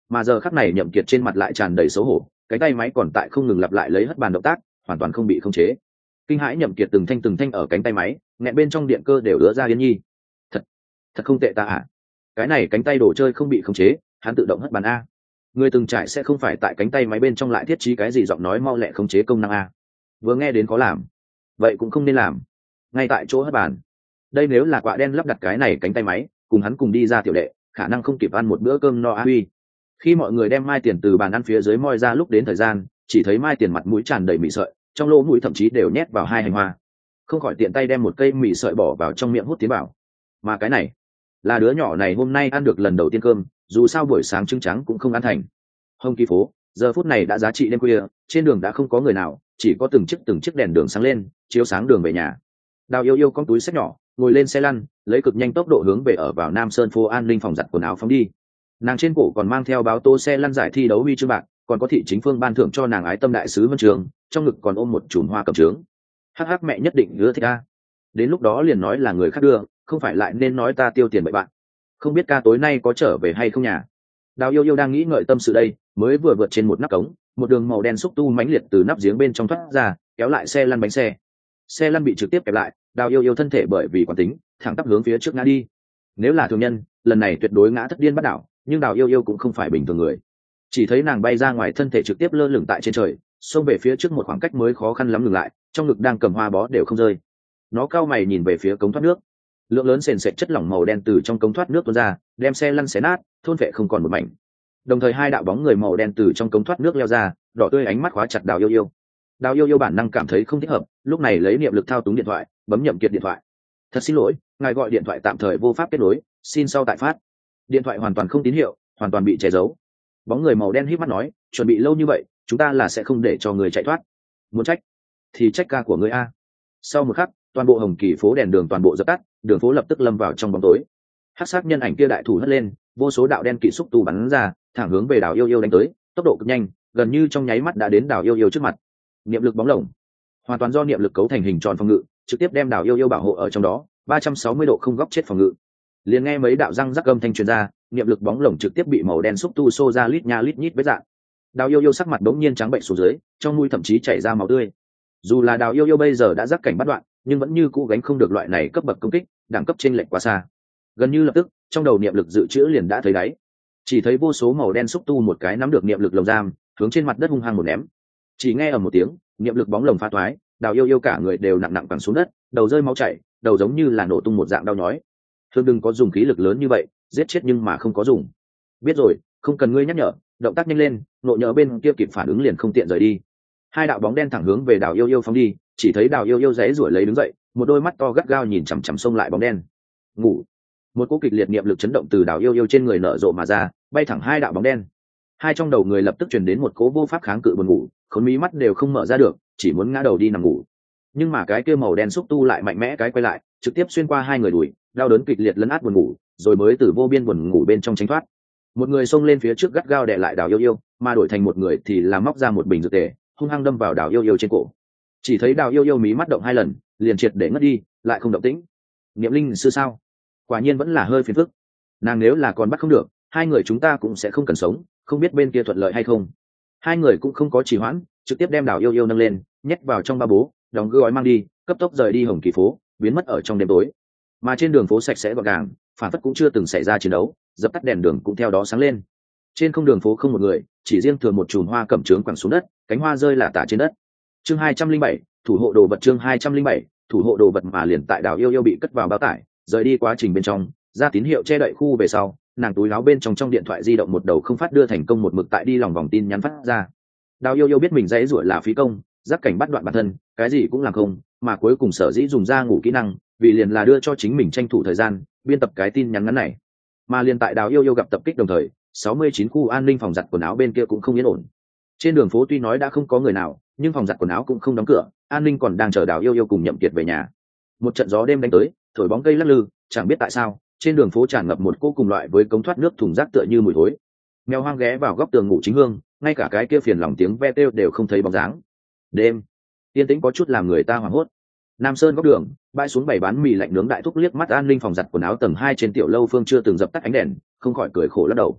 mà giờ khắc này Nhậm Kiệt trên mặt lại tràn đầy xấu hổ, cái tay máy còn tại không ngừng lặp lại lấy hất bàn động tác, hoàn toàn không bị khống chế. Kinh hãi Nhậm Kiệt từng thanh từng thanh ở cánh tay máy, nghẹn bên trong điện cơ đều ứa ra Yên Nhi. Thật, thật không tệ ta à? Cái này cánh tay đồ chơi không bị khống chế, hắn tự động hất bàn a. Người từng trải sẽ không phải tại cánh tay máy bên trong lại thiết trí cái gì giọng nói mau lẹ khống chế công năng a. Vừa nghe đến có làm, vậy cũng không nên làm. Ngay tại chỗ hất bàn. Đây nếu là Quạ Đen lắp đặt cái này cánh tay máy, cùng hắn cùng đi ra tiểu đệ, khả năng không kịp ăn một bữa cơm no a huy. Khi mọi người đem Mai Tiền từ bàn ăn phía dưới moi ra lúc đến thời gian, chỉ thấy Mai Tiền mặt mũi tràn đầy mì sợi, trong lỗ mũi thậm chí đều nhét vào hai hành hoa, không khỏi tiện tay đem một cây mì sợi bỏ vào trong miệng hút tiến vào. Mà cái này là đứa nhỏ này hôm nay ăn được lần đầu tiên cơm, dù sao buổi sáng trứng trắng cũng không ăn thành. Hồng Kỳ phố giờ phút này đã giá trị đêm khuya, trên đường đã không có người nào, chỉ có từng chiếc từng chiếc đèn đường sáng lên, chiếu sáng đường về nhà. Đào Yêu Yêu con túi xách nhỏ, ngồi lên xe lăn, lấy cực nhanh tốc độ hướng về ở vào Nam Sơn phố an ninh phòng giặt quần áo phóng đi. Nàng trên cổ còn mang theo báo tô xe lăn giải thi đấu huy chương bạc, còn có thị chính phương ban thưởng cho nàng ái tâm đại sứ huân trường, trong ngực còn ôm một chùm hoa cẩm trướng. Hắc hắc mẹ nhất định ưa thích ta. Đến lúc đó liền nói là người khác đưa, không phải lại nên nói ta tiêu tiền bậy bạn. Không biết ca tối nay có trở về hay không nhà. Đào Yêu Yêu đang nghĩ ngợi tâm sự đây, mới vừa vượt trên một nắp cống, một đường màu đen xúc tu mãnh liệt từ nắp giếng bên trong thoát ra, kéo lại xe lăn bánh xe. Xe lăn bị trực tiếp kẹp lại, Đào Yêu Yêu thân thể bởi vì quán tính, thẳng tắp hướng phía trước ngã đi. Nếu là thường nhân, lần này tuyệt đối ngã thất điên bắt đảo, nhưng Đào Yêu Yêu cũng không phải bình thường người. Chỉ thấy nàng bay ra ngoài, thân thể trực tiếp lơ lửng tại trên trời, xông về phía trước một khoảng cách mới khó khăn lắm ngừng lại, trong ngực đang cầm hoa bó đều không rơi. Nó cao mày nhìn về phía cống thoát nước, lượng lớn sền sệt chất lỏng màu đen từ trong cống thoát nước tuôn ra, đem xe lăn xé nát, thôn vệ không còn một mảnh. Đồng thời hai đạo bóng người màu đen từ trong cống thoát nước leo ra, đỏ tươi ánh mắt khóa chặt Đào Yêu Yêu. Đào Yêu Yêu bản năng cảm thấy không thích hợp, lúc này lấy niệm lực thao túng điện thoại, bấm Nhậm Kiệt điện thoại. Thật xin lỗi, ngài gọi điện thoại tạm thời vô pháp kết nối, xin sau tại phát. Điện thoại hoàn toàn không tín hiệu, hoàn toàn bị che giấu. Bóng người màu đen híp mắt nói, chuẩn bị lâu như vậy, chúng ta là sẽ không để cho người chạy thoát. Muốn trách thì trách ca của người a. Sau một khắc, toàn bộ Hồng Kỳ phố đèn đường toàn bộ dập tắt, đường phố lập tức lâm vào trong bóng tối. Hắc sắc nhân ảnh kia đại thủ hất lên, vô số đạo đen kỵ xúc tu bắn ra, thẳng hướng về Đào Yêu Yêu đánh tới, tốc độ cực nhanh, gần như trong nháy mắt đã đến Đào Yêu Yêu trước mặt. Niệm lực bóng lồng, hoàn toàn do niệm lực cấu thành hình tròn phòng ngự, trực tiếp đem Đào Yêu Yêu bảo hộ ở trong đó, ba trăm sáu mươi độ không góc chết phòng ngự. Liền nghe mấy đạo răng rắc âm thanh truyền ra, niệm lực bóng lồng trực tiếp bị màu đen xúc tu xô ra lít nha lít nhít vết rạn. Đào Yêu Yêu sắc mặt bỗng nhiên trắng bệnh xuống dưới, trong mũi thậm chí chảy ra máu tươi. Dù là Đào Yêu Yêu bây giờ đã giác cảnh bắt đoạn, nhưng vẫn như cũ gánh không được loại này cấp bậc công kích, đẳng cấp chênh lệch quá xa. Gần như lập tức, trong đầu niệm lực dự trữ liền đã thấy đáy. Chỉ thấy vô số màu đen xúc tu một cái nắm được niệm lực lồng giam, hướng trên mặt đất hung hăng một ném. Chỉ nghe ở một tiếng, niệm lực bóng lồng phá toái, Đào Yêu Yêu cả người đều nặng nặng quẳng xuống đất, đầu rơi máu chảy, đầu giống như là nổ tung một dạng đau nhói. Thương đừng có dùng khí lực lớn như vậy, giết chết nhưng mà không có dùng. Biết rồi, không cần ngươi nhắc nhở, động tác nhanh lên, nộ nhỡ bên kia kịp phản ứng liền không tiện rời đi. Hai đạo bóng đen thẳng hướng về Đào Yêu Yêu phóng đi, chỉ thấy Đào Yêu Yêu giãy giụa lấy đứng dậy, một đôi mắt to gắt gao nhìn chằm chằm xông lại bóng đen. Ngủ. Một cú kịch liệt niệm lực chấn động từ Đào Yêu Yêu trên người nở rộ mà ra, bay thẳng hai đạo bóng đen. Hai trong đầu người lập tức truyền đến một cỗ vô pháp kháng cự buồn ngủ, khốn mí mắt đều không mở ra được, chỉ muốn ngã đầu đi nằm ngủ. Nhưng mà cái kia màu đen xúc tu lại mạnh mẽ cái quay lại, trực tiếp xuyên qua hai người đùi, đau đớn kịch liệt lấn át buồn ngủ, rồi mới từ vô biên buồn ngủ bên trong tránh thoát. Một người xông lên phía trước gắt gao đè lại Đào Yêu Yêu, mà đổi thành một người thì là móc ra một bình dược tề, hung hăng đâm vào Đào Yêu Yêu trên cổ. Chỉ thấy Đào Yêu Yêu mí mắt động hai lần, liền triệt để ngất đi, lại không động tĩnh. Niệm linh sư sao? Quả nhiên vẫn là hơi phiền phức. Nàng nếu là còn bắt không được, hai người chúng ta cũng sẽ không cần sống, không biết bên kia thuận lợi hay không. Hai người cũng không có trì hoãn, trực tiếp đem Đào Yêu Yêu nâng lên, nhét vào trong ba bố, đóng gói mang đi, cấp tốc rời đi Hồng Kỳ phố, biến mất ở trong đêm tối. Mà trên đường phố sạch sẽ gọn gàng, phản phất cũng chưa từng xảy ra chiến đấu, dập tắt đèn đường cũng theo đó sáng lên. Trên không đường phố không một người, chỉ riêng thường một chùm hoa cẩm trướng quẳng xuống đất, cánh hoa rơi lả tả trên đất. Chương hai trăm linh bảy, thủ hộ đồ vật. Chương hai trăm linh bảy, thủ hộ đồ vật. Mà liền tại Đào Yêu Yêu bị cất vào bao tải, rời đi quá trình bên trong, ra tín hiệu che đậy khu về sau, nàng túi áo bên trong trong điện thoại di động một đầu không phát đưa thành công một mực tại đi lòng vòng tin nhắn phát ra. Đào Yêu Yêu biết mình dãy rủa là phí công, giác cảnh bắt đoạn bản thân, cái gì cũng làm không, mà cuối cùng sở dĩ dùng ra ngủ kỹ năng, vì liền là đưa cho chính mình tranh thủ thời gian, biên tập cái tin nhắn ngắn này. Mà liền tại Đào Yêu Yêu gặp tập kích đồng thời, sáu mươi chín khu an ninh phòng giặt quần áo bên kia cũng không yên ổn. Trên đường phố tuy nói đã không có người nào, nhưng phòng giặt quần áo cũng không đóng cửa, an ninh còn đang chờ Đào Yêu Yêu cùng Nhậm Kiệt về nhà. Một trận gió đêm đánh tới, thổi bóng cây lắc lư, chẳng biết tại sao, trên đường phố tràn ngập một cỗ cùng loại với cống thoát nước thùng rác tựa như mùi thối. Mèo hoang ghé vào góc tường ngủ chính hương, ngay cả cái kia phiền lòng tiếng ve kêu đều không thấy bóng dáng. Đêm yên tĩnh có chút làm người ta hoảng hốt. Nam Sơn góc đường, bãi xuống bày bán mì lạnh nướng đại thúc liếc mắt an ninh phòng giặt quần áo tầng hai trên tiểu lâu phương chưa từng dập tắt ánh đèn, không khỏi cười khổ lắc đầu.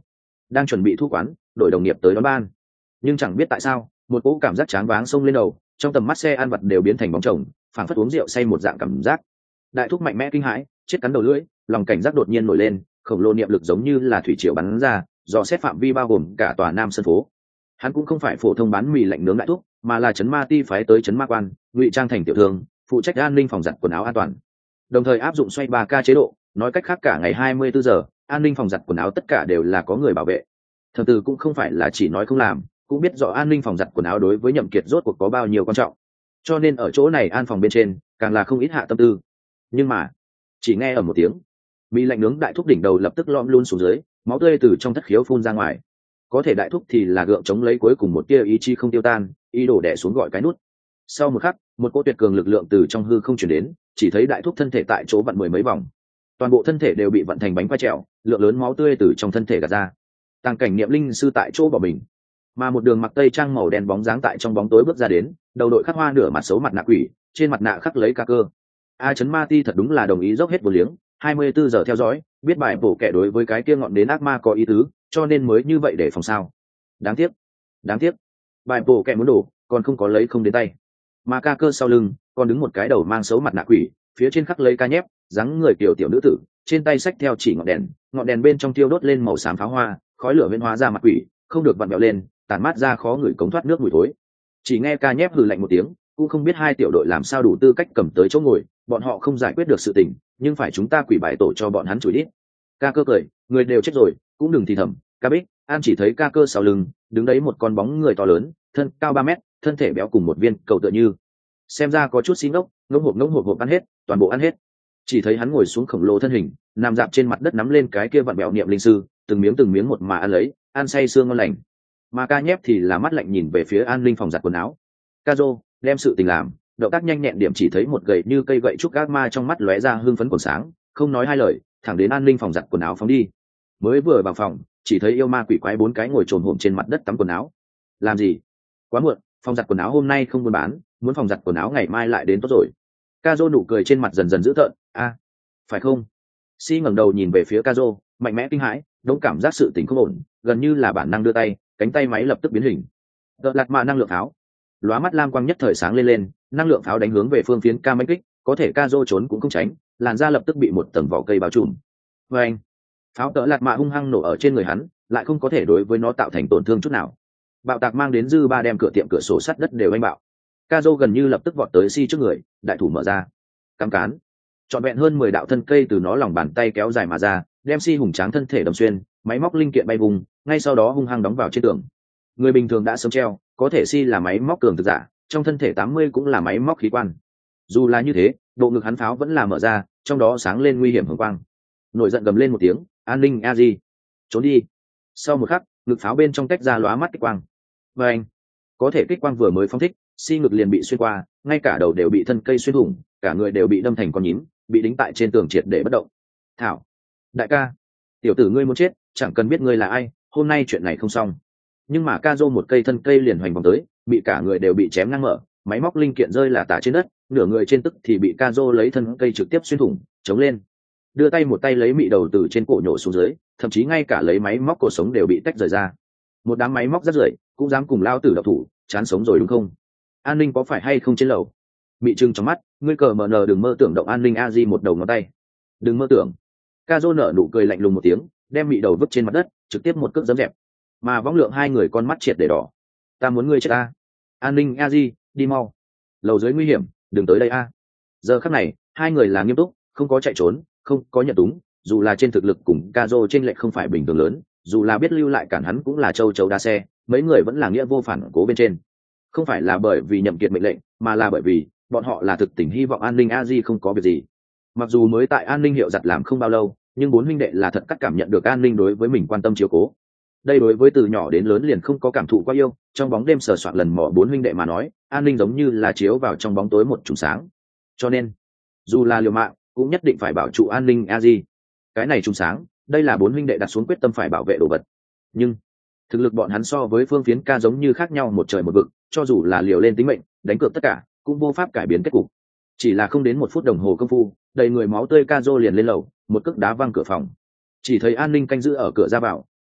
đang chuẩn bị thu quán đổi đồng nghiệp tới đón ban, nhưng chẳng biết tại sao một cỗ cảm giác tráng váng xông lên đầu, trong tầm mắt xe ăn vặt đều biến thành bóng chồng, phảng phất uống rượu say một dạng cảm giác. Đại thúc mạnh mẽ kinh hãi, chết cắn đầu lưỡi, lòng cảnh giác đột nhiên nổi lên, khổng lồ niệm lực giống như là thủy triều bắn ra, dò xét phạm vi bao gồm cả tòa Nam Sơn phố. Hắn cũng không phải phổ thông bán mì lạnh nướng đại thúc, mà là trấn ma ti phái tới trấn ma quan, ngụy trang thành tiểu thương, phụ trách an ninh phòng giặt quần áo an toàn, đồng thời áp dụng xoay ba k chế độ, nói cách khác cả ngày hai mươi bốn giờ an ninh phòng giặt quần áo tất cả đều là có người bảo vệ. Thẩm Từ cũng không phải là chỉ nói không làm, cũng biết rõ an ninh phòng giặt quần áo đối với Nhậm Kiệt rốt cuộc có bao nhiêu quan trọng, cho nên ở chỗ này an phòng bên trên càng là không ít hạ tâm tư. Nhưng mà chỉ nghe ở một tiếng, mì lạnh nướng đại thúc đỉnh đầu lập tức lõm luôn xuống dưới, máu tươi từ trong thất khiếu phun ra ngoài. Có thể đại thúc thì là gượng chống lấy cuối cùng một tia ý chí không tiêu tan, ý đồ đè xuống gọi cái nút. Sau một khắc, một cỗ tuyệt cường lực lượng từ trong hư không truyền đến, chỉ thấy đại thúc thân thể tại chỗ vặn mười mấy vòng, toàn bộ thân thể đều bị vặn thành bánh quay trèo, lượng lớn máu tươi từ trong thân thể gạt ra. Tàng cảnh niệm linh sư tại chỗ bỏ mình, mà một đường mặc tây trang màu đen bóng dáng tại trong bóng tối bước ra đến, đầu đội khắc hoa nửa mặt xấu mặt nạ quỷ, trên mặt nạ khắc lấy ca cơ. A Trấn Ma Ti thật đúng là đồng ý dốc hết vô liếng, hai mươi bốn giờ theo dõi, biết bài bổ kẻ đối với cái kia ngọn đến ác ma có ý tứ, cho nên mới như vậy để phòng sao. Đáng tiếc, đáng tiếc, bài bổ kẻ muốn đổ, còn không có lấy không đến tay. Mà ca cơ sau lưng, còn đứng một cái đầu mang xấu mặt nạ quỷ, phía trên khắc lấy ca nhép, dáng người kiểu tiểu nữ tử, trên tay xách theo chỉ ngọn đèn, ngọn đèn bên trong tiêu đốt lên màu xám pháo hoa, khói lửa huyễn hóa ra mặt quỷ, không được vặn vẹo lên, tản mát ra khó ngửi cống thoát nước mùi thối. Chỉ nghe ca nhép hừ lạnh một tiếng, cũng không biết hai tiểu đội làm sao đủ tư cách cầm tới chỗ ngồi, bọn họ không giải quyết được sự tình, nhưng phải chúng ta quỷ bài tổ cho bọn hắn chửi đít. Ca cơ cười, người đều chết rồi, cũng đừng thì thầm. Ca Bích, An chỉ thấy ca cơ sau lưng, đứng đấy một con bóng người to lớn, thân cao ba mét, thân thể béo cùng một viên cầu tựa như. Xem ra có chút xí ngốc, ngỗng hộp ngỗng hộp hộp ăn hết, toàn bộ ăn hết. Chỉ thấy hắn ngồi xuống khổng lồ thân hình, nằm dạp trên mặt đất nắm lên cái kia vặn bẹo niệm linh sư, từng miếng từng miếng một mà ăn lấy, ăn say sương ngon lành. Mà ca nhép thì là mắt lạnh nhìn về phía an ninh phòng giặt quần áo. Cazo đem sự tình làm, động tác nhanh nhẹn điểm chỉ thấy một gậy như cây gậy trúc ác ma trong mắt lóe ra hưng phấn còn sáng, không nói hai lời, thẳng đến an ninh phòng giặt quần áo phóng đi. Mới vừa vào phòng, chỉ thấy yêu ma quỷ quái bốn cái ngồi trồm hổm trên mặt đất tắm quần áo. Làm gì? Quá muộn, phòng giặt quần áo hôm nay không buôn bán, muốn phòng giặt quần áo ngày mai lại đến tốt rồi. Cazo nụ cười trên mặt dần dần dữ tợn, a, phải không? Si ngẩng đầu nhìn về phía Cazo, mạnh mẽ kinh hãi, đống cảm giác sự tình không ổn, gần như là bản năng đưa tay, cánh tay máy lập tức biến hình. Đợt lạt mạ năng lượng pháo, lóa mắt lam quang nhất thời sáng lên lên, năng lượng pháo đánh hướng về phương phiến ca máy kích, có thể Cazo trốn cũng không tránh, làn da lập tức bị một tầng vỏ cây bao trùm. Và anh, pháo đợt lạt mạ hung hăng nổ ở trên người hắn, lại không có thể đối với nó tạo thành tổn thương chút nào. Bạo tạc mang đến dư ba đem cửa tiệm cửa sổ sắt đất đều anh bạo. Cazo gần như lập tức vọt tới Si trước người, đại thủ mở ra, cắm cán, trọn vẹn hơn mười đạo thân cây từ nó lòng bàn tay kéo dài mà ra, đem Si hùng tráng thân thể đâm xuyên, máy móc linh kiện bay vùng, ngay sau đó hung hăng đóng vào trên tường. Người bình thường đã sớm treo, có thể Si là máy móc cường thực giả, trong thân thể tám mươi cũng là máy móc khí quan. Dù là như thế, bộ ngực hắn pháo vẫn là mở ra, trong đó sáng lên nguy hiểm hồng quang. Nổi giận gầm lên một tiếng, an ninh a di, trốn đi. Sau một khắc, ngực pháo bên trong tách ra lóa mắt kích quang. Và anh, có thể kích quang vừa mới phóng thích, Si ngực liền bị xuyên qua, ngay cả đầu đều bị thân cây xuyên thủng, cả người đều bị đâm thành con nhím, bị đính tại trên tường triệt để bất động. Thảo, đại ca, tiểu tử ngươi muốn chết, chẳng cần biết ngươi là ai, hôm nay chuyện này không xong. Nhưng mà Cazo một cây thân cây liền hoành vòng tới, bị cả người đều bị chém ngang mở, máy móc linh kiện rơi là tả trên đất, nửa người trên tức thì bị Cazo lấy thân cây trực tiếp xuyên thủng, chống lên, đưa tay một tay lấy mị đầu từ trên cổ nhổ xuống dưới, thậm chí ngay cả lấy máy móc cổ sống đều bị tách rời ra. Một đám máy móc rất rưởi, cũng dám cùng lao tử độc thủ, chán sống rồi đúng không? An ninh có phải hay không trên lầu? Mị trừng trong mắt, ngươi cờ mờ nờ đừng mơ tưởng động an ninh a di một đầu ngón tay, đừng mơ tưởng. Cazo nở nụ cười lạnh lùng một tiếng, đem mị đầu vứt trên mặt đất, trực tiếp một cước giẫm dẹp. Mà võng lượng hai người con mắt triệt để đỏ. Ta muốn ngươi chết ta. An ninh a di, đi mau. Lầu dưới nguy hiểm, đừng tới đây a. Giờ khắc này, hai người là nghiêm túc, không có chạy trốn, không có nhận túng, dù là trên thực lực cùng Cazo trên lệch không phải bình thường lớn, dù là biết lưu lại cản hắn cũng là châu chấu đa xe, mấy người vẫn là nghĩa vô phản cố bên trên. Không phải là bởi vì Nhậm Kiệt mệnh lệnh, mà là bởi vì bọn họ là thực tình hy vọng an ninh a di không có việc gì. Mặc dù mới tại an ninh hiệu giặt làm không bao lâu, nhưng bốn huynh đệ là thật cắt cảm nhận được an ninh đối với mình quan tâm chiếu cố. Đây đối với từ nhỏ đến lớn liền không có cảm thụ quá yêu, trong bóng đêm sờ soạn lần mò bốn huynh đệ mà nói, an ninh giống như là chiếu vào trong bóng tối một chùm sáng. Cho nên, dù là liều mạng, cũng nhất định phải bảo trụ an ninh a di. Cái này chùm sáng, đây là bốn huynh đệ đặt xuống quyết tâm phải bảo vệ đồ vật. Nhưng thực lực bọn hắn so với phương phiến ca giống như khác nhau một trời một vực, cho dù là liều lên tính mệnh, đánh cược tất cả, cũng vô pháp cải biến kết cục. Chỉ là không đến một phút đồng hồ công phu, đầy người máu tươi Cazo liền lên lầu, một cước đá văng cửa phòng. Chỉ thấy an ninh canh giữ ở cửa ra vào,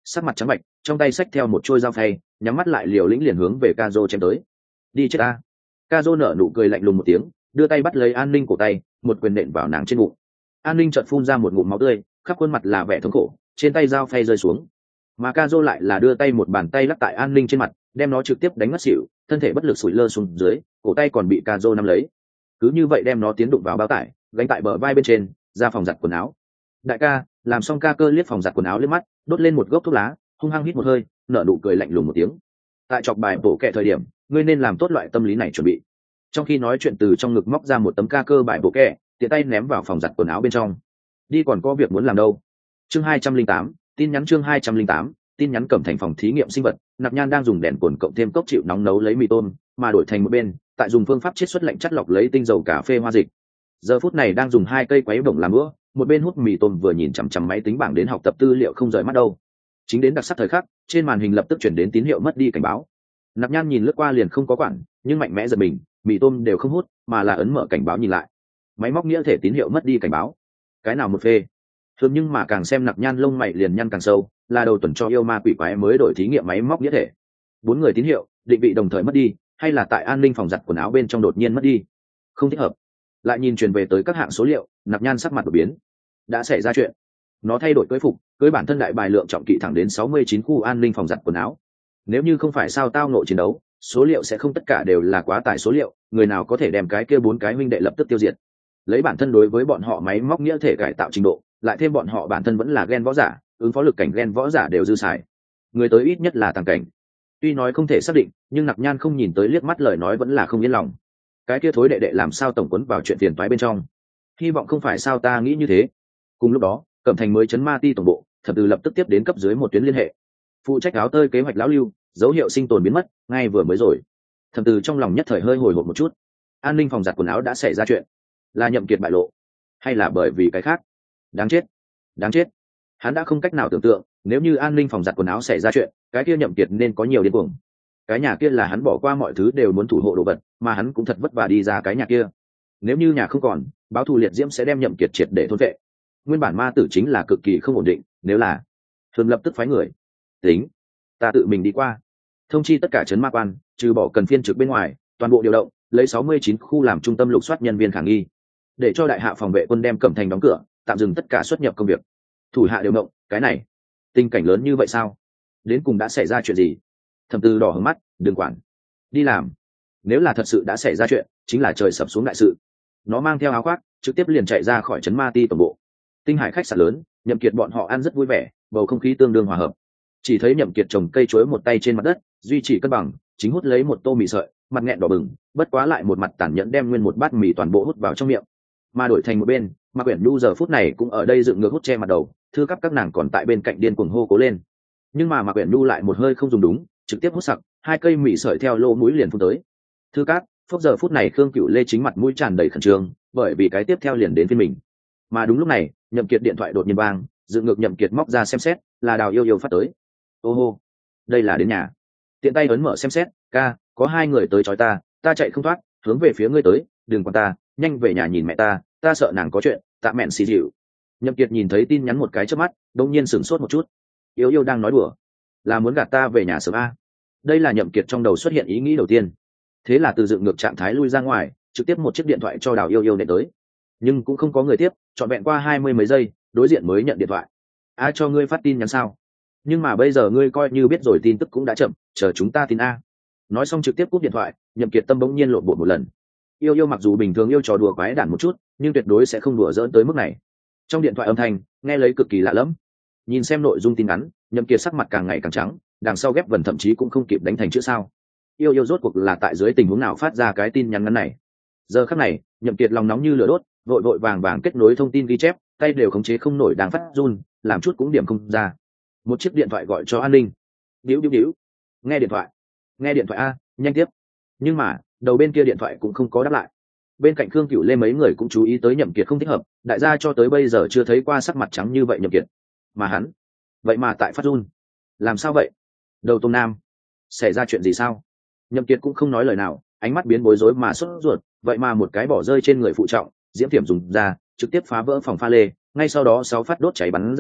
sắc mặt trắng bạch, trong tay xách theo một trôi dao phay, nhắm mắt lại liều lĩnh liền hướng về Kazo chém tới. Đi chết ta. Kazo nở nụ cười lạnh lùng một tiếng, đưa tay bắt lấy An Ninh cổ tay, một quyền nện vào nàng trên bụng. An Ninh chợt phun ra một ngụm máu tươi, khắp khuôn mặt là vẻ thống khổ, trên tay dao phay rơi xuống. Mà Kazo lại là đưa tay một bàn tay lắc tại An Ninh trên mặt, đem nó trực tiếp đánh ngất xỉu, thân thể bất lực sủi lơ xuống dưới, cổ tay còn bị Kazo nắm lấy. Cứ như vậy đem nó tiến đụng vào bao tải, gánh tại bờ vai bên trên, ra phòng giặt quần áo. Đại ca, làm xong ca cơ liếc phòng giặt quần áo liếc mắt, đốt lên một gốc thuốc lá, hung hăng hít một hơi, nở nụ cười lạnh lùng một tiếng. Tại chọc bài bổ kẹ thời điểm, ngươi nên làm tốt loại tâm lý này chuẩn bị. Trong khi nói chuyện, từ trong ngực móc ra một tấm ca cơ bài bổ kẹ, tiện tay ném vào phòng giặt quần áo bên trong. Đi, còn có việc muốn làm đâu. Chương hai trăm linh tám, tin nhắn chương hai trăm linh tám, tin nhắn. Cẩm Thành phòng thí nghiệm sinh vật, Nạp Nhan đang dùng đèn cồn cộng thêm cốc chịu nóng nấu lấy mì tôm, mà đổi thành một bên, tại dùng phương pháp chiết xuất lạnh chất lọc lấy tinh dầu cà phê hoa dịch. Giờ phút này đang dùng hai cây quấy bổng làm bữa, một bên hút mì tôm vừa nhìn chằm chằm máy tính bảng đến học tập tư liệu không rời mắt đâu. Chính đến đặc sắc thời khắc, trên màn hình lập tức chuyển đến tín hiệu mất đi cảnh báo. Nạp Nhan nhìn lướt qua liền không có quản, nhưng mạnh mẽ giật mình, mì tôm đều không hút, mà là ấn mở cảnh báo nhìn lại. Máy móc nghĩa thể tín hiệu mất đi cảnh báo. Cái nào một phê. Thường nhưng mà càng xem Nạp Nhan lông mày liền nhăn càng sâu, là đầu tuần cho yêu ma quỷ quái mới đổi thí nghiệm máy móc nghĩa thể. Bốn người tín hiệu, định vị đồng thời mất đi, hay là tại an ninh phòng giặt quần áo bên trong đột nhiên mất đi? Không thích hợp. Lại nhìn truyền về tới các hạng số liệu, Nạp Nhan sắc mặt đột biến. Đã xảy ra chuyện. Nó thay đổi cưới phục, cưới bản thân đại bài lượng trọng kỵ thẳng đến sáu mươi chín khu an ninh phòng giặt quần áo. Nếu như không phải sao tao ngộ chiến đấu, số liệu sẽ không tất cả đều là quá tải số liệu, người nào có thể đem cái kia bốn cái huynh đệ lập tức tiêu diệt. Lấy bản thân đối với bọn họ máy móc nghĩa thể cải tạo trình độ, lại thêm bọn họ bản thân vẫn là gen võ giả, ứng phó lực cảnh gen võ giả đều dư xài. Người tới ít nhất là tàng cảnh. Tuy nói không thể xác định, nhưng Nạp Nhan không nhìn tới liếc mắt lời nói vẫn là không yên lòng. Cái kia thối đệ đệ làm sao tổng quấn vào chuyện phiền toái bên trong? Hy vọng không phải sao ta nghĩ như thế. Cùng lúc đó, Cẩm Thành mới chấn ma ti tổng bộ, Thẩm Từ lập tức tiếp đến cấp dưới một tuyến liên hệ. Phụ trách áo tơi kế hoạch lão lưu, dấu hiệu sinh tồn biến mất, ngay vừa mới rồi. Thẩm Từ trong lòng nhất thời hơi hồi hộp một chút. An ninh phòng giặt quần áo đã xảy ra chuyện, là Nhậm Kiệt bại lộ, hay là bởi vì cái khác? Đáng chết, đáng chết. Hắn đã không cách nào tưởng tượng, nếu như an ninh phòng giặt quần áo xảy ra chuyện, cái kia Nhậm Kiệt nên có nhiều điên cuồng. Cái nhà kia là hắn bỏ qua mọi thứ đều muốn thủ hộ đồ vật, mà hắn cũng thật vất vả đi ra cái nhà kia. Nếu như nhà không còn, báo thù liệt diễm sẽ đem Nhậm Kiệt triệt để thôn vệ. Nguyên bản ma tử chính là cực kỳ không ổn định, nếu là thường lập tức phái người. Tính, ta tự mình đi qua. Thông chi tất cả trấn ma quan, trừ bỏ cần phiên trực bên ngoài, toàn bộ điều động, lấy sáu mươi chín khu làm trung tâm lục soát nhân viên khả nghi, để cho đại hạ phòng vệ quân đem Cẩm Thành đóng cửa, tạm dừng tất cả xuất nhập công việc. Thủ hạ điều động, cái này, tình cảnh lớn như vậy sao? Đến cùng đã xảy ra chuyện gì? Thẩm Từ đỏ hứng mắt, đừng quản, đi làm. Nếu là thật sự đã xảy ra chuyện, chính là trời sập xuống đại sự. Nó mang theo áo khoác, trực tiếp liền chạy ra khỏi trấn ma ti tổng bộ. Tinh Hải khách sạn lớn, Nhậm Kiệt bọn họ ăn rất vui vẻ, bầu không khí tương đương hòa hợp. Chỉ thấy Nhậm Kiệt trồng cây chuối một tay trên mặt đất, duy trì cân bằng, chính hút lấy một tô mì sợi, mặt nghẹn đỏ bừng, bất quá lại một mặt tàn nhẫn đem nguyên một bát mì toàn bộ hút vào trong miệng. Mà đổi thành một bên, Mạc Uyển Nhu giờ phút này cũng ở đây dựng ngược hút che mặt đầu, thư cấp các nàng còn tại bên cạnh điên cuồng hô cố lên. Nhưng mà Mạc Uyển Nhu lại một hơi không dùng đúng, trực tiếp hút sặc, hai cây mì sợi theo lỗ mũi liền phun tới. Thư cát, phốc giờ phút này Khương Cửu Lê chính mặt mũi tràn đầy khẩn trương, bởi vì cái tiếp theo liền đến phiên mình. Mà đúng lúc này, Nhậm Kiệt điện thoại đột nhiên vang, dựng ngược Nhậm Kiệt móc ra xem xét, là Đào Yêu Yêu phát tới. Ô hô, đây là đến nhà. Tiện tay ấn mở xem xét, ca, có hai người tới chói ta, ta chạy không thoát, hướng về phía ngươi tới, đừng quan ta, nhanh về nhà nhìn mẹ ta, ta sợ nàng có chuyện, tạ mẹn xì dịu. Nhậm Kiệt nhìn thấy tin nhắn một cái chớp mắt, đột nhiên sửng sốt một chút. Yêu Yêu đang nói đùa, là muốn gạt ta về nhà sớm a? Đây là Nhậm Kiệt trong đầu xuất hiện ý nghĩ đầu tiên. Thế là từ dựng ngược trạng thái lui ra ngoài, trực tiếp một chiếc điện thoại cho Đào Yêu Yêu để tới. Nhưng cũng không có người tiếp, trọn vẹn qua hai mươi mấy giây, đối diện mới nhận điện thoại. A, cho ngươi phát tin nhắn sao? Nhưng mà bây giờ ngươi coi như biết rồi, tin tức cũng đã chậm, chờ chúng ta tin a. Nói xong trực tiếp cúp điện thoại, Nhậm Kiệt tâm bỗng nhiên lộn bộ một lần. Yêu Yêu mặc dù bình thường yêu trò đùa quái đản một chút, nhưng tuyệt đối sẽ không đùa giỡn tới mức này. Trong điện thoại âm thanh nghe lấy cực kỳ lạ lẫm. Nhìn xem nội dung tin nhắn, Nhậm Kiệt sắc mặt càng ngày càng trắng, đằng sau ghép vần thậm chí cũng không kịp đánh thành chữ sao. Yêu Yêu rốt cuộc là tại dưới tình huống nào phát ra cái tin nhắn ngắn này? Giờ khắc này, Nhậm Kiệt lòng nóng như lửa đốt, vội vội vàng vàng kết nối thông tin ghi chép, tay đều khống chế không nổi đang phát run, làm chút cũng điểm không ra. Một chiếc điện thoại gọi cho an ninh. Điếu điếu điếu. Nghe điện thoại. Nghe điện thoại a, nhanh tiếp. Nhưng mà, đầu bên kia điện thoại cũng không có đáp lại. Bên cạnh Khương Cửu Lê mấy người cũng chú ý tới Nhậm Kiệt không thích hợp, đại gia cho tới bây giờ chưa thấy qua sắc mặt trắng như vậy Nhậm Kiệt. Mà hắn, vậy mà tại phát run. Làm sao vậy? Đầu Tông Nam, xảy ra chuyện gì sao? Nhậm Kiệt cũng không nói lời nào, ánh mắt biến bối rối mà sốt ruột, vậy mà một cái bỏ rơi trên người phụ trọng, diễm tiềm dùng ra, trực tiếp phá vỡ phòng pha lê, ngay sau đó sáu phát đốt cháy bắn ra,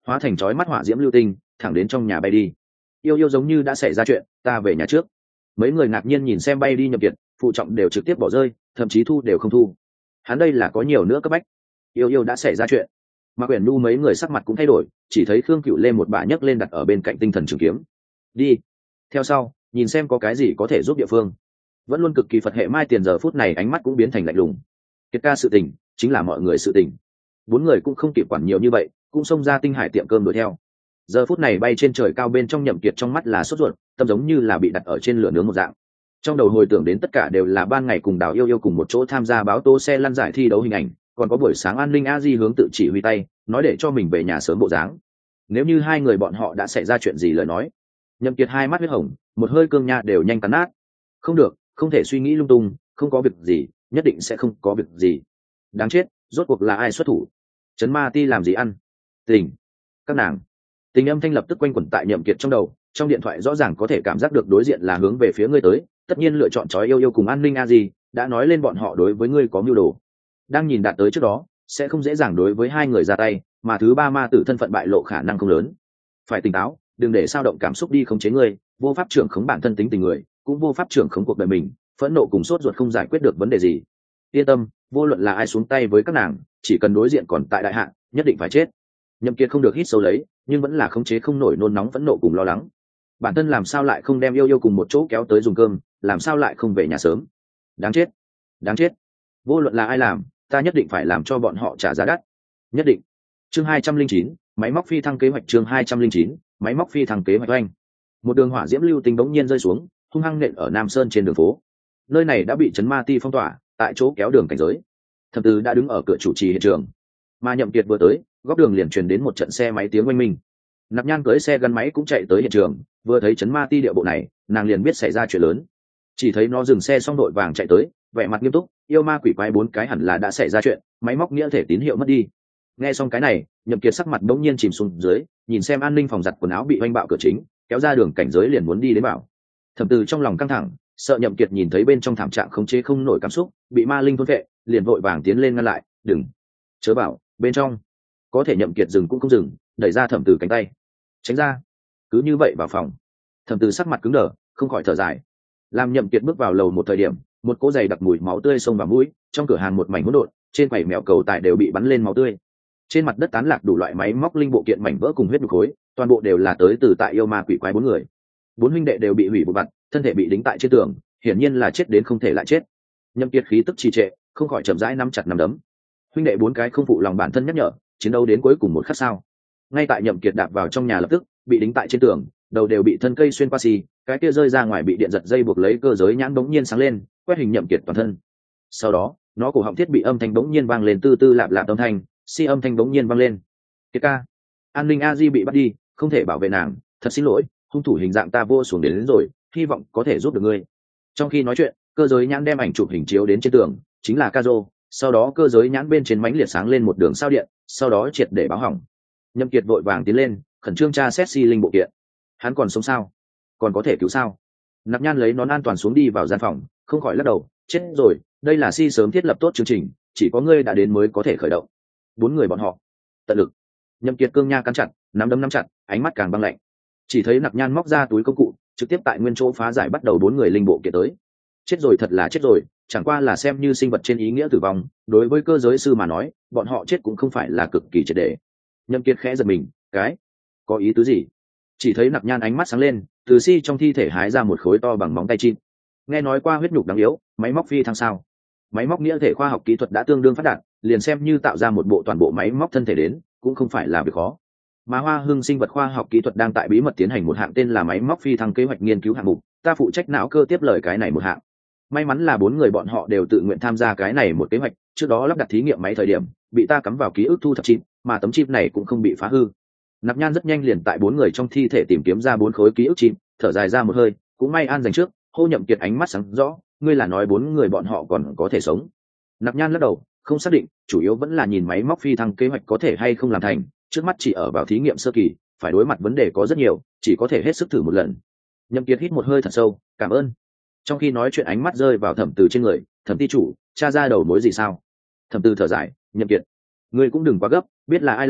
hóa thành chói mắt hỏa diễm lưu tinh thẳng đến trong nhà bay đi. Yêu yêu giống như đã xảy ra chuyện, ta về nhà trước. Mấy người ngạc nhiên nhìn xem bay đi Nhậm Kiệt, phụ trọng đều trực tiếp bỏ rơi, thậm chí thu đều không thu. Hắn đây là có nhiều nữa cấp bách. Yêu yêu đã xảy ra chuyện. Mà Quyển Nu mấy người sắc mặt cũng thay đổi, chỉ thấy Khương Cửu Lê một bà nhấc lên đặt ở bên cạnh tinh thần trường kiếm. Đi. Theo sau, nhìn xem có cái gì có thể giúp địa phương. Vẫn luôn cực kỳ Phật hệ Mai Tiền giờ phút này ánh mắt cũng biến thành lạnh lùng. Kiệt ca sự tình, chính là mọi người sự tình. Bốn người cũng không kịp quản nhiều như vậy, cũng xông ra tinh hải tiệm cơm đuổi theo. Giờ phút này bay trên trời cao bên trong Nhậm Kiệt trong mắt là sốt ruột, tâm giống như là bị đặt ở trên lửa nướng một dạng. Trong đầu hồi tưởng đến tất cả đều là ban ngày cùng Đào Yêu Yêu cùng một chỗ tham gia báo tố xe lăn giải thi đấu hình ảnh, còn có buổi sáng An Linh A Di hướng tự chỉ huy tay, nói để cho mình về nhà sớm bộ dáng. Nếu như hai người bọn họ đã xảy ra chuyện gì lời nói, Nhậm Kiệt hai mắt huyết hồng, một hơi cương nha đều nhanh cắn nát. Không được, không thể suy nghĩ lung tung, không có việc gì, nhất định sẽ không có việc gì. Đáng chết, rốt cuộc là ai xuất thủ? Trấn Ma Ti làm gì ăn? Tình, các nàng. Tình âm thanh lập tức quanh quẩn tại Nhậm Kiệt trong đầu, trong điện thoại rõ ràng có thể cảm giác được đối diện là hướng về phía ngươi tới, tất nhiên lựa chọn chói yêu yêu cùng An Ninh A Di, đã nói lên bọn họ đối với ngươi có mưu đồ. Đang nhìn đạt tới trước đó, sẽ không dễ dàng đối với hai người ra tay, mà thứ ba ma tử thân phận bại lộ khả năng không lớn. Phải tỉnh táo, đừng để sao động cảm xúc đi khống chế ngươi, vô pháp trưởng khống bản thân tính tình người, cũng vô pháp trưởng khống cuộc đời mình, phẫn nộ cùng sốt ruột không giải quyết được vấn đề gì. Yên tâm, vô luận là ai xuống tay với các nàng, chỉ cần đối diện còn tại đại hạn, nhất định phải chết. Nhậm Kiệt không được hít sâu lấy, nhưng vẫn là khống chế không nổi nôn nóng phẫn nộ cùng lo lắng. Bản thân làm sao lại không đem yêu yêu cùng một chỗ kéo tới dùng cơm, làm sao lại không về nhà sớm? Đáng chết, đáng chết! Vô luận là ai làm, ta nhất định phải làm cho bọn họ trả giá đắt. Nhất định. Chương hai trăm linh chín, máy móc phi thăng kế hoạch chương hai trăm linh chín, máy móc phi thăng kế hoạch oanh. Một đường hỏa diễm lưu tinh bỗng nhiên rơi xuống, hung hăng nện ở Nam Sơn trên đường phố. Nơi này đã bị Trấn Ma Ti phong tỏa, tại chỗ kéo đường cảnh giới. Thẩm Từ đã đứng ở cửa chủ trì hiện trường. Mà Nhậm Kiệt vừa tới, góc đường liền truyền đến một trận xe máy tiếng oanh minh. Nạp Nhan cưỡi xe gắn máy cũng chạy tới hiện trường, vừa thấy Trấn Ma Ti địa bộ này, nàng liền biết xảy ra chuyện lớn. Chỉ thấy nó dừng xe xong đội vàng chạy tới, vẻ mặt nghiêm túc, yêu ma quỷ quái bốn cái hẳn là đã xảy ra chuyện, máy móc nghĩa thể tín hiệu mất đi. Nghe xong cái này, Nhậm Kiệt sắc mặt đống nhiên chìm xuống dưới, nhìn xem an ninh phòng giặt quần áo bị oanh bạo cửa chính, kéo ra đường cảnh giới liền muốn đi đến bảo. Thẩm Từ trong lòng căng thẳng, sợ Nhậm Kiệt nhìn thấy bên trong thảm trạng khống chế không nổi cảm xúc, bị ma linh thôn phệ, liền vội vàng tiến lên ngăn lại, đừng, chớ bảo, bên trong. Có thể Nhậm Kiệt dừng cũng không dừng, đẩy ra Thẩm Từ cánh tay, tránh ra. Cứ như vậy vào phòng. Thẩm Từ sắc mặt cứng đờ, không khỏi thở dài. Làm Nhậm Kiệt bước vào lầu một thời điểm, một cỗ giày đặc mùi máu tươi xông vào mũi, trong cửa hàng một mảnh hỗn độn, trên quầy mèo cầu tài đều bị bắn lên máu tươi. Trên mặt đất tán lạc đủ loại máy móc linh bộ kiện mảnh vỡ cùng huyết nhục khối, toàn bộ đều là tới từ tại yêu ma quỷ quái bốn người. Bốn huynh đệ đều bị hủy bột vặt, thân thể bị đính tại trên tường, hiển nhiên là chết đến không thể lại chết. Nhậm Kiệt khí tức trì trệ, không khỏi chậm rãi nắm chặt nắm đấm. Huynh đệ bốn cái không phụ lòng bản thân nhắc nhở, chiến đấu đến cuối cùng một khắc sao. Ngay tại Nhậm Kiệt đạp vào trong nhà lập tức bị đính tại trên tường, đầu đều bị thân cây xuyên qua xì, cái kia rơi ra ngoài bị điện giật dây buộc lấy cơ giới nhãn bỗng nhiên sáng lên, quét hình Nhậm Kiệt toàn thân. Sau đó, nó cổ họng thiết bị âm thanh bỗng nhiên vang lên, tư tư lạp lạp âm thanh, si âm thanh bỗng nhiên vang lên. Kiệt ca, An Ninh A Di bị bắt đi, không thể bảo vệ nàng, thật xin lỗi, hung thủ hình dạng ta vô xuống đến, đến rồi, hy vọng có thể giúp được ngươi. Trong khi nói chuyện, cơ giới nhãn đem ảnh chụp hình chiếu đến trên tường, chính là Kazo, sau đó cơ giới nhãn bên trên mảnh liệt sáng lên một đường sao điện, sau đó triệt để báo hỏng. Nhậm Kiệt vội vàng tiến lên, khẩn trương tra xét si linh bộ kiện. Hắn còn sống sao? Còn có thể cứu sao? Nạp Nhan lấy nón an toàn xuống đi vào gian phòng, không khỏi lắc đầu, chết rồi, đây là si sớm thiết lập tốt chương trình, chỉ có ngươi đã đến mới có thể khởi động. Bốn người bọn họ, tận lực. Nhậm Kiệt cương nha cắn chặt, nắm đấm nắm chặt, ánh mắt càng băng lạnh. Chỉ thấy Nạp Nhan móc ra túi công cụ, trực tiếp tại nguyên chỗ phá giải bắt đầu bốn người linh bộ kiện tới. Chết rồi, thật là chết rồi, chẳng qua là xem như sinh vật trên ý nghĩa tử vong, đối với cơ giới sư mà nói, bọn họ chết cũng không phải là cực kỳ triệt để. Nhậm Kiệt khẽ giật mình, cái, có ý tứ gì? Chỉ thấy Nạp Nhan ánh mắt sáng lên, từ si trong thi thể hái ra một khối to bằng móng tay chim. Nghe nói qua huyết nhục đáng yếu, máy móc phi thăng sao? Máy móc nghĩa thể khoa học kỹ thuật đã tương đương phát đạt, liền xem như tạo ra một bộ toàn bộ máy móc thân thể đến, cũng không phải là việc khó. Mà Hoa Hưng sinh vật khoa học kỹ thuật đang tại bí mật tiến hành một hạng tên là máy móc phi thăng kế hoạch nghiên cứu hạng mục, ta phụ trách não cơ tiếp lời cái này một hạng. May mắn là bốn người bọn họ đều tự nguyện tham gia cái này một kế hoạch, trước đó lắp đặt thí nghiệm máy thời điểm, bị ta cắm vào ký ức thu thập chip, mà tấm chip này cũng không bị phá hư. Nạp Nhan rất nhanh liền tại bốn người trong thi thể tìm kiếm ra bốn khối ký ức chip, thở dài ra một hơi, cũng may an dành trước, Hô Nhậm Kiệt ánh mắt sáng rõ, ngươi là nói bốn người bọn họ còn có thể sống. Nạp Nhan lắc đầu, không xác định, chủ yếu vẫn là nhìn máy móc phi thăng kế hoạch có thể hay không làm thành, trước mắt chỉ ở vào thí nghiệm sơ kỳ, phải đối mặt vấn đề có rất nhiều, chỉ có thể hết sức thử một lần. Nhậm Kiệt hít một hơi thật sâu, cảm ơn. Trong khi nói chuyện ánh mắt rơi vào Thẩm Từ trên người, Thẩm ty chủ, tra ra đầu mối gì sao? Thẩm Từ thở dài, Nhậm Kiệt, ngươi cũng đừng quá gấp, biết là ai làm,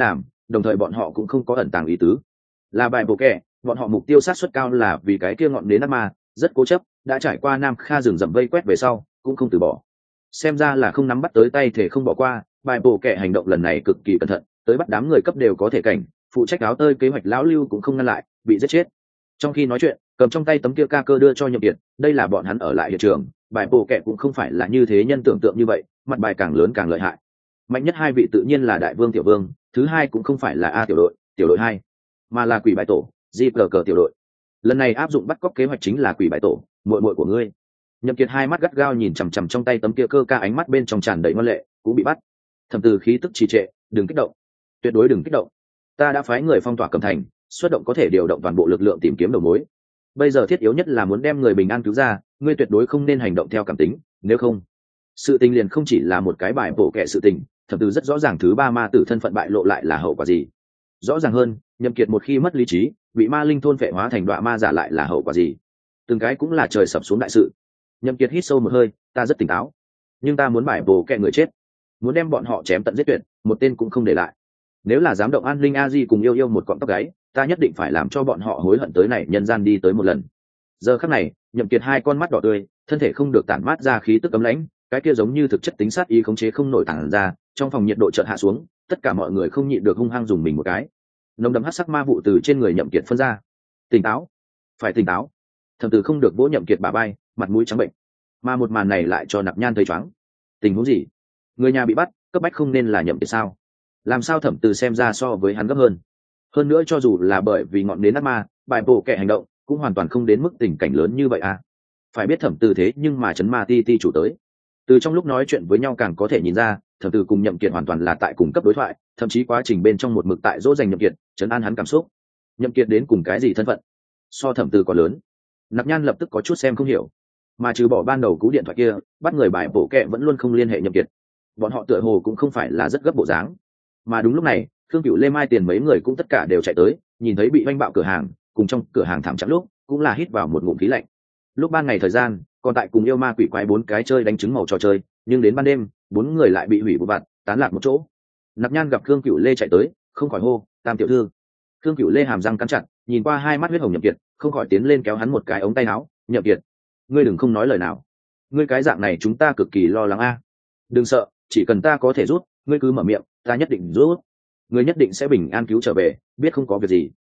đồng thời bọn họ cũng không có ẩn tàng ý tứ. Là bài bộ kẻ, bọn họ mục tiêu sát suất cao là vì cái kia ngọn nến ác ma rất cố chấp, đã trải qua Nam Kha rừng rậm vây quét về sau cũng không từ bỏ. Xem ra là không nắm bắt tới tay thể không bỏ qua, bài bộ kẻ hành động lần này cực kỳ cẩn thận, tới bắt đám người cấp đều có thể cảnh, phụ trách áo tơi kế hoạch lão lưu cũng không ngăn lại, bị giết chết. Trong khi nói chuyện, cầm trong tay tấm kia ca cơ đưa cho Nhậm Kiệt, đây là bọn hắn ở lại hiện trường, bài bộ kẻ cũng không phải là như thế nhân tưởng tượng như vậy, mặt bài càng lớn càng lợi hại. Mạnh nhất hai vị tự nhiên là đại vương tiểu vương, thứ hai cũng không phải là A tiểu đội, tiểu đội hai, mà là quỷ bài tổ, di cờ cờ tiểu đội. Lần này áp dụng bắt cóc kế hoạch chính là quỷ bài tổ, muội muội của ngươi. Nhậm Kiệt hai mắt gắt gao nhìn chằm chằm trong tay tấm kia cơ ca, ánh mắt bên trong tràn đầy ngoan lệ, cũng bị bắt. Thẩm Từ khí tức trì trệ, đừng kích động, tuyệt đối đừng kích động. Ta đã phái người phong tỏa Cẩm Thành, xuất động có thể điều động toàn bộ lực lượng tìm kiếm đầu mối. Bây giờ thiết yếu nhất là muốn đem người bình an cứu ra, ngươi tuyệt đối không nên hành động theo cảm tính, nếu không, sự tình liền không chỉ là một cái bài bổ kệ sự tình. Thẩm Từ rất rõ ràng thứ ba ma tử thân phận bại lộ lại là hậu quả gì. Rõ ràng hơn, Nhậm Kiệt một khi mất lý trí, bị ma linh thôn phệ hóa thành đọa ma giả lại là hậu quả gì. Từng cái cũng là trời sập xuống đại sự. Nhậm Kiệt hít sâu một hơi, ta rất tỉnh táo, nhưng ta muốn bài bổ kệ người chết, muốn đem bọn họ chém tận giết tuyệt, một tên cũng không để lại. Nếu là dám động An Linh A Di cùng yêu yêu một cọng tóc gáy, ta nhất định phải làm cho bọn họ hối hận tới này nhân gian đi tới một lần. Giờ khắc này, Nhậm Kiệt hai con mắt đỏ tươi, thân thể không được tản mát ra khí tức cấm lãnh, cái kia giống như thực chất tính sát ý khống chế không nổi tản ra, trong phòng nhiệt độ chợt hạ xuống, tất cả mọi người không nhịn được hung hăng dùng mình một cái. Nồng đậm hắc sắc ma vụ từ trên người Nhậm Kiệt phân ra. Tỉnh táo, phải tỉnh táo. Thẩm Từ không được vỗ Nhậm Kiệt bả vai, mặt mũi trắng bệnh. Mà một màn này lại cho Nạp Nhan thấy choáng. Tình huống gì? Người nhà bị bắt, cấp bách không nên là Nhậm Kiệt sao? Làm sao Thẩm Từ xem ra so với hắn gấp hơn? Hơn nữa cho dù là bởi vì ngọn nến ác ma, bài bổ kẻ hành động cũng hoàn toàn không đến mức tình cảnh lớn như vậy à? Phải biết Thẩm Từ thế nhưng mà chấn ma ti ti chủ tới. Từ trong lúc nói chuyện với nhau càng có thể nhìn ra, Thẩm Từ cùng Nhậm Kiệt hoàn toàn là tại cùng cấp đối thoại, thậm chí quá trình bên trong một mực tại dỗ dành Nhậm Kiệt, trấn an hắn cảm xúc. Nhậm Kiệt đến cùng cái gì thân phận? So Thẩm Từ còn lớn. Nạp Nhan lập tức có chút xem không hiểu. Mà trừ bỏ ban đầu cú điện thoại kia, bắt người bài bổ kẹ vẫn luôn không liên hệ Nhậm Kiệt. Bọn họ tựa hồ cũng không phải là rất gấp bộ dáng. Mà đúng lúc này, Khương Cửu Lê Mai Tiền mấy người cũng tất cả đều chạy tới, nhìn thấy bị oanh bạo cửa hàng, cùng trong cửa hàng thảm trạng lúc, cũng là hít vào một ngụm khí lạnh. Lúc ban ngày thời gian, còn tại cùng yêu ma quỷ quái bốn cái chơi đánh trứng màu trò chơi, nhưng đến ban đêm, bốn người lại bị hủy vụ vặt, tán lạc một chỗ. Nạp Nhan gặp Khương Cửu Lê chạy tới, không khỏi hô, "Tam tiểu thư." Khương Cửu Lê hàm răng cắn chặt, nhìn qua hai mắt huyết hồng Nhậm Kiệt, không khỏi tiến lên kéo hắn một cái ống tay áo, "Nhậm Kiệt, ngươi đừng không nói lời nào. Ngươi cái dạng này chúng ta cực kỳ lo lắng a. Đừng sợ, chỉ cần ta có thể rút, ngươi cứ mở miệng, ta nhất định rút. Ngươi nhất định sẽ bình an cứu trở về, biết không có việc gì."